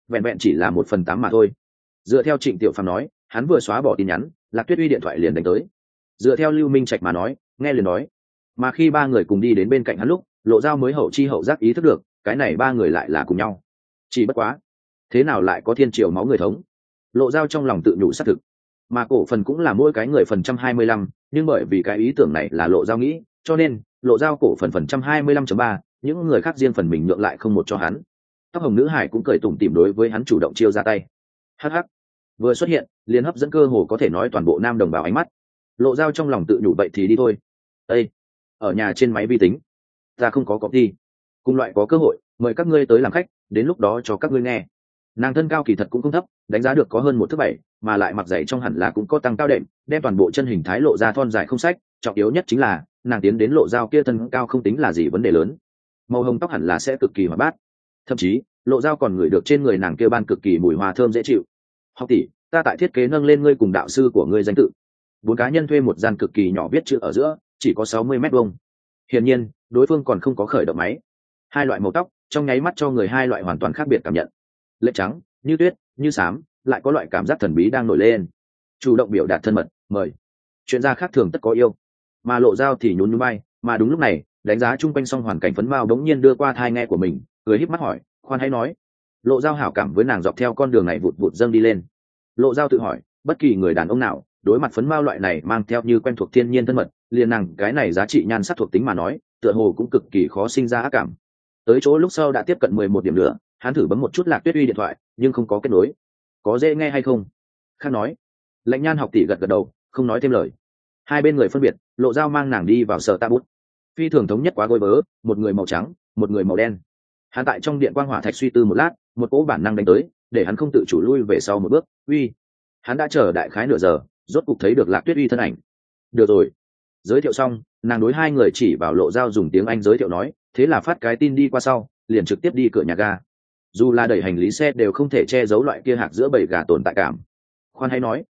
vẹn vẹn chỉ là 1/8 mà thôi. Dựa theo Trịnh Tiểu Phàm nói, hắn vừa xóa bỏ tin nhắn, Lạc Tuyết Uy điện thoại liền đánh tới. Dựa theo Lưu Minh Trạch mà nói, nghe liền nói. Mà khi ba người cùng đi đến bên cạnh hắn lúc, Lộ Dao mới hậu chi hậu giác ý thức được, cái này ba người lại là cùng nhau. Chỉ bất quá, thế nào lại có thiên triều máu người thống? Lộ Dao trong lòng tự nhủ xác thực. Mà cổ phần cũng là mỗi cái người phần 125, nhưng bởi vì cái ý tưởng này là Lộ Dao nghĩ, cho nên Lộ Dao cổ phần 125.3, những người khác riêng phần mình nhượng lại không một cho hắn. Tóc hồng nữ hải cũng cười tủm tỉm đối với hắn chủ động chiêu ra tay. Hắc hắc, vừa xuất hiện liền hấp dẫn cơ hồ có thể nói toàn bộ nam đồng bào ánh mắt. Lộ Dao trong lòng tự nhủ vậy thì đi thôi. Ê, ở nhà trên máy vi tính ta không có copy, cùng loại có cơ hội mời các ngươi tới làm khách, đến lúc đó cho các ngươi nghe. Nàng thân cao kỳ thật cũng không thấp, đánh giá được có hơn 1 thước 7, mà lại mặc giày trong hẳn là cũng có tăng cao đệm, đem toàn bộ chân hình thái lộ ra thon dài không sách. Trọng yếu nhất chính là nàng tiến đến Lộ Dao kia thân cao không tính là gì vấn đề lớn. Màu hồng tóc hẳn là sẽ cực kỳ hoạt bát, thậm chí Lộ Dao còn ngửi được trên người nàng kia ban cực kỳ mùi hoa thơm dễ chịu. Học tỷ, ta tại thiết kế nâng lên ngươi cùng đạo sư của ngươi danh tự. 4 cá nhân thuê một gian cực kỳ nhỏ viết chữ ở giữa, chỉ có 60 mét vuông. Hiển nhiên đối phương còn không có khởi động máy. Hai loại màu tóc trong nháy mắt cho người hai loại hoàn toàn khác biệt cảm nhận. Lệ trắng như tuyết, như xám, lại có loại cảm giác thần bí đang nổi lên. Chủ động biểu đạt thân mật, mời. Chuyện gia khác thường tất có yêu. Mà Lộ Dao thì nhún nhún bay, mà đúng lúc này đánh giá chung quanh xong hoàn cảnh phấn mao đống nhiên đưa qua thai nghe của mình, cười híp mắt hỏi, khoan hãy nói. Lộ Dao hảo cảm với nàng dọc theo con đường này vụt vụt dâng đi lên. Lộ Dao tự hỏi, bất kỳ người đàn ông nào đối mặt phấn mao loại này mang theo như quen thuộc thiên nhiên thân mật, liền nàng cái này giá trị nhan sắc thuộc tính mà nói, tựa hồ cũng cực kỳ khó sinh ra ác cảm. Tới chỗ lúc sau đã tiếp cận 11 điểm nữa, hắn thử bấm một chút Lạc Tuyết Uy điện thoại, nhưng không có kết nối. Có dễ nghe hay không? Khác nói. Lệnh Nhan học tỷ gật gật đầu, không nói thêm lời. Hai bên người phân biệt, Lộ Dao mang nàng đi vào sở tạ bút. Phi thường thống nhất quá gối vớ, một người màu trắng, một người màu đen. Hắn tại trong điện quang hỏa thạch suy tư một lát, một cỗ bản năng đánh tới, để hắn không tự chủ lui về sau một bước. Uy, hắn đã chờ đại khái nửa giờ, rốt cục thấy được Lạc Tuyết Uy thân ảnh. Được rồi. Giới thiệu xong, nàng đối hai người chỉ vào Lộ Dao dùng tiếng Anh giới thiệu nói, thế là phát cái tin đi qua sau, liền trực tiếp đi cửa nhà ga. Dù là đẩy hành lý xe đều không thể che giấu loại kia hạc giữa bầy gà tồn tại cảm. Khoan hay nói.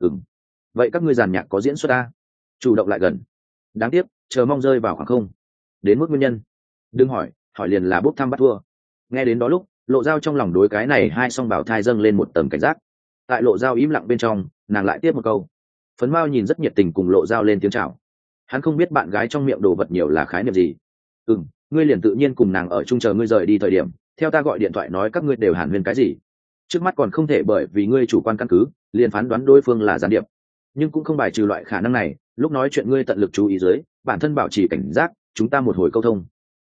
Vậy các ngươi giàn nhạc có diễn xuất ta? Chủ động lại gần. Đáng tiếc, chờ mong rơi vào khoảng không. Đến mức nguyên nhân, đừng hỏi, hỏi liền là bốc thăm bắt thua. Nghe đến đó lúc, Lộ Dao trong lòng đối cái này hai song bảo thai dâng lên một tầm cảnh giác. Tại Lộ Dao im lặng bên trong, nàng lại tiếp một câu. Phấn Mao nhìn rất nhiệt tình cùng Lộ Dao lên tiếng chào. Hắn không biết bạn gái trong miệng đồ vật nhiều là khái niệm gì. Ngươi liền tự nhiên cùng nàng ở chung chờ ngươi rời đi thời điểm, theo ta gọi điện thoại nói các ngươi đều hàn huyên cái gì. Trước mắt còn không thể bởi vì ngươi chủ quan căn cứ liền phán đoán đối phương là gián điệp, nhưng cũng không bài trừ loại khả năng này. Lúc nói chuyện ngươi tận lực chú ý dưới, bản thân bảo trì cảnh giác, chúng ta một hồi câu thông.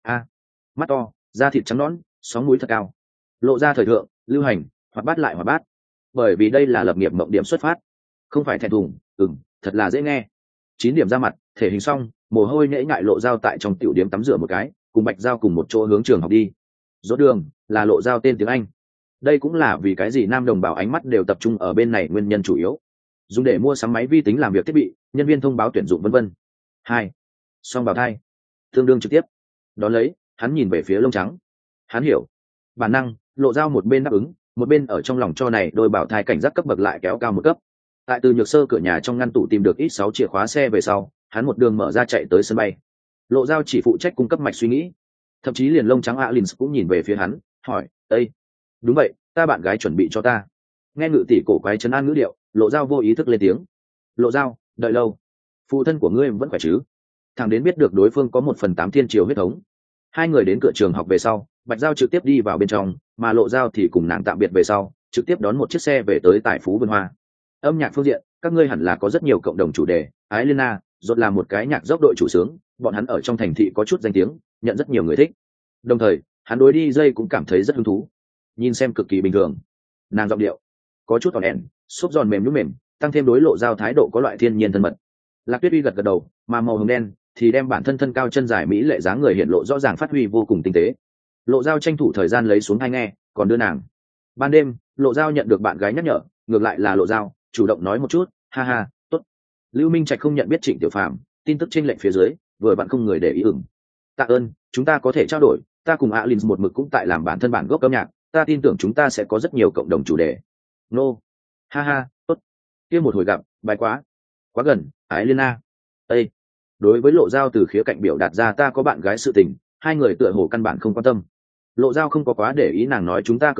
Mắt to, da thịt trắng nõn, sóng mũi thật cao, Lộ ra thời thượng, lưu hành, hoạt bát lại hoạt bát. Bởi vì đây là lập nghiệp mộng điểm xuất phát, không phải thẹn thùng. Thật là dễ nghe. 9 điểm ra mặt, thể hình xong, mồ hôi nhễ nhại Lộ Dao tại trong tiểu điểm tắm rửa một cái, cùng Bạch Dao cùng một chỗ hướng trường học đi. Rốt đường là Lộ Dao tên tiếng Anh. Đây cũng là vì cái gì nam đồng bào ánh mắt đều tập trung ở bên này nguyên nhân chủ yếu. Dùng để mua sắm máy vi tính làm việc thiết bị, nhân viên thông báo tuyển dụng vân vân. 2. Song bào thai, tương đương trực tiếp. Đón lấy, hắn nhìn về phía lông trắng. Hắn hiểu. Bản năng, Lộ Dao một bên đáp ứng, một bên ở trong lòng cho này đôi bảo thai cảnh giác cấp bậc lại kéo cao một cấp. Tại Từ Nhược Sơ cửa nhà trong ngăn tủ tìm được ít 6 chìa khóa xe về sau, hắn một đường mở ra chạy tới sân bay. Lộ Dao chỉ phụ trách cung cấp mạch suy nghĩ, thậm chí liền lông trắng Alins cũng nhìn về phía hắn, hỏi, "Ê, đúng vậy, ta bạn gái chuẩn bị cho ta." Nghe ngự tỷ cổ quái trấn an ngữ điệu, Lộ Dao vô ý thức lên tiếng. "Lộ Dao, đợi lâu. Phụ thân của ngươi vẫn khỏe chứ?" Thằng đến biết được đối phương có 1/8 thiên triều huyết thống. Hai người đến cửa trường học về sau, Bạch Dao trực tiếp đi vào bên trong, mà Lộ Dao thì cùng nàng tạm biệt về sau, trực tiếp đón một chiếc xe về tới tại Phú Vân Hoa. Âm nhạc phương diện, các ngươi hẳn là có rất nhiều cộng đồng chủ đề. Ái Lena, rốt là một cái nhạc dốc đội chủ sướng, bọn hắn ở trong thành thị có chút danh tiếng, nhận rất nhiều người thích. Đồng thời, hắn đối đi dây cũng cảm thấy rất hứng thú. Nhìn xem cực kỳ bình thường. Nàng giọng điệu có chút ỏn ẻn, xốp giòn mềm nhũn mềm, tăng thêm đối Lộ Dao thái độ có loại thiên nhiên thân mật. Lạc Tuyết Uy gật gật đầu, mà màu hồng đen thì đem bản thân thân cao chân dài mỹ lệ dáng người hiện lộ rõ ràng, phát huy vô cùng tinh tế. Lộ Dao tranh thủ thời gian lấy xuống tai nghe, còn đưa nàng. Ban đêm, Lộ Dao nhận được bạn gái nhắc nhở, ngược lại là Lộ Dao chủ động nói một chút, ha ha, tốt. Lưu Minh Trạch không nhận biết Trịnh Tiểu Phàm, tin tức trên lệnh phía dưới, vừa bạn không người để ý ửng. Tạ ơn, chúng ta có thể trao đổi, ta cùng Alin một mực cũng tại làm bản thân bản gốc âm nhạc, ta tin tưởng chúng ta sẽ có rất nhiều cộng đồng chủ đề. Nô, ha ha, tốt. Kia một hồi gặp, bài quá gần, Ái Lena. Ê, đối với Lộ Dao từ khía cạnh biểu đạt ra ta có bạn gái sự tình, hai người tựa hồ căn bản không quan tâm. Lộ Dao không có quá để ý nàng nói chúng ta cười nói,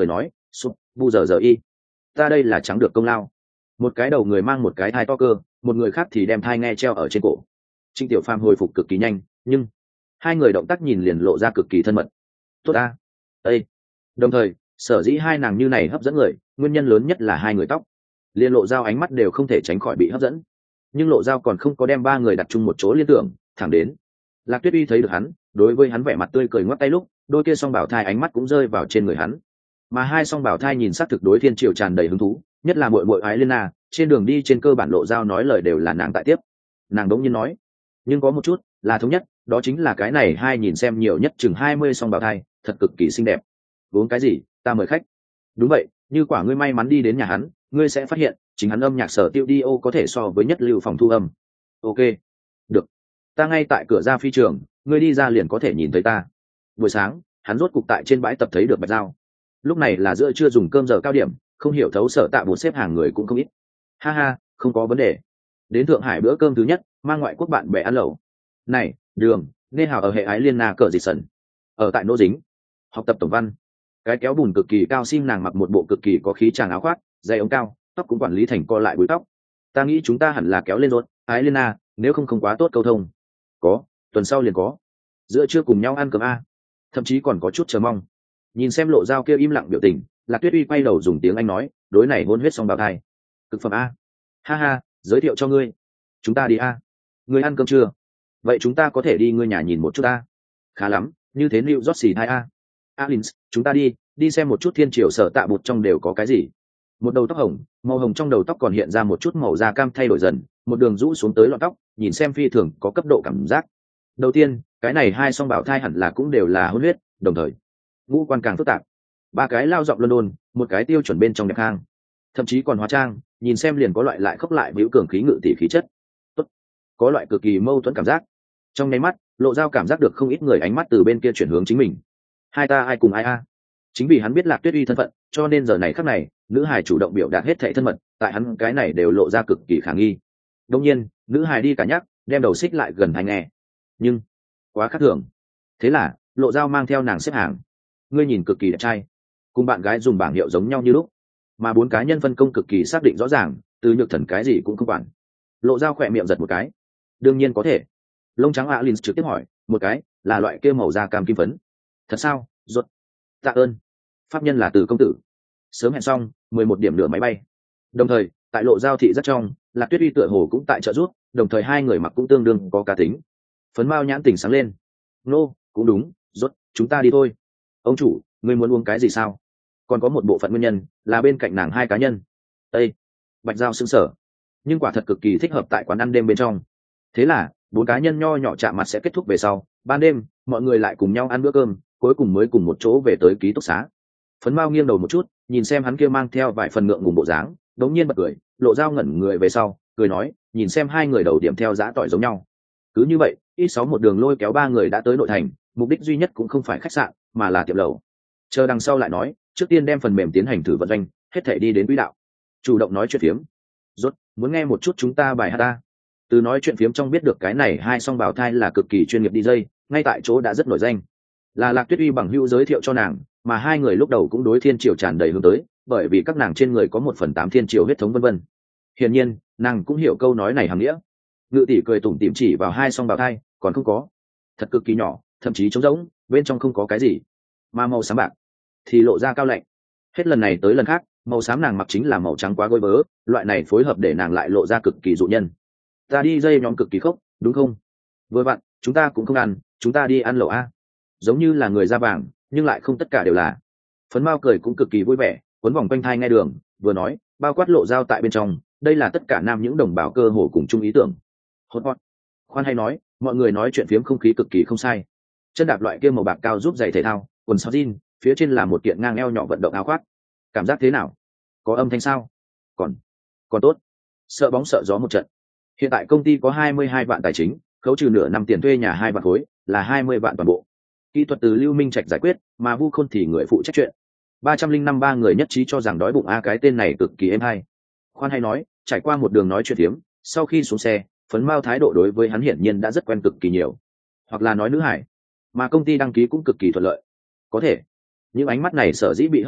súp bu giờ giờ y, ta đây là trắng được công lao. Một cái đầu người mang một cái thai to cơ, một người khác thì đem thai nghe treo ở trên cổ. Trịnh Tiểu Phàm hồi phục cực kỳ nhanh, nhưng hai người động tác nhìn liền lộ ra cực kỳ thân mật. Tốt a, ây. Đồng thời, sở dĩ hai nàng như này hấp dẫn người, nguyên nhân lớn nhất là hai người tóc. Liên Lộ Dao ánh mắt đều không thể tránh khỏi bị hấp dẫn, nhưng Lộ Dao còn không có đem ba người đặt chung một chỗ liên tưởng, thẳng đến Lạc Tuyết Uy thấy được hắn, đối với hắn vẻ mặt tươi cười ngoắc tay lúc, đôi kia song bảo thai ánh mắt cũng rơi vào trên người hắn. Mà hai song bảo thai nhìn sát thực đối Thiên Triều tràn đầy hứng thú, nhất là muội muội Ái Liên Na, trên đường đi trên cơ bản Lộ Dao nói lời đều là nàng tại tiếp. Nàng đống nhiên nói, nhưng có một chút là thống nhất, đó chính là cái này hai nhìn xem nhiều nhất chừng 20 song bảo thai, thật cực kỳ xinh đẹp. Uống cái gì, ta mời khách. Đúng vậy, như quả ngươi may mắn đi đến nhà hắn, ngươi sẽ phát hiện chính hắn âm nhạc sở tiêu đi ô có thể so với nhất lưu phòng thu âm. Ok, được, ta ngay tại cửa ra phi trường, ngươi đi ra liền có thể nhìn thấy ta. Buổi sáng hắn rốt cục tại trên bãi tập thấy được Bạch Giao. Lúc này là giữa trưa dùng cơm giờ cao điểm, không hiểu thấu Sở Tạ Bột xếp hàng người cũng không ít. Ha ha, không có vấn đề. Đến Thượng Hải bữa cơm thứ nhất, mang ngoại quốc bạn bè ăn lẩu. Này, Đường, nghe hào ở hệ Ái Liên Na cờ dịch sần, ở tại Nô Dính, học tập tổng văn. Cái kéo bùn cực kỳ cao sim nàng mặc một bộ cực kỳ có khí tràng áo khoác, dây ống cao, tóc cũng quản lý thành co lại búi tóc. Ta nghĩ chúng ta hẳn là kéo lên rốt, Ái Liên Na, nếu không quá tốt câu thông. Có, tuần sau liền có. Giữa trưa cùng nhau ăn cơm a. Thậm chí còn có chút chờ mong. Nhìn xem Lộ Dao kia im lặng biểu tình, Lạc Tuyết Uy quay đầu dùng tiếng Anh nói, đối này hôn huyết song bào thai. Cực phẩm a. Ha ha, giới thiệu cho ngươi. Chúng ta đi a. Ngươi ăn cơm chưa? Vậy chúng ta có thể đi ngươi nhà nhìn một chút a. Khá lắm, như thế liệu rót xì thai a. Alins, chúng ta đi xem một chút Thiên Triều Sở Tạ Bột trong đều có cái gì. Một đầu tóc hồng, màu hồng trong đầu tóc còn hiện ra một chút màu da cam thay đổi dần, một đường rũ xuống tới lọn tóc, nhìn xem phi thường có cấp độ cảm giác. Đầu tiên, cái này hai song bảo thai hẳn là cũng đều là hôn huyết, đồng thời ngũ quan càng phức tạp. Ba cái lao giọng London, một cái tiêu chuẩn bên trong đẹp hang, thậm chí còn hóa trang, nhìn xem liền có loại lại khốc lại biểu cường khí ngự tỷ khí chất. Tốt, có loại cực kỳ mâu thuẫn cảm giác. Trong nháy mắt, Lộ Dao cảm giác được không ít người ánh mắt từ bên kia chuyển hướng chính mình. Hai ta ai cùng ai a? Chính vì hắn biết Lạc Tuyết Uy thân phận, cho nên giờ này khắc này, nữ hài chủ động biểu đạt hết thảy thân mật, tại hắn cái này đều lộ ra cực kỳ khả nghi. Đương nhiên, nữ hài đi cả nhắc, đem đầu xích lại gần tai nghe. Nhưng quá khác thường. Thế là, Lộ Dao mang theo nàng xếp hàng. Ngươi nhìn cực kỳ đẹp trai, cùng bạn gái dùng bảng hiệu giống nhau như lúc, mà bốn cá nhân phân công cực kỳ xác định rõ ràng, từ Nhược Thần cái gì cũng không quản. Lộ Dao khỏe miệng giật một cái. Đương nhiên có thể. Lông trắng Alin trực tiếp hỏi, một cái là loại kia màu da cam kim phấn. Thật sao? Rốt. Tạ ơn. Pháp nhân là Từ công tử. Sớm hẹn xong, 11 điểm nửa máy bay. Đồng thời, tại Lộ Dao thị rất trong, Lạc Tuyết Uy tựa hồ cũng tại trợ giúp, đồng thời hai người mặc cũng tương đương có cá tính. Phấn Mao nhãn tỉnh sáng lên. Nô, cũng đúng, Rốt, chúng ta đi thôi. Ông chủ, ngươi muốn uống cái gì sao? Còn có một bộ phận nguyên nhân là bên cạnh nàng hai cá nhân. Ê! Bạch Giao sững sờ, nhưng quả thật cực kỳ thích hợp tại quán ăn đêm bên trong. Thế là bốn cá nhân nho nhỏ chạm mặt sẽ kết thúc về sau, ban đêm mọi người lại cùng nhau ăn bữa cơm, cuối cùng mới cùng một chỗ về tới ký túc xá. Phấn Mao nghiêng đầu một chút, nhìn xem hắn kia mang theo vài phần ngượng ngùng bộ dáng, đống nhiên bật cười. Lộ Dao ngẩn người về sau, cười nói, nhìn xem hai người đầu điểm theo giá tỏi giống nhau. Cứ như vậy, ít sáu một đường lôi kéo ba người đã tới nội thành, mục đích duy nhất cũng không phải khách sạn, mà là tiệm lẩu. Chờ đằng sau lại nói, trước tiên đem phần mềm tiến hành thử vận doanh, hết thể đi đến quỹ đạo. Chủ động nói chuyện phiếm. Rốt, muốn nghe một chút chúng ta bài hát ta. Từ nói chuyện phiếm trong biết được cái này hai song bảo thai là cực kỳ chuyên nghiệp DJ, ngay tại chỗ đã rất nổi danh. Là Lạc Tuyết Uy bằng hữu giới thiệu cho nàng, mà hai người lúc đầu cũng đối Thiên Triều tràn đầy hướng tới, bởi vì các nàng trên người có 1/8 Thiên Triều huyết thống vân vân. Hiển nhiên, nàng cũng hiểu câu nói này hàm nghĩa. Ngự tỷ cười tủm tỉm chỉ vào hai song bào thai, còn không có, thật cực kỳ nhỏ, thậm chí trống rỗng, bên trong không có cái gì, mà màu xám bạc thì lộ ra cao lạnh. Hết lần này tới lần khác, màu xám nàng mặc chính là màu trắng quá gối bớ, loại này phối hợp để nàng lại lộ ra cực kỳ dụ nhân. Ta đi dây nhóm cực kỳ khốc, đúng không? Vừa vặn, chúng ta cũng không ăn, chúng ta đi ăn lẩu a. Giống như là người da vàng, nhưng lại không tất cả đều là. Phấn Mao cười cũng cực kỳ vui vẻ, quấn vòng quanh thai nghe đường, vừa nói, bao quát Lộ Dao tại bên trong, đây là tất cả nam những đồng bào cơ hồ cùng chung ý tưởng. Hot hot. Khoan hay nói, mọi người nói chuyện phiếm không khí cực kỳ không sai. Chân đạp loại kia màu bạc cao giúp giày thể thao, quần sọc jean, phía trên là một kiện ngang eo nhỏ vận động áo khoác. Cảm giác thế nào? Có âm thanh sao? Còn tốt. Sợ bóng sợ gió một trận. Hiện tại công ty có 22 vạn tài chính, khấu trừ nửa năm tiền thuê nhà 2 vạn khối, là 20 vạn toàn bộ. Kỹ thuật từ Lưu Minh Trạch giải quyết, mà Vu Khôn thì người phụ trách chuyện. 305 người nhất trí cho rằng đói bụng a, cái tên này cực kỳ êm hay. Khoan hay nói, trải qua một đường nói chuyện thiếm, sau khi xuống xe, Phấn Mao thái độ đối với hắn hiển nhiên đã rất quen cực kỳ nhiều, hoặc là nói nữ hải, mà công ty đăng ký cũng cực kỳ thuận lợi. Có thể, những ánh mắt này sở dĩ bị hấp dẫn,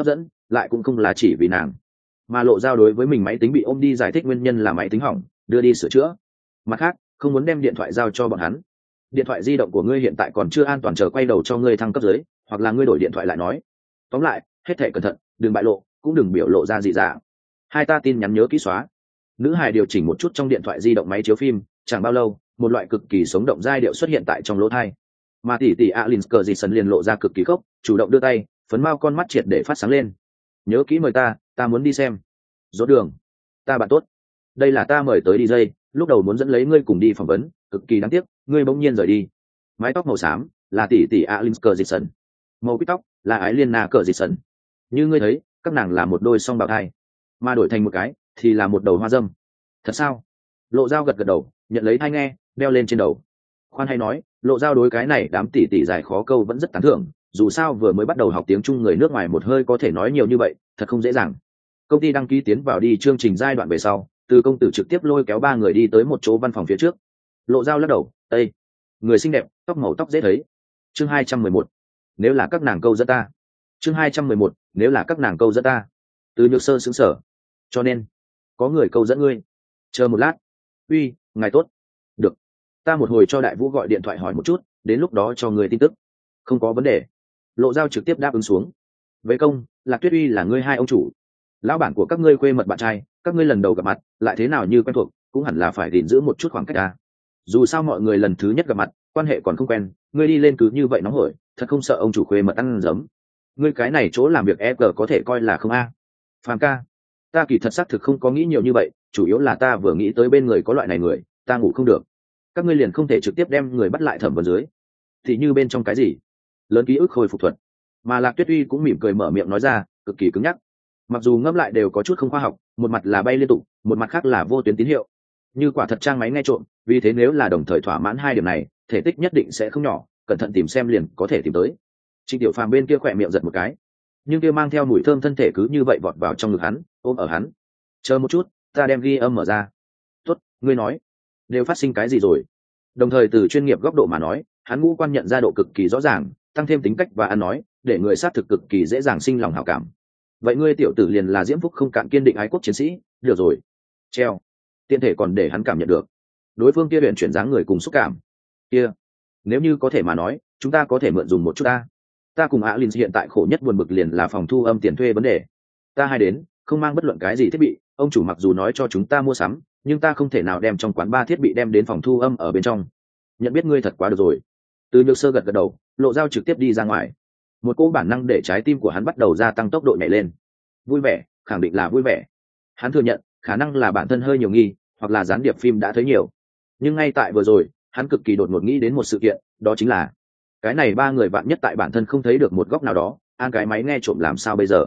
lại cũng không là chỉ vì nàng, mà Lộ Giao đối với mình máy tính bị ôm đi giải thích nguyên nhân là máy tính hỏng, đưa đi sửa chữa. Mặt khác, không muốn đem điện thoại giao cho bọn hắn. Điện thoại di động của ngươi hiện tại còn chưa an toàn, chờ quay đầu cho ngươi thăng cấp dưới, hoặc là ngươi đổi điện thoại lại nói. Tóm lại, hết thảy cẩn thận, đừng bại lộ, cũng đừng biểu lộ ra gì dạng. Hai ta tin nhắn nhớ kỹ xóa. Nữ hài điều chỉnh một chút trong điện thoại di động máy chiếu phim, chẳng bao lâu, một loại cực kỳ sống động giai điệu xuất hiện tại trong lỗ tai. Mà tỷ tỷ Alinsker Dixon liền lộ ra cực kỳ khốc, chủ động đưa tay, phấn mao con mắt triệt để phát sáng lên. Nhớ kỹ mời ta muốn đi xem. Dỗ đường, ta bạn tốt. Đây là ta mời tới DJ, lúc đầu muốn dẫn lấy ngươi cùng đi phỏng vấn, cực kỳ đáng tiếc, ngươi bỗng nhiên rời đi. Mái tóc màu xám là tỷ tỷ Alinsker Dixon, màu quýt tóc là ái liên na cờ Dixon. Như ngươi thấy, các nàng là một đôi song bào thai, mà đổi thành một cái thì là một đầu hoa dâm. Thật sao? Lộ Giao gật gật đầu, nhận lấy thai nghe, đeo lên trên đầu. Khoan hay nói, Lộ Giao đối cái này đám tỷ tỷ dài khó câu vẫn rất tán thưởng, dù sao vừa mới bắt đầu học tiếng Trung người nước ngoài một hơi có thể nói nhiều như vậy, thật không dễ dàng. Công ty đăng ký tiến vào đi chương trình giai đoạn về sau, Từ công tử trực tiếp lôi kéo ba người đi tới một chỗ văn phòng phía trước. Lộ Giao lắc đầu, "Ê, người xinh đẹp, tóc màu tóc dễ thấy." Chương 211. Nếu là các nàng câu dẫn ta. Chương 211. Nếu là các nàng câu dẫn ta. Từ Nhược Sơ sững sờ. Cho nên, có người câu dẫn ngươi? Chờ một lát. Uy, ngài tốt. Được. Ta một hồi cho Đại Vũ gọi điện thoại hỏi một chút, đến lúc đó cho người tin tức. Không có vấn đề. Lộ Giao trực tiếp đáp ứng xuống. Với công, Lạc Tuyết Uy là ngươi hai ông chủ. Lão bản của các ngươi khuê mật bạn trai, các ngươi lần đầu gặp mặt, lại thế nào như quen thuộc, cũng hẳn là phải gìn giữ một chút khoảng cách à. Dù sao mọi người lần thứ nhất gặp mặt, quan hệ còn không quen, ngươi đi lên cứ như vậy nóng hổi, thật không sợ ông chủ khuê mật ăn giấm. Ngươi cái này chỗ làm việc EG có thể coi là không a. Phàm ca, ta kỳ thật xác thực không có nghĩ nhiều như vậy, chủ yếu là ta vừa nghĩ tới bên người có loại này người, ta ngủ không được. Các ngươi liền không thể trực tiếp đem người bắt lại thẩm vấn dưới? Thì như bên trong cái gì? Lớn ký ức hồi phục thuật. Mà Lạc Tuyết Uy cũng mỉm cười mở miệng nói ra, cực kỳ cứng nhắc. Mặc dù ngẫm lại đều có chút không khoa học, một mặt là bay liên tục, một mặt khác là vô tuyến tín hiệu. Như quả thật trang máy nghe trộm, vì thế nếu là đồng thời thỏa mãn hai điểm này, thể tích nhất định sẽ không nhỏ, cẩn thận tìm xem liền có thể tìm tới. Trịnh Tiểu Phàm bên kia khỏe miệng giật một cái, nhưng kia mang theo mùi thơm thân thể cứ như vậy vọt vào trong ngực hắn, ôm ở hắn. Chờ một chút, ta đem ghi âm mở ra. Tốt, ngươi nói, đều phát sinh cái gì rồi? Đồng thời từ chuyên nghiệp góc độ mà nói, hắn ngũ quan nhận ra độ cực kỳ rõ ràng, tăng thêm tính cách và ăn nói, để người sát thực cực kỳ dễ dàng sinh lòng hảo cảm. Vậy ngươi tiểu tử liền là diễm phúc không cạn kiên định ái quốc chiến sĩ, được rồi. Treo. Tiện thể còn để hắn cảm nhận được đối phương kia luyện chuyển dáng người cùng xúc cảm kia. Nếu như có thể mà nói, chúng ta có thể mượn dùng một chút ta cùng Alin hiện tại khổ nhất buồn bực liền là phòng thu âm tiền thuê vấn đề. Ta hay đến không mang bất luận cái gì thiết bị, ông chủ mặc dù nói cho chúng ta mua sắm, nhưng ta không thể nào đem trong quán bar thiết bị đem đến phòng thu âm ở bên trong. Nhận biết ngươi thật quá được rồi. Từ Nhược Sơ gật gật đầu, Lộ Giao trực tiếp đi ra ngoài. Một cỗ bản năng để trái tim của hắn bắt đầu gia tăng tốc độ nhảy lên. Vui vẻ, khẳng định là vui vẻ. Hắn thừa nhận khả năng là bản thân hơi nhiều nghi, hoặc là gián điệp phim đã thấy nhiều. Nhưng ngay tại vừa rồi, hắn cực kỳ đột ngột nghĩ đến một sự kiện, đó chính là cái này ba người bạn nhất tại bản thân không thấy được một góc nào đó, an cái máy nghe trộm làm sao bây giờ?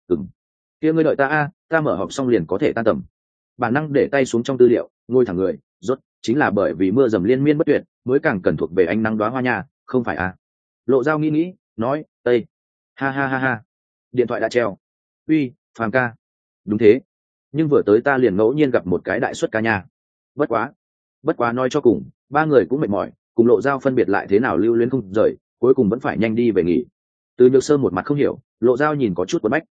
Kia ngươi đợi ta ta mở họp xong liền có thể tan tầm. Bản năng để tay xuống trong tư liệu, ngồi thẳng người, rốt chính là bởi vì mưa dầm liên miên bất tuyệt, mới càng cần thuộc về ánh nắng đóa hoa nha, không phải Lộ Giao nghĩ, nói, "Tây." Ha ha ha ha. Điện thoại đã treo. "Uy, Phàm ca." "Đúng thế. Nhưng vừa tới ta liền ngẫu nhiên gặp một cái đại xuất ca nha. Bất quá nói cho cùng, ba người cũng mệt mỏi, cùng Lộ Giao phân biệt lại thế nào lưu luyến không rời, cuối cùng vẫn phải nhanh đi về nghỉ." Từ Nhược Sơ một mặt không hiểu, Lộ Giao nhìn có chút quấn bách.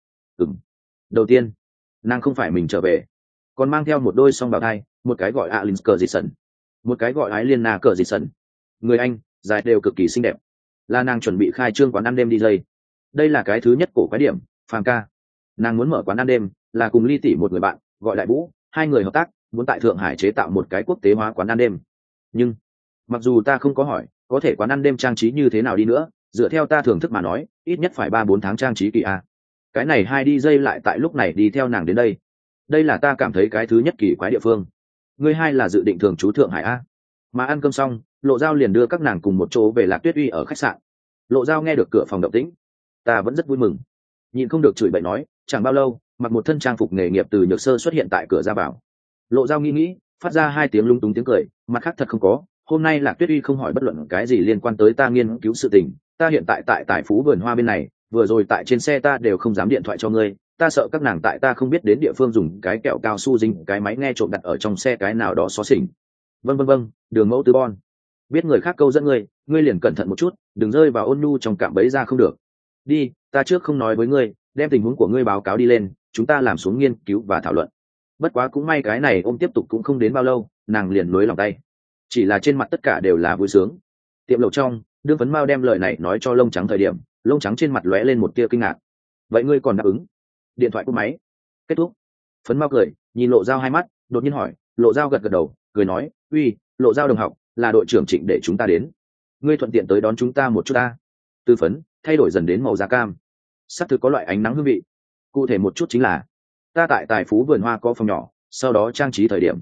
Đầu tiên, nàng không phải mình trở về, còn mang theo một đôi song bào thai, một cái gọi Alinsker Dixon, một cái gọi ái liên na cờ Dixon. Người Anh, dài đều cực kỳ xinh đẹp. Là nàng chuẩn bị khai trương quán ăn đêm DJ. Đây là cái thứ nhất cổ quái điểm, Phàm ca. Nàng muốn mở quán ăn đêm, là cùng Ly tỷ một người bạn, gọi Đại Vũ, hai người hợp tác, muốn tại Thượng Hải chế tạo một cái quốc tế hóa quán ăn đêm. Nhưng, mặc dù ta không có hỏi, có thể quán ăn đêm trang trí như thế nào đi nữa, dựa theo ta thưởng thức mà nói, ít nhất phải 3-4 tháng trang trí kỳ cái này hai DJ lại tại lúc này đi theo nàng đến đây. Đây là ta cảm thấy cái thứ nhất kỳ quái địa phương. Ngươi hai là dự định thường trú Thượng Hải Mà ăn cơm xong, Lộ Giao liền đưa các nàng cùng một chỗ về Lạc Tuyết Uy ở khách sạn. Lộ Giao nghe được cửa phòng động tĩnh, ta vẫn rất vui mừng, nhịn không được chửi bậy nói, chẳng bao lâu, mặc một thân trang phục nghề nghiệp Từ Nhược Sơ xuất hiện tại cửa ra vào. Lộ Giao nghĩ, phát ra 2 tiếng lung túng tiếng cười, mặt khác thật không có, hôm nay Lạc Tuyết Uy không hỏi bất luận cái gì liên quan tới ta nghiên cứu sự tình, ta hiện tại tại Tài Phú vườn hoa bên này, vừa rồi tại trên xe ta đều không dám điện thoại cho ngươi, ta sợ các nàng tại ta không biết đến địa phương dùng cái kẹo cao su dính cái máy nghe trộm đặt ở trong xe cái nào đó xó xỉnh. Vâng, Đường mẫu tứ bon. Biết người khác câu dẫn ngươi liền cẩn thận một chút, đừng rơi vào ôn nhu trong cạm bẫy ra không được. Đi, ta trước không nói với ngươi, đem tình huống của ngươi báo cáo đi lên, chúng ta làm xuống nghiên cứu và thảo luận. Bất quá cũng may cái này ôm tiếp tục cũng không đến bao lâu, nàng liền nối lòng tay, chỉ là trên mặt tất cả đều là vui sướng. Tiệm lẩu trong, đương Phấn Mao đem lời này nói cho Lông Trắng thời điểm, Lông Trắng trên mặt lóe lên một tia kinh ngạc. Vậy ngươi còn đáp ứng? Điện thoại cúp máy. Kết thúc. Phấn Mao cười, nhìn Lộ Dao hai mắt, đột nhiên hỏi. Lộ Dao gật gật đầu, cười nói, uy, Lộ Dao đồng học, là đội trưởng Trịnh để chúng ta đến, ngươi thuận tiện tới đón chúng ta một chút ta. Tư phấn thay đổi dần đến màu da cam, sắc thực có loại ánh nắng hương vị. Cụ thể một chút chính là, ta tại Tài Phú vườn hoa có phòng nhỏ, sau đó trang trí thời điểm.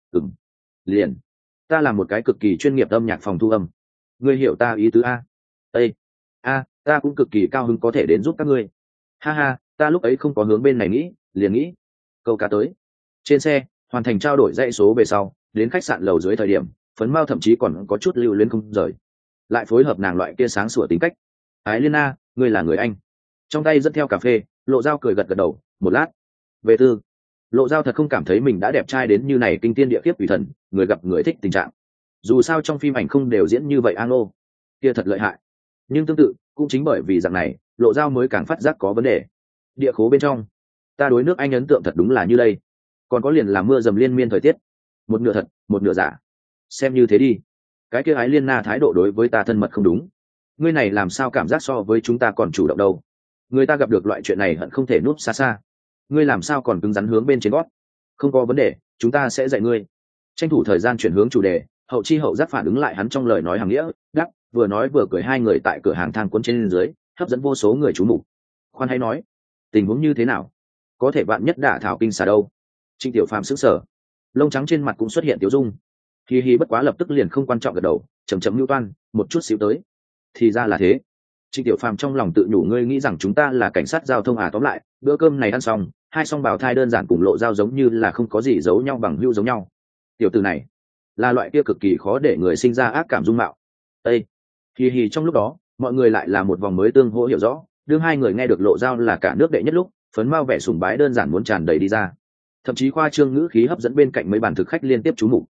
Liền, ta làm một cái cực kỳ chuyên nghiệp âm nhạc phòng thu âm. Ngươi hiểu ta ý tứ a? Ê, ta cũng cực kỳ cao hứng có thể đến giúp các ngươi. Ha ha, ta lúc ấy không có hướng bên này nghĩ, liền nghĩ câu cá tới. Trên xe hoàn thành trao đổi dãy số về sau, đến khách sạn lầu dưới thời điểm, Phấn Mao thậm chí còn có chút lưu luyến không rời, lại phối hợp nàng loại kia sáng sủa tính cách. Ái Liên A, ngươi là người Anh. Trong tay dẫn theo cà phê, Lộ Dao cười gật gật đầu. Một lát về tư, Lộ Dao thật không cảm thấy mình đã đẹp trai đến như này kinh tiên địa khiếp ủy thần, người gặp người thích tình trạng. Dù sao trong phim ảnh không đều diễn như vậy Anglo, kia thật lợi hại. Nhưng tương tự cũng chính bởi vì dạng này, Lộ Dao mới càng phát giác có vấn đề. Địa khố bên trong, ta đối nước Anh ấn tượng thật đúng là như đây. Còn có liền là mưa dầm liên miên thời tiết, một nửa thật một nửa giả. Xem như thế đi, cái kia Ái Liên Na thái độ đối với ta thân mật không đúng. Ngươi này làm sao cảm giác so với chúng ta còn chủ động đâu? Người ta gặp được loại chuyện này hận không thể núp xa xa, ngươi làm sao còn cứng rắn hướng bên trên gót? Không có vấn đề, chúng ta sẽ dạy ngươi. Tranh thủ thời gian chuyển hướng chủ đề, hậu chi hậu giác phản ứng lại hắn trong lời nói hàng nghĩa, đắc vừa nói vừa cười, hai người tại cửa hàng thang cuốn trên dưới, hấp dẫn vô số người chú mục. Khoan hay nói, tình huống như thế nào? Có thể bạn nhất đả thảo kinh xà đâu? Trịnh Tiểu Phàm sững sờ, lông trắng trên mặt cũng xuất hiện tiểu dung. Hi hi, bất quá lập tức liền không quan trọng gật đầu, chầm chậm lưu toan, một chút xíu tới. Thì ra là thế. Trịnh Tiểu Phàm trong lòng tự nhủ, ngươi nghĩ rằng chúng ta là cảnh sát giao thông à? Tóm lại, bữa cơm này ăn xong, hai song bào thai đơn giản cùng Lộ Dao giống như là không có gì giấu nhau bằng hữu giống nhau. Tiểu tử này là loại kia cực kỳ khó để người sinh ra ác cảm dung mạo. Ê, hi hi, trong lúc đó mọi người lại là một vòng mới tương hỗ hiểu rõ. Đương hai người nghe được Lộ Dao là cả nước đệ nhất lúc, Phấn Mao vẻ sùng bái đơn giản muốn tràn đầy đi ra, thậm chí khoa trương ngữ khí hấp dẫn bên cạnh mấy bàn thực khách liên tiếp chú mục.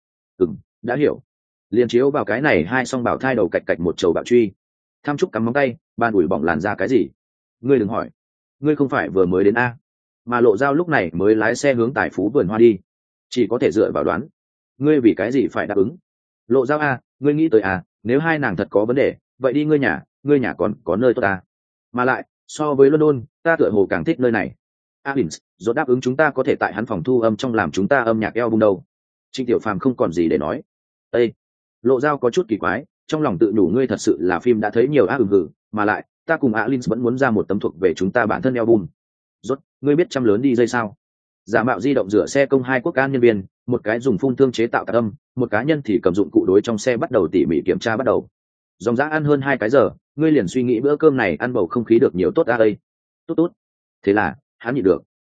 Đã hiểu. Liền chiếu vào cái này, hai song bảo thai đầu cạch cạch một trầu bạo truy, tham trúc cắm móng tay, bàn ủi bỏng làn ra cái gì? Ngươi đừng hỏi, ngươi không phải vừa mới đến a? Mà Lộ Dao lúc này mới lái xe hướng Tài Phú vườn hoa đi, chỉ có thể dựa vào đoán. Ngươi vì cái gì phải đáp ứng? Lộ Dao a, ngươi nghĩ tới à? Nếu hai nàng thật có vấn đề, vậy đi ngươi nhà còn có nơi tốt ta. Mà lại, so với London, ta tựa hồ càng thích nơi này. Alins, rốt đáp ứng chúng ta có thể tại hắn phòng thu âm trong làm chúng ta âm nhạc album đâu. Trịnh Tiểu Phàm không còn gì để nói. Ê, Lộ Dao có chút kỳ quái, trong lòng tự nhủ, ngươi thật sự là phim đã thấy nhiều mà lại, ta cùng Alins vẫn muốn ra một tấm thuộc về chúng ta bản thân album. Rốt, ngươi biết trăm lớn đi dây sao? Giả mạo di động rửa xe công hai quốc an nhân viên, một cái dùng phun thương chế tạo tạc âm, một cá nhân thì cầm dụng cụ đối trong xe bắt đầu tỉ mỉ kiểm tra bắt đầu. Dòng dã ăn hơn 2 cái giờ, ngươi liền suy nghĩ bữa cơm này ăn bầu không khí được nhiều tốt a đây. Tốt tốt. Thế là, hắn nhịn được.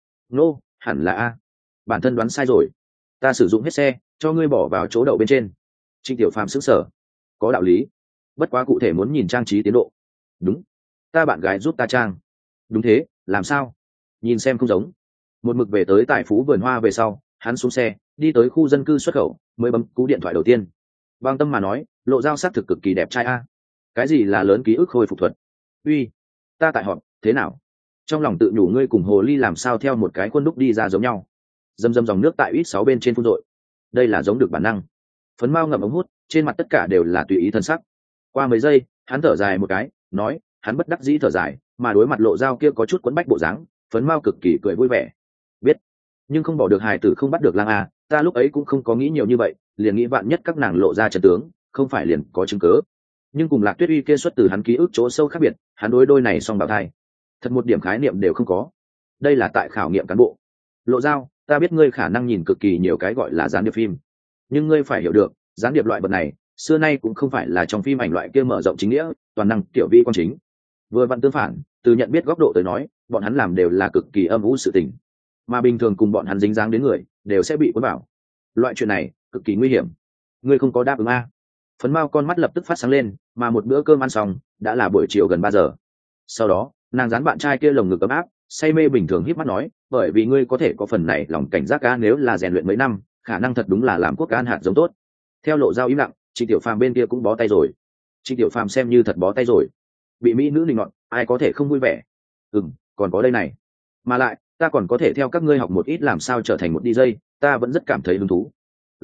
Hẳn là a. Bản thân đoán sai rồi. Ta sử dụng hết xe, cho ngươi bỏ vào chỗ đậu bên trên. Trịnh Tiểu Phàm sững sờ. Có đạo lý. Bất quá cụ thể muốn nhìn trang trí tiến độ. Đúng. Ta bạn gái giúp ta trang. Đúng thế, làm sao? Nhìn xem không giống. Một mực về tới Tài Phú vườn hoa về sau, hắn xuống xe, đi tới khu dân cư xuất khẩu, mới bấm cú điện thoại đầu tiên. Bằng tâm mà nói, Lộ Dao xác thực cực kỳ đẹp trai a. Cái gì là lớn ký ức khôi phục thuật? Uy, ta tại họp, thế nào? Trong lòng tự nhủ, ngươi cùng hồ ly làm sao theo một cái khuôn đúc đi ra giống nhau? Dầm dầm dòng nước tại ít 6 bên trên phun dội. Đây là giống được bản năng. Phấn Mao ngậm ống hút, trên mặt tất cả đều là tùy ý thân sắc. Qua mấy giây, hắn thở dài một cái, nói, hắn bất đắc dĩ thở dài, mà đối mặt Lộ Dao kia có chút quấn bách bộ dáng, Phấn Mao cực kỳ cười vui vẻ. Biết, nhưng không bỏ được hài tử không bắt được lang a, ta lúc ấy cũng không có nghĩ nhiều như vậy, liền nghĩ vạn nhất các nàng lộ ra chân tướng, không phải liền có chứng cớ. Nhưng cùng Lạc Tuyết Uy kia xuất từ hắn ký ức chỗ sâu khác biệt, hắn đối đôi này song bào thai thật một điểm khái niệm đều không có. Đây là tại khảo nghiệm cán bộ. Lộ Dao, ta biết ngươi khả năng nhìn cực kỳ nhiều cái gọi là gián điệp phim, nhưng ngươi phải hiểu được, gián điệp loại vật này xưa nay cũng không phải là trong phim ảnh loại kia mở rộng chính nghĩa, toàn năng tiểu vi quan chính. Vừa vặn tương phản, từ nhận biết góc độ tới nói, bọn hắn làm đều là cực kỳ âm u sự tình, mà bình thường cùng bọn hắn dính dáng đến người đều sẽ bị cuốn vào. Loại chuyện này cực kỳ nguy hiểm. Ngươi không có đáp ứng a? Phấn Mao con mắt lập tức phát sáng lên, mà một bữa cơm ăn xong đã là buổi chiều gần 3 giờ. Sau đó nàng dán bạn trai kia lồng ngực ấm áp, say mê bình thường híp mắt nói, bởi vì ngươi có thể có phần này lòng cảnh giác, nếu là rèn luyện mấy năm, khả năng thật đúng là làm quốc an hạt giống tốt. Theo Lộ Dao im lặng, Trịnh Tiểu Phàm bên kia cũng bó tay rồi. Trịnh Tiểu Phàm xem như thật bó tay rồi, bị mỹ nữ định nọt, ai có thể không vui vẻ. Còn có đây này, mà lại ta còn có thể theo các ngươi học một ít làm sao trở thành một DJ, ta vẫn rất cảm thấy hứng thú.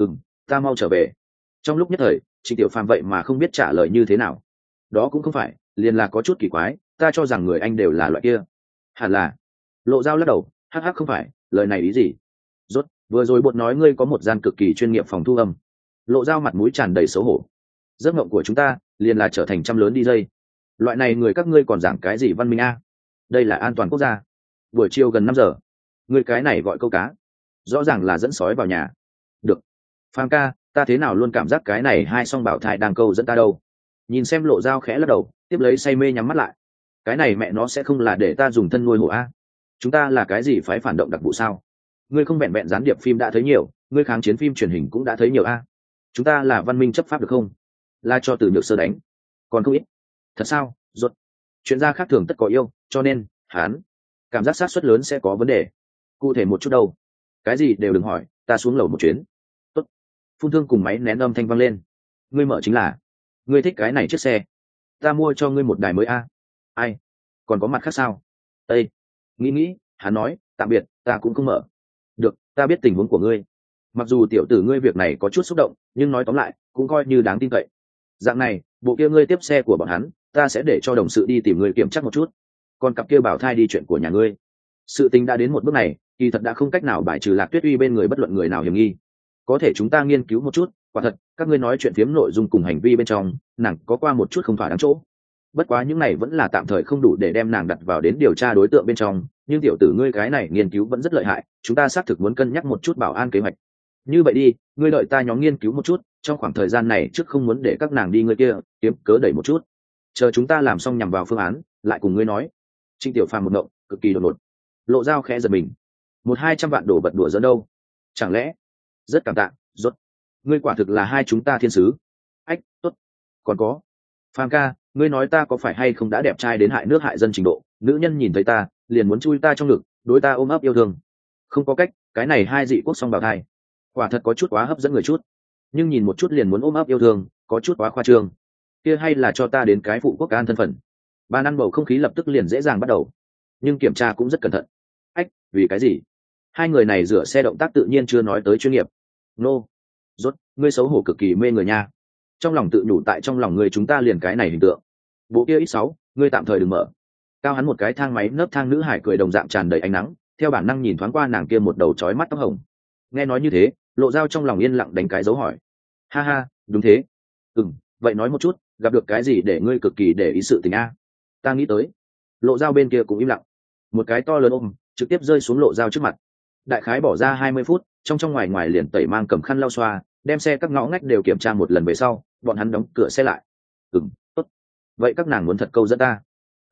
Ta mau trở về. Trong lúc nhất thời Trịnh Tiểu Phàm vậy mà không biết trả lời như thế nào. Đó cũng không phải, liền là có chút kỳ quái, ta cho rằng người anh đều là loại kia. Hẳn là. Lộ Dao lắc đầu, hắc hắc không phải, lời này ý gì? Rốt, vừa rồi bột nói ngươi có một gian cực kỳ chuyên nghiệp phòng thu âm. Lộ Dao mặt mũi tràn đầy xấu hổ. Giấc mộng của chúng ta liền là trở thành trăm lớn DJ. Loại này người các ngươi còn giảng cái gì văn minh a? Đây là an toàn quốc gia. Buổi chiều gần 5 giờ, ngươi cái này gọi câu cá, rõ ràng là dẫn sói vào nhà. Được. Phàm ca, ta thế nào luôn cảm giác cái này hai song bảo thai đang câu dẫn ta đâu. Nhìn xem Lộ Dao khẽ lắc đầu, tiếp lấy say mê nhắm mắt lại. Cái này mẹ nó sẽ không là để ta dùng thân nuôi hổ a? Chúng ta là cái gì phái phản động đặc vụ sao? Ngươi không vẹn vẹn gián điệp phim đã thấy nhiều, ngươi kháng chiến phim truyền hình cũng đã thấy nhiều a. Chúng ta là văn minh chấp pháp được không? La cho từ nhược sơ đánh, còn không ít. Thật sao? Rốt. Chuyện gia khác thường tất có yêu, cho nên hắn cảm giác xác suất lớn sẽ có vấn đề. Cụ thể một chút đâu? Cái gì đều đừng hỏi, ta xuống lầu một chuyến. Tốt. Phun thương cùng máy nén âm thanh vang lên. Ngươi mở chính là, ngươi thích cái này chiếc xe, ta mua cho ngươi một đài mới a. Ai? Còn có mặt khác sao? Ê, nghĩ, hắn nói, tạm biệt, ta cũng không mở. Được, ta biết tình huống của ngươi. Mặc dù tiểu tử ngươi việc này có chút xúc động, nhưng nói tóm lại, cũng coi như đáng tin cậy. Dạng này, bộ kia ngươi tiếp xe của bọn hắn, ta sẽ để cho đồng sự đi tìm ngươi kiểm tra một chút. Còn cặp kia bảo thai đi chuyện của nhà ngươi. Sự tình đã đến một bước này, kỳ thật đã không cách nào bài trừ Lạc Tuyết Uy bên người bất luận người nào hiểm nghi. Có thể chúng ta nghiên cứu một chút, quả thật, các ngươi nói chuyện phiếm nội dung cùng hành vi bên trong, nàng có qua một chút không thỏa đáng chỗ. Bất quá những này vẫn là tạm thời không đủ để đem nàng đặt vào đến điều tra đối tượng bên trong, nhưng tiểu tử ngươi cái này nghiên cứu vẫn rất lợi hại, chúng ta xác thực muốn cân nhắc một chút bảo an kế hoạch. Như vậy đi, ngươi đợi ta nhóm nghiên cứu một chút, trong khoảng thời gian này trước không muốn để các nàng đi ngươi kia kiếm cớ đẩy một chút, chờ chúng ta làm xong nhằm vào phương án lại cùng ngươi nói. Trịnh Tiểu Phàm một ngộng, cực kỳ đột ngột. Lộ Dao khẽ giật mình. 100-200 vạn đổ vật đùa giỡn đâu? Chẳng lẽ? Rất cảm tạ, Rốt. Ngươi quả thực là hai chúng ta thiên sứ. Ách, tốt. Còn có, Phàm ca, ngươi nói ta có phải hay không đã đẹp trai đến hại nước hại dân trình độ, nữ nhân nhìn thấy ta liền muốn chui ta trong ngực, đối ta ôm ấp yêu thương. Không có cách, cái này hai dị quốc song bào thai, quả thật có chút quá hấp dẫn người chút. Nhưng nhìn một chút liền muốn ôm ấp yêu thương, có chút quá khoa trương. Kia hay là cho ta đến cái phụ quốc an thân phận. Ban ăn bầu không khí lập tức liền dễ dàng bắt đầu, nhưng kiểm tra cũng rất cẩn thận. Ách, vì cái gì? Hai người này rửa xe động tác tự nhiên chưa nói tới chuyên nghiệp. Nô, Rốt, ngươi xấu hổ cực kỳ mê người nha. Trong lòng tự nhủ tại trong lòng ngươi chúng ta liền cái này hình tượng. Bộ kia ít 6, ngươi tạm thời đừng mở. Cao hắn một cái thang máy nấp thang nữ hải cười đồng dạng tràn đầy ánh nắng, theo bản năng nhìn thoáng qua nàng kia một đầu chói mắt tóc hồng. Nghe nói như thế, Lộ Dao trong lòng yên lặng đánh cái dấu hỏi. Ha ha, đúng thế. Vậy nói một chút, gặp được cái gì để ngươi cực kỳ để ý sự tình a? Ta nghĩ tới. Lộ Dao bên kia cũng im lặng. Một cái to lớn ôm trực tiếp rơi xuống Lộ Dao trước mặt. Đại khái bỏ ra 20 phút, trong ngoài ngoài liền tẩy mang cầm khăn lau xoa, đem xe các ngõ ngách đều kiểm tra một lần về sau, bọn hắn đóng cửa xe lại. Tốt. Vậy các nàng muốn thật câu dẫn ta?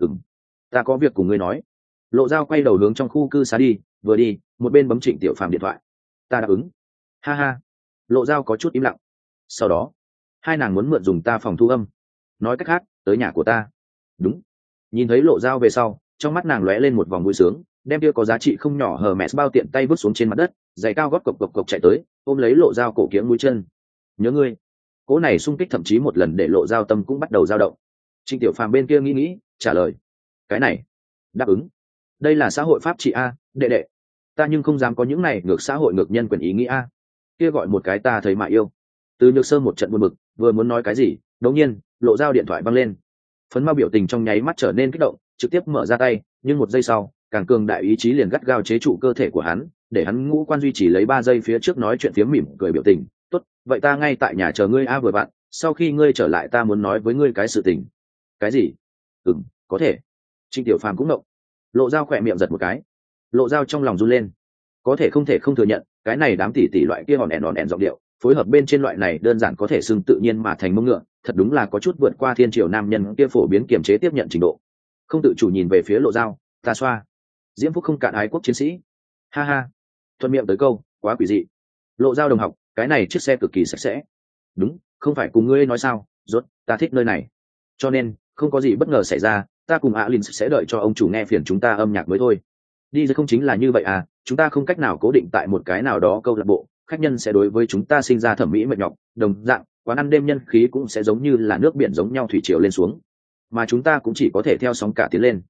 Ta có việc cùng ngươi nói. Lộ Dao quay đầu hướng trong khu cư xá đi, vừa đi một bên bấm Trịnh Tiểu Phàm điện thoại. Ta đáp ứng. Ha ha. Lộ Dao có chút im lặng. Sau đó hai nàng muốn mượn dùng ta phòng thu âm, nói cách khác tới nhà của ta. Đúng. Nhìn thấy Lộ Dao về sau, trong mắt nàng lóe lên một vòng vui sướng, đem kia có giá trị không nhỏ hờ mẹ bao tiện tay vứt xuống trên mặt đất, giày cao gót cộc cộc cộc chạy tới ôm lấy Lộ Dao cổ kiếng mũi chân. Nhớ ngươi. Cố này xung kích thậm chí một lần để Lộ Dao tâm cũng bắt đầu dao động. Trịnh Tiểu Phàm bên kia nghĩ trả lời. Cái này đáp ứng. Đây là xã hội pháp trị a, đệ đệ. Ta nhưng không dám có những này ngược xã hội ngược nhân quyền ý nghĩa a. Kia gọi một cái ta thấy mà yêu. Từ Nhược Sơ một trận buồn bực, vừa muốn nói cái gì, đột nhiên Lộ Dao điện thoại văng lên. Phấn Mao biểu tình trong nháy mắt trở nên kích động, trực tiếp mở ra tay, nhưng một giây sau, càng cường đại ý chí liền gắt gao chế trụ cơ thể của hắn, để hắn ngũ quan duy trì lấy 3 giây phía trước nói chuyện phiếm mỉm cười biểu tình. Tốt, vậy ta ngay tại nhà chờ ngươi a vừa bạn, sau khi ngươi trở lại ta muốn nói với ngươi cái sự tình. Cái gì? Có thể. Trịnh Tiểu Phàm cũng động. Lộ Dao khỏe miệng giật một cái. Lộ Dao trong lòng run lên. Có thể không thừa nhận, cái này đám tỷ tỷ loại kia hòn ẻn giọng điệu, phối hợp bên trên loại này đơn giản có thể xưng tự nhiên mà thành mông ngựa, thật đúng là có chút vượt qua thiên triều nam nhân kia phổ biến kiềm chế tiếp nhận trình độ. Không tự chủ nhìn về phía Lộ Dao, ta xoa. Diễm phúc không cạn ái quốc chiến sĩ. Ha ha. Thuận miệng tới câu, quá quỷ dị. Lộ Dao đồng học, cái này chiếc xe cực kỳ sạch sẽ. Đúng, không phải cùng ngươi nói sao, Rốt, ta thích nơi này. Cho nên, không có gì bất ngờ xảy ra, ta cùng Alin sẽ đợi cho ông chủ nghe phiền chúng ta âm nhạc mới thôi. Đi rồi không chính là như vậy à, chúng ta không cách nào cố định tại một cái nào đó câu lạc bộ, khách nhân sẽ đối với chúng ta sinh ra thẩm mỹ mệt nhọc, đồng dạng, quán ăn đêm nhân khí cũng sẽ giống như là nước biển giống nhau thủy triều lên xuống. Mà chúng ta cũng chỉ có thể theo sóng cả tiến lên.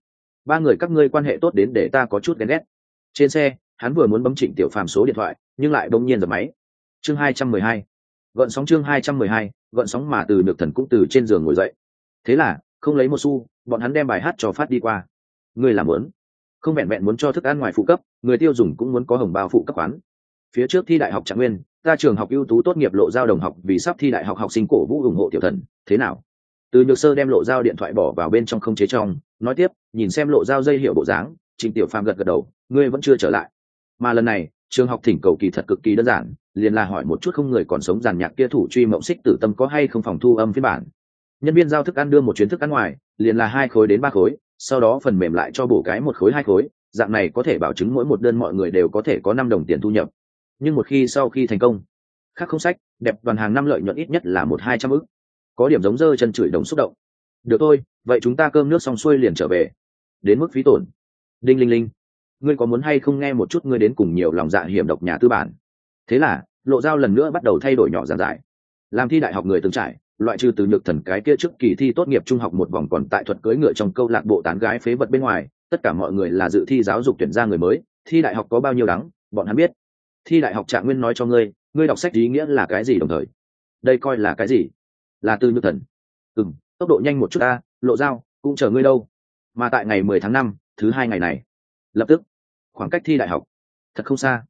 ba người các ngươi quan hệ tốt đến để ta có chút ghen ghét. Trên xe hắn vừa muốn bấm Trịnh Tiểu Phàm số điện thoại nhưng lại bỗng nhiên giật máy. Chương 212. Gợn sóng. Chương 212. Gợn sóng. Mà Từ Nhược Thần cũng từ trên giường ngồi dậy. Thế là không lấy một xu, bọn hắn đem bài hát cho phát đi qua. Ngươi làm muốn không vẹn vẹn muốn cho thức ăn ngoài phụ cấp, người tiêu dùng cũng muốn có hồng bao phụ cấp khoán. Phía trước thi đại học Trạng Nguyên, ta trường học ưu tú tốt nghiệp Lộ Giao đồng học vì sắp thi đại học học sinh cổ vũ ủng hộ Tiểu Thần, thế nào? Từ Nhược Sơ đem Lộ Giao điện thoại bỏ vào bên trong không chế trong, nói tiếp, nhìn xem Lộ Giao dây hiệu bộ dáng, Trịnh Tiểu Phàm gật gật đầu, ngươi vẫn chưa trở lại. Mà lần này, trường học thỉnh cầu kỳ thật cực kỳ đơn giản, liền là hỏi một chút không người còn sống giàn nhạc kia thủ truy mộng xích tử tâm có hay không phòng thu âm phiên bản. Nhân viên giao thức ăn đưa một chuyến thức ăn ngoài, liền là 2 khối đến 3 khối, sau đó phần mềm lại cho bổ cái 1 khối 2 khối, dạng này có thể bảo chứng mỗi một đơn mọi người đều có thể có 5 đồng tiền thu nhập. Nhưng một khi sau khi thành công, khác không sách, đẹp đoàn hàng năm lợi nhuận ít nhất là 1-200 ức. Có điểm giống dơ chân chửi đồng xúc động. Được thôi, vậy chúng ta cơm nước xong xuôi liền trở về. Đến mức phí tổn. Đinh linh linh, ngươi có muốn hay không nghe một chút ngươi đến cùng nhiều lòng dạ hiểm độc nhà tư bản. Thế là Lộ Giao lần nữa bắt đầu thay đổi nhỏ giản giải. Làm thi đại học người từng trải, loại trừ Từ Nhược Thần cái kia trước kỳ thi tốt nghiệp trung học một vòng còn tại thuật cưỡi ngựa trong câu lạc bộ tán gái phế vật bên ngoài, tất cả mọi người là dự thi giáo dục tuyển ra người mới. Thi đại học có bao nhiêu đắng, bọn hắn biết. Thi đại học Trạng Nguyên nói cho ngươi, ngươi đọc sách ý nghĩa là cái gì đồng thời. Đây coi là cái gì? Là Từ Nhược Thần. Tốc độ nhanh một chút ta, Lộ Giao, cũng chờ ngươi đâu. Mà tại ngày 10 tháng 5, thứ 2 ngày này, lập tức khoảng cách thi đại học thật không xa.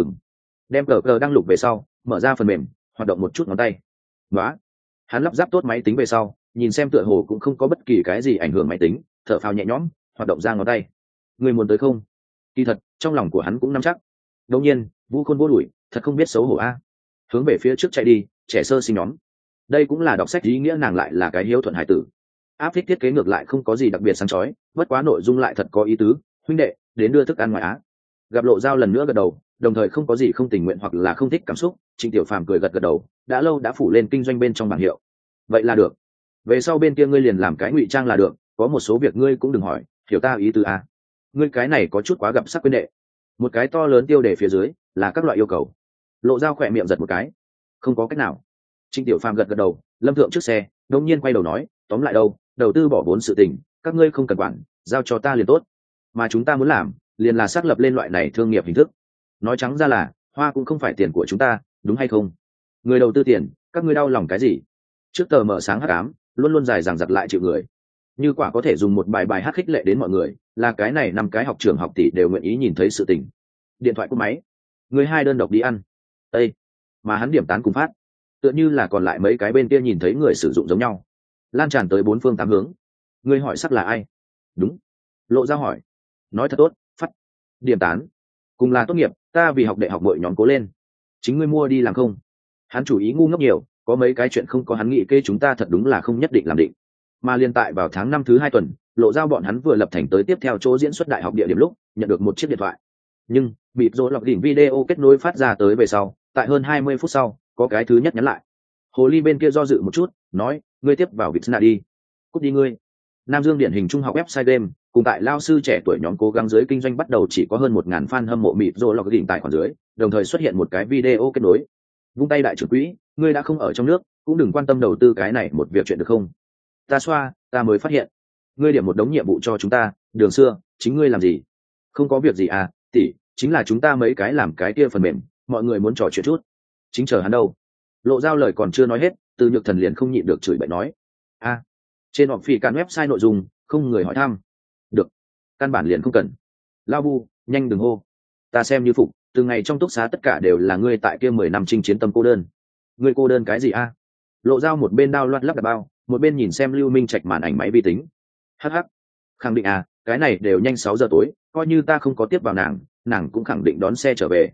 Đem cờ đăng lục về sau, mở ra phần mềm, hoạt động một chút ngón tay. Đó, hắn lắp ráp tốt máy tính về sau, nhìn xem tựa hồ cũng không có bất kỳ cái gì ảnh hưởng máy tính, thở phào nhẹ nhõm, hoạt động ra ngón tay. Người muốn tới không? Kỳ thật trong lòng của hắn cũng nắm chắc. Đương nhiên, Vũ Khôn vô đuổi, thật không biết xấu hổ a. Hướng về phía trước chạy đi, trẻ sơ sinh nhóm. Đây cũng là đọc sách ý nghĩa, nàng lại là cái hiếu thuận hải tử. Áp thích thiết kế ngược lại không có gì đặc biệt sáng chói, bất quá nội dung lại thật có ý tứ. Huynh đệ, đến đưa thức ăn ngoài á. Gặp Lộ Giao lần nữa gật đầu, đồng thời không có gì không tình nguyện hoặc là không thích cảm xúc. Trịnh Tiểu Phàm cười gật gật đầu, đã lâu đã phủ lên kinh doanh bên trong bảng hiệu. Vậy là được. Về sau bên kia ngươi liền làm cái ngụy trang là được, có một số việc ngươi cũng đừng hỏi, hiểu ta ý tứ à. Ngươi cái này có chút quá gặp sắc quyến đệ. Một cái to lớn tiêu đề phía dưới là các loại yêu cầu. Lộ Giao khỏe miệng giật một cái. Không có cách nào. Trịnh Tiểu Phàm gật gật đầu, lâm thượng trước xe, đột nhiên quay đầu nói, tóm lại đâu, đầu tư bỏ vốn sự tình, các ngươi không cần quản, giao cho ta liền tốt. Mà chúng ta muốn làm, liền là xác lập lên loại này thương nghiệp hình thức. Nói trắng ra là, hoa cũng không phải tiền của chúng ta, đúng hay không? Người đầu tư tiền, các ngươi đau lòng cái gì? Trước tờ mở sáng hắc ám, luôn luôn dài dằng dặc lại chịu người. Như quả có thể dùng một bài hát khích lệ đến mọi người, là cái này 5 cái học trường học tỷ đều nguyện ý nhìn thấy sự tình. Điện thoại cúp máy, người 2 đơn độc đi ăn. Ê, mà hắn điểm tán cùng phát, tựa như là còn lại mấy cái bên kia nhìn thấy người sử dụng giống nhau, lan tràn tới 4 phương 8 hướng. Người hỏi sắc là ai? Đúng. Lộ Giao hỏi. Nói thật tốt, phát. Điểm tán. Cùng là tốt nghiệp, ta vì học đại học bội nhóm cố lên. Chính ngươi mua đi làm không? Hắn chủ ý ngu ngốc nhiều, có mấy cái chuyện không có hắn nghĩ kê chúng ta thật đúng là không nhất định làm định. Mà liên tại vào tháng 5 thứ 2 tuần, Lộ Giao bọn hắn vừa lập thành tới tiếp theo chỗ diễn xuất đại học địa điểm lúc, nhận được một chiếc điện thoại. Nhưng bị rồi lọc đỉnh video kết nối phát ra tới về sau, tại hơn 20 phút sau, có cái thứ nhất nhắn lại. Hồ ly bên kia do dự một chút, nói, ngươi tiếp vào Vietnam đi. Cút đi ngươi. Nam Dương điển hình trung học website game, cùng tại lao sư trẻ tuổi nhóm cố gắng dưới kinh doanh bắt đầu chỉ có hơn 1.000 fan hâm mộ mịt rồi lọc đỉnh tài khoản dưới, đồng thời xuất hiện một cái video kết nối. Vung tay đại trưởng quỹ, ngươi đã không ở trong nước, cũng đừng quan tâm đầu tư cái này một việc chuyện được không? Ta xoa, ta mới phát hiện, ngươi điểm một đống nhiệm vụ cho chúng ta, đường xưa, chính ngươi làm gì? Không có việc gì à, tỷ, chính là chúng ta mấy cái làm cái kia phần mềm, mọi người muốn trò chuyện chút. Chính chờ hắn đâu? Lộ Giao lời còn chưa nói hết, Từ Nhược Thần liền không nhịn được chửi bậy nói, a, trên họp phỉ cản website nội dung, không người hỏi thăm. Được, căn bản liền không cần. Lao Bu, nhanh đừng hô. Ta xem như phục, từ ngày trong túc xá tất cả đều là ngươi tại kia 10 năm chinh chiến tâm cô đơn. Ngươi cô đơn cái gì a? Lộ Giao một bên đao loạt lắp đặt bao, một bên nhìn xem Lưu Minh Trạch màn ảnh máy vi tính. Hắc hắc, khẳng định à, cái này đều nhanh 6 giờ tối, coi như ta không có tiếp vào nàng, nàng cũng khẳng định đón xe trở về.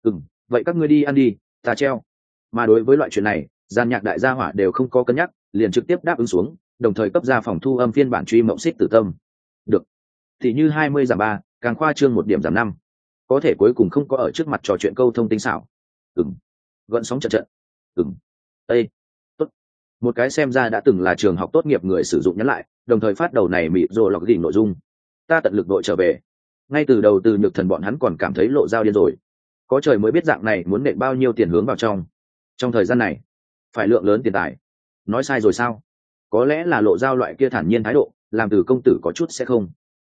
Vậy các ngươi đi ăn đi, ta treo. Mà đối với loại chuyện này, gian nhạc đại gia hỏa đều không có cân nhắc, liền trực tiếp đáp ứng xuống, đồng thời cấp ra phòng thu âm phiên bản truy mộng xích tử tâm. Được. Thì như 20 giảm 3, càng khoa trương 1 điểm giảm 5. Có thể cuối cùng không có ở trước mặt trò chuyện câu thông tinh xảo. Gợn sóng trận trận. Ê, tốt. Một cái xem ra đã từng là trường học tốt nghiệp người sử dụng nhắn lại, đồng thời phát đầu này mịt rồi lọc đỉnh nội dung. Ta tận lực đội trở về. Ngay từ đầu Từ Nhược Thần bọn hắn còn cảm thấy Lộ Giao điên rồi. Có trời mới biết dạng này muốn nện bao nhiêu tiền hướng vào trong thời gian này, phải lượng lớn tiền tài. Nói sai rồi sao? Có lẽ là Lộ Giao loại kia thản nhiên thái độ, làm Từ công tử có chút sẽ không.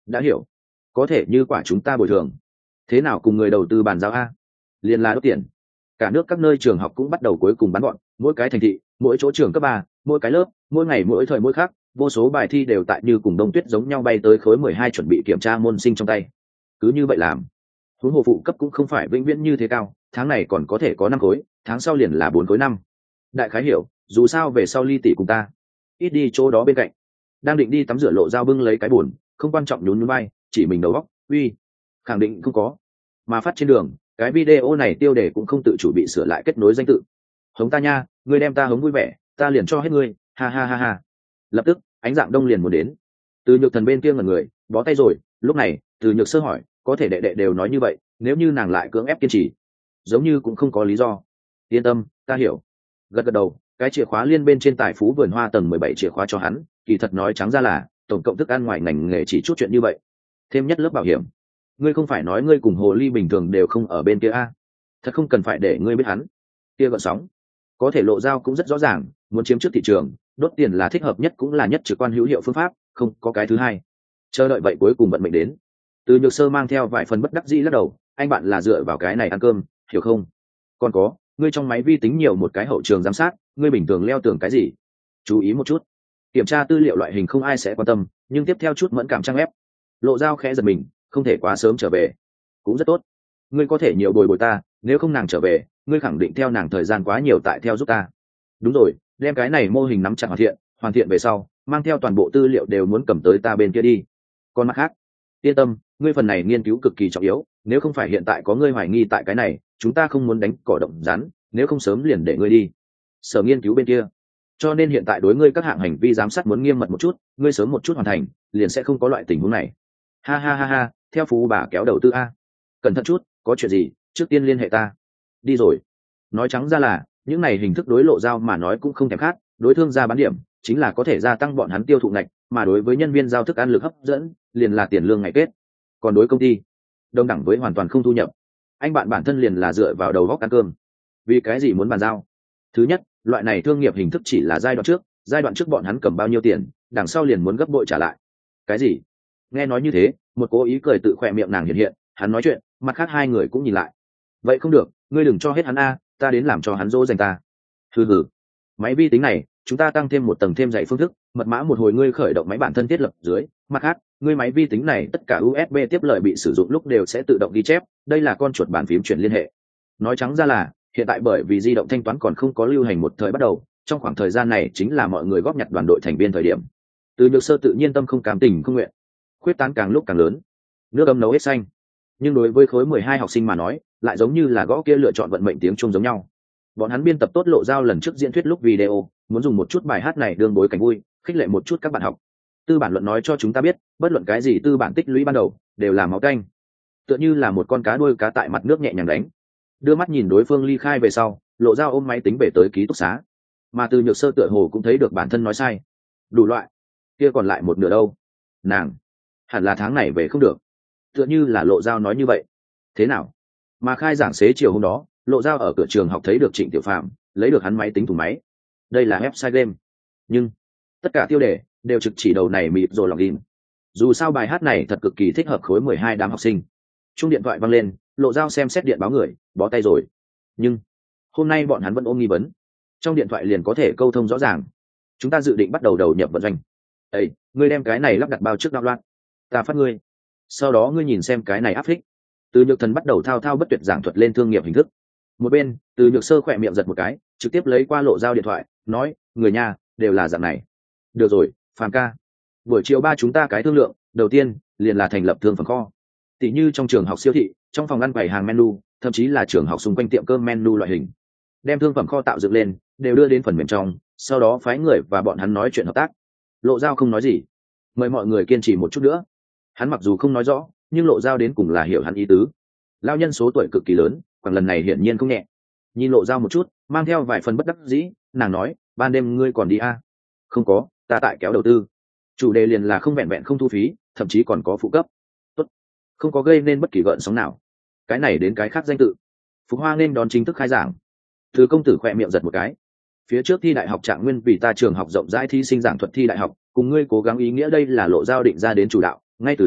đã hiểu. Có thể như quả chúng ta bồi thường, thế nào cùng người đầu tư bàn giao a? Liền là đốt tiền. Cả nước các nơi trường học cũng bắt đầu cuối cùng bắn gọn, mỗi cái thành thị, mỗi chỗ trường cấp 3, mỗi cái lớp, mỗi ngày mỗi thời mỗi khác, vô số bài thi đều tại như cùng đông tuyết giống nhau bay tới khối 12 chuẩn bị kiểm tra môn sinh trong tay. Cứ như vậy làm. Huống hồ phụ cấp cũng không phải vĩnh viễn như thế cao, tháng này còn có thể có 5 khối, tháng sau liền là 4 khối năm. Đại khái hiểu, dù sao về sau Ly tỷ cùng ta, ít đi chỗ đó bên cạnh. Đang định đi tắm rửa Lộ Dao bưng lấy cái buồn, không quan trọng nhún nhún vai, chỉ mình đầu óc, uy, khẳng định không có. Mà phát trên đường, cái video này tiêu đề cũng không tự chủ bị sửa lại kết nối danh tự. Hống ta nha, ngươi đem ta hống vui vẻ, ta liền cho hết ngươi, ha ha ha ha. Lập tức, ánh dạng đông liền muốn đến. Từ Nhược Thần bên kia ngẩn người, bó tay rồi, lúc này, Từ Nhược Sơ hỏi, có thể đệ đệ đều nói như vậy, nếu như nàng lại cưỡng ép kiên trì, giống như cũng không có lý do. Yên tâm, ta hiểu. Gật gật đầu, cái chìa khóa liên bên trên Tài Phú Vườn Hoa tầng 17 chìa khóa cho hắn, kỳ thật nói trắng ra là, tổng cộng thức ăn ngoài ngành nghề chỉ chút chuyện như vậy. Thêm nhất lớp bảo hiểm. Ngươi không phải nói ngươi cùng hồ ly bình thường đều không ở bên kia a? Thật không cần phải để ngươi biết hắn. Kia gợn sóng. Có thể Lộ Dao cũng rất rõ ràng, muốn chiếm trước thị trường, đốt tiền là thích hợp nhất cũng là nhất trực quan hữu hiệu phương pháp, không có cái thứ hai. Chờ đợi vậy cuối cùng vận mệnh đến. Từ Nhược Sơ mang theo vài phần bất đắc dĩ lắc đầu, anh bạn là dựa vào cái này ăn cơm, hiểu không? Còn có, ngươi trong máy vi tính nhiều một cái hậu trường giám sát, ngươi bình thường leo tường cái gì? Chú ý một chút. Kiểm tra tư liệu loại hình không ai sẽ quan tâm, nhưng tiếp theo chút mẫn cảm trang ép. Lộ Dao khẽ giật mình, không thể quá sớm trở về. Cũng rất tốt. Ngươi có thể nhiều bồi bồi ta, nếu không nàng trở về, ngươi khẳng định theo nàng thời gian quá nhiều tại theo giúp ta. Đúng rồi, đem cái này mô hình nắm chặt hoàn thiện về sau, mang theo toàn bộ tư liệu đều muốn cầm tới ta bên kia đi. Còn mặt khác, yên tâm, ngươi phần này nghiên cứu cực kỳ trọng yếu, nếu không phải hiện tại có ngươi hoài nghi tại cái này, chúng ta không muốn đánh cỏ động rắn, nếu không sớm liền để ngươi đi. Sở nghiên cứu bên kia, cho nên hiện tại đối ngươi các hạng hành vi giám sát muốn nghiêm mật một chút, ngươi sớm một chút hoàn thành, liền sẽ không có loại tình huống này. Ha ha ha ha, theo phú bà kéo đầu tư a. Cẩn thận chút, có chuyện gì, trước tiên liên hệ ta. Đi rồi. Nói trắng ra là, những này hình thức đối Lộ Dao mà nói cũng không thèm khát, đối thương gia bán điểm, chính là có thể gia tăng bọn hắn tiêu thụ ngạch, mà đối với nhân viên giao thức ăn lực hấp dẫn, liền là tiền lương ngày kết. Còn đối công ty, đồng đẳng với hoàn toàn không thu nhập. Anh bạn bản thân liền là dựa vào đầu góc ăn cơm. Vì cái gì muốn bàn giao? Thứ nhất, loại này thương nghiệp hình thức chỉ là giai đoạn trước bọn hắn cầm bao nhiêu tiền, đằng sau liền muốn gấp bội trả lại. Cái gì? Nghe nói như thế, một cố ý cười tự khỏe miệng nàng hiện, hắn nói chuyện, mặt khác hai người cũng nhìn lại. Vậy không được, ngươi đừng cho hết hắn a, ta đến làm cho hắn dỗ dành ta. Hừ. Máy vi tính này, chúng ta tăng thêm một tầng thêm dạy phương thức, mật mã một hồi ngươi khởi động máy bản thân thiết lập dưới, mặt khác, ngươi máy vi tính này tất cả USB tiếp lời bị sử dụng lúc đều sẽ tự động ghi chép, đây là con chuột bàn phím chuyển liên hệ. Nói trắng ra là, hiện tại bởi vì di động thanh toán còn không có lưu hành một thời bắt đầu, trong khoảng thời gian này chính là mọi người góp nhặt đoàn đội thành viên thời điểm. Từ Nhược Sơ tự nhiên tâm không cảm tình không nguyện, khuyết tán càng lúc càng lớn. Nước ấm nấu hết xanh. Nhưng đối với khối 12 học sinh mà nói, lại giống như là gõ kia lựa chọn vận mệnh tiếng chuông giống nhau. Bọn hắn biên tập tốt Lộ Dao lần trước diễn thuyết lúc video, muốn dùng một chút bài hát này đương bối cảnh vui, khích lệ một chút các bạn học. Tư bản luận nói cho chúng ta biết, bất luận cái gì tư bản tích lũy ban đầu, đều là máu tanh. Tựa như là một con cá đuôi cá tại mặt nước nhẹ nhàng đánh. Đưa mắt nhìn đối phương ly khai về sau, Lộ Dao ôm máy tính về tới ký túc xá. Mà Từ Nhược Sơ tựa hồ cũng thấy được bản thân nói sai. Đủ loại. Kia còn lại một nửa đâu? Nàng, hẳn là tháng này về không được. Tựa như là Lộ Dao nói như vậy. Thế nào? Mà khai giảng xế chiều hôm đó, Lộ Dao ở cửa trường học thấy được Trịnh Tiểu Phạm, lấy được hắn máy tính thùng máy. Đây là website game. Nhưng tất cả tiêu đề đều trực chỉ đầu này mịt rồi login. Dù sao bài hát này thật cực kỳ thích hợp khối 12 đám học sinh. Chung điện thoại vang lên, Lộ Dao xem xét điện báo người, bó tay rồi. Nhưng hôm nay bọn hắn vẫn ôm nghi vấn. Trong điện thoại liền có thể câu thông rõ ràng. Chúng ta dự định bắt đầu đầu nhập vận doanh. Ê, ngươi đem cái này lắp đặt bao trước đạo loạn. Ta phát ngươi. Sau đó ngươi nhìn xem cái này áp thích. Từ Nhược Thần bắt đầu thao thao bất tuyệt giảng thuật lên thương nghiệp hình thức. Một bên, Từ Nhược Sơ khỏe miệng giật một cái, trực tiếp lấy qua Lộ Dao điện thoại, nói, người nhà đều là dạng này. Được rồi, Phàm ca. Buổi chiều 3 chúng ta cái thương lượng, đầu tiên liền là thành lập thương phẩm kho. Tỷ như trong trường học siêu thị, trong phòng ăn bày hàng menu, thậm chí là trường học xung quanh tiệm cơm menu loại hình. Đem thương phẩm kho tạo dựng lên, đều đưa đến phần mềm trong, sau đó phái người và bọn hắn nói chuyện hợp tác. Lộ Dao không nói gì, mời mọi người kiên trì một chút nữa. Hắn mặc dù không nói rõ, nhưng Lộ Dao đến cùng là hiểu hắn ý tứ. Lao nhân số tuổi cực kỳ lớn, còn lần này hiển nhiên không nhẹ. Nhìn Lộ Dao một chút, mang theo vài phần bất đắc dĩ, nàng nói, ban đêm ngươi còn đi à? Không có, ta tại kéo đầu tư. Chủ đề liền là không vẹn vẹn không thu phí, thậm chí còn có phụ cấp. Tốt, không có gây nên bất kỳ gợn sóng nào. Cái này đến cái khác danh tự. Phục Hoa nên đón chính thức khai giảng. Từ công tử khỏe miệng giật một cái. Phía trước thi đại học Trạng Nguyên vì ta trường học rộng rãi thí sinh giảng thuật thi đại học, cùng ngươi cố gắng ý nghĩa đây là Lộ Dao định ra đến chủ đạo, ngay từ đầu,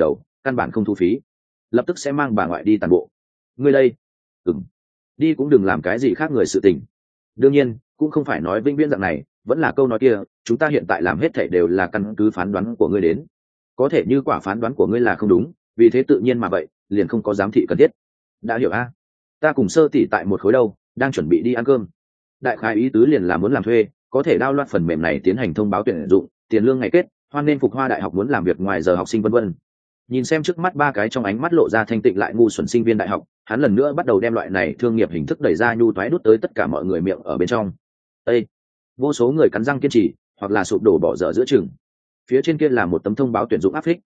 căn bản không thu phí, lập tức sẽ mang bà ngoại đi toàn bộ. Ngươi đây? Đi cũng đừng làm cái gì khác người sự tình. Đương nhiên cũng không phải nói vĩnh viễn dạng này, vẫn là câu nói kia, chúng ta hiện tại làm hết thảy đều là căn cứ phán đoán của ngươi đến. Có thể như quả phán đoán của ngươi là không đúng, vì thế tự nhiên mà vậy liền không có giám thị cần thiết. Đã hiểu a? Ta cùng Sơ tỷ tại một khối đâu, đang chuẩn bị đi ăn cơm. Đại khái ý tứ liền là muốn làm thuê, có thể download phần mềm này tiến hành thông báo tuyển dụng, tiền lương ngày kết, hoan nên Phục Hoa đại học muốn làm việc ngoài giờ học sinh vân vân. Nhìn xem trước mắt ba cái trong ánh mắt lộ ra thanh tịnh lại ngu xuẩn sinh viên đại học, hắn lần nữa bắt đầu đem loại này thương nghiệp hình thức đẩy ra nhu toái đút tới tất cả mọi người miệng ở bên trong. Ê! Vô số người cắn răng kiên trì, hoặc là sụp đổ bỏ dở giữa chừng. Phía trên kia là một tấm thông báo tuyển dụng áp phích.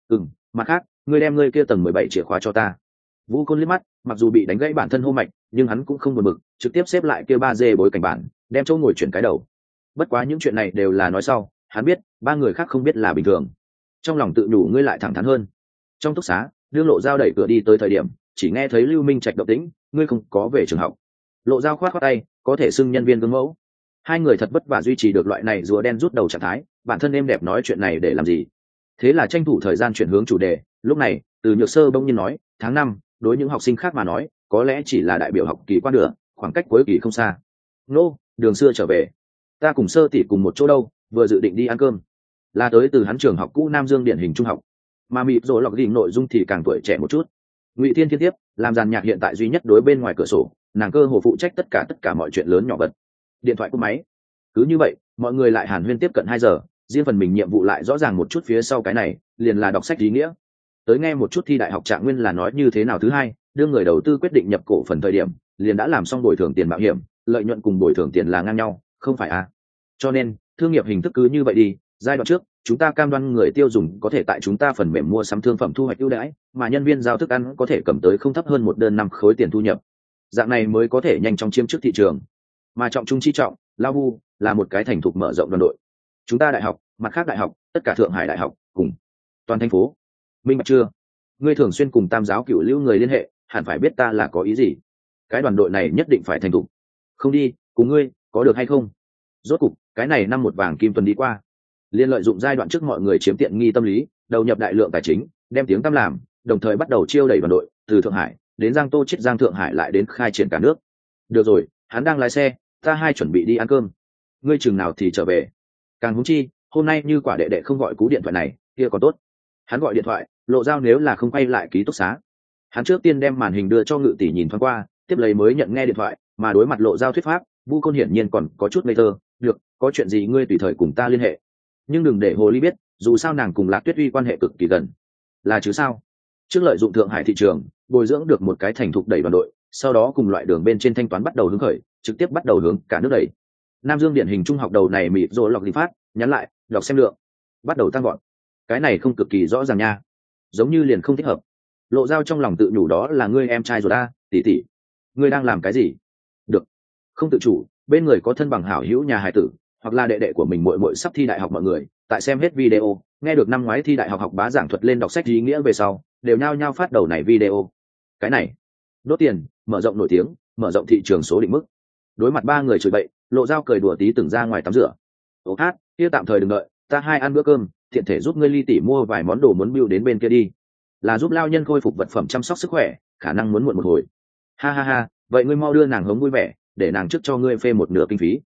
Mặt khác, ngươi đem ngươi kia tầng 17 chìa khóa cho ta. Vũ Côn liếc mắt, mặc dù bị đánh gãy bản thân hô mạch, nhưng hắn cũng không buồn bực, trực tiếp xếp lại kia 3D bối cảnh bản, đem chỗ ngồi chuyển cái đầu. Bất quá những chuyện này đều là nói sau, hắn biết, ba người khác không biết là bình thường. Trong lòng tự đủ ngươi lại thẳng thắn hơn. Trong túc xá, đương Lộ Dao đẩy cửa đi tới thời điểm, chỉ nghe thấy Lưu Minh Trạch động tĩnh, ngươi không có về trường học. Lộ Dao khoát khoát tay, có thể xưng nhân viên gương mẫu. Hai người thật vất vả duy trì được loại này rùa đen rút đầu trạng thái, bản thân êm đẹp nói chuyện này để làm gì? Thế là tranh thủ thời gian chuyển hướng chủ đề, lúc này, Từ Nhược Sơ bỗng nhiên nói, tháng 5, đối những học sinh khác mà nói, có lẽ chỉ là đại biểu học kỳ qua nửa, khoảng cách cuối kỳ không xa. Nô, đường xưa trở về. Ta cùng Sơ tỷ cùng một chỗ đâu, vừa dự định đi ăn cơm. Là tới từ hắn trường học cũ Nam Dương điển hình trung học. Mà mịt rồi lọc ghi nội dung thì càng tuổi trẻ một chút. Ngụy Thiên Thiên tiếp, làm dàn nhạc hiện tại duy nhất đối bên ngoài cửa sổ, nàng cơ hồ phụ trách tất cả mọi chuyện lớn nhỏ vật. Điện thoại cúp máy. Cứ như vậy, mọi người lại hàn huyên tiếp cận 2 giờ, riêng phần mình nhiệm vụ lại rõ ràng một chút, phía sau cái này liền là đọc sách ý nghĩa. Tới nghe một chút thi đại học trạng nguyên là nói như thế nào. Thứ hai, đưa người đầu tư quyết định nhập cổ phần thời điểm, liền đã làm xong bồi thường tiền mạo hiểm, lợi nhuận cùng bồi thường tiền là ngang nhau, không phải à? Cho nên, thương nghiệp hình thức cứ như vậy đi, giai đoạn trước, chúng ta cam đoan người tiêu dùng có thể tại chúng ta phần mềm mua sắm thương phẩm thu hoạch ưu đãi, mà nhân viên giao thức ăn có thể cầm tới không thấp hơn một đơn 5 khối tiền thu nhập. Dạng này mới có thể nhanh chóng chiếm trước thị trường. Mà trọng trung chi trọng, Lao Vu là một cái thành thục mở rộng đoàn đội. Chúng ta đại học, mặt khác đại học, tất cả Thượng Hải đại học, cùng toàn thành phố. Minh bạch chưa? Ngươi thường xuyên cùng Tam giáo Cửu Lưu người liên hệ, hẳn phải biết ta là có ý gì. Cái đoàn đội này nhất định phải thành thục. Không đi, cùng ngươi, có được hay không? Rốt cục, cái này năm một vàng kim tuần đi qua. Liên lợi dụng giai đoạn trước mọi người chiếm tiện nghi tâm lý, đầu nhập đại lượng tài chính, đem tiếng tăm làm, đồng thời bắt đầu chiêu đẩy đoàn đội, từ Thượng Hải đến Giang Tô, Chiết Giang, Thượng Hải lại đến khai triển cả nước. Được rồi, hắn đang lái xe, ta hai chuẩn bị đi ăn cơm. Ngươi chừng nào thì trở về? Càng huống chi, hôm nay như quả đệ đệ không gọi cú điện thoại này, kia còn tốt. Hắn gọi điện thoại, Lộ Dao nếu là không quay lại ký túc xá. Hắn trước tiên đem màn hình đưa cho Ngự tỷ nhìn thoáng qua, tiếp lấy mới nhận nghe điện thoại, mà đối mặt Lộ Dao thuyết pháp, Vu Côn hiển nhiên còn có chút ngây thơ. Được, có chuyện gì ngươi tùy thời cùng ta liên hệ, nhưng đừng để Hồ Ly biết, dù sao nàng cùng Lạc Tuyết Uy quan hệ cực kỳ gần. Là chứ sao? Trước lợi dụng Thượng Hải thị trường, bồi dưỡng được một cái thành thục đẩy đoàn đội, sau đó cùng loại đường bên trên thanh toán bắt đầu hướng khởi, trực tiếp bắt đầu hướng cả nước đẩy. Nam Dương điển hình trung học đầu này mịt rồi lọc lý phát, nhắn lại, đọc xem lượng, bắt đầu tăng gọn. Cái này không cực kỳ rõ ràng nha, giống như liền không thích hợp. Lộ Dao trong lòng tự nhủ, đó là ngươi em trai rồi ta, tỷ tỷ, ngươi đang làm cái gì? Được, không tự chủ, bên người có thân bằng hảo hữu nhà hài tử, hoặc là đệ đệ của mình muội muội sắp thi đại học, mọi người tại xem hết video, nghe được năm ngoái thi đại học học bá giảng thuật lên đọc sách ý nghĩa về sau, đều nhao nhao phát đầu này video. Cái này, đốt tiền, mở rộng nổi tiếng, mở rộng thị trường số định mức. Đối mặt ba người chửi bậy, Lộ Dao cười đùa tí từng ra ngoài tắm rửa. Ô hát, kia tạm thời đừng đợi, ta hai ăn bữa cơm, thiện thể giúp ngươi Ly tỷ mua vài món đồ muốn bưu đến bên kia đi. Là giúp lao nhân khôi phục vật phẩm chăm sóc sức khỏe, khả năng muốn muộn một hồi. Ha ha ha, vậy ngươi mau đưa nàng hống vui vẻ, để nàng trước cho ngươi phê một nửa kinh phí.